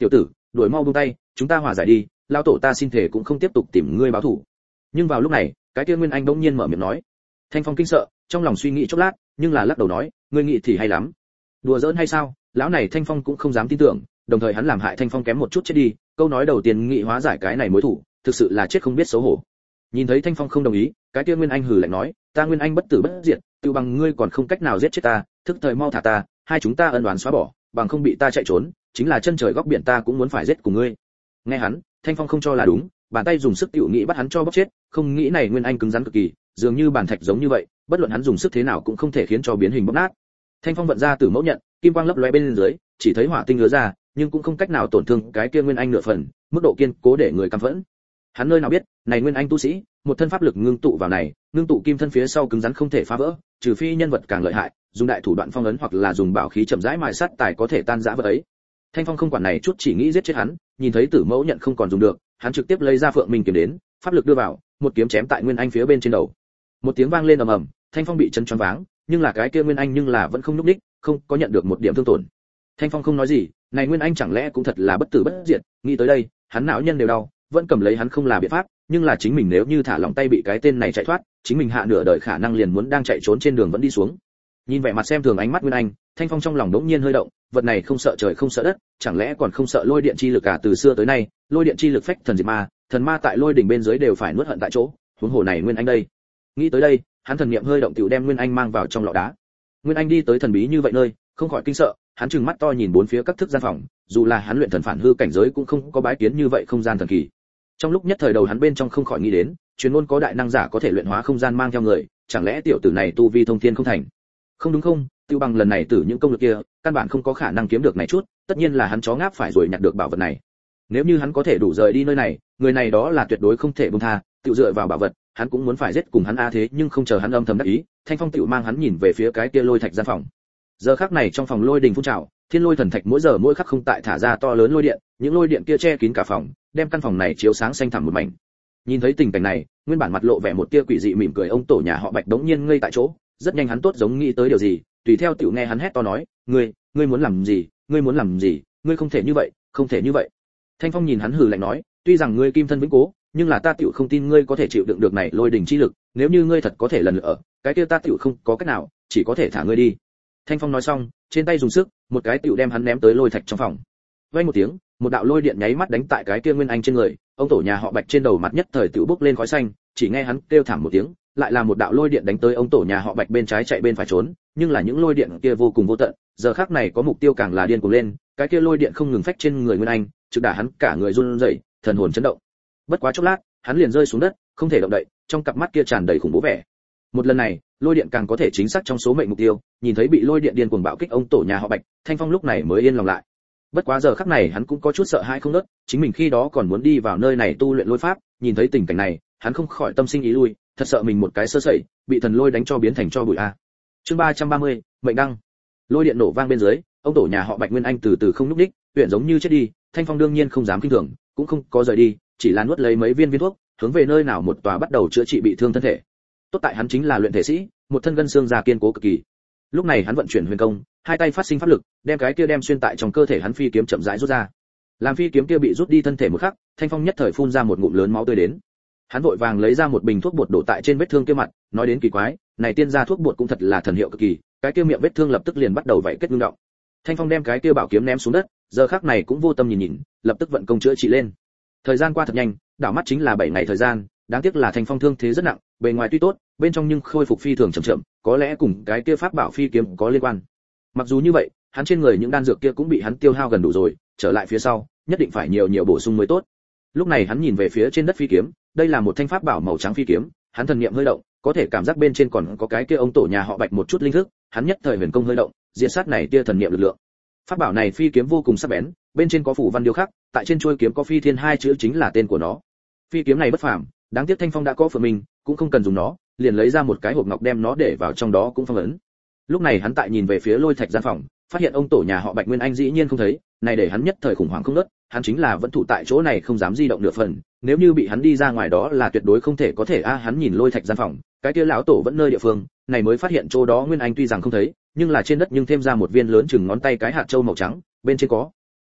đuổi mau buông tay, chúng ta hòa giải đi, lão tổ ta xin thể cũng không tiếp tục tìm ngươi báo thù. Nhưng vào lúc này, cái kia Nguyên Anh bỗng nhiên mở miệng nói. Thanh Phong kinh sợ, trong lòng suy nghĩ chốc lát, nhưng là lắc đầu nói, ngươi nghĩ thì hay lắm. Đùa giỡn hay sao? Lão này Thanh Phong cũng không dám tin tưởng, đồng thời hắn làm hại Thanh Phong kém một chút chết đi, câu nói đầu tiên nghị hóa giải cái này mối thù, thực sự là chết không biết xấu hổ. Nhìn thấy Thanh Phong không đồng ý, cái kia Nguyên Anh hừ lạnh nói, ta Nguyên Anh bất tử bất diệt, tiêu bằng ngươi còn không cách nào giết chết ta, thức thời mau thả ta, hai chúng ta ân oán xóa bỏ, bằng không bị ta chạy trốn, chính là chân trời góc biển ta cũng muốn phải giết cùng ngươi. Nghe hắn, Thanh Phong không cho là đúng, bàn tay dùng sức tiểu nghĩ bắt hắn cho bóc chết, không nghĩ này Nguyên Anh cứng rắn cực kỳ, dường như bàn thạch giống như vậy, bất luận hắn dùng sức thế nào cũng không thể khiến cho biến hình bóc nát. Thanh Phong vận ra Tử Mẫu nhận, kim quang lấp lóe bên dưới, chỉ thấy hỏa tinh lứa ra, nhưng cũng không cách nào tổn thương cái kia Nguyên Anh nửa phần, mức độ kiên cố để người căm phẫn. Hắn nơi nào biết, này Nguyên Anh tu sĩ, một thân pháp lực ngưng tụ vào này, ngưng tụ kim thân phía sau cứng rắn không thể phá vỡ, trừ phi nhân vật càng lợi hại, dùng đại thủ đoạn phong ấn hoặc là dùng bảo khí chậm rãi mài sắt tài có thể tan rã vật ấy. Thanh Phong không quản này chút chỉ nghĩ giết chết hắn, nhìn thấy Tử Mẫu nhận không còn dùng được, hắn trực tiếp lấy ra Phượng Minh kiếm đến, pháp lực đưa vào, một kiếm chém tại Nguyên Anh phía bên trên đầu. Một tiếng vang lên ầm ầm, Thanh Phong bị chấn choáng váng, nhưng là cái kia Nguyên Anh nhưng là vẫn không nhúc nhích, không có nhận được một điểm thương tổn. Thanh Phong không nói gì, này Nguyên Anh chẳng lẽ cũng thật là bất tử bất diệt, nghĩ tới đây, hắn não nhân đều đau, vẫn cầm lấy hắn không là biện pháp, nhưng là chính mình nếu như thả lỏng tay bị cái tên này chạy thoát, chính mình hạ nửa đời khả năng liền muốn đang chạy trốn trên đường vẫn đi xuống. Nhìn vẻ mặt xem thường ánh mắt Nguyên Anh, Thanh Phong trong lòng đống nhiên hơi động, vật này không sợ trời không sợ đất, chẳng lẽ còn không sợ lôi điện chi lực cả, từ xưa tới nay, lôi điện chi lực phách thần diệt ma, thần ma tại lôi đỉnh bên dưới đều phải nuốt hận tại chỗ, huống hồ này Nguyên Anh đây. Nghĩ tới đây, hắn thần niệm hơi động tiểu đem Nguyên Anh mang vào trong lọ đá. Nguyên Anh đi tới thần bí như vậy nơi, không khỏi kinh sợ, hắn trừng mắt to nhìn bốn phía các thức gian phòng, dù là hắn luyện thần phản hư cảnh giới cũng không có bái kiến như vậy không gian thần kỳ. Trong lúc nhất thời đầu hắn bên trong không khỏi nghĩ đến, truyền ngôn có đại năng giả có thể luyện hóa không gian mang theo người, chẳng lẽ tiểu tử này tu vi thông thiên không thành? Không đúng không, tiêu bằng lần này tử những công lực kia, căn bản không có khả năng kiếm được này chút, tất nhiên là hắn chó ngáp phải rồi nhặt được bảo vật này. Nếu như hắn có thể đủ rời đi nơi này, người này đó là tuyệt đối không thể buông tha, tự dựa vào bảo vật, hắn cũng muốn phải giết cùng hắn thế nhưng không chờ hắn âm thầm đắc ý, Thanh Phong tiểu mang hắn nhìn về phía cái kia lôi thạch gian phòng. Giờ khắc này trong phòng lôi đình phun trào, thiên lôi thần thạch mỗi giờ mỗi khắc không tại thả ra to lớn lôi điện, những lôi điện kia che kín cả phòng, đem căn phòng này chiếu sáng xanh thẳm một mảnh. Nhìn thấy tình cảnh này, nguyên bản mặt lộ vẻ một tia quỷ dị mỉm cười ông tổ nhà họ Bạch đống nhiên ngây tại chỗ, rất nhanh hắn tốt giống nghĩ tới điều gì, tùy theo tiểu nghe hắn hét to nói, ngươi muốn làm gì, ngươi muốn làm gì, ngươi không thể như vậy, không thể như vậy. Thanh Phong nhìn hắn hừ lạnh nói, tuy rằng ngươi kim thân vĩnh cố, nhưng là ta tiểu không tin ngươi có thể chịu đựng được này lôi đình chi lực, nếu như ngươi thật có thể lần nữa, cái kia ta tiểu không có cách nào, chỉ có thể thả ngươi đi. Thanh Phong nói xong, trên tay dùng sức, một cái tiểu đem hắn ném tới lôi thạch trong phòng. Vang một tiếng, một đạo lôi điện nháy mắt đánh tại cái kia Nguyên Anh trên người, ông tổ nhà họ Bạch trên đầu mặt nhất thời tiểu bốc lên khói xanh, chỉ nghe hắn kêu thảm một tiếng, lại là một đạo lôi điện đánh tới ông tổ nhà họ Bạch bên trái chạy bên phải trốn, nhưng là những lôi điện kia vô cùng vô tận, giờ khắc này có mục tiêu càng là điên cuồng lên, cái kia lôi điện không ngừng phách trên người Nguyên Anh, trực đả hắn cả người run rẩy, thần hồn chấn động. Bất quá chốc lát, hắn liền rơi xuống đất, không thể động đậy, trong cặp mắt kia tràn đầy khủng bố vẻ. Một lần này, lôi điện càng có thể chính xác trong số mệnh mục tiêu, nhìn thấy bị lôi điện điên cuồng bạo kích ông tổ nhà họ Bạch, Thanh Phong lúc này mới yên lòng lại. Bất quá giờ khắc này hắn cũng có chút sợ hãi không nớt, chính mình khi đó còn muốn đi vào nơi này tu luyện lôi pháp, nhìn thấy tình cảnh này, hắn không khỏi tâm sinh ý lui, thật sợ mình một cái sơ sẩy, bị thần lôi đánh cho biến thành cho bụi a. Chương 330, mệnh đăng. Lôi điện nổ vang bên dưới, ông tổ nhà họ Bạch Nguyên Anh từ từ không nhúc nhích, huyện giống như chết đi, Thanh Phong đương nhiên không dám kinh thường, cũng không có rời đi, chỉ là nuốt lấy mấy viên thuốc, hướng về nơi nào một tòa bắt đầu chữa trị bị thương thân thể. Tốt tại hắn chính là luyện thể sĩ, một thân gân xương già kiên cố cực kỳ. Lúc này hắn vận chuyển huyền công, hai tay phát sinh pháp lực, đem cái kia đem xuyên tại trong cơ thể hắn phi kiếm chậm rãi rút ra. Làm phi kiếm kia bị rút đi thân thể một khắc, Thanh Phong nhất thời phun ra một ngụm lớn máu tươi đến. Hắn vội vàng lấy ra một bình thuốc bột đổ tại trên vết thương kia mặt, nói đến kỳ quái, này tiên gia thuốc bột cũng thật là thần hiệu cực kỳ, cái kia miệng vết thương lập tức liền bắt đầu vảy kết ngưng động. Thanh Phong đem cái kia bảo kiếm ném xuống đất, giờ khắc này cũng vô tâm nhìn nhìn, lập tức vận công chữa trị lên. Thời gian qua thật nhanh, đảo mắt chính là 7 ngày thời gian, đáng tiếc là Thanh Phong thương thế rất nặng, bề ngoài tuy tốt, bên trong nhưng khôi phục phi thường chậm chậm, có lẽ cùng cái kia pháp bảo phi kiếm có liên quan. Mặc dù như vậy, hắn trên người những đan dược kia cũng bị hắn tiêu hao gần đủ rồi, trở lại phía sau, nhất định phải nhiều bổ sung mới tốt. Lúc này hắn nhìn về phía trên đất phi kiếm, đây là một thanh pháp bảo màu trắng phi kiếm, hắn thần niệm hơi động, có thể cảm giác bên trên còn có cái kia ông tổ nhà họ Bạch một chút linh thức, hắn nhất thời huyền công hơi động, diệt sát này tia thần niệm lực lượng. Pháp bảo này phi kiếm vô cùng sắc bén, bên trên có phủ văn điêu khắc, tại trên chuôi kiếm có phi thiên hai chữ chính là tên của nó. Phi kiếm này bất phàm, đáng tiếc Thanh Phong đã có Phượng Minh, cũng không cần dùng nó, liền lấy ra một cái hộp ngọc đem nó để vào trong đó cũng phong ấn. Lúc này hắn tại nhìn về phía lôi thạch gian phòng, phát hiện ông tổ nhà họ Bạch Nguyên Anh dĩ nhiên không thấy, này để hắn nhất thời khủng hoảng không ngớt, hắn chính là vẫn thủ tại chỗ này không dám di động nửa phần, nếu như bị hắn đi ra ngoài đó là tuyệt đối không thể có thể hắn nhìn lôi thạch gian phòng, cái kia lão tổ vẫn nơi địa phương, này mới phát hiện chỗ đó Nguyên Anh tuy rằng không thấy, nhưng là trên đất nhưng thêm ra một viên lớn chừng ngón tay cái hạt châu màu trắng, bên trên có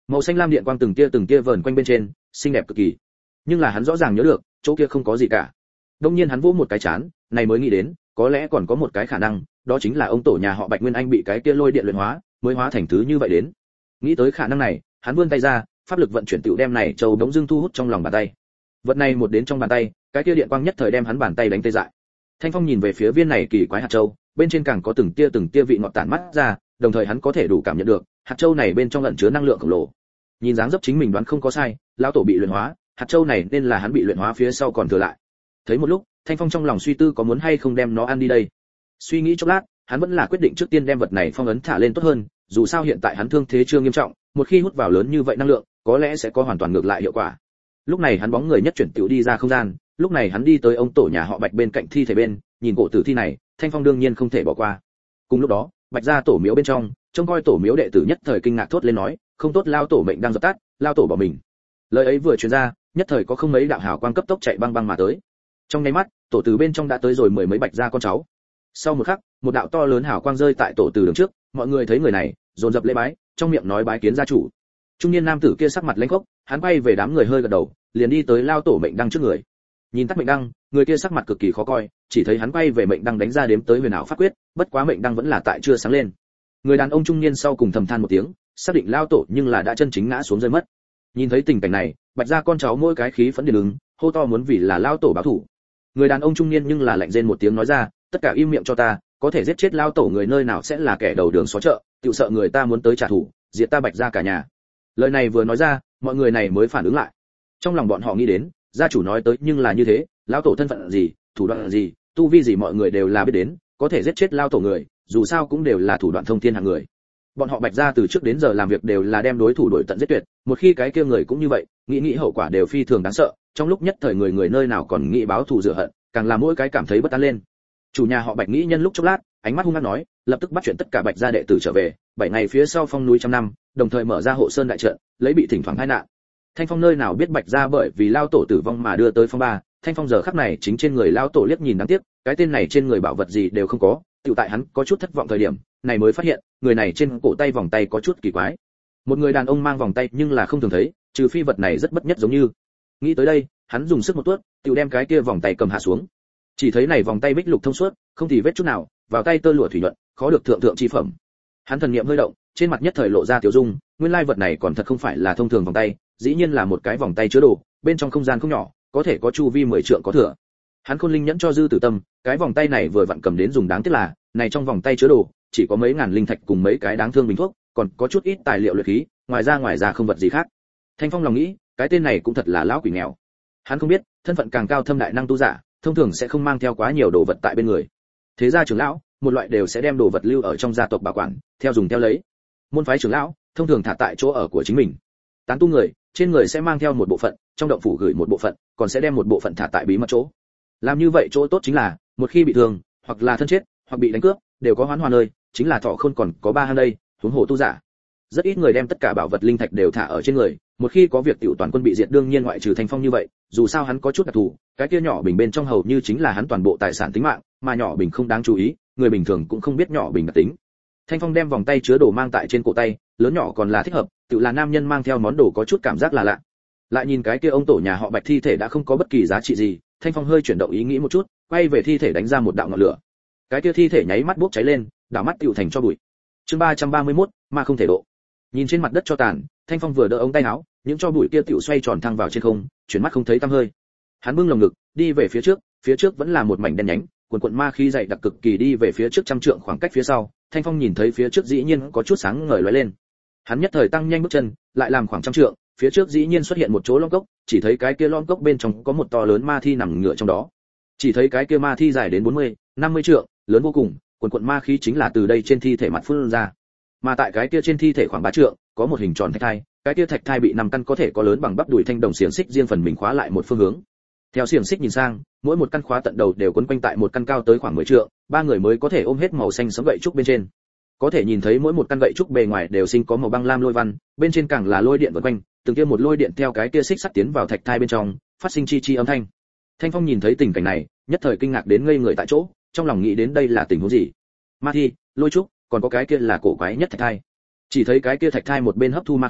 Màu xanh lam điện quang từng tia vờn quanh bên trên, xinh đẹp cực kỳ. Nhưng là hắn rõ ràng nhớ được, chỗ kia không có gì cả. Đông nhiên hắn vỗ một cái chán, này mới nghĩ đến, có lẽ còn có một cái khả năng, đó chính là ông tổ nhà họ Bạch Nguyên Anh bị cái kia lôi điện luyện hóa, mới hóa thành thứ như vậy đến. Nghĩ tới khả năng này, hắn vươn tay ra, pháp lực vận chuyển tiểu đem này châu đống dương thu hút trong lòng bàn tay. Vật này một đến trong bàn tay, cái kia điện quang nhất thời đem hắn bàn tay đánh tê dại. Thanh Phong nhìn về phía viên này kỳ quái hạt châu, bên trên càng có từng tia vị ngọt tản mắt ra, đồng thời hắn có thể đủ cảm nhận được, hạt châu này bên trong ẩn chứa năng lượng khổng lồ. Nhìn dáng dấp chính mình đoán không có sai, lão tổ bị luyện hóa, hạt châu này nên là hắn bị luyện hóa phía sau còn thừa lại. Thấy một lúc, Thanh Phong trong lòng suy tư có muốn hay không đem nó ăn đi đây. Suy nghĩ chốc lát, hắn vẫn là quyết định trước tiên đem vật này phong ấn thả lên tốt hơn, dù sao hiện tại hắn thương thế chưa nghiêm trọng, một khi hút vào lớn như vậy năng lượng, có lẽ sẽ có hoàn toàn ngược lại hiệu quả. Lúc này hắn bóng người nhất chuyển tiểu đi ra không gian, lúc này hắn đi tới ông tổ nhà họ Bạch bên cạnh thi thể bên, nhìn cổ tử thi này, Thanh Phong đương nhiên không thể bỏ qua. Cùng lúc đó, Bạch gia tổ miếu bên trong, trông coi tổ miếu đệ tử nhất thời kinh ngạc thốt lên nói, không tốt, lao tổ mệnh đang dập tắt, lao tổ bỏ mình. Lời ấy vừa truyền ra, nhất thời có không mấy đạo hào quang cấp tốc chạy băng băng mà tới. Trong nháy mắt, tổ tử bên trong đã tới rồi mười mấy Bạch gia con cháu. Sau một khắc, một đạo to lớn hào quang rơi tại tổ tử đường trước, mọi người thấy người này, dồn dập lễ bái, trong miệng nói bái kiến gia chủ. Trung niên nam tử kia sắc mặt lãnh khốc, hắn quay về đám người hơi gật đầu, liền đi tới lao tổ mệnh đăng trước người. Nhìn tắt mệnh đăng, người kia sắc mặt cực kỳ khó coi, chỉ thấy hắn quay về mệnh đăng đánh ra đếm tới huyền ảo pháp quyết, bất quá mệnh đăng vẫn là tại chưa sáng lên. Người đàn ông trung niên sau cùng thầm than một tiếng, xác định lao tổ nhưng là đã chân chính ngã xuống rơi mất. Nhìn thấy tình cảnh này, Bạch gia con cháu mỗi cái khí phẫn điên ứng, hô to muốn vì là lao tổ báo thù. Người đàn ông trung niên nhưng là lạnh rên một tiếng nói ra, tất cả im miệng cho ta, có thể giết chết lao tổ người nơi nào sẽ là kẻ đầu đường xó chợ, tự sợ người ta muốn tới trả thù, diệt ta Bạch gia cả nhà. Lời này vừa nói ra, mọi người này mới phản ứng lại. Trong lòng bọn họ nghĩ đến, gia chủ nói tới nhưng là như thế, lao tổ thân phận gì, thủ đoạn gì, tu vi gì mọi người đều là biết đến, có thể giết chết lao tổ người, dù sao cũng đều là thủ đoạn thông thiên hạng người. Bọn họ Bạch gia từ trước đến giờ làm việc đều là đem đối thủ đuổi tận giết tuyệt, một khi cái kia người cũng như vậy, nghĩ hậu quả đều phi thường đáng sợ, trong lúc nhất thời người nơi nào còn nghĩ báo thù rửa hận, càng là mỗi cái cảm thấy bất an lên. Chủ nhà họ Bạch nghĩ nhân lúc chốc lát, ánh mắt hung hăng nói, lập tức bắt chuyện tất cả Bạch gia đệ tử trở về, 7 ngày phía sau phong núi trăm năm, đồng thời mở ra hộ sơn đại trận, lấy bị thỉnh thoảng tai nạn. Thanh Phong nơi nào biết Bạch gia bởi vì lao tổ tử vong mà đưa tới phong ba, Thanh Phong giờ khắc này chính trên người lao tổ liếc nhìn đáng tiếc, cái tên này trên người bảo vật gì đều không có, tiểu tại hắn có chút thất vọng thời điểm, này mới phát hiện, người này trên cổ tay vòng tay có chút kỳ quái. Một người đàn ông mang vòng tay nhưng là không thường thấy, trừ phi vật này rất bất nhất giống như. Nghĩ tới đây, hắn dùng sức một tuốt, tiểu đem cái kia vòng tay cầm hạ xuống. Chỉ thấy này vòng tay bích lục thông suốt, không thì vết chút nào, vào tay tơ lụa thủy nhuận, khó được thượng chi phẩm. Hắn thần niệm hơi động, trên mặt nhất thời lộ ra tiểu dung, nguyên lai vật này còn thật không phải là thông thường vòng tay, dĩ nhiên là một cái vòng tay chứa đồ, bên trong không gian không nhỏ, có thể có chu vi 10 trượng có thừa. Hắn khôn linh nhẫn cho dư tử tâm, cái vòng tay này vừa vặn cầm đến dùng, đáng tiếc là, này trong vòng tay chứa đồ, chỉ có mấy ngàn linh thạch cùng mấy cái đáng thương bình thuốc, còn có chút ít tài liệu luyện khí, ngoài ra không vật gì khác. Thanh Phong lòng nghĩ, cái tên này cũng thật là lão quỷ nghèo. Hắn không biết, thân phận càng cao thâm đại năng tu giả, thông thường sẽ không mang theo quá nhiều đồ vật tại bên người. Thế gia trưởng lão, một loại đều sẽ đem đồ vật lưu ở trong gia tộc bảo quản, theo dùng theo lấy. Môn phái trưởng lão, thông thường thả tại chỗ ở của chính mình. Tán tu người, trên người sẽ mang theo một bộ phận, trong động phủ gửi một bộ phận, còn sẽ đem một bộ phận thả tại bí mật chỗ. Làm như vậy chỗ tốt chính là, một khi bị thương, hoặc là thân chết, hoặc bị đánh cướp, đều có hoán hòa nơi, chính là thọ khôn còn có 3 hang đây, huống hồ tu giả. Rất ít người đem tất cả bảo vật linh thạch đều thả ở trên người, một khi có việc tiểu toàn quân bị diệt, đương nhiên ngoại trừ Thanh Phong như vậy, dù sao hắn có chút đặc thù, cái kia nhỏ bình bên trong hầu như chính là hắn toàn bộ tài sản tính mạng, mà nhỏ bình không đáng chú ý, người bình thường cũng không biết nhỏ bình đặc tính. Thanh Phong đem vòng tay chứa đồ mang tại trên cổ tay, lớn nhỏ còn là thích hợp, tự là nam nhân mang theo món đồ có chút cảm giác là lạ. Lại nhìn cái kia ông tổ nhà họ Bạch thi thể đã không có bất kỳ giá trị gì, Thanh Phong hơi chuyển động ý nghĩ một chút, quay về thi thể đánh ra một đạo ngọn lửa. Cái kia thi thể nháy mắt bốc cháy lên, đảo mắt tựu thành cho bụi. Chương 331, mà không thể độ. Nhìn trên mặt đất cho tàn, Thanh Phong vừa đỡ ống tay áo, những cho bụi kia tựu xoay tròn thăng vào trên không, chuyển mắt không thấy tăm hơi. Hắn bưng lồng ngực, đi về phía trước vẫn là một mảnh đen nhánh, quần ma khí dày đặc cực kỳ, đi về phía trước trăm trượng khoảng cách phía sau, Thanh Phong nhìn thấy phía trước dĩ nhiên có chút sáng ngời lóe lên. Hắn nhất thời tăng nhanh bước chân, lại làm khoảng trăm trượng, phía trước dĩ nhiên xuất hiện một chỗ lõm cốc, chỉ thấy cái kia lõm cốc bên trong có một to lớn ma thi nằm ngửa trong đó. Chỉ thấy cái kia ma thi dài đến 40, 50 trượng, lớn vô cùng, quần ma khí chính là từ đây trên thi thể mặt phun ra. Mà tại cái kia trên thi thể khoảng 3 trượng, có một hình tròn thạch thai, cái kia thạch thai bị 5 căn có thể có lớn bằng bắp đùi thanh đồng xiềng xích riêng phần mình khóa lại một phương hướng. Theo xiềng xích nhìn sang, mỗi một căn khóa tận đầu đều quấn quanh tại một căn cao tới khoảng 10 trượng, 3 người mới có thể ôm hết màu xanh sẫm gậy trúc bên trên. Có thể nhìn thấy mỗi một căn gậy trúc bề ngoài đều sinh có màu băng lam lôi văn, bên trên càng là lôi điện vần quanh, từng kia một lôi điện theo cái kia xích sắt tiến vào thạch thai bên trong, phát sinh chi âm thanh. Thanh Phong nhìn thấy tình cảnh này, nhất thời kinh ngạc đến ngây người tại chỗ, trong lòng nghĩ đến đây là tình huống gì? Ma thi, lôi trúc, còn có cái kia là cổ quái nhất thạch thai. Chỉ thấy cái kia thạch thai một bên hấp thu ma khí,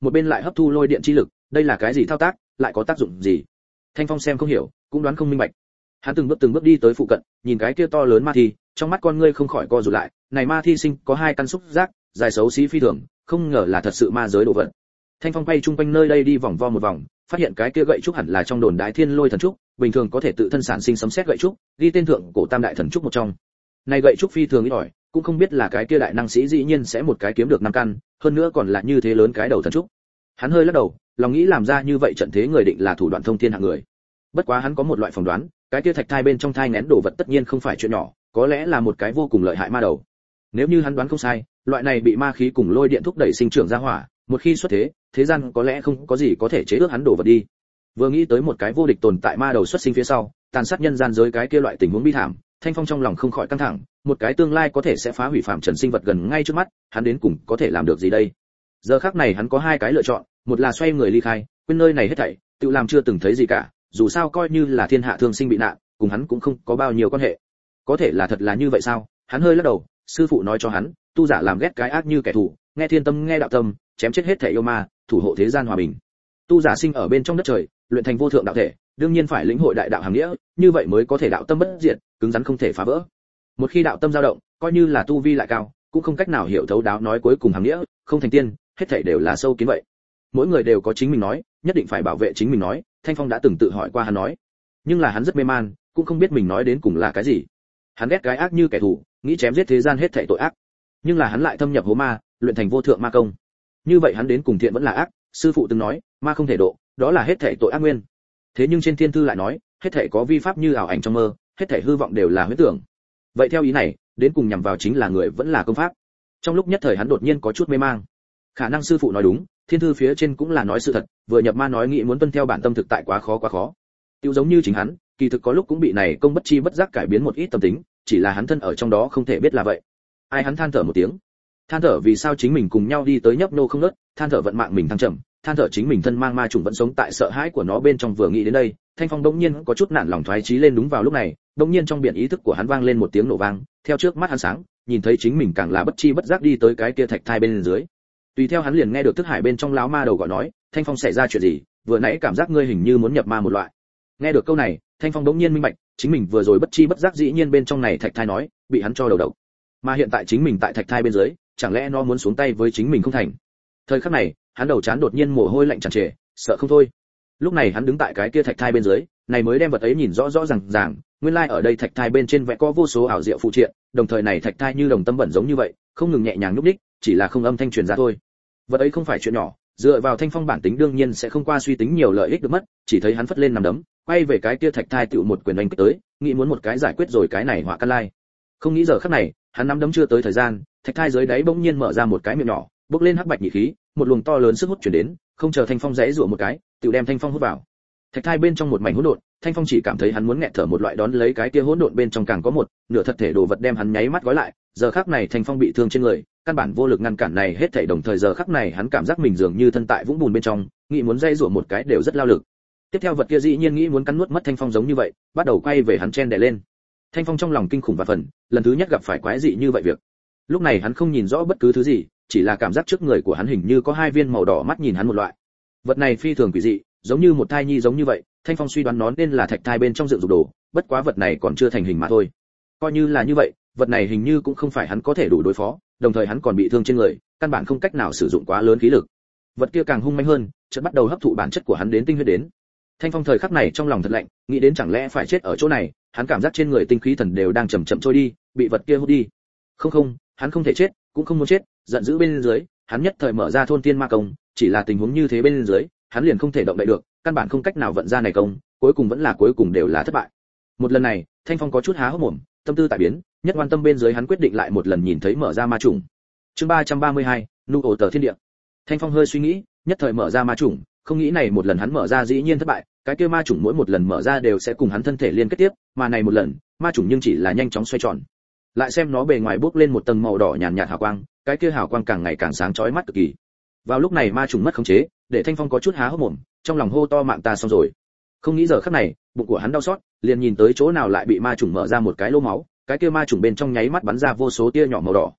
một bên lại hấp thu lôi điện chi lực, đây là cái gì thao tác, lại có tác dụng gì? Thanh Phong xem không hiểu, cũng đoán không minh bạch. Hắn từng bước đi tới phụ cận, nhìn cái kia to lớn ma thi, trong mắt con ngươi không khỏi co rụt lại, này ma thi sinh có 2 căn xúc giác, dài xấu xí phi thường, không ngờ là thật sự ma giới đồ vật. Thanh Phong quay chung quanh nơi đây đi vòng vo một vòng, phát hiện cái kia gậy trúc hẳn là trong đồn đại thiên lôi thần trúc, bình thường có thể tự thân sản sinh sấm sét gậy trúc, ghi tên thượng cổ tam đại thần trúc một trong. Này gậy trúc phi thường ít ỏi, cũng không biết là cái kia đại năng sĩ dĩ nhiên sẽ một cái kiếm được 5 căn, hơn nữa còn là như thế lớn cái đầu thần trúc. Hắn hơi lắc đầu, lòng nghĩ làm ra như vậy trận thế người định là thủ đoạn thông thiên hạng người. Bất quá hắn có một loại phỏng đoán, cái kia thạch thai bên trong thai nén đồ vật tất nhiên không phải chuyện nhỏ, có lẽ là một cái vô cùng lợi hại ma đầu. Nếu như hắn đoán không sai, loại này bị ma khí cùng lôi điện thúc đẩy sinh trưởng ra hỏa, một khi xuất thế, thế gian có lẽ không có gì có thể chế ước hắn đổ vật đi. Vừa nghĩ tới một cái vô địch tồn tại ma đầu xuất sinh phía sau, tàn sát nhân gian giới cái kia loại tình huống bi thảm, Thanh Phong trong lòng không khỏi căng thẳng, một cái tương lai có thể sẽ phá hủy phạm trần sinh vật gần ngay trước mắt, hắn đến cùng có thể làm được gì đây? Giờ khắc này hắn có 2 cái lựa chọn, một là xoay người ly khai, quên nơi này hết thảy, tự làm chưa từng thấy gì cả, dù sao coi như là thiên hạ thương sinh bị nạn, cùng hắn cũng không có bao nhiêu quan hệ. Có thể là thật là như vậy sao? Hắn hơi lắc đầu, sư phụ nói cho hắn, tu giả làm ghét cái ác như kẻ thù, nghe thiên tâm nghe đạo tâm, chém chết hết thảy yêu ma, thủ hộ thế gian hòa bình. Tu giả sinh ở bên trong đất trời, luyện thành vô thượng đạo thể, đương nhiên phải lĩnh hội đại đạo hàm nghĩa, như vậy mới có thể đạo tâm bất diệt, cứng rắn không thể phá vỡ. Một khi đạo tâm dao động, coi như là tu vi lại cao, cũng không cách nào hiểu thấu đáo nói cuối cùng hàm nghĩa, không thành tiên, hết thảy đều là sâu kiến vậy. Mỗi người đều có chính mình nói, nhất định phải bảo vệ chính mình nói, Thanh Phong đã từng tự hỏi qua hắn nói. Nhưng là hắn rất mê man, cũng không biết mình nói đến cùng là cái gì. Hắn ghét cái ác như kẻ thù, nghĩ chém giết thế gian hết thảy tội ác. Nhưng là hắn lại thâm nhập hố ma, luyện thành vô thượng ma công. Như vậy hắn đến cùng thiện vẫn là ác, sư phụ từng nói, ma không thể độ, đó là hết thảy tội ác nguyên. Thế nhưng trên thiên thư lại nói, hết thảy có vi pháp như ảo ảnh trong mơ, hết thảy hư vọng đều là huyễn tưởng. Vậy theo ý này, đến cùng nhằm vào chính là người vẫn là công pháp. Trong lúc nhất thời hắn đột nhiên có chút mê mang. Khả năng sư phụ nói đúng, thiên thư phía trên cũng là nói sự thật, vừa nhập ma nói nghĩ muốn tuân theo bản tâm thực tại quá khó. Tiêu giống như chính hắn, kỳ thực có lúc cũng bị này công bất chi bất giác cải biến một ít tâm tính, chỉ là hắn thân ở trong đó không thể biết là vậy. Ai hắn than thở một tiếng. Than thở vì sao chính mình cùng nhau đi tới nhấp nô không ngớt, than thở vận mạng mình thăng trầm, than thở chính mình thân mang ma trùng vẫn sống tại sợ hãi của nó bên trong. Vừa nghĩ đến đây, Thanh Phong đống nhiên có chút nản lòng thoái chí lên. Đúng vào lúc này, đống nhiên trong biển ý thức của hắn vang lên một tiếng nổ vang, theo trước mắt hắn sáng, nhìn thấy chính mình càng là bất chi bất giác đi tới cái kia thạch thai bên dưới. Tùy theo hắn liền nghe được thức hải bên trong lão ma đầu gọi nói, Thanh Phong xảy ra chuyện gì, vừa nãy cảm giác ngươi hình như muốn nhập ma một loại. Nghe được câu này, Thanh Phong đống nhiên minh bạch, chính mình vừa rồi bất chi bất giác dĩ nhiên bên trong này thạch thai nói, bị hắn cho đầu độc. Mà hiện tại chính mình tại thạch thai bên dưới, chẳng lẽ nó muốn xuống tay với chính mình không thành? Thời khắc này, hắn đầu chán đột nhiên mồ hôi lạnh tràn trề, sợ không thôi. Lúc này hắn đứng tại cái kia thạch thai bên dưới, này mới đem vật ấy nhìn rõ ràng, nguyên lai ở đây thạch thai bên trên vẽ có vô số ảo diệu phụ triện, đồng thời này thạch thai như đồng tâm bẩn giống như vậy, không ngừng nhẹ nhàng nhúc nhích, chỉ là không âm thanh truyền ra thôi. Vật ấy không phải chuyện nhỏ, dựa vào Thanh Phong bản tính đương nhiên sẽ không qua suy tính nhiều lợi ích được mất, chỉ thấy hắn phất lên nằm đấm, quay về cái kia thạch thai tựu một quyền đánh kích tới, nghĩ muốn một cái giải quyết rồi cái này họa căn lai. Không nghĩ giờ khắc này, hắn nắm đấm chưa tới thời gian, thạch thai dưới đáy bỗng nhiên mở ra một cái miệng nhỏ, bốc lên hắc bạch nhị khí, một luồng to lớn sức hút truyền đến, không chờ Thanh Phong giãy giụa một cái, tựu đem Thanh Phong hút vào. Thạch thai bên trong một mảnh hỗn độn, Thanh Phong chỉ cảm thấy hắn muốn nghẹt thở một loại, đón lấy cái kia hỗn độn bên trong càng có một nửa thật thể đồ vật đem hắn nháy mắt gói lại. Giờ khắc này Thanh Phong bị thương trên người, căn bản vô lực ngăn cản này hết thảy, đồng thời giờ khắc này hắn cảm giác mình dường như thân tại vũng bùn bên trong, nghĩ muốn dây rủa một cái đều rất lao lực. Tiếp theo vật kia dĩ nhiên nghĩ muốn cắn nuốt mất Thanh Phong giống như vậy, bắt đầu quay về hắn chen đè lên. Thanh Phong trong lòng kinh khủng và phần, lần thứ nhất gặp phải quái dị như vậy việc. Lúc này hắn không nhìn rõ bất cứ thứ gì, chỉ là cảm giác trước người của hắn hình như có 2 viên màu đỏ mắt nhìn hắn một loại. Vật này phi thường quỷ dị, giống như một thai nhi giống như vậy. Thanh Phong suy đoán nó nên là thạch thai bên trong dựng dục đồ, bất quá vật này còn chưa thành hình mà thôi. Coi như là như vậy, vật này hình như cũng không phải hắn có thể đủ đối phó, đồng thời hắn còn bị thương trên người, căn bản không cách nào sử dụng quá lớn khí lực. Vật kia càng hung manh hơn, chợt bắt đầu hấp thụ bản chất của hắn đến tinh huyết đến. Thanh Phong thời khắc này trong lòng thật lạnh, nghĩ đến chẳng lẽ phải chết ở chỗ này, hắn cảm giác trên người tinh khí thần đều đang chậm chậm trôi đi, bị vật kia hút đi. Không, hắn không thể chết, cũng không muốn chết, giận dữ bên dưới, hắn nhất thời mở ra thôn tiên ma công, chỉ là tình huống như thế bên dưới, hắn liền không thể động đậy được, căn bản không cách nào vận ra này công, cuối cùng đều là thất bại. Một lần này, Thanh Phong có chút há hốc mồm, tâm tư tại biến, nhất quan tâm bên dưới hắn quyết định lại một lần nhìn thấy mở ra ma chủng. Chương 332, nụ ổ tờ thiên địa. Thanh Phong hơi suy nghĩ, nhất thời mở ra ma chủng, không nghĩ này một lần hắn mở ra dĩ nhiên thất bại, cái kia ma chủng mỗi một lần mở ra đều sẽ cùng hắn thân thể liên kết tiếp, mà này một lần, ma chủng nhưng chỉ là nhanh chóng xoay tròn. Lại xem nó bề ngoài bốc lên một tầng màu đỏ nhàn nhạt hào quang, cái kia hào quang càng ngày càng sáng chói mắt cực kỳ. Vào lúc này ma chủng mất khống chế, để Thanh Phong có chút há hốc mồm, trong lòng hô to mạng ta xong rồi. Không nghĩ giờ khắc này, bụng của hắn đau xót, liền nhìn tới chỗ nào lại bị ma chủng mở ra một cái lỗ máu, cái kia ma chủng bên trong nháy mắt bắn ra vô số tia nhỏ màu đỏ.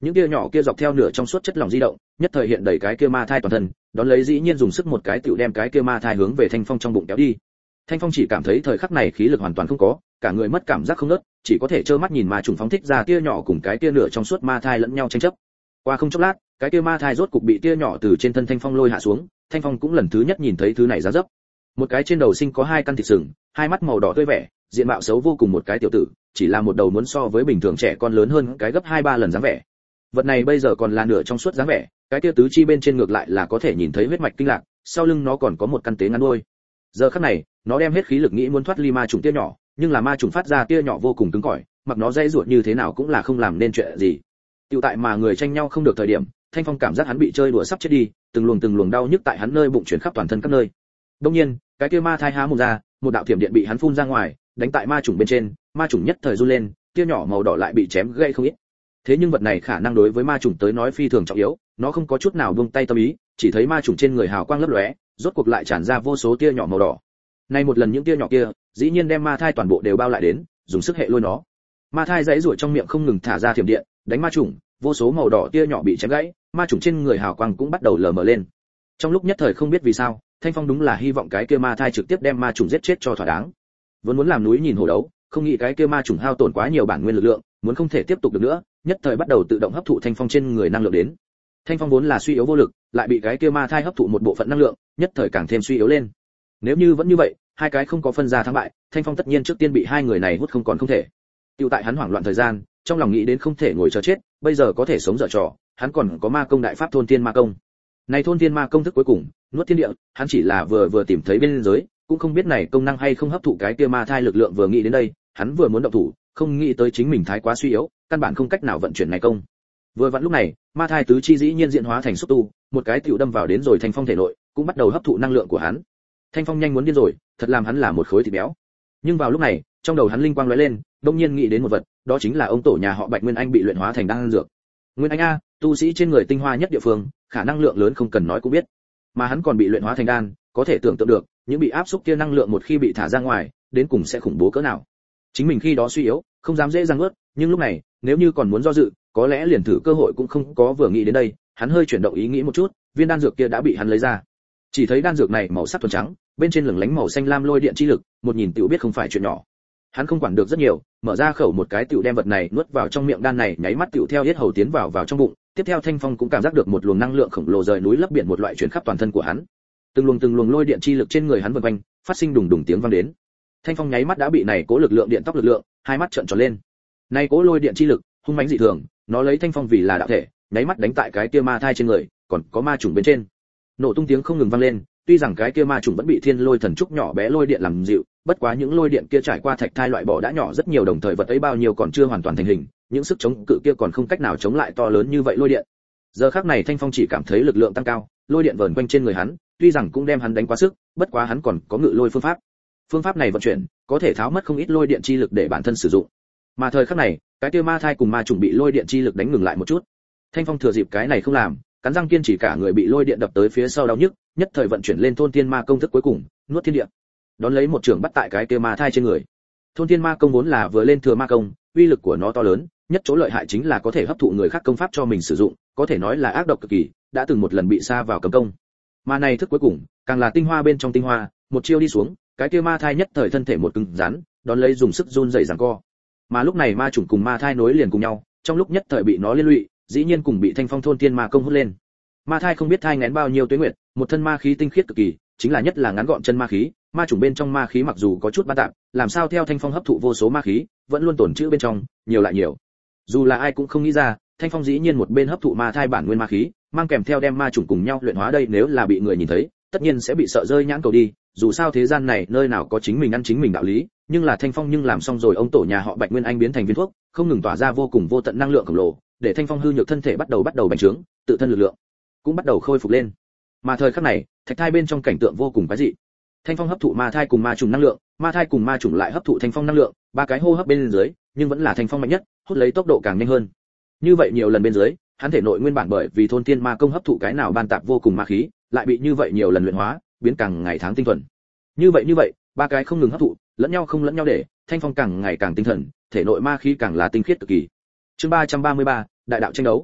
Những tia nhỏ kia dọc theo nửa trong suốt chất lỏng di động, nhất thời hiện đầy cái kia ma thai toàn thân, đón lấy dĩ nhiên dùng sức một cái tiểu đem cái kia ma thai hướng về Thanh Phong trong bụng kéo đi. Thanh Phong chỉ cảm thấy thời khắc này khí lực hoàn toàn không có, cả người mất cảm giác không ngớt, chỉ có thể trơ mắt nhìn ma trùng phóng thích ra tia nhỏ cùng cái tia nửa trong suốt ma thai lẫn nhau tranh chấp. Qua không chốc lát, cái tia ma thai rốt cục bị tia nhỏ từ trên thân Thanh Phong lôi hạ xuống, Thanh Phong cũng lần thứ nhất nhìn thấy thứ này giá dấp. Một cái trên đầu sinh có hai căn thịt sừng, hai mắt màu đỏ tươi vẻ, diện mạo xấu vô cùng một cái tiểu tử, chỉ là một đầu muốn so với bình thường trẻ con lớn hơn cái gấp 2-3 lần dáng vẻ. Vật này bây giờ còn là nửa trong suốt dáng vẻ, cái tia tứ chi bên trên ngược lại là có thể nhìn thấy huyết mạch kinh lạc, sau lưng nó còn có một căn tế ngắn đuôi. Giờ khắc này, nó đem hết khí lực nghĩ muốn thoát ly ma trùng tia nhỏ, nhưng là ma trùng phát ra tia nhỏ vô cùng cứng cỏi, mặc nó dây ruột như thế nào cũng là không làm nên chuyện gì. Tiểu tại mà người tranh nhau không được thời điểm, Thanh Phong cảm giác hắn bị chơi đùa sắp chết đi, từng luồng đau nhức tại hắn nơi bụng chuyển khắp toàn thân các nơi. Đương nhiên, cái kia ma thai há mồm ra, một đạo thiểm điện bị hắn phun ra ngoài, đánh tại ma trùng bên trên, ma trùng nhất thời run lên, tia nhỏ màu đỏ lại bị chém gãy không ít. Thế nhưng vật này khả năng đối với ma trùng tới nói phi thường trọng yếu, nó không có chút nào buông tay tâm ý, chỉ thấy ma trùng trên người hào quang lấp lóe, rốt cuộc lại tràn ra vô số tia nhỏ màu đỏ. Nay một lần những tia nhỏ kia, dĩ nhiên đem ma thai toàn bộ đều bao lại đến, dùng sức hệ lôi nó. Ma thai giãy giụa trong miệng không ngừng thả ra thiểm điện, đánh ma trùng, vô số màu đỏ tia nhỏ bị chém gãy, ma trùng trên người hào quang cũng bắt đầu lờ mờ lên. Trong lúc nhất thời không biết vì sao, Thanh Phong đúng là hy vọng cái kia ma thai trực tiếp đem ma trùng giết chết cho thỏa đáng. Vốn muốn làm núi nhìn hổ đấu, không nghĩ cái kia ma trùng hao tổn quá nhiều bản nguyên lực lượng, muốn không thể tiếp tục được nữa, nhất thời bắt đầu tự động hấp thụ Thanh Phong trên người năng lượng đến. Thanh Phong vốn là suy yếu vô lực, lại bị cái kia ma thai hấp thụ một bộ phận năng lượng, nhất thời càng thêm suy yếu lên. Nếu như vẫn như vậy, hai cái không có phân ra thắng bại, Thanh Phong tất nhiên trước tiên bị hai người này hút không còn không thể. Tiêu tại hắn hoảng loạn thời gian, trong lòng nghĩ đến không thể ngồi chờ chết, bây giờ có thể sống dở trò, hắn còn có ma công đại pháp thôn thiên ma công. Này thôn thiên ma công thức cuối cùng, nuốt thiên địa, hắn chỉ là vừa tìm thấy bên giới, cũng không biết này công năng hay không hấp thụ cái kia ma thai lực lượng vừa nghĩ đến đây, hắn vừa muốn động thủ, không nghĩ tới chính mình thái quá suy yếu, căn bản không cách nào vận chuyển này công. Vừa vặn lúc này, ma thai tứ chi dĩ nhiên diễn hóa thành xúc tu, một cái tiểu đâm vào đến rồi Thanh Phong thể nội, cũng bắt đầu hấp thụ năng lượng của hắn. Thanh Phong nhanh muốn điên rồi, thật làm hắn là một khối thịt béo. Nhưng vào lúc này, trong đầu hắn linh quang lóe lên, đột nhiên nghĩ đến một vật, đó chính là ông tổ nhà họ Bạch Nguyên Anh bị luyện hóa thành đan dược. Nguyên Anh a, tu sĩ trên người tinh hoa nhất địa phương, khả năng lượng lớn không cần nói cũng biết. Mà hắn còn bị luyện hóa thành đan, có thể tưởng tượng được, những bị áp xúc kia năng lượng một khi bị thả ra ngoài, đến cùng sẽ khủng bố cỡ nào. Chính mình khi đó suy yếu, không dám dễ dàng nuốt, nhưng lúc này, nếu như còn muốn do dự, có lẽ liền thử cơ hội cũng không có. Vừa nghĩ đến đây, hắn hơi chuyển động ý nghĩ một chút, viên đan dược kia đã bị hắn lấy ra. Chỉ thấy đan dược này màu sắc thuần trắng, bên trên lửng lánh màu xanh lam lôi điện chi lực, một nhìn tiểu biết không phải chuyện nhỏ. Hắn không quản được rất nhiều, mở ra khẩu một cái tiểu đem vật này nuốt vào trong miệng đan này, nháy mắt tiểu theo yết hầu tiến vào trong bụng. Tiếp theo Thanh Phong cũng cảm giác được một luồng năng lượng khổng lồ rời núi lấp biển một loại chuyển khắp toàn thân của hắn. Từng luồng lôi điện chi lực trên người hắn vần quanh, phát sinh đùng đùng tiếng vang đến. Thanh Phong nháy mắt đã bị này cố lực lượng điện tốc lực lượng, hai mắt trợn tròn lên. Này cố lôi điện chi lực, hung mãnh dị thường, nó lấy Thanh Phong vì là đạo thể, nháy mắt đánh tại cái kia ma thai trên người, còn có ma trùng bên trên. Nổ tung tiếng không ngừng vang lên, tuy rằng cái kia ma trùng vẫn bị thiên lôi thần trúc nhỏ bé lôi điện làm dịu, bất quá những lôi điện kia trải qua thạch thai loại bỏ đã nhỏ rất nhiều, đồng thời vật ấy bao nhiêu còn chưa hoàn toàn thành hình, những sức chống cự kia còn không cách nào chống lại to lớn như vậy lôi điện. Giờ khắc này Thanh Phong chỉ cảm thấy lực lượng tăng cao, lôi điện vờn quanh trên người hắn, tuy rằng cũng đem hắn đánh quá sức, bất quá hắn còn có ngự lôi phương pháp. Phương pháp này vận chuyển, có thể tháo mất không ít lôi điện chi lực để bản thân sử dụng. Mà thời khắc này, cái kia ma thai cùng ma trùng bị lôi điện chi lực đánh ngừng lại một chút. Thanh Phong thừa dịp cái này không làm, cắn răng kiên trì, cả người bị lôi điện đập tới phía sau đau nhức, nhất thời vận chuyển lên thôn thiên ma công thức cuối cùng, nuốt thiên địa. Đón lấy một trường bắt tại cái kia ma thai trên người. Thôn thiên ma công vốn là vừa lên thừa ma công, uy lực của nó to lớn, nhất chỗ lợi hại chính là có thể hấp thụ người khác công pháp cho mình sử dụng, có thể nói là ác độc cực kỳ, đã từng một lần bị sa vào cấm công. Mà này thức cuối cùng, càng là tinh hoa bên trong tinh hoa, một chiêu đi xuống, cái kia ma thai nhất thời thân thể một cứng rắn, đón lấy dùng sức run rẩy giằng co. Mà lúc này ma trùng cùng ma thai nối liền cùng nhau, trong lúc nhất thời bị nó liên lụy, dĩ nhiên cùng bị Thanh Phong thôn thiên ma công hút lên. Ma thai không biết thai nghén bao nhiêu tuế nguyệt, một thân ma khí tinh khiết cực kỳ, chính là nhất là ngắn gọn chân ma khí, ma trùng bên trong ma khí mặc dù có chút ba tạp, làm sao theo Thanh Phong hấp thụ vô số ma khí, vẫn luôn tổn trữ bên trong, nhiều lại nhiều. Dù là ai cũng không nghĩ ra, Thanh Phong dĩ nhiên một bên hấp thụ ma thai bản nguyên ma khí, mang kèm theo đem ma trùng cùng nhau luyện hóa, đây nếu là bị người nhìn thấy, tất nhiên sẽ bị sợ rơi nhãn cầu đi, dù sao thế gian này nơi nào có chính mình ăn chính mình đạo lý, nhưng là Thanh Phong nhưng làm xong rồi, ông tổ nhà họ Bạch Nguyên Anh biến thành viên thuốc, không ngừng tỏa ra vô cùng vô tận năng lượng khổng lồ, để Thanh Phong hư nhược thân thể bắt đầu bành trướng, tự thân lực lượng cũng bắt đầu khôi phục lên. Mà thời khắc này, thạch thai bên trong cảnh tượng vô cùng quái dị. Thanh Phong hấp thụ ma thai cùng ma trùng năng lượng, ma thai cùng ma trùng lại hấp thụ Thanh Phong năng lượng, ba cái hô hấp bên dưới, nhưng vẫn là Thanh Phong mạnh nhất, hút lấy tốc độ càng nhanh hơn. Như vậy nhiều lần bên dưới, hắn thể nội nguyên bản bởi vì thôn tiên ma công hấp thụ cái nào ban tạp vô cùng ma khí, lại bị như vậy nhiều lần luyện hóa, biến càng ngày tháng tinh thuần. Như vậy, ba cái không ngừng hấp thụ, lẫn nhau không lẫn nhau để, Thanh Phong càng ngày càng tinh thần, thể nội ma khí càng là tinh khiết cực kỳ. Chương 333, đại đạo tranh đấu,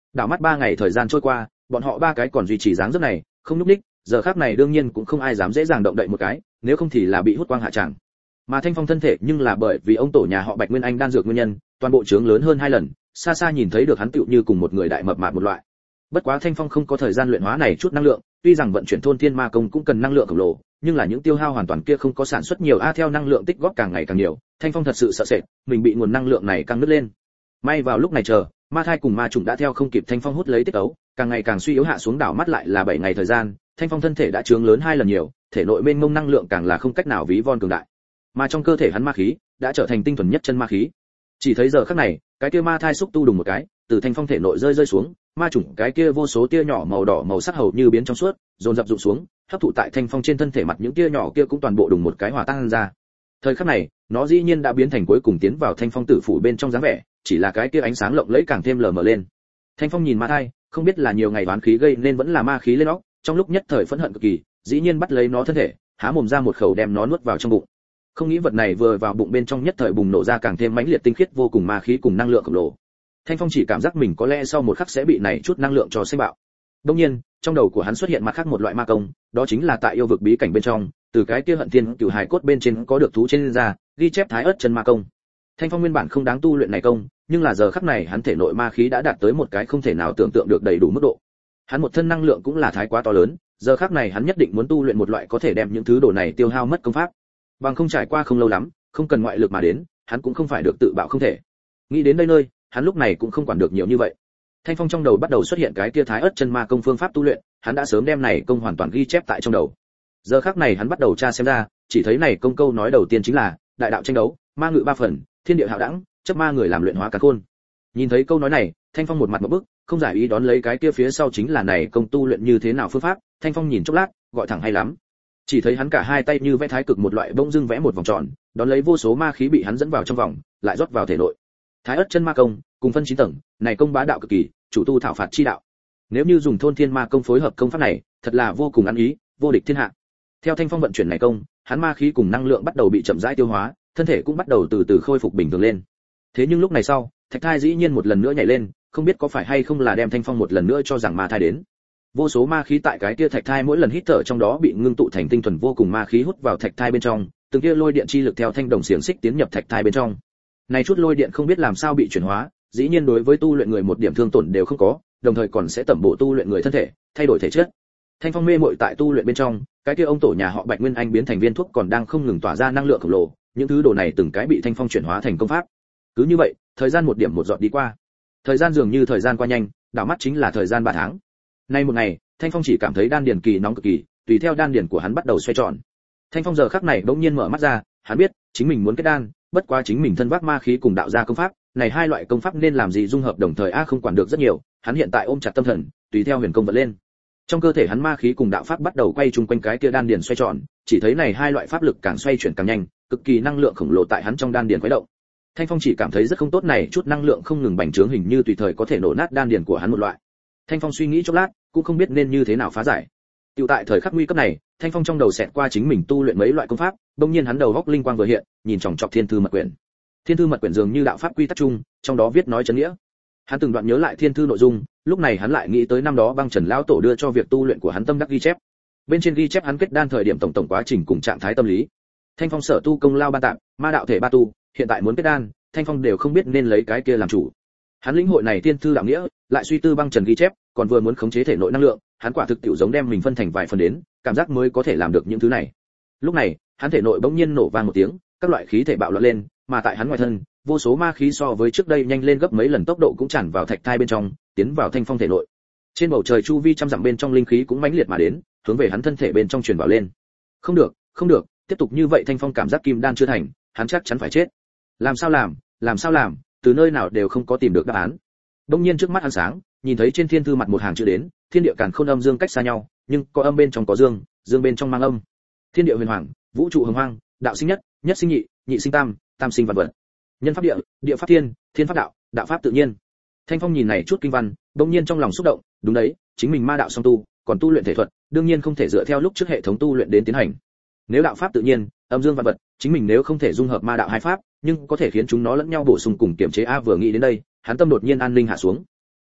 Đảo mắt 3 ngày thời gian trôi qua, bọn họ ba cái còn duy trì dáng dấp này, không nhúc nhích, giờ khắc này đương nhiên cũng không ai dám dễ dàng động đậy một cái, nếu không thì là bị hút quang hạ tràng. Mà Thanh Phong thân thể nhưng là bởi vì ông tổ nhà họ Bạch Nguyên Anh đan dược nguyên nhân, toàn bộ trướng lớn hơn 2 lần, xa xa nhìn thấy được hắn tựu như cùng một người đại mập mạp một loại. Bất quá Thanh Phong không có thời gian luyện hóa này chút năng lượng, tuy rằng vận chuyển thôn thiên ma công cũng cần năng lượng khổng lồ, nhưng là những tiêu hao hoàn toàn kia không có sản xuất nhiều theo năng lượng tích góp càng ngày càng nhiều, Thanh Phong thật sự sợ sệt, mình bị nguồn năng lượng này căng nứt lên. May vào lúc này chờ, ma thai cùng ma trùng đã theo không kịp Thanh Phong hút lấy tiết ấu, càng ngày càng suy yếu hạ xuống, đảo mắt lại là 7 ngày thời gian, Thanh Phong thân thể đã trướng lớn 2 lần nhiều, thể nội mênh mông năng lượng càng là không cách nào ví von cường đại. Mà trong cơ thể hắn ma khí đã trở thành tinh thuần nhất chân ma khí. Chỉ thấy giờ khắc này, cái kia ma thai xúc tu đùng một cái, từ Thanh Phong thể nội rơi xuống, ma trùng cái kia vô số tia nhỏ màu đỏ màu sắc hầu như biến trong suốt, dồn dập rụng xuống, hấp thụ tại Thanh Phong trên thân thể, mặt những tia nhỏ kia cũng toàn bộ đùng một cái hòa tan ra. Thời khắc này, nó dĩ nhiên đã biến thành cuối cùng tiến vào Thanh Phong tử phủ bên trong dáng vẻ, chỉ là cái kia ánh sáng lộng lẫy càng thêm lờ mờ lên. Thanh Phong nhìn ma thai, không biết là nhiều ngày oán khí gây nên vẫn là ma khí lên óc, trong lúc nhất thời phẫn hận cực kỳ, dĩ nhiên bắt lấy nó thân thể, há mồm ra một khẩu đem nó nuốt vào trong bụng. Không nghĩ vật này vừa vào bụng bên trong nhất thời bùng nổ ra càng thêm mãnh liệt tinh khiết vô cùng ma khí cùng năng lượng khổng lồ. Thanh Phong chỉ cảm giác mình có lẽ sau một khắc sẽ bị này chút năng lượng cho xé bạo. Đương nhiên, trong đầu của hắn xuất hiện mặt khác một loại ma công, đó chính là tại yêu vực bí cảnh bên trong, từ cái kia hận thiên cửu hài cốt bên trên có được thú trên ra, ghi chép thái ớt chân ma công. Thanh Phong nguyên bản không đáng tu luyện này công, nhưng là giờ khắc này hắn thể nội ma khí đã đạt tới một cái không thể nào tưởng tượng được đầy đủ mức độ. Hắn một thân năng lượng cũng là thái quá to lớn, giờ khắc này hắn nhất định muốn tu luyện một loại có thể đem những thứ đồ này tiêu hao mất công pháp. Bằng không trải qua không lâu lắm, không cần ngoại lực mà đến, hắn cũng không phải được tự bạo không thể. Nghĩ đến đây nơi, hắn lúc này cũng không quản được nhiều như vậy. Thanh Phong trong đầu bắt đầu xuất hiện cái kia thái ớt chân ma công phương pháp tu luyện, hắn đã sớm đem này công hoàn toàn ghi chép tại trong đầu. Giờ khắc này hắn bắt đầu tra xem ra, chỉ thấy này công câu nói đầu tiên chính là đại đạo tranh đấu, ma ngự 3 phần, thiên địa hạo đẳng, chấp ma người làm luyện hóa càn khôn. Nhìn thấy câu nói này, Thanh Phong một mặt ngộp bức, không giải ý đón lấy cái kia phía sau chính là này công tu luyện như thế nào phương pháp. Thanh Phong nhìn chốc lát, gọi thẳng hay lắm. Chỉ thấy hắn cả hai tay như vẽ thái cực một loại bỗng dưng vẽ một vòng tròn, đón lấy vô số ma khí bị hắn dẫn vào trong vòng, lại rót vào thể nội. Thái ớt chân ma công, cùng phân 9 tầng, này công bá đạo cực kỳ, chủ tu thảo phạt chi đạo. Nếu như dùng thôn thiên ma công phối hợp công pháp này, thật là vô cùng ăn ý, vô địch thiên hạ. Theo Thanh Phong vận chuyển này công, hắn ma khí cùng năng lượng bắt đầu bị chậm rãi tiêu hóa, thân thể cũng bắt đầu từ từ khôi phục bình thường lên. Thế nhưng lúc này sau, thạch thai dĩ nhiên một lần nữa nhảy lên, không biết có phải hay không là đem Thanh Phong một lần nữa cho rằng ma thai đến. Vô số ma khí tại cái kia thạch thai mỗi lần hít thở trong đó bị ngưng tụ thành tinh thuần vô cùng ma khí hút vào thạch thai bên trong, từng kia lôi điện chi lực theo thanh đồng xiềng xích tiến nhập thạch thai bên trong. Này chút lôi điện không biết làm sao bị chuyển hóa, dĩ nhiên đối với tu luyện người một điểm thương tổn đều không có, đồng thời còn sẽ tẩm bổ tu luyện người thân thể, thay đổi thể chất. Thanh Phong mê muội tại tu luyện bên trong, cái kia ông tổ nhà họ Bạch Nguyên Anh biến thành viên thuốc còn đang không ngừng tỏa ra năng lượng khổng lồ, những thứ đồ này từng cái bị Thanh Phong chuyển hóa thành công pháp. Cứ như vậy, thời gian một điểm một giọt đi qua. Thời gian dường như thời gian qua nhanh, đảo mắt chính là thời gian 3 tháng. Nay một ngày, Thanh Phong chỉ cảm thấy đan điền kỳ nóng cực kỳ, tùy theo đan điền của hắn bắt đầu xoay tròn. Thanh Phong giờ khắc này bỗng nhiên mở mắt ra, hắn biết, chính mình muốn kết đan, bất quá chính mình thân vác ma khí cùng đạo gia công pháp, này hai loại công pháp nên làm gì dung hợp đồng thời không quản được rất nhiều, hắn hiện tại ôm chặt tâm thần, tùy theo huyền công vận lên. Trong cơ thể hắn ma khí cùng đạo pháp bắt đầu quay chung quanh cái kia đan điền xoay tròn, chỉ thấy này hai loại pháp lực càng xoay chuyển càng nhanh, cực kỳ năng lượng khổng lồ tại hắn trong đan điền khuấy động. Thanh Phong chỉ cảm thấy rất không tốt, này chút năng lượng không ngừng bành trướng, hình như tùy thời có thể nổ nát đan điền của hắn một loại. Thanh Phong suy nghĩ chốc lát, cũng không biết nên như thế nào phá giải. Tiểu tại thời khắc nguy cấp này, Thanh Phong trong đầu xẹt qua chính mình tu luyện mấy loại công pháp, đột nhiên hắn đầu góc linh quang vừa hiện, nhìn chòng chọc Thiên Thư Mật Quyển. Thiên Thư Mật Quyển dường như đạo pháp quy tắc chung, trong đó viết nói chân nghĩa. Hắn từng đoạn nhớ lại thiên thư nội dung, lúc này hắn lại nghĩ tới năm đó Băng Trần lão tổ đưa cho việc tu luyện của hắn tâm đắc ghi chép. Bên trên ghi chép hắn kết đan thời điểm tổng quá trình cùng trạng thái tâm lý. Thanh Phong sở tu công lao ban tạm, ma đạo thể ba tu, hiện tại muốn kết đan, Thanh Phong đều không biết nên lấy cái kia làm chủ. Hắn lĩnh hội này thiên thư đạo nghĩa, lại suy tư Băng Trần ghi chép, còn vừa muốn khống chế thể nội năng lượng, hắn quả thực tiểu giống đem mình phân thành vài phần đến, cảm giác mới có thể làm được những thứ này. Lúc này, hắn thể nội bỗng nhiên nổ vang một tiếng, các loại khí thể bạo loạn lên, mà tại hắn ngoài thân, vô số ma khí so với trước đây nhanh lên gấp mấy lần tốc độ cũng tràn vào thạch thai bên trong, tiến vào Thanh Phong thể nội. Trên bầu trời chu vi trăm dặm bên trong linh khí cũng mãnh liệt mà đến, hướng về hắn thân thể bên trong truyền vào lên. Không được, không được, tiếp tục như vậy Thanh Phong cảm giác kim đan chưa thành, hắn chắc chắn phải chết. Làm sao làm, từ nơi nào đều không có tìm được đáp án. Đông nhiên trước mắt hắn sáng, nhìn thấy trên thiên thư mặt một hàng chữ đến, thiên địa càn khôn âm dương cách xa nhau, nhưng có âm bên trong có dương, dương bên trong mang âm. Thiên địa huyền hoàng, vũ trụ hồng hoang, đạo sinh nhất, nhất sinh nhị, nhị sinh tam, tam sinh vạn vật. Nhân pháp địa, địa pháp thiên, thiên pháp đạo, đạo pháp tự nhiên. Thanh Phong nhìn này chút kinh văn, đột nhiên trong lòng xúc động, đúng đấy, chính mình ma đạo song tu, còn tu luyện thể thuật, đương nhiên không thể dựa theo lúc trước hệ thống tu luyện đến tiến hành. Nếu đạo pháp tự nhiên, âm dương vạn vật, chính mình nếu không thể dung hợp ma đạo hai pháp, nhưng có thể khiến chúng nó lẫn nhau bổ sung cùng kiểm chế vừa nghĩ đến đây, hắn tâm đột nhiên an ninh hạ xuống.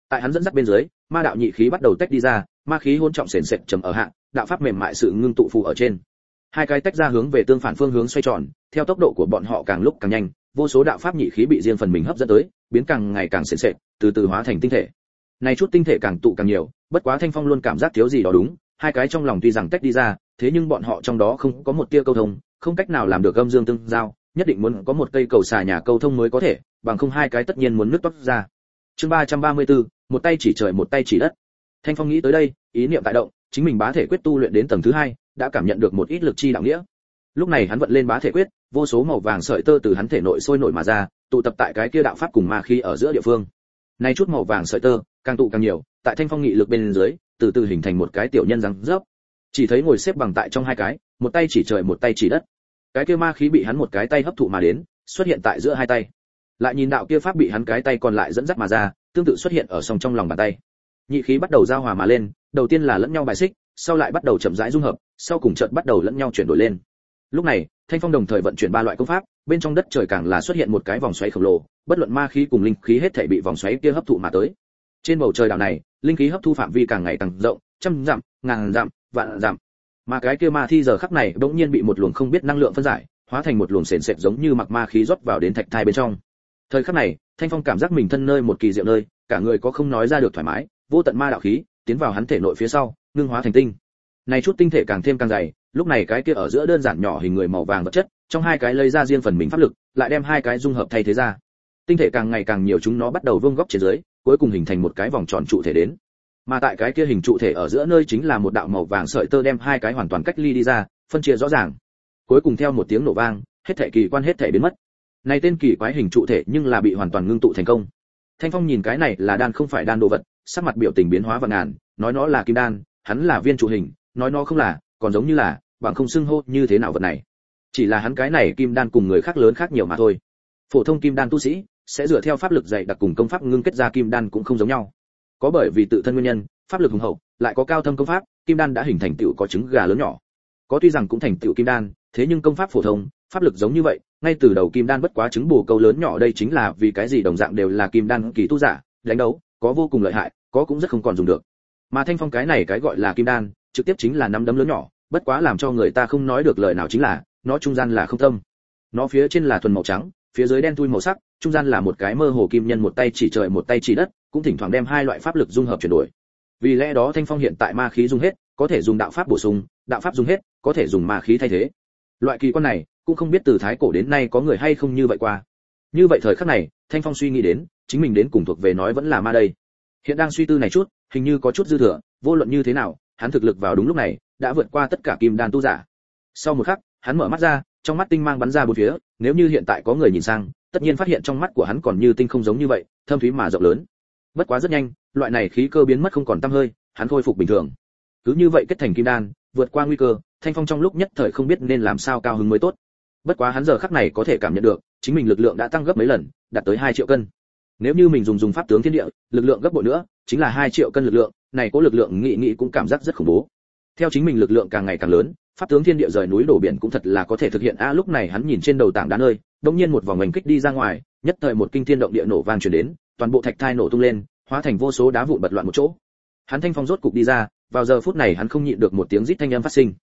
Tại hắn dẫn dắt bên dưới, ma đạo nhị khí bắt đầu tách đi ra, ma khí hỗn trọng sền sệt trầm ở hạ, đạo pháp mềm mại sự ngưng tụ phù ở trên. Hai cái tách ra hướng về tương phản phương hướng xoay tròn, theo tốc độ của bọn họ càng lúc càng nhanh, vô số đạo pháp nhị khí bị riêng phần mình hấp dẫn tới, biến càng ngày càng sền sệt, từ từ hóa thành tinh thể. Này chút tinh thể càng tụ càng nhiều, bất quá Thanh Phong luôn cảm giác thiếu gì đó đúng, hai cái trong lòng tuy rằng tách đi ra, thế nhưng bọn họ trong đó không có một tia câu thông, không cách nào làm được âm dương tương giao, nhất định muốn có một cây cầu xà nhà câu thông mới có thể, bằng không hai cái tất nhiên muốn nứt toát ra. Chương 334, một tay chỉ trời một tay chỉ đất. Thanh Phong nghĩ tới đây, ý niệm tại động, chính mình bá thể quyết tu luyện đến tầng thứ 2, đã cảm nhận được một ít lực chi đạo nghĩa. Lúc này hắn vận lên bá thể quyết, vô số màu vàng sợi tơ từ hắn thể nội sôi nổi mà ra, tụ tập tại cái kia đạo pháp cùng ma khí ở giữa địa phương. Này chút màu vàng sợi tơ, càng tụ càng nhiều, tại Thanh Phong nghị lực bên dưới, từ từ hình thành một cái tiểu nhân răng rớp. Chỉ thấy ngồi xếp bằng tại trong hai cái, một tay chỉ trời một tay chỉ đất. Cái kia ma khí bị hắn một cái tay hấp thụ mà đến, xuất hiện tại giữa hai tay. Lại nhìn đạo kia pháp bị hắn cái tay còn lại dẫn dắt mà ra, tương tự xuất hiện ở song trong lòng bàn tay. Nhị khí bắt đầu giao hòa mà lên, đầu tiên là lẫn nhau bài xích, sau lại bắt đầu chậm rãi dung hợp, sau cùng chợt bắt đầu lẫn nhau chuyển đổi lên. Lúc này, Thanh Phong đồng thời vận chuyển ba loại công pháp, bên trong đất trời càng là xuất hiện một cái vòng xoáy khổng lồ, bất luận ma khí cùng linh khí hết thảy bị vòng xoáy kia hấp thụ mà tới. Trên bầu trời đảo này, linh khí hấp thu phạm vi càng ngày càng rộng, trăm dặm, ngàn dặm, vạn dặm. Mà cái kia ma thi giờ khắc này bỗng nhiên bị một luồng không biết năng lượng phân giải, hóa thành một luồng sền sệt giống như mặc ma khí rót vào đến thạch thai bên trong. Thời khắc này, Thanh Phong cảm giác mình thân nơi một kỳ diệu nơi, cả người có không nói ra được thoải mái, vô tận ma đạo khí tiến vào hắn thể nội phía sau, ngưng hóa thành tinh. Này chút tinh thể càng thêm càng dày, lúc này cái kia ở giữa đơn giản nhỏ hình người màu vàng vật chất, trong hai cái lấy ra riêng phần mình pháp lực, lại đem hai cái dung hợp thay thế ra. Tinh thể càng ngày càng nhiều chúng nó bắt đầu vuông góc trên dưới, cuối cùng hình thành một cái vòng tròn trụ thể đến. Mà tại cái kia hình trụ thể ở giữa nơi chính là một đạo màu vàng sợi tơ đem hai cái hoàn toàn cách ly đi ra, phân chia rõ ràng. Cuối cùng theo một tiếng nổ vang, hết thảy kỳ quan hết thảy biến mất. Này tên kỳ quái hình trụ thể nhưng là bị hoàn toàn ngưng tụ thành công. Thanh Phong nhìn cái này là đan không phải đan đồ vật, sắc mặt biểu tình biến hóa vạn ngàn, nói nó là kim đan, hắn là viên trụ hình, nói nó không là, còn giống như là, bằng không xưng hô như thế nào vật này. Chỉ là hắn cái này kim đan cùng người khác lớn khác nhiều mà thôi. Phổ thông kim đan tu sĩ sẽ dựa theo pháp lực dày đặc cùng công pháp ngưng kết ra kim đan cũng không giống nhau. Có bởi vì tự thân nguyên nhân, pháp lực hùng hậu, lại có cao thâm công pháp, kim đan đã hình thành tựu có trứng gà lớn nhỏ. Có tuy rằng cũng thành tựu kim đan, thế nhưng công pháp phổ thông, pháp lực giống như vậy, ngay từ đầu kim đan bất quá trứng bồ câu lớn nhỏ, đây chính là vì cái gì đồng dạng đều là kim đan kỳ tu giả, đánh đấu, có vô cùng lợi hại, có cũng rất không còn dùng được. Mà Thanh Phong cái này cái gọi là kim đan, trực tiếp chính là nắm đấm lớn nhỏ, bất quá làm cho người ta không nói được lời nào chính là, nó trung gian là không tâm. Nó phía trên là thuần màu trắng, phía dưới đen thui màu sắc, trung gian là một cái mơ hồ kim nhân một tay chỉ trời một tay chỉ đất, cũng thỉnh thoảng đem hai loại pháp lực dung hợp chuyển đổi. Vì lẽ đó Thanh Phong hiện tại ma khí dùng hết, có thể dùng đạo pháp bổ sung, đạo pháp dùng hết, có thể dùng ma khí thay thế. Loại kỳ quan này, cũng không biết từ thái cổ đến nay có người hay không như vậy qua. Như vậy thời khắc này, Thanh Phong suy nghĩ đến, chính mình đến cùng thuộc về nói vẫn là ma đây. Hiện đang suy tư này chút, hình như có chút dư thừa, vô luận như thế nào, hắn thực lực vào đúng lúc này, đã vượt qua tất cả kim đan tu giả. Sau một khắc, hắn mở mắt ra, trong mắt tinh mang bắn ra bốn phía, nếu như hiện tại có người nhìn sang, tất nhiên phát hiện trong mắt của hắn còn như tinh không giống như vậy, thâm thúy mà rộng lớn. Bất quá rất nhanh, loại này khí cơ biến mất không còn tăm hơi, hắn khôi phục bình thường. Cứ như vậy kết thành kim đan, vượt qua nguy cơ, Thanh Phong trong lúc nhất thời không biết nên làm sao cao hứng mới tốt. Bất quá hắn giờ khắc này có thể cảm nhận được, chính mình lực lượng đã tăng gấp mấy lần, đạt tới 2 triệu cân. Nếu như mình dùng pháp tướng thiên địa, lực lượng gấp bội nữa, chính là 2 triệu cân lực lượng, này có lực lượng nghĩ cũng cảm giác rất khủng bố. Theo chính mình lực lượng càng ngày càng lớn, pháp tướng thiên địa rời núi đổ biển cũng thật là có thể thực hiện. Lúc này hắn nhìn trên đầu tảng đá nơi, đột nhiên một vòng hành kích đi ra ngoài, nhất thời một kinh thiên động địa nổ vang truyền đến, toàn bộ thạch thai nổ tung lên, hóa thành vô số đá vụn bật loạn một chỗ. Hắn Thanh Phong rốt cục đi ra, vào giờ phút này hắn không nhịn được một tiếng rít thanh âm phát sinh.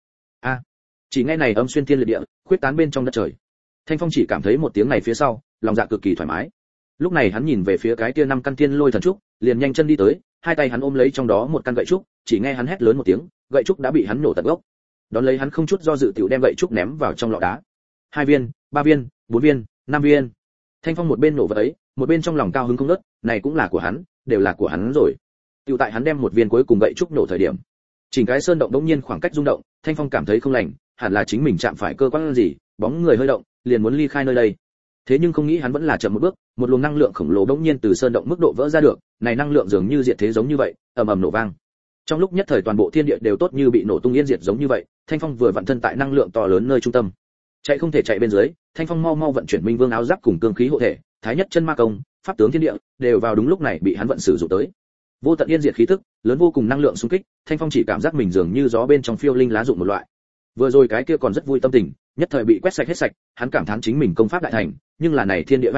Chỉ nghe này âm xuyên thiên liệt địa, khuyết tán bên trong đất trời. Thanh Phong chỉ cảm thấy một tiếng này phía sau, lòng dạ cực kỳ thoải mái. Lúc này hắn nhìn về phía cái kia 5 căn thiên lôi thần trúc, liền nhanh chân đi tới, hai tay hắn ôm lấy trong đó một căn gậy trúc, chỉ nghe hắn hét lớn một tiếng, gậy trúc đã bị hắn nổ tận gốc. Đón lấy hắn không chút do dự tiểu đem gậy trúc ném vào trong lọ đá. 2 viên, 3 viên, 4 viên, 5 viên. Thanh Phong một bên nổ vật ấy, một bên trong lòng cao hứng không ngớt, này cũng là của hắn, đều là của hắn rồi. Tiểu tại hắn đem một viên cuối cùng gậy trúc nổ thời điểm, chỉnh cái sơn động đống nhiên khoảng cách rung động, Thanh Phong cảm thấy không lành, hẳn là chính mình chạm phải cơ quan gì, bóng người hơi động, liền muốn ly khai nơi đây. Thế nhưng không nghĩ hắn vẫn là chậm một bước, một luồng năng lượng khổng lồ đống nhiên từ sơn động mức độ vỡ ra được, này năng lượng dường như diệt thế giống như vậy, ầm ầm nổ vang. Trong lúc nhất thời toàn bộ thiên địa đều tốt như bị nổ tung yên diệt giống như vậy, Thanh Phong vừa vặn thân tại năng lượng to lớn nơi trung tâm. Chạy không thể chạy bên dưới, Thanh Phong mau mau vận chuyển Minh Vương áo giáp cùng cương khí hộ thể, Thái Nhất chân ma công, pháp tướng thiên địa, đều vào đúng lúc này bị hắn vận sử dụng tới. Vô tận yên diệt khí tức, lớn vô cùng năng lượng xung kích, Thanh Phong chỉ cảm giác mình dường như gió bên trong phiêu linh lá dụng một loại. Vừa rồi cái kia còn rất vui tâm tình, nhất thời bị quét sạch hết sạch, hắn cảm thán chính mình công pháp đại thành, nhưng là này thiên địa vai hạ,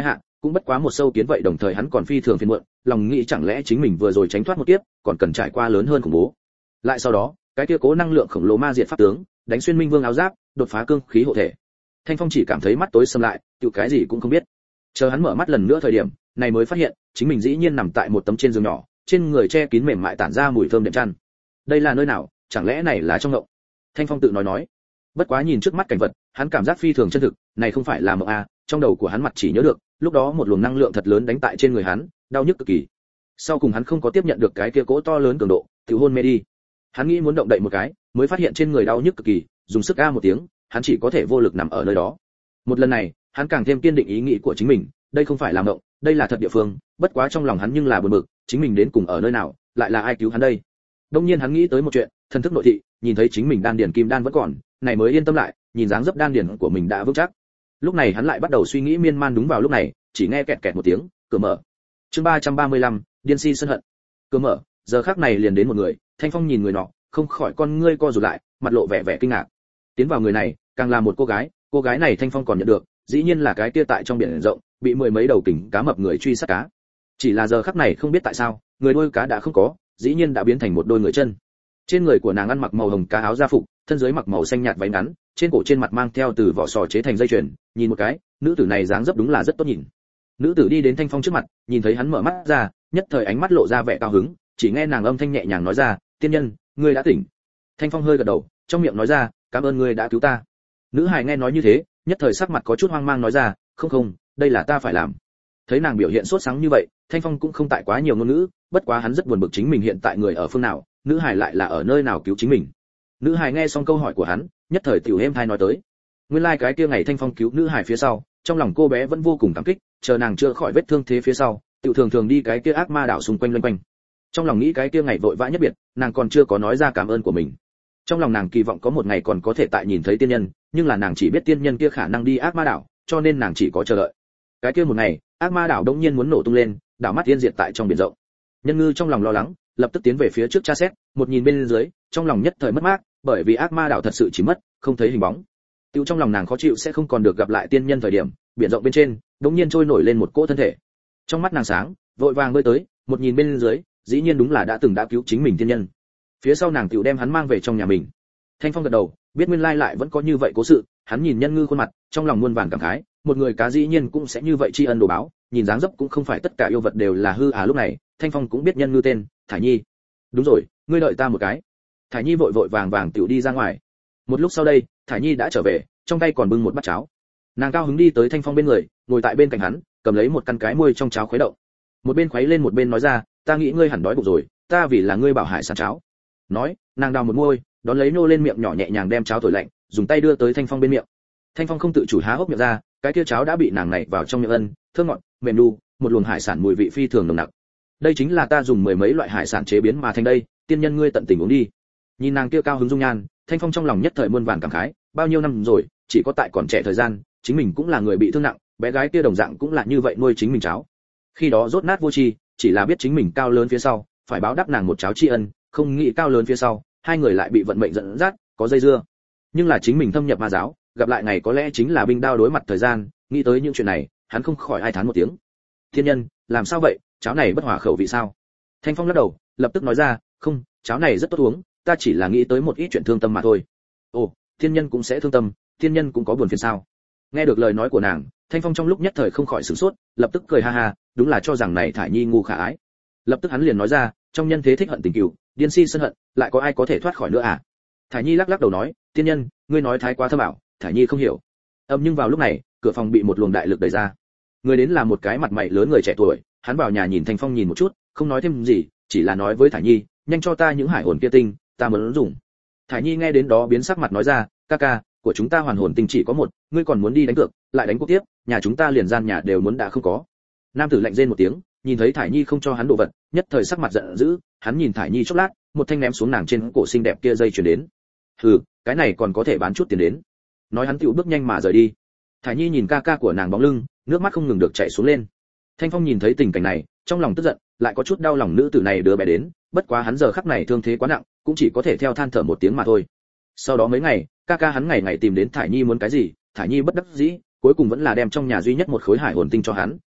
cũng bất quá một sâu kiến vậy, đồng thời hắn còn phi thường phiền muộn, lòng nghĩ chẳng lẽ chính mình vừa rồi tránh thoát một kiếp, còn cần trải qua lớn hơn khủng bố. Lại sau đó, cái kia cố năng lượng khổng lồ ma diệt pháp tướng, đánh xuyên Minh Vương áo giáp, đột phá cương khí hộ thể. Thanh Phong chỉ cảm thấy mắt tối sầm lại, tự cái gì cũng không biết. Chờ hắn mở mắt lần nữa thời điểm, này mới phát hiện, chính mình dĩ nhiên nằm tại một tấm trên giường nhỏ, trên người che kín mềm mại tản ra mùi thơm đệm chăn. Đây là nơi nào, chẳng lẽ này là trong mộng? Thanh Phong tự nói. Bất quá nhìn trước mắt cảnh vật, hắn cảm giác phi thường chân thực, này không phải là mộng a, trong đầu của hắn mặt chỉ nhớ được, lúc đó một luồng năng lượng thật lớn đánh tại trên người hắn, đau nhức cực kỳ. Sau cùng hắn không có tiếp nhận được cái kia cỗ to lớn cường độ, tự hôn mê đi. Hắn nghĩ muốn động đậy một cái, mới phát hiện trên người đau nhức cực kỳ, dùng sức a một tiếng, hắn chỉ có thể vô lực nằm ở nơi đó. Một lần này, hắn càng thêm kiên định ý nghĩ của chính mình, đây không phải là mộng, đây là thật địa phương, bất quá trong lòng hắn nhưng là buồn bực, chính mình đến cùng ở nơi nào, lại là ai cứu hắn đây? Đương nhiên hắn nghĩ tới một chuyện, thần thức nội thị, nhìn thấy chính mình đan điền kim đan vẫn còn, này mới yên tâm lại, nhìn dáng dấp đan điền của mình đã vững chắc. Lúc này hắn lại bắt đầu suy nghĩ miên man, đúng vào lúc này, chỉ nghe kẹt kẹt một tiếng, cửa mở. Chương 335, điên si sân hận. Cửa mở, giờ khắc này liền đến một người, Thanh Phong nhìn người nọ, không khỏi con ngươi co rụt lại, mặt lộ vẻ kinh ngạc. Tiến vào người này, càng là một cô gái này Thanh Phong còn nhận được, dĩ nhiên là cái kia tại trong biển rộng, bị mười mấy đầu kình cá mập người truy sát cá. Chỉ là giờ khắc này không biết tại sao, người đuôi cá đã không có, dĩ nhiên đã biến thành một đôi người chân. Trên người của nàng ăn mặc màu hồng cá áo da phục, thân dưới mặc màu xanh nhạt váy ngắn, trên cổ trên mặt mang theo từ vỏ sò chế thành dây chuyền, nhìn một cái, nữ tử này dáng dấp đúng là rất tốt nhìn. Nữ tử đi đến Thanh Phong trước mặt, nhìn thấy hắn mở mắt ra, nhất thời ánh mắt lộ ra vẻ cao hứng, chỉ nghe nàng âm thanh nhẹ nhàng nói ra, "Tiên nhân, ngươi đã tỉnh." Thanh Phong hơi gật đầu, trong miệng nói ra, "Cảm ơn ngươi đã cứu ta." Nữ hài nghe nói như thế, nhất thời sắc mặt có chút hoang mang nói ra, "Không, đây là ta phải làm." Thấy nàng biểu hiện sốt sắng như vậy, Thanh Phong cũng không tại quá nhiều ngôn ngữ, bất quá hắn rất buồn bực chính mình hiện tại người ở phương nào, nữ hài lại là ở nơi nào cứu chính mình. Nữ hài nghe xong câu hỏi của hắn, nhất thời tiểu êm thai nói tới. Nguyên lai cái kia ngày Thanh Phong cứu nữ hài phía sau, trong lòng cô bé vẫn vô cùng cảm kích, chờ nàng chữa khỏi vết thương thế phía sau, tiểu thường đi cái kia ác ma đảo xung quanh loanh quanh. Trong lòng nghĩ cái kia ngày vội vã nhất biệt, nàng còn chưa có nói ra cảm ơn của mình. Trong lòng nàng kỳ vọng có một ngày còn có thể tại nhìn thấy tiên nhân, nhưng là nàng chỉ biết tiên nhân kia khả năng đi ác ma đảo, cho nên nàng chỉ có chờ đợi. Cái kia một ngày, ác ma đảo đột nhiên muốn nổ tung lên, đảo mắt tiên diệt tại trong biển rộng. Nhân Ngư trong lòng lo lắng, lập tức tiến về phía trước tra xét, một nhìn bên dưới, trong lòng nhất thời mất mát, bởi vì ác ma đảo thật sự chỉ mất, không thấy hình bóng. Tiêu trong lòng nàng khó chịu sẽ không còn được gặp lại tiên nhân thời điểm, biển rộng bên trên, đột nhiên trôi nổi lên một cỗ thân thể. Trong mắt nàng sáng, vội vàng bơi tới, một nhìn bên dưới, dĩ nhiên đúng là đã từng cứu chính mình tiên nhân. Phía sau nàng tiểu đem hắn mang về trong nhà mình. Thanh Phong gật đầu, biết nguyên lai lại vẫn có như vậy cố sự, hắn nhìn Nhân Ngư khuôn mặt, trong lòng muôn vàn cảm khái, một người cá dĩ nhiên cũng sẽ như vậy tri ân đồ báo, nhìn dáng dấp cũng không phải tất cả yêu vật đều là hư à. Lúc này, Thanh Phong cũng biết Nhân Ngư tên, Thải Nhi. Đúng rồi, ngươi đợi ta một cái. Thải Nhi vội vàng tiểu đi ra ngoài. Một lúc sau đây, Thải Nhi đã trở về, trong tay còn bưng một bát cháo. Nàng cao hứng đi tới Thanh Phong bên người, ngồi tại bên cạnh hắn, cầm lấy một căn cái muôi trong cháo khuấy động. Một bên khuấy lên một bên nói ra, ta nghĩ ngươi hẳn đói bụng rồi, ta vì là ngươi bảo hải sản cháo. Nói, nàng đào một muôi, đón lấy nô lên miệng nhỏ nhẹ nhàng đem cháo thổi lạnh, dùng tay đưa tới Thanh Phong bên miệng. Thanh Phong không tự chủ há hốc miệng ra, cái kia cháo đã bị nàng này vào trong miệng ân, thơm ngọt, mềm nu, một luồng hải sản mùi vị phi thường nồng nặc. Đây chính là ta dùng mười mấy loại hải sản chế biến mà thành đây, tiên nhân ngươi tận tình uống đi. Nhìn nàng kia cao hứng dung nhan, Thanh Phong trong lòng nhất thời muôn vàn cảm khái, bao nhiêu năm rồi, chỉ có tại còn trẻ thời gian, chính mình cũng là người bị thương nặng, bé gái kia đồng dạng cũng là như vậy nuôi chính mình cháo. Khi đó rốt nát vô tri, chỉ là biết chính mình cao lớn phía sau, phải báo đáp nàng một cháo tri ân, không nghĩ cao lớn phía sau, hai người lại bị vận mệnh dẫn dắt, có dây dưa. Nhưng là chính mình thâm nhập ma giáo, gặp lại ngày có lẽ chính là binh đao đối mặt thời gian, nghĩ tới những chuyện này, hắn không khỏi ai thán một tiếng. Thiên nhân, làm sao vậy, cháo này bất hòa khẩu vị sao? Thanh Phong lắc đầu, lập tức nói ra, không, cháo này rất tốt uống, ta chỉ là nghĩ tới một ít chuyện thương tâm mà thôi. Ồ, thiên nhân cũng sẽ thương tâm, thiên nhân cũng có buồn phiền sao? Nghe được lời nói của nàng, Thanh Phong trong lúc nhất thời không khỏi sửng sốt, lập tức cười ha ha, đúng là cho rằng này Thải Nhi ngu khả ái. Lập tức hắn liền nói ra, trong nhân thế thích hận tình cừu, điên si sân hận, lại có ai có thể thoát khỏi nữa à? Thải Nhi lắc đầu nói, tiên nhân, ngươi nói thái quá thâm ảo, Thải Nhi không hiểu. Nhưng vào lúc này, cửa phòng bị một luồng đại lực đẩy ra. Người đến là một cái mặt mày lớn người trẻ tuổi, hắn vào nhà nhìn Thanh Phong nhìn một chút, không nói thêm gì, chỉ là nói với Thải Nhi, nhanh cho ta những hải hồn kia tinh, ta muốn dùng. Thải Nhi nghe đến đó biến sắc mặt nói ra, ca ca, của chúng ta hoàn hồn tinh chỉ có một, ngươi còn muốn đi đánh cược, lại đánh cuộc tiếp, nhà chúng ta liền gian nhà đều muốn đã không có. Nam tử lạnh rên một tiếng, nhìn thấy Thải Nhi không cho hắn đồ vật, nhất thời sắc mặt giận dữ, hắn nhìn Thải Nhi chốc lát, một thanh ném xuống nàng trên cổ xinh đẹp kia dây chuyền đến. Hừ, cái này còn có thể bán chút tiền đến. Nói hắn tiểu bước nhanh mà rời đi. Thải Nhi nhìn ca ca của nàng bóng lưng, nước mắt không ngừng được chảy xuống lên. Thanh Phong nhìn thấy tình cảnh này, trong lòng tức giận, lại có chút đau lòng nữ tử này đứa bé đến, bất quá hắn giờ khắc này thương thế quá nặng, cũng chỉ có thể theo than thở một tiếng mà thôi. Sau đó mấy ngày, ca ca hắn ngày ngày tìm đến Thải Nhi muốn cái gì, Thải Nhi bất đắc dĩ, cuối cùng vẫn là đem trong nhà duy nhất một khối hải hồn tinh cho hắn,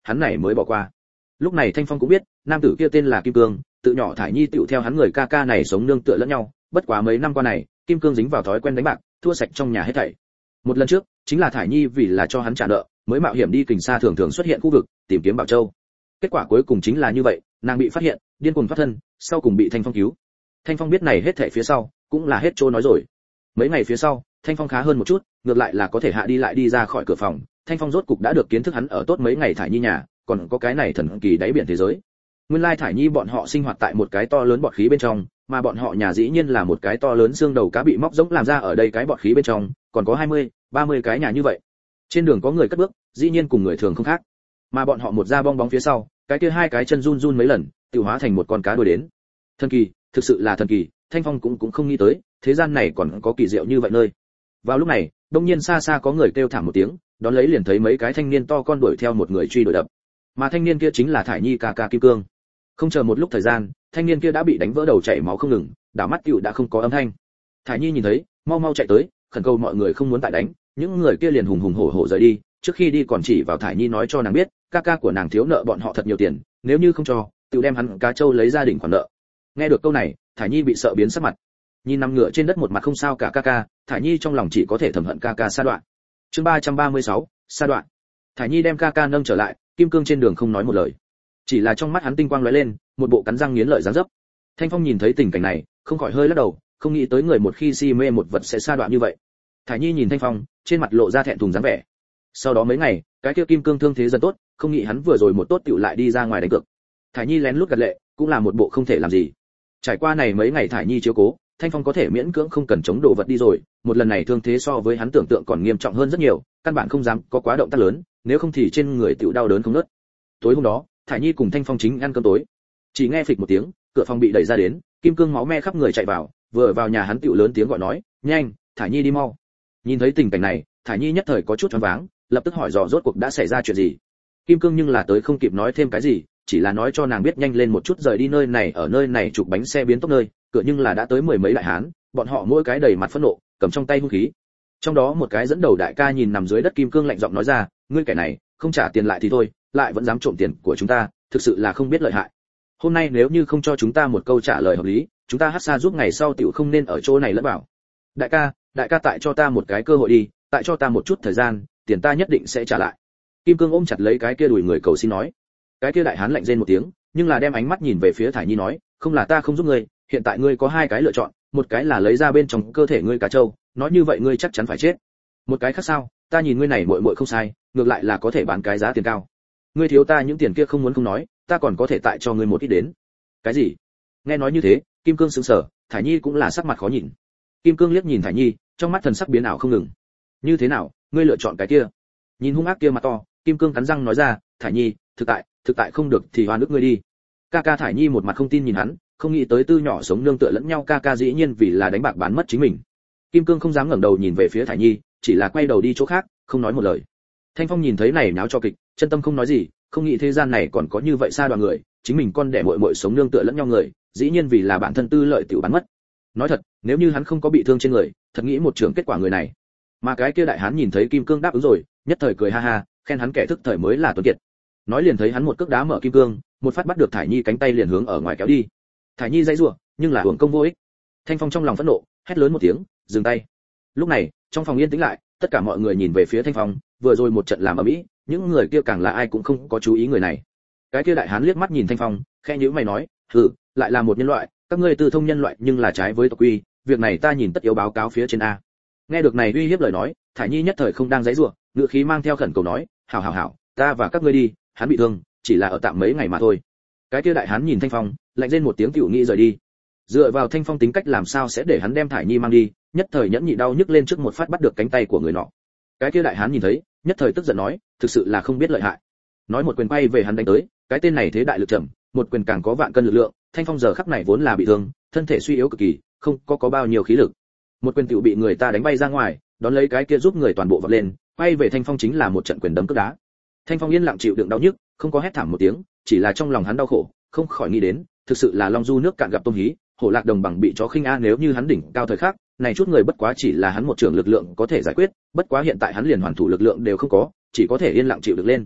hắn này mới bỏ qua. Lúc này Thanh Phong cũng biết, nam tử kia tên là Kim Cương, tự nhỏ Thải Nhi tựu theo hắn người ca ca này sống nương tựa lẫn nhau, bất quá mấy năm qua này, Kim Cương dính vào thói quen đánh bạc, thua sạch trong nhà hết thảy. Một lần trước, chính là Thải Nhi vì là cho hắn trả nợ, mới mạo hiểm đi kình xa thường thường xuất hiện khu vực, tìm kiếm Bảo Châu. Kết quả cuối cùng chính là như vậy, nàng bị phát hiện, điên cuồng thoát thân, sau cùng bị Thanh Phong cứu. Thanh Phong biết này hết thảy phía sau, cũng là hết trôi nói rồi. Mấy ngày phía sau, Thanh Phong khá hơn một chút, ngược lại là có thể hạ đi lại đi ra khỏi cửa phòng. Thanh Phong rốt cục đã được kiến thức hắn ở tốt mấy ngày Thải Nhi nhà, còn có cái này thần kỳ đáy biển thế giới. Nguyên lai Thải Nhi bọn họ sinh hoạt tại một cái to lớn bọt khí bên trong, mà bọn họ nhà dĩ nhiên là một cái to lớn xương đầu cá bị móc rỗng làm ra ở đây cái bọt khí bên trong, còn có 20, 30 cái nhà như vậy. Trên đường có người cất bước, dĩ nhiên cùng người thường không khác. Mà bọn họ một ra bong bóng phía sau, cái kia hai cái chân run run mấy lần, tự hóa thành một con cá đuổi đến. Thần kỳ, thực sự là thần kỳ, Thanh Phong cũng không nghĩ tới, thế gian này còn có kỳ diệu như vậy nơi. Vào lúc này, đột nhiên xa xa có người kêu thảm một tiếng, đón lấy liền thấy mấy cái thanh niên to con đuổi theo một người truy đuổi đập. Mà thanh niên kia chính là Thải Nhi ca ca Kim Cương. Không chờ một lúc thời gian, thanh niên kia đã bị đánh vỡ đầu chảy máu không ngừng, đảo mắt cựu đã không có âm thanh. Thải Nhi nhìn thấy, mau mau chạy tới, khẩn cầu mọi người không muốn tại đánh, những người kia liền hùng hùng hổ hổ rời đi, trước khi đi còn chỉ vào Thải Nhi nói cho nàng biết, ca ca của nàng thiếu nợ bọn họ thật nhiều tiền, nếu như không cho, tự đem hắn cá trâu lấy gia đình khoản nợ. Nghe được câu này, Thải Nhi bị sợ biến sắc mặt. Nhìn nằm ngửa trên đất một mặt không sao cả ca ca, Thải Nhi trong lòng chỉ có thể thầm hận ca ca sa đoạn. Chương 336, sa đoạn. Thải Nhi đem ca ca nâng trở lại, Kim Cương trên đường không nói một lời, chỉ là trong mắt hắn tinh quang lóe lên, một bộ cắn răng nghiến lợi dáng dấp. Thanh Phong nhìn thấy tình cảnh này, không khỏi hơi lắc đầu, không nghĩ tới người một khi si mê một vật sẽ sa đoạn như vậy. Thải Nhi nhìn Thanh Phong, trên mặt lộ ra thẹn thùng dáng vẻ. Sau đó mấy ngày, cái kia Kim Cương thương thế dần tốt, không nghĩ hắn vừa rồi một tốt tiểu lại đi ra ngoài đánh cược. Thải Nhi lén lút gật lệ, cũng là một bộ không thể làm gì. Trải qua này mấy ngày Thải Nhi chiếu cố, Thanh Phong có thể miễn cưỡng không cần chống đồ vật đi rồi, một lần này thương thế so với hắn tưởng tượng còn nghiêm trọng hơn rất nhiều, căn bản không dám có quá động tác lớn, nếu không thì trên người tiểu đau đớn không ngớt. Tối hôm đó, Thải Nhi cùng Thanh Phong chính ăn cơm tối. Chỉ nghe phịch một tiếng, cửa phòng bị đẩy ra đến, Kim Cương máu me khắp người chạy vào, vừa vào nhà hắn tiểu lớn tiếng gọi nói, "Nhanh, Thải Nhi đi mau." Nhìn thấy tình cảnh này, Thải Nhi nhất thời có chút choáng váng, lập tức hỏi dò rốt cuộc đã xảy ra chuyện gì. Kim Cương nhưng là tới không kịp nói thêm cái gì, chỉ là nói cho nàng biết nhanh lên một chút rời đi nơi này, ở nơi này chụp bánh xe biến tốc nơi, cửa nhưng là đã tới mười mấy đại hán, bọn họ mỗi cái đầy mặt phẫn nộ, cầm trong tay hung khí. Trong đó một cái dẫn đầu đại ca nhìn nằm dưới đất Kim Cương lạnh giọng nói ra, "Ngươi kẻ này, không trả tiền lại thì thôi, lại vẫn dám trộm tiền của chúng ta, thực sự là không biết lợi hại. Hôm nay nếu như không cho chúng ta một câu trả lời hợp lý, chúng ta hắc xa giúp ngày sau tiểu không nên ở chỗ này lẫn vào. Đại ca tại cho ta một cái cơ hội đi, tại cho ta một chút thời gian, tiền ta nhất định sẽ trả lại." Kim Cương ôm chặt lấy cái kia đùi người cầu xin nói. Cái kia đại hán lạnh rên một tiếng, nhưng là đem ánh mắt nhìn về phía Thải Nhi nói, "Không là ta không giúp ngươi, hiện tại ngươi có hai cái lựa chọn, một cái là lấy ra bên trong cơ thể ngươi cá trâu, nói như vậy ngươi chắc chắn phải chết. Một cái khác sao, ta nhìn ngươi này muội muội không sai, ngược lại là có thể bán cái giá tiền cao. Ngươi thiếu ta những tiền kia không muốn không nói, ta còn có thể tại cho ngươi một ít đến." Cái gì? Nghe nói như thế, Kim Cương sững sờ, Thải Nhi cũng là sắc mặt khó nhìn. Kim Cương liếc nhìn Thải Nhi, trong mắt thần sắc biến ảo không ngừng. "Như thế nào, ngươi lựa chọn cái kia?" Nhìn hung ác kia mặt to, Kim Cương cắn răng nói ra, "Thải Nhi, thực tại không được thì oan ức ngươi đi." Ca ca Thải Nhi một mặt không tin nhìn hắn, không nghĩ tới tư nhỏ sống nương tựa lẫn nhau ca ca dĩ nhiên vì là đánh bạc bán mất chính mình. Kim Cương không dám ngẩng đầu nhìn về phía Thải Nhi, chỉ là quay đầu đi chỗ khác, không nói một lời. Thanh Phong nhìn thấy này náo cho kịch, chân tâm không nói gì, không nghĩ thế gian này còn có như vậy xa đoàn người, chính mình con đẻ muội muội sống nương tựa lẫn nhau người, dĩ nhiên vì là bản thân tư lợi tiểu bán mất. Nói thật, nếu như hắn không có bị thương trên người, thật nghĩ một trường kết quả người này. Mà cái kia đại hán nhìn thấy Kim Cương đáp ứng rồi, nhất thời cười ha ha, khen hắn kẻ thức thời mới là tuấn kiệt. Nói liền thấy hắn một cước đá mở Kim Cương, một phát bắt được Thải Nhi cánh tay liền hướng ở ngoài kéo đi. Thải Nhi dãy rủa, nhưng là hưởng công vô ích. Thanh Phong trong lòng phẫn nộ, hét lớn một tiếng, dừng tay. Lúc này, trong phòng yên tĩnh lại, tất cả mọi người nhìn về phía Thanh Phong, vừa rồi một trận làm ở mỹ, những người kia càng là ai cũng không có chú ý người này. Cái kia đại hán liếc mắt nhìn Thanh Phong, khẽ nhíu mày nói, "Hừ, lại là một nhân loại, các ngươi tư thông nhân loại nhưng là trái với tộc quy, việc này ta nhìn tất yếu báo cáo phía trên a." Nghe được này uy hiếp lời nói, Thải Nhi nhất thời không đang giãy giụa, ngữ khí mang theo khẩn cầu nói, "Hảo, ta và các ngươi đi, hắn bị thương, chỉ là ở tạm mấy ngày mà thôi." Cái kia đại hán nhìn Thanh Phong, lạnh rên một tiếng tiểu nghĩ rời đi. Dựa vào Thanh Phong tính cách làm sao sẽ để hắn đem Thải Nhi mang đi, nhất thời nhẫn nhị đau nhức lên trước một phát bắt được cánh tay của người nọ. Cái kia đại hán nhìn thấy, nhất thời tức giận nói, "Thực sự là không biết lợi hại." Nói một quyền bay về hắn đánh tới, cái tên này thế đại lực trầm, một quyền càng có vạn cân lực lượng, Thanh Phong giờ khắc này vốn là bị thương, thân thể suy yếu cực kỳ, không có bao nhiêu khí lực. Một quyền tiểu bị người ta đánh bay ra ngoài, đón lấy cái kia giúp người toàn bộ vọt lên, quay về Thanh Phong chính là một trận quyền đấm cước đá. Thanh Phong yên lặng chịu đựng đau nhức, không có hét thảm một tiếng, chỉ là trong lòng hắn đau khổ, không khỏi nghĩ đến, thực sự là long du nước cạn gặp tôm hí, hổ lạc đồng bằng bị chó khinh a, nếu như hắn đỉnh cao thời khắc, này chút người bất quá chỉ là hắn một trường lực lượng có thể giải quyết, bất quá hiện tại hắn liền hoàn thủ lực lượng đều không có, chỉ có thể yên lặng chịu được lên.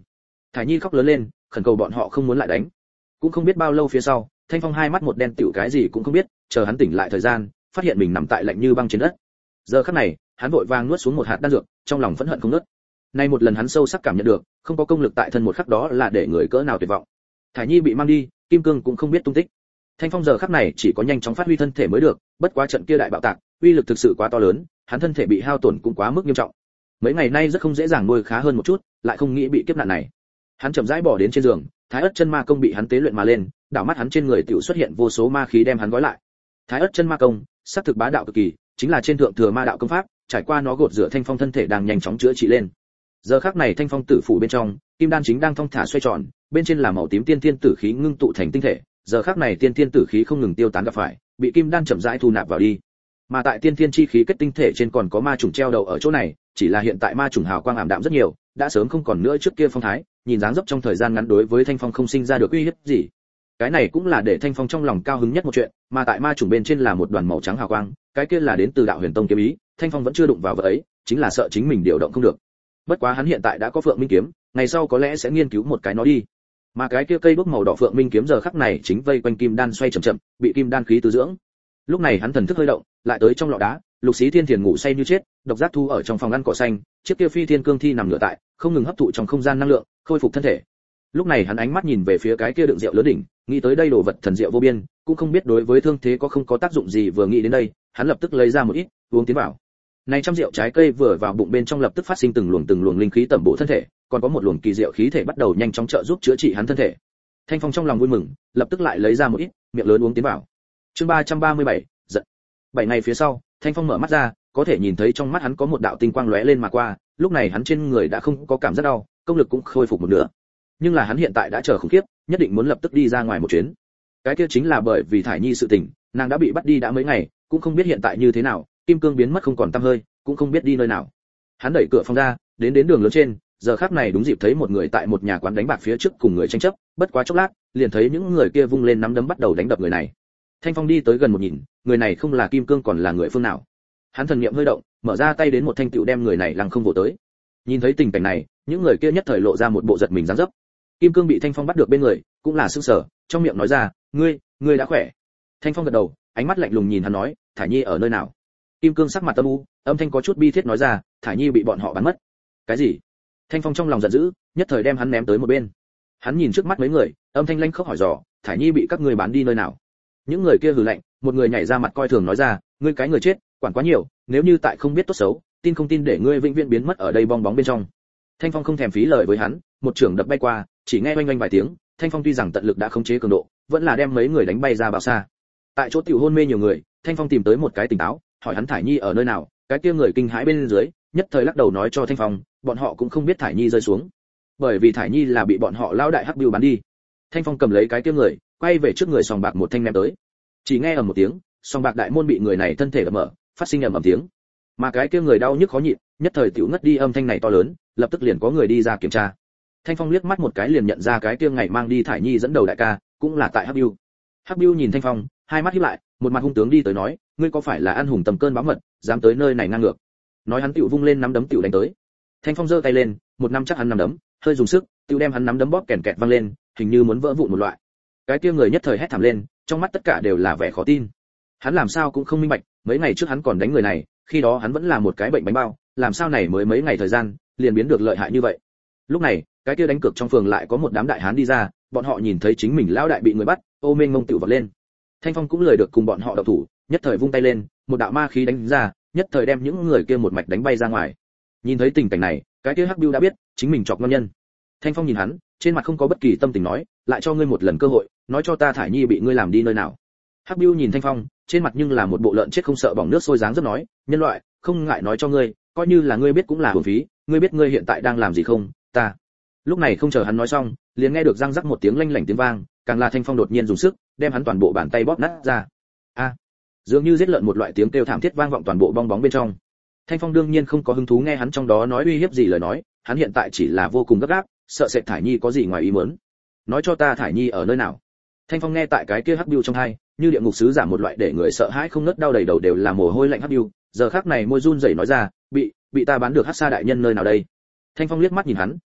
Thải Nhi khóc lớn lên, khẩn cầu bọn họ không muốn lại đánh. Cũng không biết bao lâu phía sau, Thanh Phong hai mắt một đen tiểu cái gì cũng không biết, chờ hắn tỉnh lại thời gian, phát hiện mình nằm tại lạnh như băng trên đất. Giờ khắc này, hắn vội vàng nuốt xuống một hạt đan dược, trong lòng phẫn hận không ngớt. Nay một lần hắn sâu sắc cảm nhận được, không có công lực tại thân một khắc đó là để người cỡ nào tuyệt vọng. Thải Nhi bị mang đi, Kim Cương cũng không biết tung tích. Thanh Phong giờ khắc này chỉ có nhanh chóng phát huy thân thể mới được, bất quá trận kia đại bạo tạc, uy lực thực sự quá to lớn, hắn thân thể bị hao tổn cũng quá mức nghiêm trọng. Mấy ngày nay rất không dễ dàng nuôi khá hơn một chút, lại không nghĩ bị kiếp nạn này. Hắn chậm rãi bỏ đến trên giường, Thái Ức chân ma công bị hắn tế luyện mà lên, đảo mắt hắn trên người tiểu xuất hiện vô số ma khí đem hắn gói lại. Thái Ức chân ma công, sắc thực bá đạo cực kỳ, chính là trên thượng thừa ma đạo công pháp, trải qua nó gột rửa Thanh Phong thân thể đang nhanh chóng chữa trị lên. Giờ khắc này Thanh Phong tử phủ bên trong, kim đan chính đang thong thả xoay tròn, bên trên là màu tím tiên tiên tử khí ngưng tụ thành tinh thể, giờ khắc này tiên tiên tử khí không ngừng tiêu tán gặp phải, bị kim đan chậm rãi thu nạp vào đi. Mà tại tiên tiên chi khí kết tinh thể trên còn có ma trùng treo đầu ở chỗ này, chỉ là hiện tại ma trùng hào quang ảm đạm rất nhiều, đã sớm không còn nữa trước kia phong thái, nhìn dáng dấp trong thời gian ngắn đối với Thanh Phong không sinh ra được uy hiếp gì. Cái này cũng là để Thanh Phong trong lòng cao hứng nhất một chuyện, mà tại ma trùng bên trên là một đoàn màu trắng hào quang, cái kia là đến từ Đạo Huyền Tông kiếm ý, Thanh Phong vẫn chưa đụng vào vật ấy, chính là sợ chính mình điều động không được. Bất quá hắn hiện tại đã có Phượng Minh kiếm, ngày sau có lẽ sẽ nghiên cứu một cái nó đi. Mà cái kia cây đuốc màu đỏ Phượng Minh kiếm giờ khắc này chính vây quanh kim đan xoay chậm chậm, bị kim đan khí tứ dưỡng. Lúc này hắn thần thức hơi động, lại tới trong lọ đá, Lục Xí Thiên Thiền ngủ say như chết, độc giác thu ở trong phòng ăn cỏ xanh, chiếc kia phi thiên cương thi nằm ngửa tại, không ngừng hấp thụ trong không gian năng lượng, khôi phục thân thể. Lúc này hắn ánh mắt nhìn về phía cái kia đựng rượu lớn đỉnh, nghĩ tới đây đồ vật thần diệu vô biên, cũng không biết đối với thương thế có không có tác dụng gì, vừa nghĩ đến đây, hắn lập tức lấy ra một ít, uống tiến vào. Này trăm rượu trái cây vừa vào bụng bên trong lập tức phát sinh từng luồng linh khí tẩm bổ thân thể, còn có một luồng kỳ diệu khí thể bắt đầu nhanh chóng trợ giúp chữa trị hắn thân thể. Thanh Phong trong lòng vui mừng, lập tức lại lấy ra một ít, miệng lớn uống tiến vào. Chương 337, giận. 7 ngày phía sau, Thanh Phong mở mắt ra, có thể nhìn thấy trong mắt hắn có một đạo tinh quang lóe lên mà qua, lúc này hắn trên người đã không có cảm giác đau, công lực cũng khôi phục một nửa. Nhưng là hắn hiện tại đã chờ khủng khiếp, nhất định muốn lập tức đi ra ngoài một chuyến. Cái kia chính là bởi vì Thải Nhi sự tình, nàng đã bị bắt đi đã mấy ngày, cũng không biết hiện tại như thế nào, Kim Cương biến mất không còn tăm hơi, cũng không biết đi nơi nào. Hắn đẩy cửa phòng ra, đến đường lớn trên, giờ khắc này đúng dịp thấy một người tại một nhà quán đánh bạc phía trước cùng người tranh chấp, bất quá chốc lát, liền thấy những người kia vung lên nắm đấm bắt đầu đánh đập người này. Thanh Phong đi tới gần một nhìn, người này không là Kim Cương còn là người phương nào? Hắn thần niệm hơi động, mở ra tay đến một thanh tựu đem người này lăng không vồ tới. Nhìn thấy tình cảnh này, những người kia nhất thời lộ ra một bộ giật mình dáng dấp. Kim Cương bị Thanh Phong bắt được bên người, cũng là sửng sở, trong miệng nói ra, ngươi đã khỏe. Thanh Phong gật đầu, ánh mắt lạnh lùng nhìn hắn nói, Thải Nhi ở nơi nào? Kim Cương sắc mặt âm u, âm thanh có chút bi thiết nói ra, Thải Nhi bị bọn họ bắn mất. Cái gì? Thanh Phong trong lòng giận dữ, nhất thời đem hắn ném tới một bên. Hắn nhìn trước mắt mấy người, âm thanh lanh khốc hỏi dò, Thải Nhi bị các ngươi bán đi nơi nào? Những người kia hừ lạnh, một người nhảy ra mặt coi thường nói ra, ngươi cái người chết, quản quá nhiều, nếu như tại không biết tốt xấu, tin không tin để ngươi vĩnh viễn biến mất ở đây bong bóng bên trong. Thanh Phong không thèm phí lời với hắn, một trường đập bay qua, chỉ nghe oanh oanh vài tiếng, Thanh Phong tuy rằng tận lực đã khống chế cường độ, vẫn là đem mấy người đánh bay ra bao xa. Tại chỗ tiểu hôn mê nhiều người, Thanh Phong tìm tới một cái tỉnh táo, hỏi hắn Thải Nhi ở nơi nào, cái kia người kinh hãi bên dưới, nhất thời lắc đầu nói cho Thanh Phong, bọn họ cũng không biết Thải Nhi rơi xuống, bởi vì Thải Nhi là bị bọn họ lão đại hắc bưu bán đi. Thanh Phong cầm lấy cái kia người, quay về trước người sòng bạc một thanh ném tới. Chỉ nghe ầm một tiếng, sòng bạc đại môn bị người này thân thể đập mở, phát sinh ầm ầm tiếng. Mà cái kia người đau nhức khó nhịn, nhất thời tiểu ngất đi, âm thanh này to lớn, lập tức liền có người đi ra kiểm tra. Thanh Phong liếc mắt một cái liền nhận ra cái kia ngày mang đi Thải Nhi dẫn đầu đại ca, cũng là tại Hắc Bưu. Hắc Bưu nhìn Thanh Phong, hai mắt híp lại, một mặt hung tướng đi tới nói, ngươi có phải là ăn hùng tầm cơn báo mật, dám tới nơi này ngang ngược? Nói hắn tiểu vung lên nắm đấm tiểu đánh tới. Thanh Phong giơ tay lên, một nắm chắc hắn nắm đấm, hơi dùng sức, tiểu đem hắn nắm đấm bóp kèn kẹt vang lên, hình như muốn vỡ vụn một loại. Cái kia người nhất thời hét thảm lên, trong mắt tất cả đều là vẻ khó tin. Hắn làm sao cũng không minh bạch, mấy ngày trước hắn còn đánh người này, khi đó hắn vẫn là một cái bệnh bánh bao, làm sao này mới mấy ngày thời gian, liền biến được lợi hại như vậy. Lúc này, cái kia đánh cược trong phường lại có một đám đại hán đi ra, bọn họ nhìn thấy chính mình lão đại bị người bắt, ô mênh mông tiểu vọt lên. Thanh Phong cũng lười được cùng bọn họ động thủ, nhất thời vung tay lên, một đạo ma khí đánh ra, nhất thời đem những người kia một mạch đánh bay ra ngoài. Nhìn thấy tình cảnh này, cái kia Hắc Bưu đã biết, chính mình chọc ngon nhân. Thanh Phong nhìn hắn, trên mặt không có bất kỳ tâm tình nói, lại cho ngươi một lần cơ hội, nói cho ta Thải Nhi bị ngươi làm đi nơi nào. Hắc Bưu nhìn Thanh Phong, trên mặt nhưng là một bộ lợn chết không sợ bỏng nước sôi dáng rất nói, nhân loại, không ngại nói cho ngươi, coi như là ngươi biết cũng là uổng phí, ngươi biết ngươi hiện tại đang làm gì không? Ta. Lúc này không chờ hắn nói xong, liền nghe được răng rắc một tiếng lanh lảnh tiếng vang, càng là Thanh Phong đột nhiên dùng sức, đem hắn toàn bộ bàn tay bóp nát ra. A. Dường như giết lợn một loại tiếng kêu thảm thiết vang vọng toàn bộ bong bóng bên trong. Thanh Phong đương nhiên không có hứng thú nghe hắn trong đó nói uy hiếp gì lời nói, hắn hiện tại chỉ là vô cùng gấp gáp, sợ sệt Thải Nhi có gì ngoài ý muốn. Nói cho ta Thải Nhi ở nơi nào? Thanh Phong nghe tại cái kia Hắc Bưu trong hai, như địa ngục sứ giả một loại để người sợ hãi không ngớt đau đầy đầu đều là mồ hôi lạnh Hắc Bưu, giờ khắc này môi run rẩy nói ra, bị ta bán được Hắc Sa đại nhân nơi nào đây? Thanh Phong liếc mắt nhìn hắn,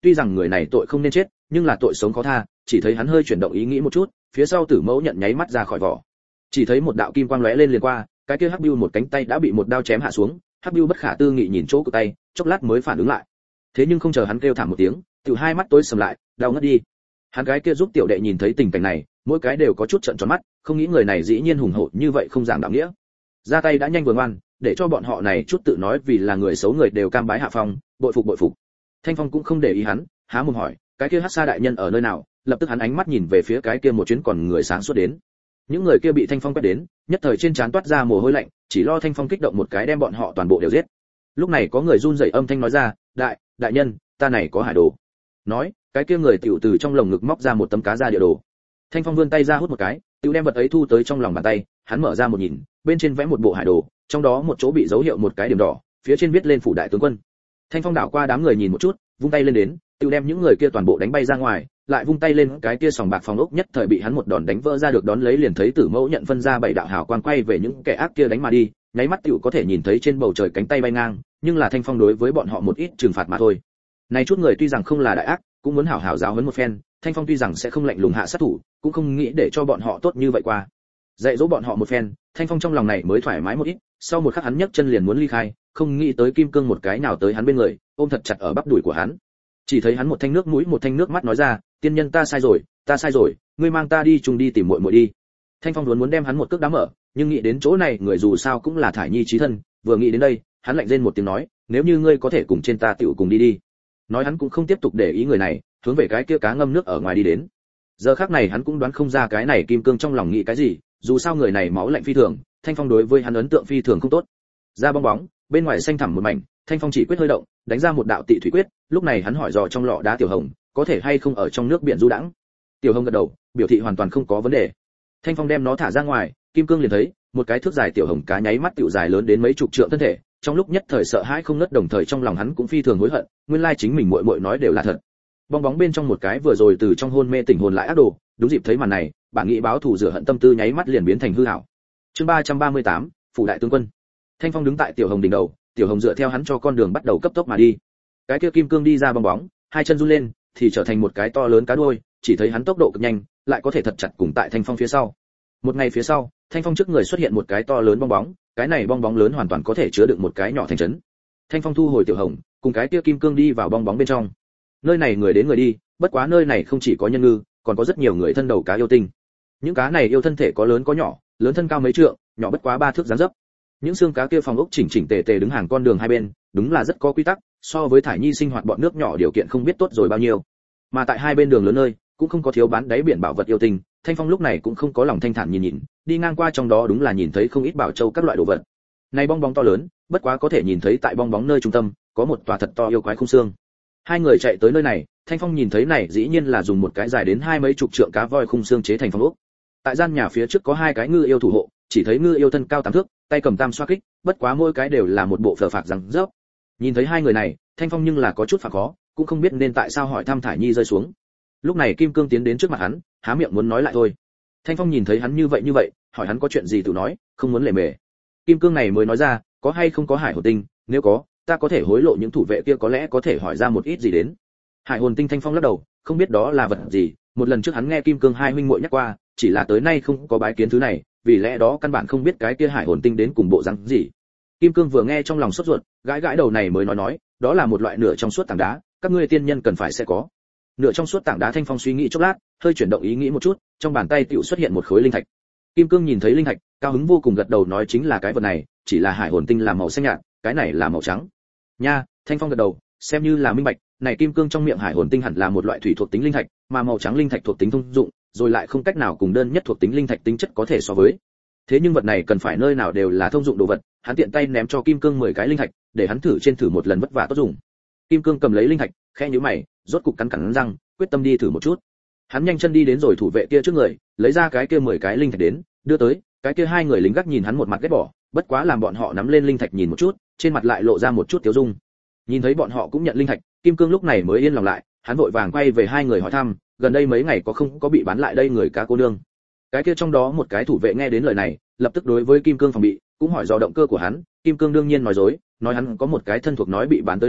tuy rằng người này tội không nên chết, nhưng là tội sống khó tha, chỉ thấy hắn hơi chuyển động ý nghĩ một chút, phía sau Tử Mẫu nhận nháy mắt ra khỏi vỏ. Chỉ thấy một đạo kim quang lóe lên liền qua, cái kia Hắc Bưu một cánh tay đã bị một đao chém hạ xuống, Hắc Bưu bất khả tư nghị nhìn chỗ của tay, chốc lát mới phản ứng lại. Thế nhưng không chờ hắn kêu thảm một tiếng, tiểu hai mắt tối sầm lại, đau ngất đi. Hắn cái kia giúp tiểu đệ nhìn thấy tình cảnh này, mỗi cái đều có chút trợn tròn mắt, không nghĩ người này dĩ nhiên hùng hổ như vậy không giảng đạo nghĩa. Ra tay đã nhanh vừa ngoan, để cho bọn họ này chút tự nói vì là người xấu người đều cam bái hạ phong, bội phục bội phục. Thanh Phong cũng không để ý hắn, há mồm hỏi, cái kia Hắc Sa đại nhân ở nơi nào? Lập tức hắn ánh mắt nhìn về phía cái kia một chuyến còn người sáng suốt đến. Những người kia bị Thanh Phong quét đến, nhất thời trên trán toát ra mồ hôi lạnh, chỉ lo Thanh Phong kích động một cái đem bọn họ toàn bộ đều giết. Lúc này có người run rẩy âm thanh nói ra, đại nhân, ta này có hải đồ. Nói, cái kia người tiểu từ trong lồng ngực móc ra một tấm cá ra địa đồ. Thanh Phong vươn tay ra hút một cái, tiểu đem vật ấy thu tới trong lòng bàn tay, hắn mở ra một nhìn, bên trên vẽ một bộ hải đồ, trong đó một chỗ bị dấu hiệu một cái điểm đỏ, phía trên viết lên phủ đại tướng quân. Thanh Phong đảo qua đám người nhìn một chút, vung tay lên đến, tiểu đem những người kia toàn bộ đánh bay ra ngoài, lại vung tay lên, cái kia sòng bạc phòng ốc nhất thời bị hắn một đòn đánh vỡ ra được, đón lấy liền thấy Tử Mẫu nhận phân ra 7 đạo hào quang quay về những kẻ ác kia đánh mà đi, nháy mắt tiểu có thể nhìn thấy trên bầu trời cánh tay bay ngang, nhưng là Thanh Phong đối với bọn họ một ít trừng phạt mà thôi. Này chút người tuy rằng không là đại ác, cũng muốn hảo hảo giáo huấn một phen, Thanh Phong tuy rằng sẽ không lạnh lùng hạ sát thủ, cũng không nghĩ để cho bọn họ tốt như vậy qua. Dạy dỗ bọn họ một phen, Thanh Phong trong lòng này mới thoải mái một ít, sau một khắc hắn nhấc chân liền muốn ly khai, không nghĩ tới Kim Cương một cái nào tới hắn bên người, ôm thật chặt ở bắp đùi của hắn. Chỉ thấy hắn một thanh nước mũi một thanh nước mắt nói ra, tiên nhân ta sai rồi, ngươi mang ta đi chung đi tìm muội muội đi. Thanh Phong muốn đem hắn một cước đá mở, nhưng nghĩ đến chỗ này người dù sao cũng là thải nhi chí thân, vừa nghĩ đến đây, hắn lạnh rên một tiếng nói, nếu như ngươi có thể cùng trên ta tiểu cùng đi đi. Nói hắn cũng không tiếp tục để ý người này, hướng về cái kia cá ngâm nước ở ngoài đi đến. Giờ khắc này hắn cũng đoán không ra cái này Kim Cương trong lòng nghĩ cái gì, dù sao người này máu lạnh phi thường, Thanh Phong đối với hắn ấn tượng phi thường không tốt. Ra bong bóng, bên ngoài xanh thẳm một mảnh, Thanh Phong chỉ quyết hơi động, đánh ra một đạo tị thủy quyết, lúc này hắn hỏi dò trong lọ đá Tiểu Hồng, có thể hay không ở trong nước biển du đãng. Tiểu Hồng gật đầu, biểu thị hoàn toàn không có vấn đề. Thanh Phong đem nó thả ra ngoài, Kim Cương liền thấy một cái thước dài tiểu hồng cá nháy mắt tiểu dài lớn đến mấy chục trượng thân thể, trong lúc nhất thời sợ hãi không ngớt, đồng thời trong lòng hắn cũng phi thường hối hận, nguyên lai chính mình muội muội nói đều là thật. Bong bóng bên trong một cái vừa rồi từ trong hôn mê tỉnh hồn lại ác đồ, đúng dịp thấy màn này, bản nghĩ báo thù rửa hận tâm tư nháy mắt liền biến thành hư ảo. Chương 338, phủ đại tướng quân. Thanh Phong đứng tại tiểu hồng đỉnh đầu, tiểu hồng dựa theo hắn cho con đường bắt đầu cấp tốc mà đi. Cái kia Kim Cương đi ra bong bóng, hai chân run lên, thì trở thành một cái to lớn cá đuôi, chỉ thấy hắn tốc độ cực nhanh, lại có thể thật chặt cùng tại Thanh Phong phía sau. Một ngày phía sau, Thanh Phong trước người xuất hiện một cái to lớn bong bóng, cái này bong bóng lớn hoàn toàn có thể chứa đựng một cái nhỏ thành trấn. Thanh Phong thu hồi tiểu hồng, cùng cái kia Kim Cương đi vào bong bóng bên trong. Nơi này người đến người đi, bất quá nơi này không chỉ có nhân ngư, còn có rất nhiều người thân đầu cá yêu tinh. Những cá này yêu thân thể có lớn có nhỏ, lớn thân cao mấy trượng, nhỏ bất quá 3 thước dáng dấp. Những xương cá kia phòng ốc chỉnh chỉnh tề tề đứng hàng con đường hai bên, đúng là rất có quy tắc, so với thải nhi sinh hoạt bọn nước nhỏ điều kiện không biết tốt rồi bao nhiêu. Mà tại hai bên đường lớn nơi, cũng không có thiếu bán đáy biển bảo vật yêu tinh, Thanh Phong lúc này cũng không có lòng thanh thản nhìn, đi ngang qua trong đó đúng là nhìn thấy không ít bảo châu các loại đồ vật. Này bong bóng to lớn, bất quá có thể nhìn thấy tại bong bóng nơi trung tâm, có một tòa thật to yêu quái khung xương. Hai người chạy tới nơi này, Thanh Phong nhìn thấy này dĩ nhiên là dùng một cái dài đến 20 mấy chục trượng cá voi khung xương chế thành phong ốc. Tại gian nhà phía trước có hai cái ngư yêu thủ hộ, chỉ thấy ngư yêu thân cao 8 thước, tay cầm tam xoa kích, bất quá mỗi cái đều là một bộ phờ phạc rằng rớp. Nhìn thấy hai người này, Thanh Phong nhưng là có chút phản khó, cũng không biết nên tại sao hỏi thăm thải nhi rơi xuống. Lúc này Kim Cương tiến đến trước mặt hắn, há miệng muốn nói lại thôi. Thanh Phong nhìn thấy hắn như vậy, hỏi hắn có chuyện gì tự nói, không muốn lề mề. Kim Cương này mới nói ra, có hay không có hải hồn tinh, nếu có, ta có thể hối lộ những thủ vệ kia, có lẽ có thể hỏi ra một ít gì đến. Hải hồn tinh. Thanh Phong lắc đầu, không biết đó là vật gì, một lần trước hắn nghe Kim Cương hai huynh muội nhắc qua, chỉ là tới nay không có bái kiến thứ này, vì lẽ đó căn bản không biết cái kia hải hồn tinh đến cùng bộ rắn gì. Kim Cương vừa nghe trong lòng sốt ruột, gãi gãi đầu này mới nói, đó là một loại nửa trong suốt tảng đá, các ngươi tiên nhân cần phải sẽ có. Nửa trong suốt tảng đá. Thanh Phong suy nghĩ chốc lát, hơi chuyển động ý nghĩ một chút, trong bàn tay tựu xuất hiện một khối linh thạch. Kim Cương nhìn thấy linh thạch, cao hứng vô cùng gật đầu nói chính là cái vật này, chỉ là hải hồn tinh là màu xanh nhạt, cái này là màu trắng. Nha, Thanh Phong gật đầu, xem như là minh bạch, này Kim Cương trong miệng hải hồn tinh hẳn là một loại thủy thuộc tính linh thạch, mà màu trắng linh thạch thuộc tính thông dụng, rồi lại không cách nào cùng đơn nhất thuộc tính linh thạch tính chất có thể so với. Thế nhưng vật này cần phải nơi nào đều là thông dụng đồ vật, hắn tiện tay ném cho Kim Cương 10 cái linh thạch, để hắn thử một lần vất vả tốt dùng. Kim Cương cầm lấy linh thạch, khẽ nhíu mày, rốt cục cắn răng, quyết tâm đi thử một chút. Hắn nhanh chân đi đến rồi thủ vệ kia trước người, lấy ra cái kia 10 cái linh thạch đến, đưa tới, cái kia hai người lính gác nhìn hắn một mặt ghét bỏ, bất quá làm bọn họ nắm lên linh thạch nhìn một chút, trên mặt lại lộ ra một chút tiêu dung. Nhìn thấy bọn họ cũng nhận linh thạch, Kim Cương lúc này mới yên lòng lại, hắn vội vàng quay về hai người hỏi thăm, gần đây mấy ngày có không có bị bán lại đây người cá cô nương. Cái kia trong đó một cái thủ vệ nghe đến lời này, lập tức đối với Kim Cương phòng bị, cũng hỏi do động cơ của hắn. Kim Cương đương nhiên nói dối, nói hắn có một cái thân thuộc nói bị bán tới đây,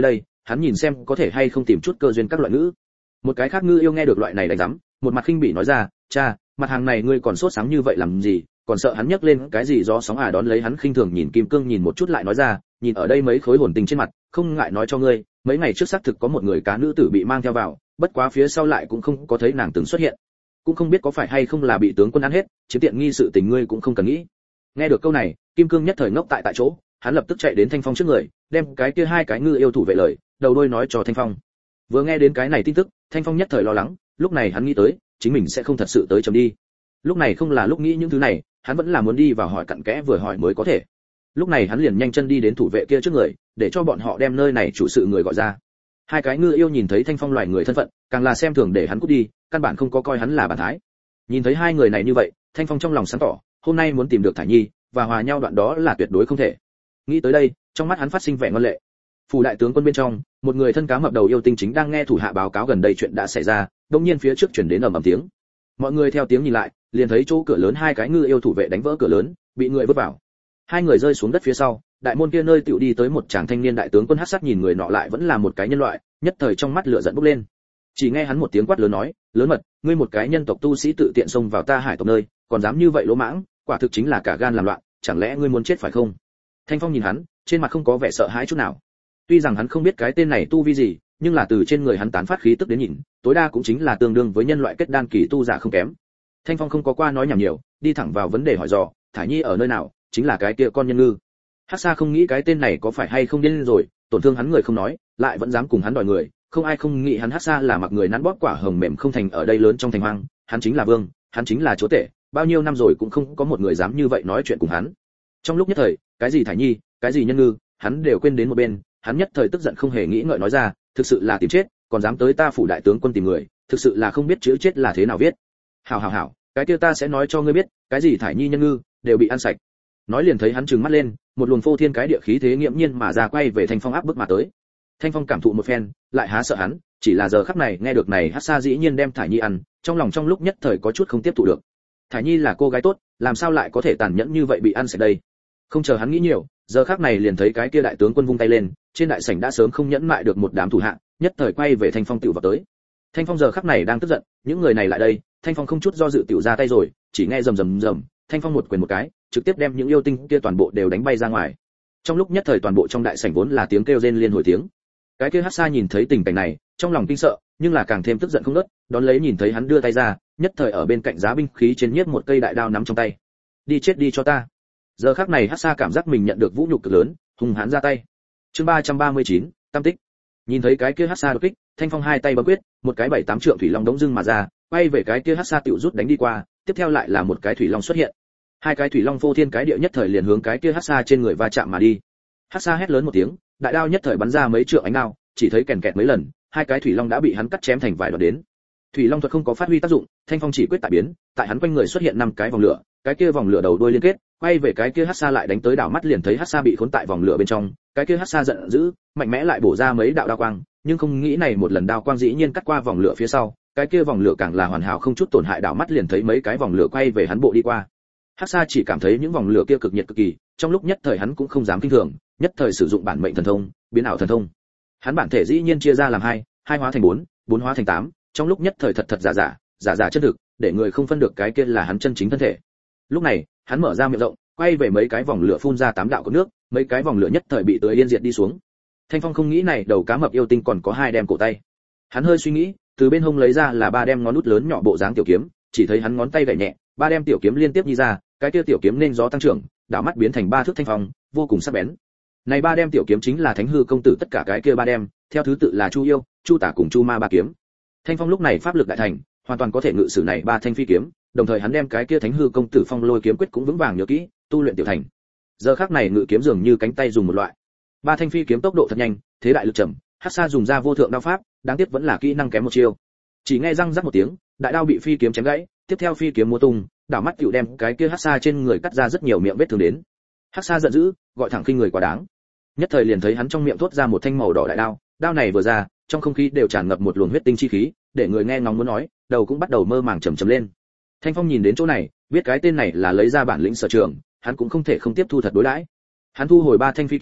hắn nhìn xem có thể hay không tìm chút cơ duyên các loại ngữ. Một cái khác ngư yêu nghe được loại này đánh rắm, một mặt khinh bỉ nói ra, cha, mặt hàng này ngươi còn sốt sáng như vậy làm gì, còn sợ hắn nhấc lên cái gì gió sóng à. Đón lấy hắn khinh thường nhìn Kim Cương nhìn một chút lại nói ra, nhìn ở đây mấy khối hồn tinh trên mặt, không ngại nói cho ngươi, mấy ngày trước xác thực có một người cá nữ tử bị mang theo vào, bất quá phía sau lại cũng không có thấy nàng từng xuất hiện, cũng không biết có phải hay không là bị tướng quân ăn hết, chiếm tiện nghi sự tình ngươi cũng không cần nghĩ. Nghe được câu này, Kim Cương nhất thời ngốc tại chỗ, hắn lập tức chạy đến Thanh Phong trước người, đem cái kia hai cái ngư yêu thủ vệ lời, đầu đuôi nói cho Thanh Phong. Vừa nghe đến cái này tin tức, Thanh Phong nhất thời lo lắng, lúc này hắn nghĩ tới, chính mình sẽ không thật sự tới chấm đi. Lúc này không là lúc nghĩ những thứ này, hắn vẫn là muốn đi vào hỏi cặn kẽ vừa hỏi mới có thể. Lúc này hắn liền nhanh chân đi đến thủ vệ kia trước người, để cho bọn họ đem nơi này chủ sự người gọi ra. Hai cái ngư yêu nhìn thấy Thanh Phong loài người thân phận, càng là xem thường để hắn cút đi, căn bản không có coi hắn là bản thái. Nhìn thấy hai người này như vậy, Thanh Phong trong lòng sáng tỏ, hôm nay muốn tìm được Thải Nhi và hòa nhau đoạn đó là tuyệt đối không thể. Nghĩ tới đây, trong mắt hắn phát sinh vẻ ngoan lệ. Phủ đại tướng quân bên trong, một người thân cá mập đầu yêu tinh chính đang nghe thủ hạ báo cáo gần đây chuyện đã xảy ra, đột nhiên phía trước truyền đến ầm ầm tiếng. Mọi người theo tiếng nhìn lại, liền thấy chỗ cửa lớn hai cái ngư yêu thủ vệ đánh vỡ cửa lớn, bị người vứt vào. Hai người rơi xuống đất phía sau, đại môn kia nơi tiểu đi tới một chàng thanh niên đại tướng quân hắc sắc nhìn người nọ lại vẫn là một cái nhân loại, nhất thời trong mắt lửa giận bốc lên. Chỉ nghe hắn một tiếng quát lớn nói, lớn mật, ngươi một cái nhân tộc tu sĩ tự tiện xông vào ta hải tộc nơi, còn dám như vậy lỗ mãng, quả thực chính là cả gan làm loạn, chẳng lẽ ngươi muốn chết phải không? Thanh Phong nhìn hắn, trên mặt không có vẻ sợ hãi chút nào. Tuy rằng hắn không biết cái tên này tu vi gì, nhưng là từ trên người hắn tán phát khí tức đến nhìn, tối đa cũng chính là tương đương với nhân loại kết đan kỳ tu giả không kém. Thanh Phong không có qua nói nhảm nhiều, đi thẳng vào vấn đề hỏi dò, Thải Nhi ở nơi nào, chính là cái kia con nhân ngư. Hắc Sa không nghĩ cái tên này có phải hay không điên rồi, tổn thương hắn người không nói, lại vẫn dám cùng hắn đòi người, không ai không nghĩ hắn Hắc Sa là mặc người nắn bóp quả hồng mềm không thành ở đây lớn trong thành hoang, hắn chính là vương, hắn chính là chúa tể, bao nhiêu năm rồi cũng không có một người dám như vậy nói chuyện cùng hắn. Trong lúc nhất thời, cái gì Thải Nhi, cái gì nhân ngư, hắn đều quên đến một bên, hắn nhất thời tức giận không hề nghĩ ngợi nói ra, thực sự là tìm chết, còn dám tới ta phủ đại tướng quân tìm người, thực sự là không biết chữ chết là thế nào viết. Hảo, cái kia ta sẽ nói cho ngươi biết, cái gì Thải Nhi nhân ngư đều bị ăn sạch. Nói liền thấy hắn trừng mắt lên, một luồng phô thiên cái địa khí thế nghiễm nhiên mà ra quay về Thanh Phong áp bức mà tới. Thanh Phong cảm thụ một phen, lại há sợ hắn, chỉ là giờ khắc này nghe được này Hắc Sa dĩ nhiên đem Thải Nhi ăn, trong lòng trong lúc nhất thời có chút không tiếp thụ được. Thải Nhi là cô gái tốt, làm sao lại có thể tàn nhẫn như vậy bị ăn sạch đây? Không chờ hắn nghĩ nhiều, giờ khắc này liền thấy cái kia đại tướng quân vung tay lên, trên đại sảnh đã sớm không nhẫn mại được một đám thủ hạ, nhất thời quay về Thanh Phong tiểu vào tới. Thanh Phong giờ khắc này đang tức giận, những người này lại đây, Thanh Phong không chút do dự tiểu ra tay rồi, chỉ nghe rầm rầm rầm, Thanh Phong một quyền một cái, trực tiếp đem những yêu tinh kia toàn bộ đều đánh bay ra ngoài. Trong lúc nhất thời toàn bộ trong đại sảnh vốn là tiếng kêu rên liên hồi tiếng. Cái kia Hắc Sa nhìn thấy tình cảnh này, trong lòng kinh sợ, nhưng là càng thêm tức giận không ngớt, đón lấy nhìn thấy hắn đưa tay ra, nhất thời ở bên cạnh giá binh khí trên nhiếp một cây đại đao nắm trong tay. Đi chết đi cho ta. Giờ khắc này Hắc Sa cảm giác mình nhận được vũ nhục cực lớn, hung hãn ra tay. Chương 339, Tam tích. Nhìn thấy cái kia Hắc Sa đột kích, Thanh Phong hai tay bấm quyết, một cái 7-8 trượng thủy long đống dưng mà ra, quay về cái kia Hắc Sa tiểu rút đánh đi qua, tiếp theo lại là một cái thủy long xuất hiện. Hai cái thủy long phô thiên cái địa nhất thời liền hướng cái kia Hắc Sa trên người va chạm mà đi. Hắc Sa hét lớn một tiếng, đại đao nhất thời bắn ra mấy trượng ánh đao, chỉ thấy kèn kẹt mấy lần, hai cái thủy long đã bị hắn cắt chém thành vài đoạn đến. Thủy long thuật không có phát huy tác dụng, Thanh Phong chỉ quyết tại biến, tại hắn quanh người xuất hiện 5 cái vòng lửa, cái kia vòng lửa đầu đuôi liên kết, quay về cái kia Hắc Sa lại đánh tới đảo mắt liền thấy Hắc Sa bị khốn tại vòng lửa bên trong, cái kia Hắc Sa giận dữ, mạnh mẽ lại bổ ra mấy đạo đao quang, nhưng không nghĩ này một lần đao quang dĩ nhiên cắt qua vòng lửa phía sau, cái kia vòng lửa càng là hoàn hảo không chút tổn hại, đảo mắt liền thấy mấy cái vòng lửa quay về hắn bộ đi qua. Hắc Sa chỉ cảm thấy những vòng lửa kia cực nhiệt cực kỳ, trong lúc nhất thời hắn cũng không dám kinh thường, nhất thời sử dụng bản mệnh thần thông, biến ảo thần thông. Hắn bản thể dĩ nhiên chia ra làm hai hóa thành 4, 4 hóa thành 8, trong lúc nhất thời thật giả chân thực, để người không phân được cái kia là hắn chân chính thân thể. Lúc này, hắn mở ra miệng rộng, quay về mấy cái vòng lửa phun ra 8 đạo cột nước, mấy cái vòng lửa nhất thời bị tưới yên diệt đi xuống. Thanh Phong không nghĩ này đầu cá mập yêu tinh còn có 2 đem cổ tay. Hắn hơi suy nghĩ, từ bên hông lấy ra là 3 đem ngón út lớn nhỏ bộ dáng tiểu kiếm, chỉ thấy hắn ngón tay gảy nhẹ, 3 đem tiểu kiếm liên tiếp nhi ra, cái kia tiểu kiếm nên gió tăng trưởng, đảo mắt biến thành 3 thước thanh phong, vô cùng sắc bén. Này 3 đem tiểu kiếm chính là Thánh hư công tử tất cả cái kia 3 đem, theo thứ tự là Chu yêu, Chu tả cùng Chu ma 3 kiếm. Thanh Phong lúc này pháp lực đại thành, hoàn toàn có thể ngự sử này 3 thanh phi kiếm, đồng thời hắn đem cái kia Thánh hư công tử phong lôi kiếm quyết cũng vững vàng nhớ kỹ, tu luyện tiểu thành. Giờ khắc này ngự kiếm dường như cánh tay dùng một loại. 3 thanh phi kiếm tốc độ thật nhanh, thế đại lực trầm, Hắc Sa dùng ra vô thượng đao pháp, đáng tiếc vẫn là kỹ năng kém một chiêu. Chỉ nghe răng rắc một tiếng, đại đao bị phi kiếm chém gãy, tiếp theo phi kiếm múa tung, đảo mắt tiểu đem cái kia Hắc Sa trên người cắt ra rất nhiều miệng vết thương đến. Hắc Sa giận dữ, gọi thẳng khinh người quá đáng. Nhất thời liền thấy hắn trong miệng thốt ra một thanh màu đỏ đại đao, đao này vừa ra, trong không khí đều tràn ngập một luồng huyết tinh chi khí, để người nghe ngóng muốn nói, đầu cũng bắt đầu mơ màng trầm trầm lên. Thanh Phong nhìn đến chỗ này, biết cái tên này là lấy ra bản lĩnh sở trường, hắn cũng không thể không tiếp thu thật đối đãi. Hắn thu hồi 3 thanh phi kiếm,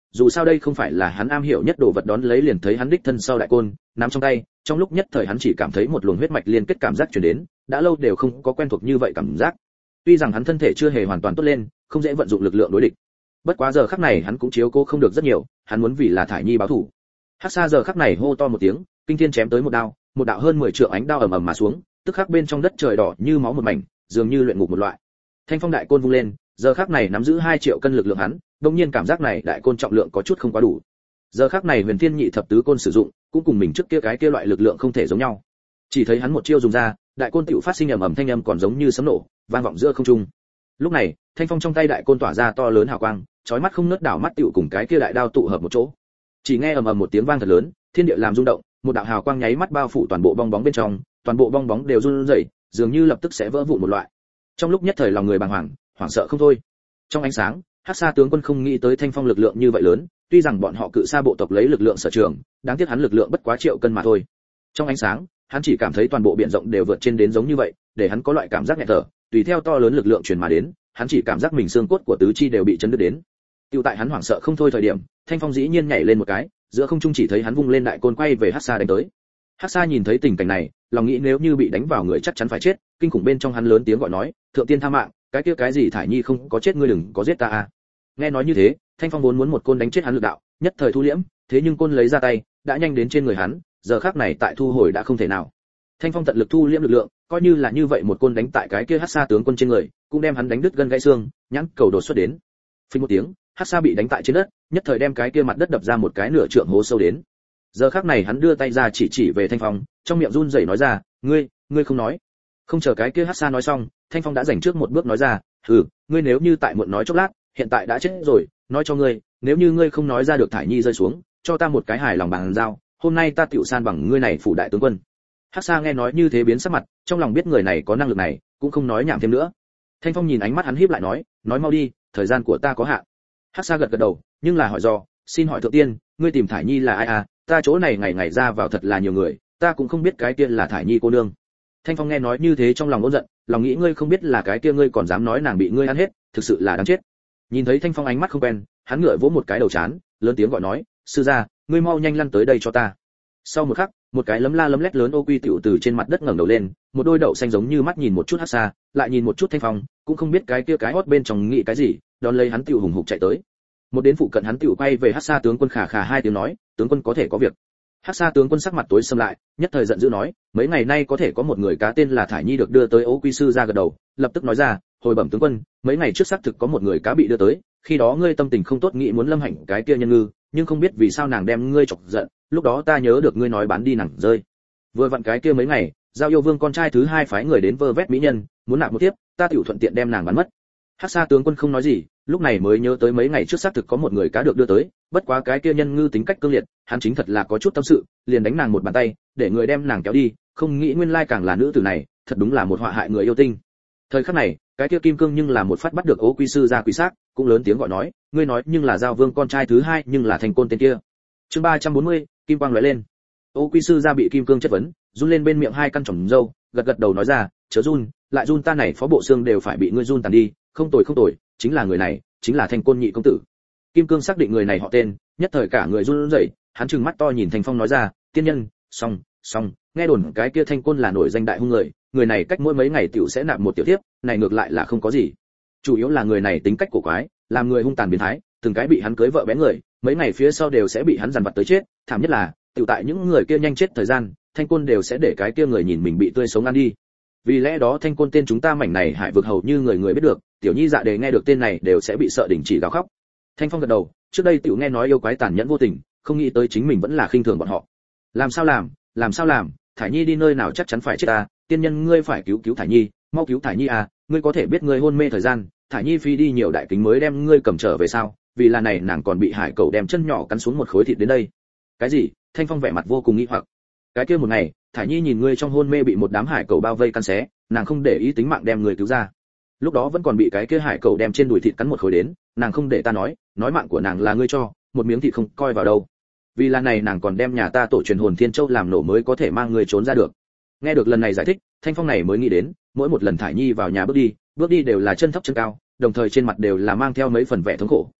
dù sao đây không phải là hắn am hiểu nhất đồ vật, đón lấy liền thấy hắn đích thân sau đại côn nắm trong tay, trong lúc nhất thời hắn chỉ cảm thấy một luồng huyết mạch liên kết cảm giác truyền đến, đã lâu đều không có quen thuộc như vậy cảm giác. Tuy rằng hắn thân thể chưa hề hoàn toàn tốt lên, không dễ vận dụng lực lượng đối địch, bất quá giờ khắc này hắn cũng chiếu cố không được rất nhiều, hắn muốn vì là Thải Nhi báo thù. Hắc Sa giờ khắc này hô to một tiếng, kinh thiên chém tới một đạo hơn 10 trượng ánh đao ầm ầm mà xuống, tức khắc bên trong đất trời đỏ như máu một mảnh, dường như luyện ngục một loại. Thanh phong đại côn vung lên, giờ khắc này nắm giữ 2 triệu cân lực lượng hắn, đột nhiên cảm giác này đại côn trọng lượng có chút không quá đủ. Giờ khắc này Huyền Thiên Nhị thập tứ côn sử dụng, cũng cùng mình trước kia cái kia loại lực lượng không thể giống nhau. Chỉ thấy hắn một chiêu dùng ra, đại côn tiểu phát sinh ầm ầm thanh âm còn giống như sấm nổ, vang vọng giữa không trung. Lúc này, thanh phong trong tay đại côn tỏa ra to lớn hào quang, chói mắt không ngớt đảo mắt tiểu cùng cái kia đại đao tụ hợp một chỗ. Chỉ nghe ầm ầm một tiếng vang thật lớn, thiên địa làm rung động, một đạo hào quang nháy mắt bao phủ toàn bộ bong bóng bên trong, toàn bộ bong bóng đều run rẩy, dường như lập tức sẽ vỡ vụn một loại. Trong lúc nhất thời lòng người bàng hoàng, hoảng sợ không thôi. Trong ánh sáng, Hắc Sa tướng quân không nghĩ tới thanh phong lực lượng như vậy lớn, tuy rằng bọn họ Cự Sa bộ tộc lấy lực lượng sở trường, đáng tiếc hắn lực lượng bất quá triệu cân mà thôi. Trong ánh sáng, hắn chỉ cảm thấy toàn bộ biển rộng đều vượt trên đến giống như vậy, để hắn có loại cảm giác nghẹt thở, tùy theo to lớn lực lượng truyền mà đến, hắn chỉ cảm giác mình xương cốt của tứ chi đều bị chấn đứt đến. Tiêu tại hắn hoảng sợ không thôi thời điểm, thanh phong dĩ nhiên nhảy lên một cái, giữa không trung chỉ thấy hắn vung lên đại côn quay về Hắc Sa đánh tới. Hắc Sa nhìn thấy tình cảnh này, lòng nghĩ nếu như bị đánh vào người chắc chắn phải chết, kinh khủng bên trong hắn lớn tiếng gọi nói, thượng tiên tha mạng, cái kia cái gì Thải Nhi không có chết ngươi đừng có giết ta a. Nghe nói như thế, thanh phong vốn muốn một côn đánh chết hắn lực đạo, nhất thời thu liễm, thế nhưng côn lấy ra tay, đã nhanh đến trên người hắn, giờ khắc này tại thu hồi đã không thể nào. Thanh phong tận lực thu liễm lực lượng, coi như là như vậy một côn đánh tại cái kia Hắc Sa tướng quân trên người, cũng đem hắn đánh đứt gân gãy xương, nhãn cầu đột xuất đến. Phình một tiếng, Hắc Sa bị đánh tại trên đất, nhất thời đem cái kia mặt đất đập ra một cái nửa trượng hố sâu đến. Giờ khắc này hắn đưa tay ra chỉ về thanh phong, trong miệng run rẩy nói ra, ngươi không nói. Không chờ cái kia Hắc Sa nói xong, thanh phong đã giành trước một bước nói ra, ngươi nếu như tại muộn nói chốc lát, hiện tại đã chết rồi, nói cho ngươi, nếu như ngươi không nói ra được Thải Nhi rơi xuống, cho ta một cái hài lòng bàn giao, hôm nay ta tiểu san bằng ngươi này phủ đại tướng quân. Hắc Sa nghe nói như thế biến sắc mặt, trong lòng biết người này có năng lực này, cũng không nói nhảm thêm nữa. Thanh phong nhìn ánh mắt hắn híp lại nói mau đi, thời gian của ta có hạn. Hắc Sa gật đầu, nhưng là hỏi dò, xin hỏi thượng tiên, ngươi tìm Thải Nhi là ai à? Ta chỗ này ngày ngày ra vào thật là nhiều người, ta cũng không biết cái kia là Thải Nhi cô nương. Thanh phong nghe nói như thế trong lòng ôn giận, lòng nghĩ ngươi không biết là cái kia ngươi còn dám nói nàng bị ngươi ăn hết, thực sự là đáng chết. Nhìn thấy thanh phong ánh mắt không quen, hắn ngửa vỗ một cái đầu chán, lớn tiếng gọi nói, sư gia, ngươi mau nhanh lăn tới đây cho ta. Sau một khắc, một cái lấm la lấm lét lớn ô quy tiểu từ trên mặt đất ngẩng đầu lên, một đôi đậu xanh giống như mắt nhìn một chút Hắc Sa, lại nhìn một chút thanh phong, cũng không biết cái kia cái hót bên trong nghĩ cái gì, đón lấy hắn tiểu hùng hục chạy tới. Một đến phụ cận hắn tiểu quay về Hắc Sa tướng quân khà khà hai tiếng nói, tướng quân có thể có việc. Hắc Sa tướng quân sắc mặt tối sầm lại, nhất thời giận dữ nói, mấy ngày nay có thể có một người cá tên là Thải Nhi được đưa tới Ô Quy sư ra gật đầu, lập tức nói ra, hồi bẩm tướng quân, mấy ngày trước xác thực có một người cá bị đưa tới, khi đó ngươi tâm tình không tốt nghĩ muốn lâm hạnh cái kia nhân ngư, nhưng không biết vì sao nàng đem ngươi chọc giận, lúc đó ta nhớ được ngươi nói bán đi nàng rơi. Vừa vặn cái kia mấy ngày, Giao Yêu Vương con trai thứ hai phái người đến vơ vét mỹ nhân, muốn nạp một tiếp, ta tiểu thuận tiện đem nàng bán mất. Hắc Sa tướng quân không nói gì, lúc này mới nhớ tới mấy ngày trước xác thực có một người cá được đưa tới, bất quá cái kia nhân ngư tính cách cương liệt, hắn chính thật là có chút tâm sự, liền đánh nàng một bàn tay, để người đem nàng kéo đi, không nghĩ nguyên lai càng là nữ tử này, thật đúng là một họa hại người yêu tinh. Thời khắc này, cái kia kim cương nhưng là một phát bắt được Ô Quy sư ra quỷ xác, cũng lớn tiếng gọi nói, ngươi nói nhưng là Giao Vương con trai thứ hai, nhưng là thành côn tên kia. Chương 340, kim quang lóe lên. Ô Quy sư ra bị kim cương chất vấn, run lên bên miệng hai căn chỏm râu, gật đầu nói ra, chớ run, lại run ta này phó bộ xương đều phải bị ngươi run tàn đi, không tồi, chính là người này, chính là Thanh Côn nhị công tử. Kim Cương xác định người này họ tên, nhất thời cả người run rẩy, hắn trừng mắt to nhìn Thanh Phong nói ra, tiên nhân, xong, nghe đồn cái kia Thanh Côn là nổi danh đại hung người này cách mỗi mấy ngày tiểu sẽ nạp một tiểu thiếp, này ngược lại là không có gì. Chủ yếu là người này tính cách cổ quái, làm người hung tàn biến thái, từng cái bị hắn cưới vợ bé người, mấy ngày phía sau đều sẽ bị hắn dằn vặt tới chết, thảm nhất là, tiểu tại những người kia nhanh chết thời gian, Thanh Côn đều sẽ để cái kia người nhìn mình bị tươi sống ăn đi. Vì lẽ đó Thanh Côn tên chúng ta mảnh này hải vực hầu như người biết được, tiểu nhi dạ đề nghe được tên này đều sẽ bị sợ đình chỉ gào khóc. Thanh Phong gật đầu, trước đây tiểu nghe nói yêu quái tàn nhẫn vô tình, không nghĩ tới chính mình vẫn là khinh thường bọn họ. Làm sao làm, Thải Nhi đi nơi nào chắc chắn phải chết ta, tiên nhân ngươi phải cứu Thải Nhi, mau cứu Thải Nhi à, ngươi có thể biết ngươi hôn mê thời gian, Thải Nhi phi đi nhiều đại kính mới đem ngươi cầm trở về sao, vì là này nàng còn bị hải cẩu đem chân nhỏ cắn xuống một khối thịt đến đây. Cái gì? Thanh Phong vẻ mặt vô cùng nghi hoặc. Cái kia một ngày, Thải Nhi nhìn ngươi trong hôn mê bị một đám hải cẩu bao vây cắn xé, nàng không để ý tính mạng đem người cứu ra. Lúc đó vẫn còn bị cái kia hải cẩu đem trên đùi thịt cắn một khối đến, nàng không để ta nói mạng của nàng là ngươi cho, một miếng thịt không coi vào đâu. Vì là này nàng còn đem nhà ta tổ truyền hồn thiên châu làm nổ mới có thể mang ngươi trốn ra được. Nghe được lần này giải thích, Thanh Phong này mới nghĩ đến, mỗi một lần Thải Nhi vào nhà bước đi đều là chân thấp chân cao, đồng thời trên mặt đều là mang theo mấy phần vẻ thống khổ,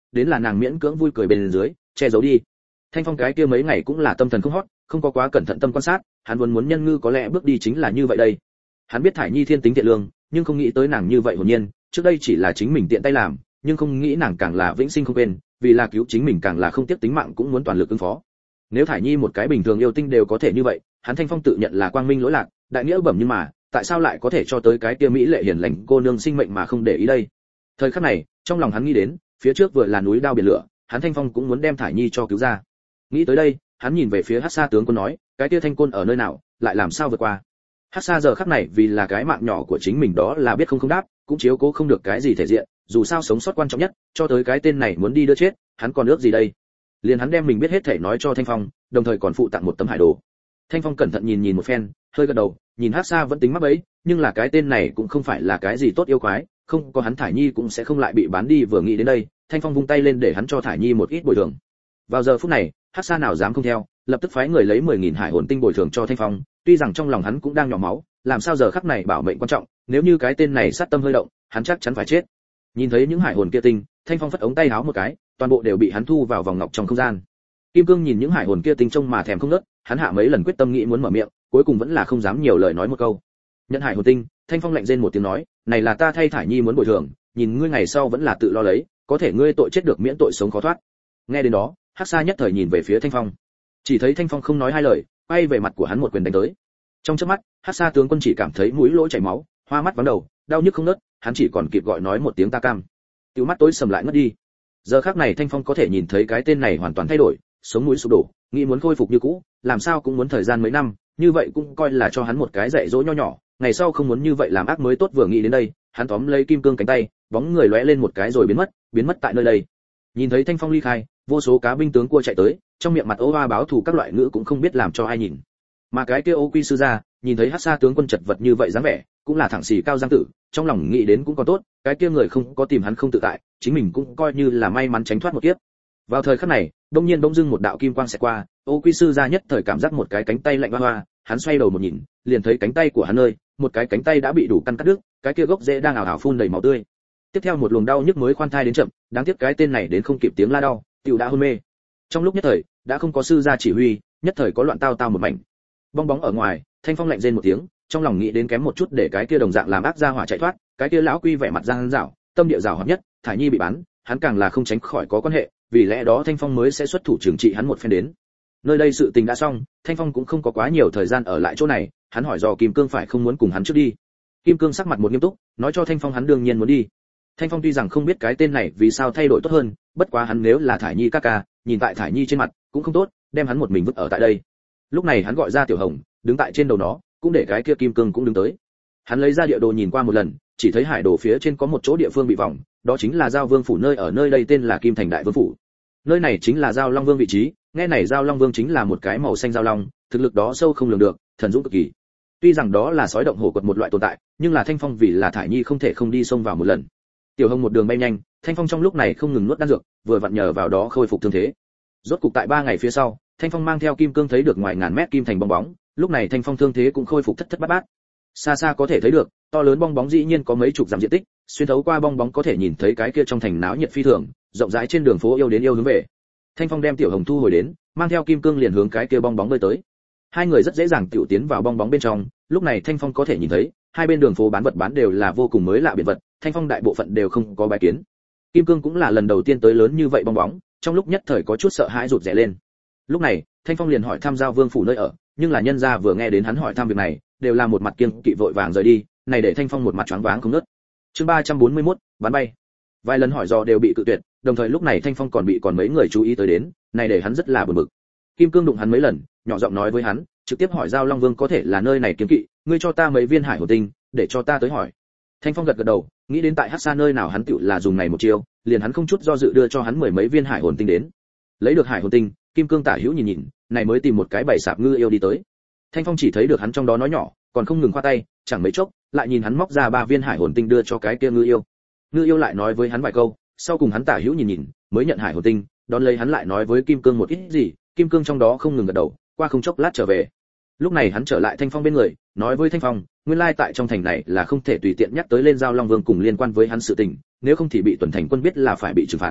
đến là nàng miễn cưỡng vui cười bên dưới che giấu đi. Thanh Phong cái kia mấy ngày cũng là tâm thần không hót, không có quá cẩn thận tâm quan sát, hắn muốn nhân ngư có lẽ bước đi chính là như vậy đây. Hắn biết Thải Nhi thiên tính thiện lương, nhưng không nghĩ tới nàng như vậy hồn nhiên, trước đây chỉ là chính mình tiện tay làm, nhưng không nghĩ nàng càng là vĩnh sinh không quên, vì là cứu chính mình càng là không tiếc tính mạng cũng muốn toàn lực ứng phó. Nếu Thải Nhi một cái bình thường yêu tinh đều có thể như vậy, hắn Thanh Phong tự nhận là quang minh lỗi lạc, đại nghĩa bẩm, nhưng mà, tại sao lại có thể cho tới cái kia mỹ lệ hiền lành cô nương sinh mệnh mà không để ý đây? Thời khắc này, trong lòng hắn nghĩ đến, phía trước vừa là núi đao biển lửa, hắn Thanh Phong cũng muốn đem Thải Nhi cho cứu ra. Nghĩ tới đây, hắn nhìn về phía Hắc Sa tướng quân nói, cái kia Thanh Côn ở nơi nào, lại làm sao vượt qua? Hắc Sa giờ khắc này vì là cái mạng nhỏ của chính mình đó là biết không đáp, cũng chiếu cố không được cái gì thể diện, dù sao sống sót quan trọng nhất, cho tới cái tên này muốn đi đưa chết, hắn còn ước gì đây? Liền hắn đem mình biết hết thể nói cho Thanh Phong, đồng thời còn phụ tặng một tấm hải đồ. Thanh Phong cẩn thận nhìn một phen, hơi gật đầu, nhìn Hắc Sa vẫn tính mắc bẫy, nhưng là cái tên này cũng không phải là cái gì tốt yêu quái, không có hắn Thải Nhi cũng sẽ không lại bị bán đi. Vừa nghĩ đến đây, Thanh Phong vung tay lên để hắn cho Thải Nhi một ít bồi thường. Vào giờ phút này, Hắc Sa nào dám không theo, lập tức phái người lấy 10.000 hải hồn tinh bồi thường cho Thanh Phong, tuy rằng trong lòng hắn cũng đang nhỏ máu, làm sao giờ khắc này bảo mệnh quan trọng, nếu như cái tên này sát tâm hơi động, hắn chắc chắn phải chết. Nhìn thấy những hải hồn kia tinh, Thanh Phong phất ống tay áo một cái, toàn bộ đều bị hắn thu vào vòng ngọc trong không gian. Kim Cương nhìn những hải hồn kia tinh trông mà thèm không ngớt, hắn hạ mấy lần quyết tâm nghĩ muốn mở miệng, cuối cùng vẫn là không dám nhiều lời nói một câu. Nhận hải hồn tinh, Thanh Phong lạnh rên một tiếng nói, này là ta thay Thải Nhi muốn bồi thường, nhìn ngươi ngày sau vẫn là tự lo lấy, có thể ngươi tội chết được miễn tội sống khó thoát. Nghe đến đó, Hắc Sa nhất thời nhìn về phía Thanh Phong, chỉ thấy Thanh Phong không nói hai lời, quay về mặt của hắn một quyền đánh tới. Trong chớp mắt, Hắc Sa tướng quân chỉ cảm thấy mũi lỗ chảy máu, hoa mắt vắng đầu, đau nhức không ngớt, hắn chỉ còn kịp gọi nói một tiếng ta cam. Tiểu mắt tối sầm lại ngất đi. Giờ khắc này Thanh Phong có thể nhìn thấy cái tên này hoàn toàn thay đổi, sống mũi sụp đổ, nghĩ muốn khôi phục như cũ, làm sao cũng muốn thời gian mấy năm, như vậy cũng coi là cho hắn một cái dạy dỗ nho nhỏ, ngày sau không muốn như vậy làm ác mới tốt. Vừa nghĩ đến đây, hắn tóm lấy Kim Cương cánh tay, bóng người lóe lên một cái rồi biến mất tại nơi đây. Nhìn thấy Thanh Phong ly khai, vô số cá binh tướng cua chạy tới, trong miệng mặt ố oa báo thù các loại ngữ cũng không biết làm cho ai nhìn. Mà cái kia Ô Quy sư gia, nhìn thấy Hắc Sa tướng quân chật vật như vậy dáng vẻ, cũng là thẳng xì cao giang tử, trong lòng nghĩ đến cũng còn tốt, cái kia người không có tìm hắn không tự tại, chính mình cũng coi như là may mắn tránh thoát một kiếp. Vào thời khắc này, đột nhiên bỗng dưng một đạo kim quang xẹt qua, Ô Quy sư gia nhất thời cảm giác một cái cánh tay lạnh hoa, hắn xoay đầu một nhìn, liền thấy cánh tay của hắn ơi, một cái cánh tay đã bị đủ căn cắt đứt, cái kia gốc rễ đang ảo ảo phun đầy máu tươi. Tiếp theo một luồng đau nhức mới khoan thai đến chậm, đáng tiếc cái tên này đến không kịp tiếng la đau, tiểu đã hôn mê. Trong lúc nhất thời, đã không có sư gia chỉ huy, nhất thời có loạn tao tao một mảnh. Bong bóng ở ngoài, Thanh Phong lạnh rên một tiếng, trong lòng nghĩ đến kém một chút để cái kia đồng dạng làm ác gia hỏa chạy thoát, cái kia lão Quy vẻ mặt giang dảo, tâm địa giảo hoạt nhất, Thải Nhi bị bán, hắn càng là không tránh khỏi có quan hệ, vì lẽ đó Thanh Phong mới sẽ xuất thủ trừng trị hắn một phen đến. Nơi đây sự tình đã xong, Thanh Phong cũng không có quá nhiều thời gian ở lại chỗ này, hắn hỏi dò Kim Cương phải không muốn cùng hắn trước đi. Kim Cương sắc mặt một nghiêm túc, nói cho Thanh Phong hắn đương nhiên muốn đi. Thanh Phong tuy rằng không biết cái tên này vì sao thay đổi tốt hơn, bất quá hắn nếu là Thải Nhi ca ca, nhìn tại Thải Nhi trên mặt, cũng không tốt, đem hắn một mình vứt ở tại đây. Lúc này hắn gọi ra Tiểu Hồng, đứng tại trên đầu nó, cũng để cái kia Kim Cương cũng đứng tới. Hắn lấy ra địa đồ nhìn qua một lần, chỉ thấy hải đồ phía trên có một chỗ địa phương bị vòng, đó chính là Giao Vương phủ, nơi ở nơi đây tên là Kim Thành Đại Vương phủ. Nơi này chính là Giao Long Vương vị trí, nghe này Giao Long Vương chính là một cái màu xanh giao long, thực lực đó sâu không lường được, thần dũng cực kỳ. Tuy rằng đó là sói động hổ quật một loại tồn tại, nhưng là Thanh Phong vì là Thải Nhi không thể không đi xông vào một lần. Tiểu Hồng một đường bay nhanh, Thanh Phong trong lúc này không ngừng nuốt đan dược, vừa vặn nhờ vào đó khôi phục thương thế. Rốt cục tại 3 ngày phía sau, Thanh Phong mang theo Kim Cương thấy được ngoài ngàn mét kim thành bong bóng, lúc này Thanh Phong thương thế cũng khôi phục thất thất bát bát. Xa xa có thể thấy được, to lớn bong bóng dĩ nhiên có mấy chục dặm diện tích, xuyên thấu qua bong bóng có thể nhìn thấy cái kia trong thành náo nhiệt phi thường, rộng rãi trên đường phố yêu đến yêu hướng về. Thanh Phong đem Tiểu Hồng thu hồi đến, mang theo Kim Cương liền hướng cái kia bong bóng bơi tới. Hai người rất dễ dàng tiểu tiến vào bong bóng bên trong, lúc này Thanh Phong có thể nhìn thấy, hai bên đường phố bán vật bán đều là vô cùng mới lạ biệt vật, Thanh Phong đại bộ phận đều không có bái kiến. Kim Cương cũng là lần đầu tiên tới lớn như vậy bong bóng, trong lúc nhất thời có chút sợ hãi rụt rè lên. Lúc này, Thanh Phong liền hỏi thăm Giao Vương phủ nơi ở, nhưng là nhân gia vừa nghe đến hắn hỏi thăm việc này, đều là một mặt kiêng kỵ vội vàng rời đi, này để Thanh Phong một mặt choáng váng không ngớt. Chương 341, bắn bay. Vài lần hỏi dò đều bị cự tuyệt, đồng thời lúc này Thanh Phong còn mấy người chú ý tới đến, này để hắn rất là bực bực. Kim Cương đụng hắn mấy lần, nhỏ giọng nói với hắn, trực tiếp hỏi Giao Long Vương có thể là nơi này kiêng kỵ, ngươi cho ta mấy viên hải hồn tinh, để cho ta tới hỏi. Thanh Phong gật gật đầu, nghĩ đến tại Hắc Sa nơi nào hắn tựu là dùng này một chiêu, liền hắn không chút do dự đưa cho hắn 10 mấy viên hải hồn tinh đến. Lấy được hải hồn tinh, Kim Cương tả hữu nhìn nhìn, này mới tìm một cái bầy sạp ngư yêu đi tới. Thanh Phong chỉ thấy được hắn trong đó nói nhỏ, còn không ngừng khoa tay, chẳng mấy chốc, lại nhìn hắn móc ra 3 viên hải hồn tinh đưa cho cái kia ngư yêu. Ngư yêu lại nói với hắn vài câu, sau cùng hắn tả hữu nhìn nhìn, mới nhận hải hồn tinh, đón lấy hắn lại nói với Kim Cương một ít gì, Kim Cương trong đó không ngừng gật đầu, qua không chốc lát trở về. Lúc này hắn trở lại Thanh Phong bên người, nói với Thanh Phong, nguyên lai tại trong thành này là không thể tùy tiện nhắc tới lên Giao Long Vương cùng liên quan với hắn sự tình, nếu không thì bị tuần thành quân biết là phải bị trừng phạt.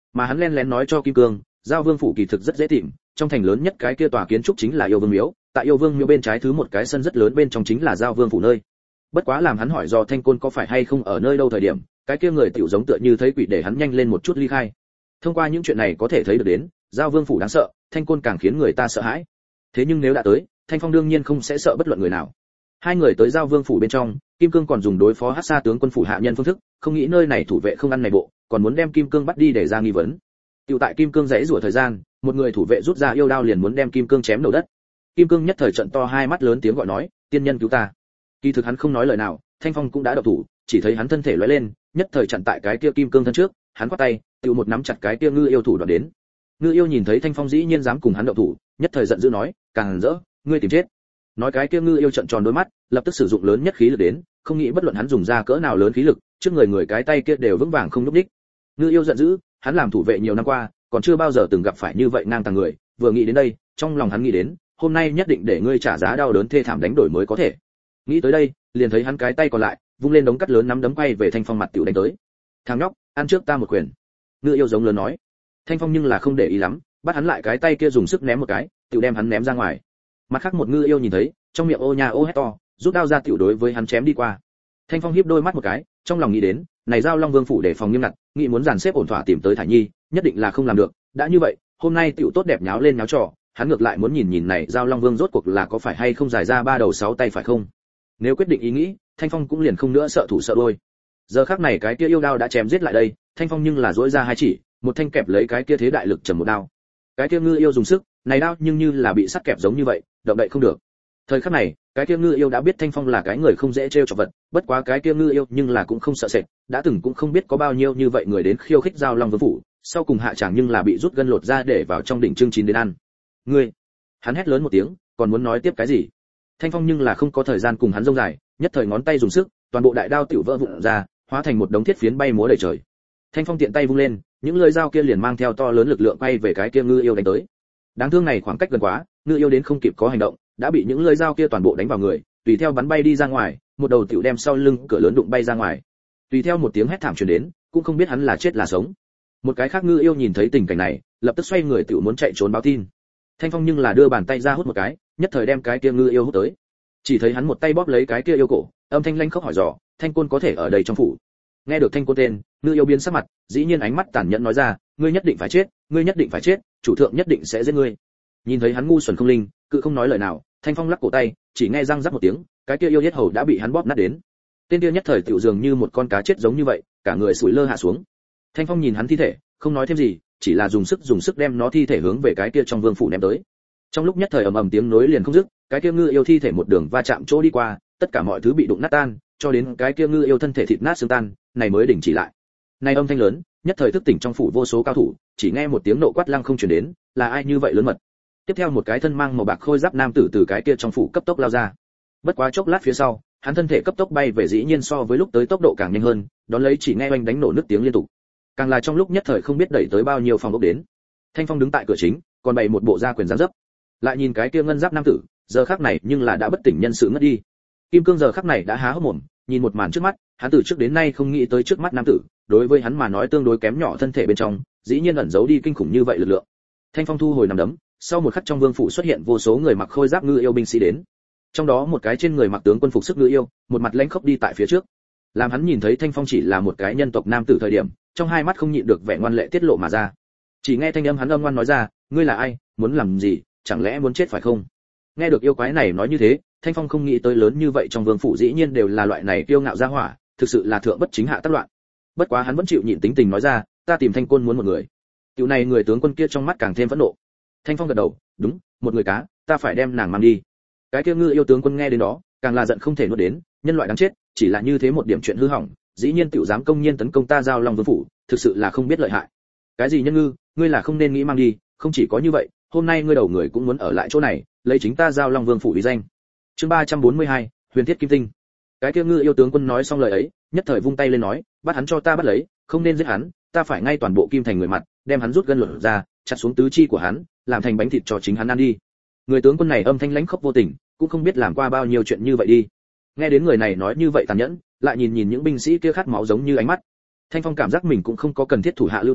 Mà hắn lén lén nói cho Kim Cương, Giao Vương phủ kỳ thực rất dễ tìm, trong thành lớn nhất cái kia tòa kiến trúc chính là Yêu Vương miếu, tại Yêu Vương miếu bên trái thứ một cái sân rất lớn bên trong chính là Giao Vương phủ nơi. Bất quá làm hắn hỏi do Thanh Côn có phải hay không ở nơi đâu thời điểm, cái kia người tiểu giống tựa như thấy quỷ để hắn nhanh lên một chút ly khai. Thông qua những chuyện này có thể thấy được đến, Giao Vương phủ đáng sợ, Thanh Côn càng khiến người ta sợ hãi. Thế nhưng nếu đã tới, Thanh Phong đương nhiên không sẽ sợ bất luận người nào. Hai người tới Giao Vương phủ bên trong, Kim Cương còn dùng đối phó Hắc Sa tướng quân phủ hạ nhân phương thức, không nghĩ nơi này thủ vệ không ăn này bộ, còn muốn đem Kim Cương bắt đi để ra nghi vấn. Tiểu tại Kim Cương giãy giụa thời gian, một người thủ vệ rút ra yêu đao liền muốn đem Kim Cương chém đầu đất. Kim Cương nhất thời trợn to hai mắt lớn tiếng gọi nói, tiên nhân cứu ta. Kỳ thực hắn không nói lời nào, Thanh Phong cũng đã động thủ, chỉ thấy hắn thân thể lóe lên, nhất thời chặn tại cái kia Kim Cương thân trước, hắn quát tay, tiểu một nắm chặt cái kia ngư yêu thủ đoạn đến. Ngư yêu nhìn thấy Thanh Phong dĩ nhiên dám cùng hắn động thủ, nhất thời giận dữ nói, càng rỡ, ngươi tìm chết. Nói cái kia ngư yêu trợn tròn đôi mắt, lập tức sử dụng lớn nhất khí lực đến, không nghĩ bất luận hắn dùng ra cỡ nào lớn khí lực, trước người cái tay kia đều vững vàng không nhúc nhích. Ngư yêu giận dữ, hắn làm thủ vệ nhiều năm qua, còn chưa bao giờ từng gặp phải như vậy ngang tàng người, vừa nghĩ đến đây, trong lòng hắn nghĩ đến, hôm nay nhất định để ngươi trả giá đau đớn thê thảm đánh đổi mới có thể. Nghĩ tới đây, liền thấy hắn cái tay còn lại, vung lên đống cắt lớn nắm đấm quay về Thanh Phong mặt tiểu đánh tới. Thằng nhóc, ăn trước ta một quyền. Ngư yêu giống lớn nói. Thanh Phong nhưng là không để ý lắm, bắt hắn lại cái tay kia dùng sức ném một cái, tiểu đem hắn ném ra ngoài. Mặt khác một ngư yêu nhìn thấy, trong miệng ô nha ô hét to, rút đao ra tiểu đối với hắn chém đi qua. Thanh Phong híp đôi mắt một cái, trong lòng nghĩ đến, này Giao Long Vương phủ để phòng nghiêm ngặt, nghĩ muốn dàn xếp ổn thỏa tìm tới Thải Nhi, nhất định là không làm được, đã như vậy, hôm nay tiểu tốt đẹp nháo lên nháo trò, hắn ngược lại muốn nhìn nhìn này Giao Long Vương rốt cuộc là có phải hay không dài ra ba đầu sáu tay phải không. Nếu quyết định ý nghĩ, Thanh Phong cũng liền không nữa sợ thủ sợ đôi. Giờ khắc này cái kia yêu đao đã chém giết lại đây, Thanh Phong nhưng là duỗi ra hai chỉ, một thanh kẹp lấy cái kia thế đại lực trầm một đao. Cái kia ngư yêu dùng sức, này đao nhưng như là bị sắt kẹp giống như vậy, động đậy không được. Thời khắc này, cái kia ngư yêu đã biết Thanh Phong là cái người không dễ trêu chọc vật, bất quá cái kia ngư yêu nhưng là cũng không sợ sệt, đã từng cũng không biết có bao nhiêu như vậy người đến khiêu khích Giao Long Vương phủ, sau cùng hạ tràng nhưng là bị rút gân lột ra để vào trong đỉnh chương chín đến ăn. Ngươi! Hắn hét lớn một tiếng, còn muốn nói tiếp cái gì? Thanh Phong nhưng là không có thời gian cùng hắn rông dài, nhất thời ngón tay dùng sức, toàn bộ đại đao tiểu vỡ vụn ra, hóa thành một đống thiết phiến bay múa đầy trời. Thanh Phong tiện tay vung lên, những lưỡi dao kia liền mang theo to lớn lực lượng bay về cái kia ngư yêu đánh tới. Đáng thương này khoảng cách gần quá, ngư yêu đến không kịp có hành động, đã bị những lưỡi dao kia toàn bộ đánh vào người, tùy theo bắn bay đi ra ngoài, một đầu tiểu đem sau lưng cửa lớn đụng bay ra ngoài. Tùy theo một tiếng hét thảm truyền đến, cũng không biết hắn là chết là sống. Một cái khác ngư yêu nhìn thấy tình cảnh này, lập tức xoay người tiểu muốn chạy trốn báo tin. Thanh Phong nhưng là đưa bàn tay ra hút một cái, nhất thời đem cái kia ngư yêu hút tới. Chỉ thấy hắn một tay bóp lấy cái kia yêu cổ, âm thanh lanh khóc hỏi dò, Thanh Côn có thể ở đây trong phủ. Nghe được Thanh Côn tên, ngư yêu biến sắc mặt, dĩ nhiên ánh mắt tàn nhẫn nói ra, ngươi nhất định phải chết, ngươi nhất định phải chết, chủ thượng nhất định sẽ giết ngươi. Nhìn thấy hắn ngu xuẩn không linh, cự không nói lời nào, Thanh Phong lắc cổ tay, chỉ nghe răng rắc một tiếng, cái kia yêu yết hầu đã bị hắn bóp nát đến. Tên kia nhất thời tiểu dường như một con cá chết giống như vậy, cả người sủi lơ hạ xuống. Thanh Phong nhìn hắn thi thể, không nói thêm gì, chỉ là dùng sức đem nó thi thể hướng về cái kia trong vương phủ ném tới. Trong lúc nhất thời ầm ầm tiếng nối liền không dứt, cái kia ngư yêu thi thể một đường va chạm chỗ đi qua, tất cả mọi thứ bị đụng nát tan, cho đến cái kia ngư yêu thân thể thịt nát xương tan, này mới đình chỉ lại. Này âm thanh lớn, nhất thời thức tỉnh trong phủ vô số cao thủ, chỉ nghe một tiếng nộ quát lăng không truyền đến, là ai như vậy lớn mật. Tiếp theo một cái thân mang màu bạc khôi giáp nam tử từ cái kia trong phủ cấp tốc lao ra. Bất quá chốc lát phía sau, hắn thân thể cấp tốc bay về dĩ nhiên so với lúc tới tốc độ càng nhanh hơn, đón lấy chỉ nghe oanh đánh nổ nước tiếng liên tục. Càng là trong lúc nhất thời không biết đẩy tới bao nhiêu phòng ốc đến. Thanh Phong đứng tại cửa chính, còn bày một bộ gia quyền giáng dấp. Lại nhìn cái kia ngân giáp nam tử, giờ khắc này nhưng là đã bất tỉnh nhân sự ngất đi. Kim Cương giờ khắc này đã há hốc mồm, nhìn một màn trước mắt, hắn từ trước đến nay không nghĩ tới trước mắt nam tử, đối với hắn mà nói tương đối kém nhỏ thân thể bên trong, dĩ nhiên ẩn giấu đi kinh khủng như vậy lực lượng. Thanh Phong thu hồi nằm đấm, sau một khắc trong vương phủ xuất hiện vô số người mặc khôi giáp ngư yêu binh sĩ đến. Trong đó một cái trên người mặc tướng quân phục sức ngư yêu, một mặt lãnh khốc đi tại phía trước. Làm hắn nhìn thấy Thanh Phong chỉ là một cái nhân tộc nam tử thời điểm, trong hai mắt không nhịn được vẻ ngoan lệ tiết lộ mà ra. Chỉ nghe thanh âm hắn âm ngoan nói ra, ngươi là ai, muốn làm gì, chẳng lẽ muốn chết phải không? Nghe được yêu quái này nói như thế, Thanh Phong không nghĩ tới lớn như vậy trong vương phủ dĩ nhiên đều là loại này kiêu ngạo gia hỏa, thực sự là thượng bất chính hạ tác loạn. Bất quá hắn vẫn chịu nhịn tính tình nói ra, ta tìm Thanh Côn muốn một người. Tiểu này người tướng quân kia trong mắt càng thêm phẫn nộ. Thanh Phong gật đầu, đúng, một người cá, ta phải đem nàng mang đi. Cái kia ngư yêu tướng quân nghe đến đó, càng là giận không thể nuốt đến, nhân loại đáng chết, chỉ là như thế một điểm chuyện hư hỏng, dĩ nhiên tiểu dám công nhiên tấn công ta Giao Long Vương phủ, thực sự là không biết lợi hại. Cái gì nhân ngư, ngươi là không nên nghĩ mang đi, không chỉ có như vậy, hôm nay ngươi đầu người cũng muốn ở lại chỗ này, lấy chính ta Giao Long Vương phủ uy danh. Chương 342, Huyền Thiết Kim Tinh. Cái kia ngư yêu tướng quân nói xong lời ấy, nhất thời vung tay lên nói, bắt hắn cho ta bắt lấy, không nên giết hắn, ta phải ngay toàn bộ kim thành người mặt, đem hắn rút gân lột ra, chặt xuống tứ chi của hắn, làm thành bánh thịt cho chính hắn ăn đi. Người tướng quân này âm thanh lãnh khốc vô tình, cũng không biết làm qua bao nhiêu chuyện như vậy đi. Nghe đến người này nói như vậy tàn nhẫn, lại nhìn những binh sĩ kia khát máu giống như ánh mắt. Thanh Phong cảm giác mình cũng không có cần thiết thủ hạ lưu tình,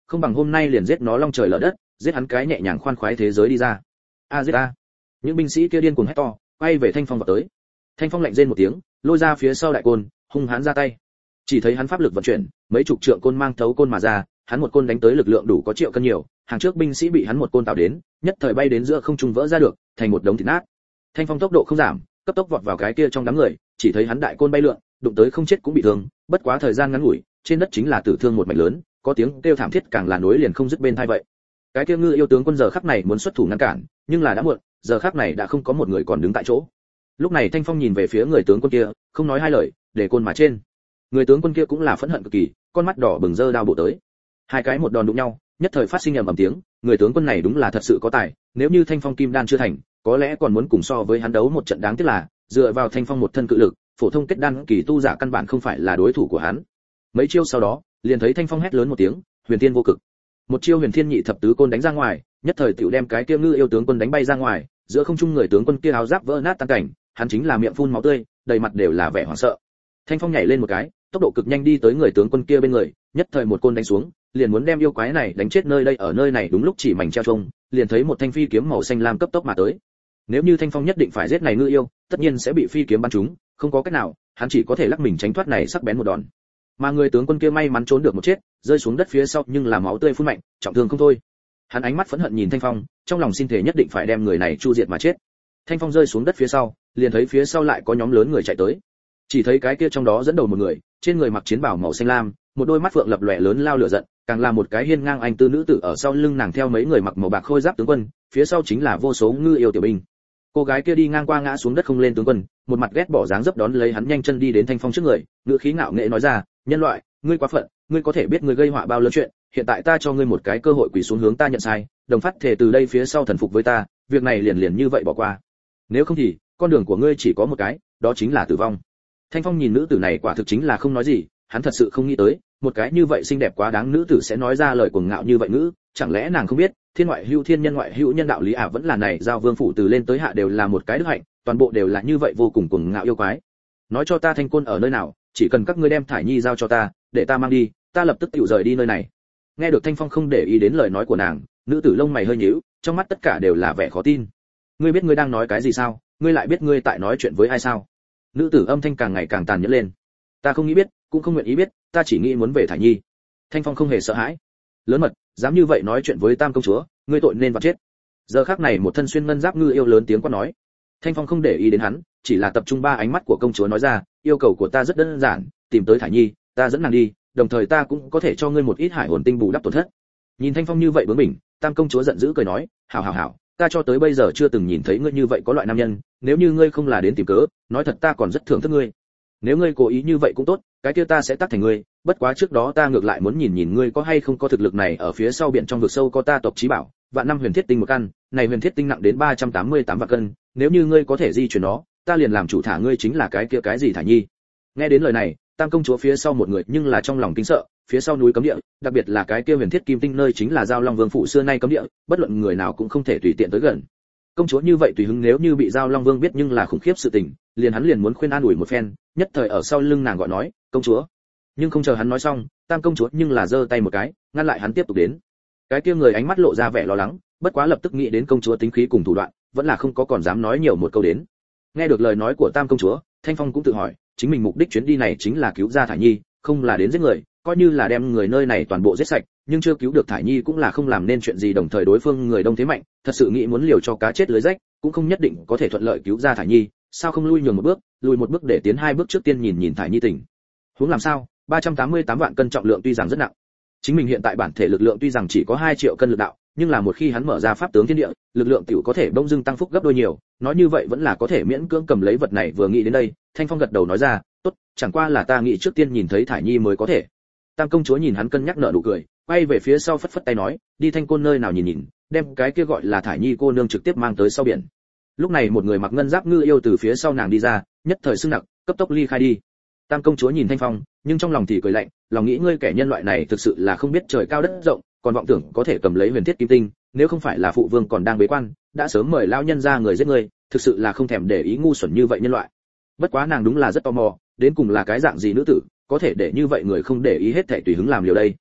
không bằng hôm nay liền giết nó long trời lở đất, giết hắn cái nhẹ nhàng khoan khoái thế giới đi ra. Giết a. Những binh sĩ kia điên cuồng hét to, quay về Thanh Phong vào tới. Thanh Phong lạnh rên một tiếng, lôi ra phía sau đại côn, hung hãn ra tay. Chỉ thấy hắn pháp lực vận chuyển, mấy chục trượng côn mang thấu côn mà ra, hắn một côn đánh tới lực lượng đủ có triệu cân nhiều, hàng trước binh sĩ bị hắn một côn tạo đến, nhất thời bay đến giữa không trung vỡ ra được, thành một đống thịt nát. Thanh Phong tốc độ không giảm, cấp tốc vọt vào cái kia trong đám người, chỉ thấy hắn đại côn bay lượn, đụng tới không chết cũng bị thương, bất quá thời gian ngắn ngủi, trên đất chính là tử thương một mảnh lớn, có tiếng kêu thảm thiết càng là nối liền không dứt bên tai vậy. Cái kia Ngư Yêu tướng quân giờ khắc này muốn xuất thủ ngăn cản, nhưng là đã muộn, giờ khắc này đã không có một người còn đứng tại chỗ. Lúc này Thanh Phong nhìn về phía người tướng quân kia, không nói hai lời, để côn mà trên. Người tướng quân kia cũng là phẫn hận cực kỳ, con mắt đỏ bừng giơ đao bổ tới. Hai cái một đòn đụng nhau, nhất thời phát sinh ầm ầm tiếng, người tướng quân này đúng là thật sự có tài, nếu như Thanh Phong kim đan chưa thành, có lẽ còn muốn cùng so với hắn đấu một trận, đáng tiếc là dựa vào Thanh Phong một thân cự lực, phổ thông kết đan kỳ tu giả căn bản không phải là đối thủ của hắn. Mấy chiêu sau đó, liền thấy Thanh Phong hét lớn một tiếng, Huyền Thiên vô cực. Một chiêu Huyền Thiên nhị thập tứ côn đánh ra ngoài, nhất thời tiểu đem cái kia Ngư Yêu tướng quân đánh bay ra ngoài, giữa không trung người tướng quân kia áo giáp vỡ nát tan cảnh, hắn chính là miệng phun máu tươi, đầy mặt đều là vẻ hoảng sợ. Thanh Phong nhảy lên một cái, tốc độ cực nhanh đi tới người tướng quân kia bên người, nhất thời một côn đánh xuống, liền muốn đem yêu quái này đánh chết nơi đây. Ở nơi này đúng lúc chỉ mảnh treo trông, liền thấy một thanh phi kiếm màu xanh lam cấp tốc mà tới. Nếu như Thanh Phong nhất định phải giết này Ngư Yêu, tất nhiên sẽ bị phi kiếm bắn trúng, không có cách nào, hắn chỉ có thể lắc mình tránh thoát này sắc bén một đòn. Mà người tướng quân kia may mắn trốn được một chết, rơi xuống đất phía sau nhưng là máu tươi phun mạnh, trọng thương không thôi. Hắn ánh mắt phẫn hận nhìn Thanh Phong, trong lòng xin thể nhất định phải đem người này chu diệt mà chết. Thanh Phong rơi xuống đất phía sau, liền thấy phía sau lại có nhóm lớn người chạy tới. Chỉ thấy cái kia trong đó dẫn đầu một người, trên người mặc chiến bào màu xanh lam, một đôi mắt phượng lập lòe lớn lao lửa giận, càng là một cái hiên ngang anh tư nữ tử ở sau lưng nàng theo mấy người mặc màu bạc khôi giáp tướng quân, phía sau chính là vô số Ngư Yêu tiểu binh. Cô gái kia đi ngang qua ngã xuống đất không lên tướng quân, một mặt ghét bỏ dáng dấp đón lấy hắn nhanh chân đi đến Thanh Phong trước người, ngữ khí ngạo nghễ nói ra, nhân loại, ngươi quá phận, ngươi có thể biết ngươi gây họa bao lớn chuyện, hiện tại ta cho ngươi một cái cơ hội quỳ xuống hướng ta nhận sai, đồng phát thể từ đây phía sau thần phục với ta, việc này liền như vậy bỏ qua. Nếu không thì, con đường của ngươi chỉ có một cái, đó chính là tử vong. Thanh Phong nhìn nữ tử này quả thực chính là không nói gì, hắn thật sự không nghĩ tới, một cái như vậy xinh đẹp quá đáng nữ tử sẽ nói ra lời cuồng ngạo như vậy ngữ, chẳng lẽ nàng không biết, thiên ngoại hữu thiên nhân ngoại hữu nhân đạo lý vẫn là này, giao vương phủ từ lên tới hạ đều là một cái đức hạnh, toàn bộ đều là như vậy vô cùng cuồng ngạo yêu quái. Nói cho ta Thanh Côn ở nơi nào, chỉ cần các ngươi đem Thải Nhi giao cho ta, để ta mang đi, ta lập tức tự rời đi nơi này. Nghe được Thanh Phong không để ý đến lời nói của nàng, nữ tử lông mày hơi nhíu, trong mắt tất cả đều là vẻ khó tin. Ngươi biết ngươi đang nói cái gì sao? Ngươi lại biết ngươi tại nói chuyện với ai sao? Nữ tử âm thanh càng ngày càng tàn nhẫn lên. Ta không nghĩ biết, cũng không nguyện ý biết, ta chỉ nghĩ muốn về Thải Nhi. Thanh Phong không hề sợ hãi. Lớn mật, dám như vậy nói chuyện với Tam công chúa, ngươi tội nên vào chết. Giờ khắc này một thân xuyên ngân giáp Ngư Yêu lớn tiếng quát nói. Thanh Phong không để ý đến hắn, chỉ là tập trung ba ánh mắt của công chúa nói ra, yêu cầu của ta rất đơn giản, tìm tới Thải Nhi, ta dẫn nàng đi, đồng thời ta cũng có thể cho ngươi một ít hải hồn tinh bù đắp tổn thất. Nhìn Thanh Phong như vậy bướng bỉnh, Tam công chúa giận dữ cười nói, hảo hảo hảo, ta cho tới bây giờ chưa từng nhìn thấy ngươi như vậy có loại nam nhân, nếu như ngươi không là đến tìm cớ, nói thật ta còn rất thưởng thức ngươi. Nếu ngươi cố ý như vậy cũng tốt, cái kia ta sẽ tác thành ngươi, bất quá trước đó ta ngược lại muốn nhìn ngươi có hay không có thực lực này. Ở phía sau biển trong vực sâu có ta tộc chí bảo, vạn năm huyền thiết tinh một căn, này huyền thiết tinh nặng đến 388 vạn cân, nếu như ngươi có thể di chuyển nó, ta liền làm chủ thả ngươi chính là cái kia cái gì Thải Nhi. Nghe đến lời này, Tam công chúa phía sau một người nhưng là trong lòng kinh sợ, phía sau núi cấm địa, đặc biệt là cái kia huyền thiết kim tinh nơi chính là Giao Long Vương phủ xưa nay cấm địa, bất luận người nào cũng không thể tùy tiện tới gần. Công chúa như vậy tùy hứng, nếu như bị Giao Long Vương biết nhưng là khủng khiếp sự tình, hắn liền muốn khuyên an ủi một phen, nhất thời ở sau lưng nàng gọi nói, công chúa. Nhưng không chờ hắn nói xong, Tam công chúa nhưng là giơ tay một cái, ngăn lại hắn tiếp tục đến. Cái kia người ánh mắt lộ ra vẻ lo lắng, bất quá lập tức nghĩ đến công chúa tính khí cùng thủ đoạn, vẫn là không có còn dám nói nhiều một câu đến. Nghe được lời nói của Tam công chúa, Thanh Phong cũng tự hỏi, chính mình mục đích chuyến đi này chính là cứu ra Thải Nhi, không là đến giết người, coi như là đem người nơi này toàn bộ giết sạch, nhưng chưa cứu được Thải Nhi cũng là không làm nên chuyện gì. Đồng thời đối phương người đông thế mạnh, thật sự nghĩ muốn liều cho cá chết lưới rách, cũng không nhất định có thể thuận lợi cứu ra Thải Nhi. Sao không lui nhường một bước, lùi một bước để tiến hai bước trước tiên nhìn Thải Nhi tỉnh huống làm sao. 388 vạn cân trọng lượng tuy rằng rất nặng, chính mình hiện tại bản thể lực lượng tuy rằng chỉ có 2 triệu cân lực đạo, nhưng là một khi hắn mở ra pháp tướng thiên địa, lực lượng tiểu có thể bỗng dưng tăng phúc gấp đôi nhiều, nói như vậy vẫn là có thể miễn cưỡng cầm lấy vật này. Vừa nghĩ đến đây, Thanh Phong gật đầu nói ra, tốt, chẳng qua là ta nghĩ trước tiên nhìn thấy Thải Nhi mới có thể. Tam công chúa nhìn hắn cân nhắc nở nụ cười, quay về phía sau phất phất tay nói, đi Thanh Côn nơi nào nhìn, đem cái kia gọi là Thải Nhi cô nương trực tiếp mang tới sau biển. Lúc này một người mặc ngân giáp Ngư Yêu từ phía sau nàng đi ra, nhất thời sưng nặc, cấp tốc ly khai đi. Tam công chúa nhìn Thanh Phong, nhưng trong lòng thì cười lạnh, lòng nghĩ ngươi kẻ nhân loại này thực sự là không biết trời cao đất rộng, còn vọng tưởng có thể cầm lấy huyền thiết kim tinh, nếu không phải là phụ vương còn đang bế quan, đã sớm mời lão nhân ra người giết ngươi, thực sự là không thèm để ý ngu xuẩn như vậy nhân loại. Bất quá nàng đúng là rất tò mò, đến cùng là cái dạng gì nữ tử, có thể để như vậy người không để ý hết thảy tùy hứng làm liều đây.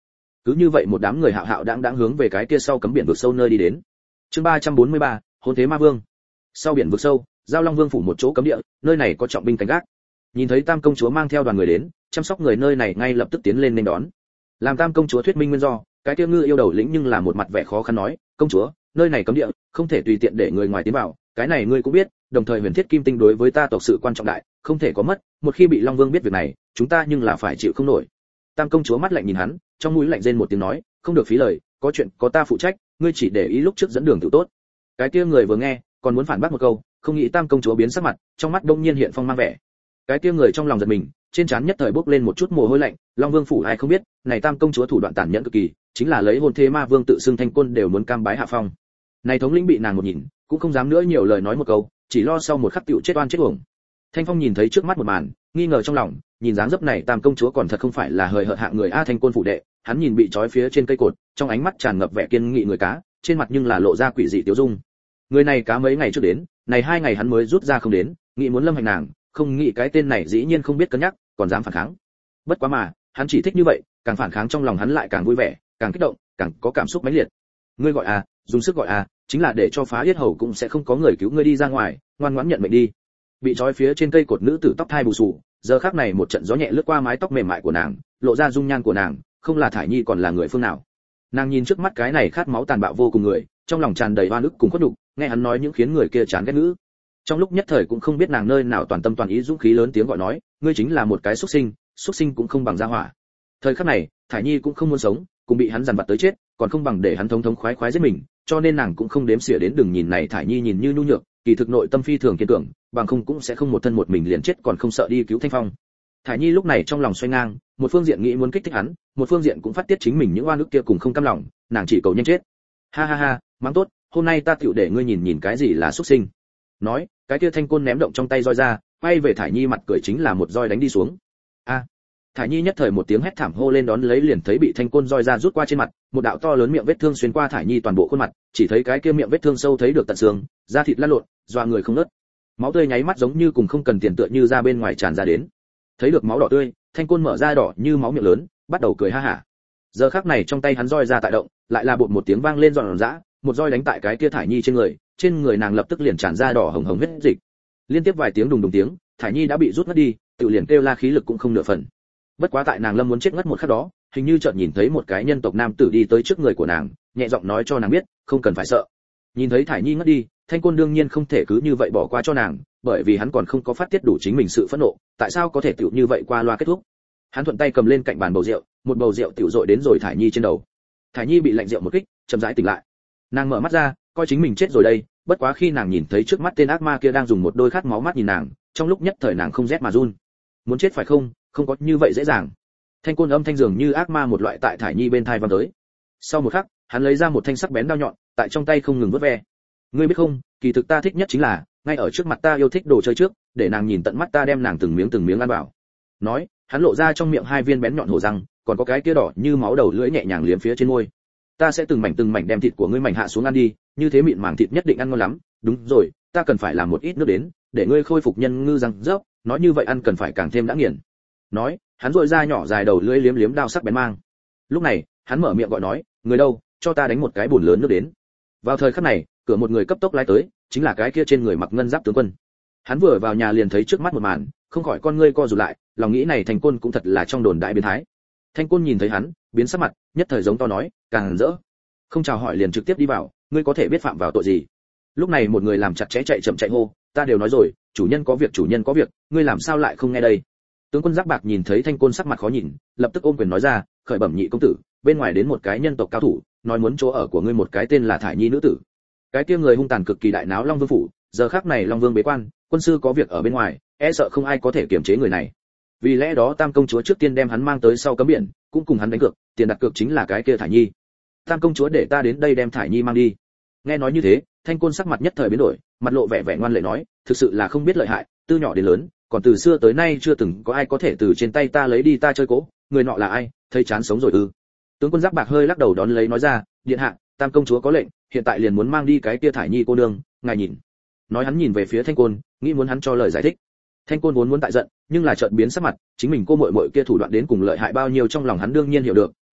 Cứ như vậy một đám người hạo hạo đãng hướng về cái kia sau cấm biển vực sâu nơi đi đến. Chương 343, hôn thế ma vương. Sau biển vực sâu, Giao Long Vương phủ một chỗ cấm địa, nơi này có trọng binh canh gác. Nhìn thấy Tam công chúa mang theo đoàn người đến, chăm sóc người nơi này ngay lập tức tiến lên nên đón. Làm Tam công chúa thuyết minh nguyên do, cái kia Ngư Yêu đầu lĩnh nhưng là một mặt vẻ khó khăn nói, công chúa, nơi này cấm địa, không thể tùy tiện để người ngoài tiến vào, cái này ngươi cũng biết, đồng thời Huyền Thiết Kim Tinh đối với ta tộc sự quan trọng đại, không thể có mất, một khi bị Long Vương biết việc này, chúng ta nhưng là phải chịu không nổi. Tam công chúa mắt lạnh nhìn hắn, trong mũi lạnh rên một tiếng nói, không được phí lời, có chuyện có ta phụ trách, ngươi chỉ để ý lúc trước dẫn đường tự tốt. Cái kia người vừa nghe, còn muốn phản bác một câu, không nghĩ Tam công chúa biến sắc mặt, trong mắt đông nhiên hiện phong mang vẻ. Cái kia người trong lòng giật mình, trên trán nhất thời bốc lên một chút mồ hôi lạnh, Long Vương phủ ai không biết, này Tam công chúa thủ đoạn tàn nhẫn cực kỳ, chính là lấy hôn thế ma vương tự xưng Thanh Côn đều muốn cam bái hạ phong. Này thống lĩnh bị nàng một nhìn, cũng không dám nữa nhiều lời nói một câu, chỉ lo sau một khắc tựu chết oan chết uổng. Thanh Phong nhìn thấy trước mắt một màn, nghi ngờ trong lòng, nhìn dáng dấp này Tam công chúa còn thật không phải là hời hợt hạng người a. Thanh Côn phủ đệ, hắn nhìn bị trói phía trên cây cột, trong ánh mắt tràn ngập vẻ kiên nghị người cá, trên mặt nhưng là lộ ra quỷ dị tiêu dung. Người này cá mấy ngày trước đến, này 2 ngày hắn mới rút ra không đến, nghĩ muốn lâm hành nàng, không nghĩ cái tên này dĩ nhiên không biết cân nhắc, còn dám phản kháng. Bất quá mà, hắn chỉ thích như vậy, càng phản kháng trong lòng hắn lại càng vui vẻ, càng kích động, càng có cảm xúc mãnh liệt. Ngươi gọi à, dùng sức gọi à, chính là để cho phá yết hầu cũng sẽ không có người cứu ngươi đi ra ngoài, ngoan ngoãn nhận mệnh đi. Bị trói phía trên cây cột nữ tử tóc thai bù xù, giờ khắc này một trận gió nhẹ lướt qua mái tóc mềm mại của nàng, lộ ra dung nhan của nàng, không là Thải Nhi còn là người phương nào. Nàng nhìn trước mắt cái này khát máu tàn bạo vô cùng người, trong lòng tràn đầy oan ức cùng khuất nhục, nghe hắn nói những khiến người kia chán ghét ngữ. Trong lúc nhất thời cũng không biết nàng nơi nào toàn tâm toàn ý dũng khí lớn tiếng gọi nói, ngươi chính là một cái xuất sinh cũng không bằng gia hỏa. Thời khắc này, Thải Nhi cũng không muốn sống, cũng bị hắn dằn vặt tới chết, còn không bằng để hắn thống thống khoái khoái giết mình, cho nên nàng cũng không đếm xỉa đến đừng nhìn này Thải Nhi nhìn như nhu nhược, kỳ thực nội tâm phi thường kiên cường, bằng không cũng sẽ không một thân một mình liền chết còn không sợ đi cứu Thanh Phong. Thải Nhi lúc này trong lòng xoay ngang, một phương diện nghĩ muốn kích thích hắn, một phương diện cũng phát tiết chính mình những oan ức kia cùng không cam lòng, nàng chỉ cầu nhanh chết. Ha ha ha, mắng tốt, hôm nay ta tựu để ngươi nhìn nhìn cái gì là xuất sinh. Nói, cái kia Thanh Côn ném động trong tay roi ra, quay về Thải Nhi mặt cười chính là một roi đánh đi xuống. A! Thải Nhi nhất thời một tiếng hét thảm hô lên đón lấy liền thấy bị Thanh Côn roi ra rút qua trên mặt, một đạo to lớn miệng vết thương xuyên qua Thải Nhi toàn bộ khuôn mặt, chỉ thấy cái kia miệng vết thương sâu thấy được tận xương, da thịt lăn lộn, doa người không ngớt. Máu tươi nháy mắt giống như cùng không cần tiền tựa như ra bên ngoài tràn ra đến. Thấy được máu đỏ tươi, Thanh Côn mở ra đỏ như máu miệng lớn, bắt đầu cười ha hả. Giờ khắc này trong tay hắn roi ra tại động, lại là bột một tiếng vang lên giòn giã, một roi đánh tại cái kia Thải Nhi trên người nàng lập tức liền tràn ra đỏ hồng hồng huyết dịch. Liên tiếp vài tiếng đùng đùng tiếng, Thải Nhi đã bị rút ngất đi, tự liền kêu la khí lực cũng không nửa phần. Bất quá tại nàng lâm muốn chết ngất một khắc đó, hình như chợt nhìn thấy một cái nhân tộc nam tử đi tới trước người của nàng, nhẹ giọng nói cho nàng biết, không cần phải sợ. Nhìn thấy Thải Nhi ngất đi, Thanh Côn đương nhiên không thể cứ như vậy bỏ qua cho nàng, bởi vì hắn còn không có phát tiết đủ chính mình sự phẫn nộ, tại sao có thể tiểu như vậy qua loa kết thúc. Hắn thuận tay cầm lên cạnh bàn bầu rượu, một bầu rượu tiểu dội đến rồi Thải Nhi trên đầu. Thải Nhi bị lạnh rượu một kích, chậm rãi tỉnh lại. Nàng mở mắt ra, coi chính mình chết rồi đây, bất quá khi nàng nhìn thấy trước mắt tên ác ma kia đang dùng một đôi khát máu mắt nhìn nàng, trong lúc nhất thời nàng không rét mà run. Muốn chết phải không, không có như vậy dễ dàng. Thanh Côn âm thanh dường như ác ma một loại tại Thải Nhi bên tai vang tới. Sau một khắc, hắn lấy ra một thanh sắc bén đao nhọn, tại trong tay không ngừng vuốt ve. Ngươi biết không, kỳ thực ta thích nhất chính là, ngay ở trước mặt ta yêu thích đồ chơi trước, để nàng nhìn tận mắt ta đem nàng từng miếng ăn vào. Nói, hắn lộ ra trong miệng 2 viên bén nhọn hổ răng, còn có cái kia đỏ như máu đầu lưỡi nhẹ nhàng liếm phía trên môi. Ta sẽ từng mảnh đem thịt của ngươi mảnh hạ xuống ăn đi, như thế mịn màng thịt nhất định ăn ngon lắm. Đúng rồi, ta cần phải làm một ít nước đến, để ngươi khôi phục nhân ngư răng rớp, nói như vậy ăn cần phải càng thêm đã nghiền. Nói, hắn rũa ra nhỏ dài đầu lưỡi liếm đao sắc bén mang. Lúc này, hắn mở miệng gọi nói, người đâu, cho ta đánh một cái bùn lớn nước đến. Vào thời khắc này, cửa một người cấp tốc lái tới, chính là cái kia trên người mặc ngân giáp tướng quân. Hắn vừa vào nhà liền thấy trước mắt một màn, không khỏi con ngươi co rụt lại, lòng nghĩ này Thanh Côn cũng thật là trong đồn đại biến thái. Thanh Côn nhìn thấy hắn, biến sắc mặt, nhất thời giống to nói, càng rỡ. Không chào hỏi liền trực tiếp đi vào, ngươi có thể biết phạm vào tội gì? Lúc này một người làm chặt chẽ chạy chậm chạy hô, ta đều nói rồi, chủ nhân có việc, ngươi làm sao lại không nghe đây? Tướng quân Giáp Bạc nhìn thấy Thanh Côn sắc mặt khó nhìn, lập tức ôm quyền nói ra, khởi bẩm nhị công tử, bên ngoài đến một cái nhân tộc cao thủ, nói muốn chỗ ở của ngươi một cái tên là Thải Nhi nữ tử. Cái kia người hung tàn cực kỳ đại náo Long Vương phủ, giờ khắc này Long Vương bế quan, quân sư có việc ở bên ngoài, e sợ không ai có thể kiềm chế người này. Vì lẽ đó Tam công chúa trước tiên đem hắn mang tới sau cấm biển, cũng cùng hắn đánh cược, tiền đặt cược chính là cái kia Thải Nhi. Tam công chúa để ta đến đây đem Thải Nhi mang đi. Nghe nói như thế, Thanh Côn sắc mặt nhất thời biến đổi, mặt lộ vẻ ngoan lệ nói, thực sự là không biết lợi hại, từ nhỏ đến lớn, còn từ xưa tới nay chưa từng có ai có thể từ trên tay ta lấy đi ta chơi cố, người nọ là ai, thấy chán sống rồi ư? Tướng quân Giáp Bạc hơi lắc đầu đón lấy nói ra, điện hạ, Tam công chúa có lệnh, hiện tại liền muốn mang đi cái kia Thải Nhi cô nương, ngài nhìn. Nói hắn nhìn về phía Thanh Côn, nghĩ muốn hắn cho lời giải thích. Thanh Côn vốn muốn tại giận, nhưng là chợt biến sắc mặt, chính mình cô muội muội kia thủ đoạn đến cùng lợi hại bao nhiêu trong lòng hắn đương nhiên hiểu được,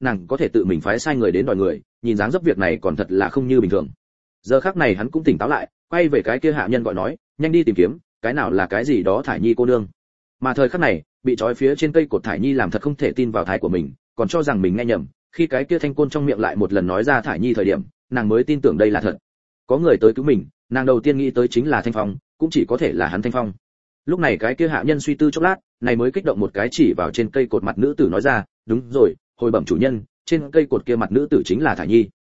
nàng có thể tự mình phái sai người đến đòi người, nhìn dáng dấp việc này còn thật là không như bình thường. Giờ khắc này hắn cũng tỉnh táo lại, quay về cái kia hạ nhân gọi nói, nhanh đi tìm kiếm, cái nào là cái gì đó Thải Nhi cô nương. Mà thời khắc này, bị trói phía trên cây cột Thải Nhi làm thật không thể tin vào thái của mình, còn cho rằng mình nghe nhầm, khi cái kia thanh côn trong miệng lại một lần nói ra Thải Nhi thời điểm, nàng mới tin tưởng đây là thật. Có người tới cứu mình, nàng đầu tiên nghĩ tới chính là Thanh Phong, cũng chỉ có thể là hắn Thanh Phong. Lúc này cái kia hạ nhân suy tư chốc lát, này mới kích động một cái chỉ vào trên cây cột mặt nữ tử nói ra, đúng rồi, hồi bẩm chủ nhân, trên cây cột kia mặt nữ tử chính là Thải Nhi.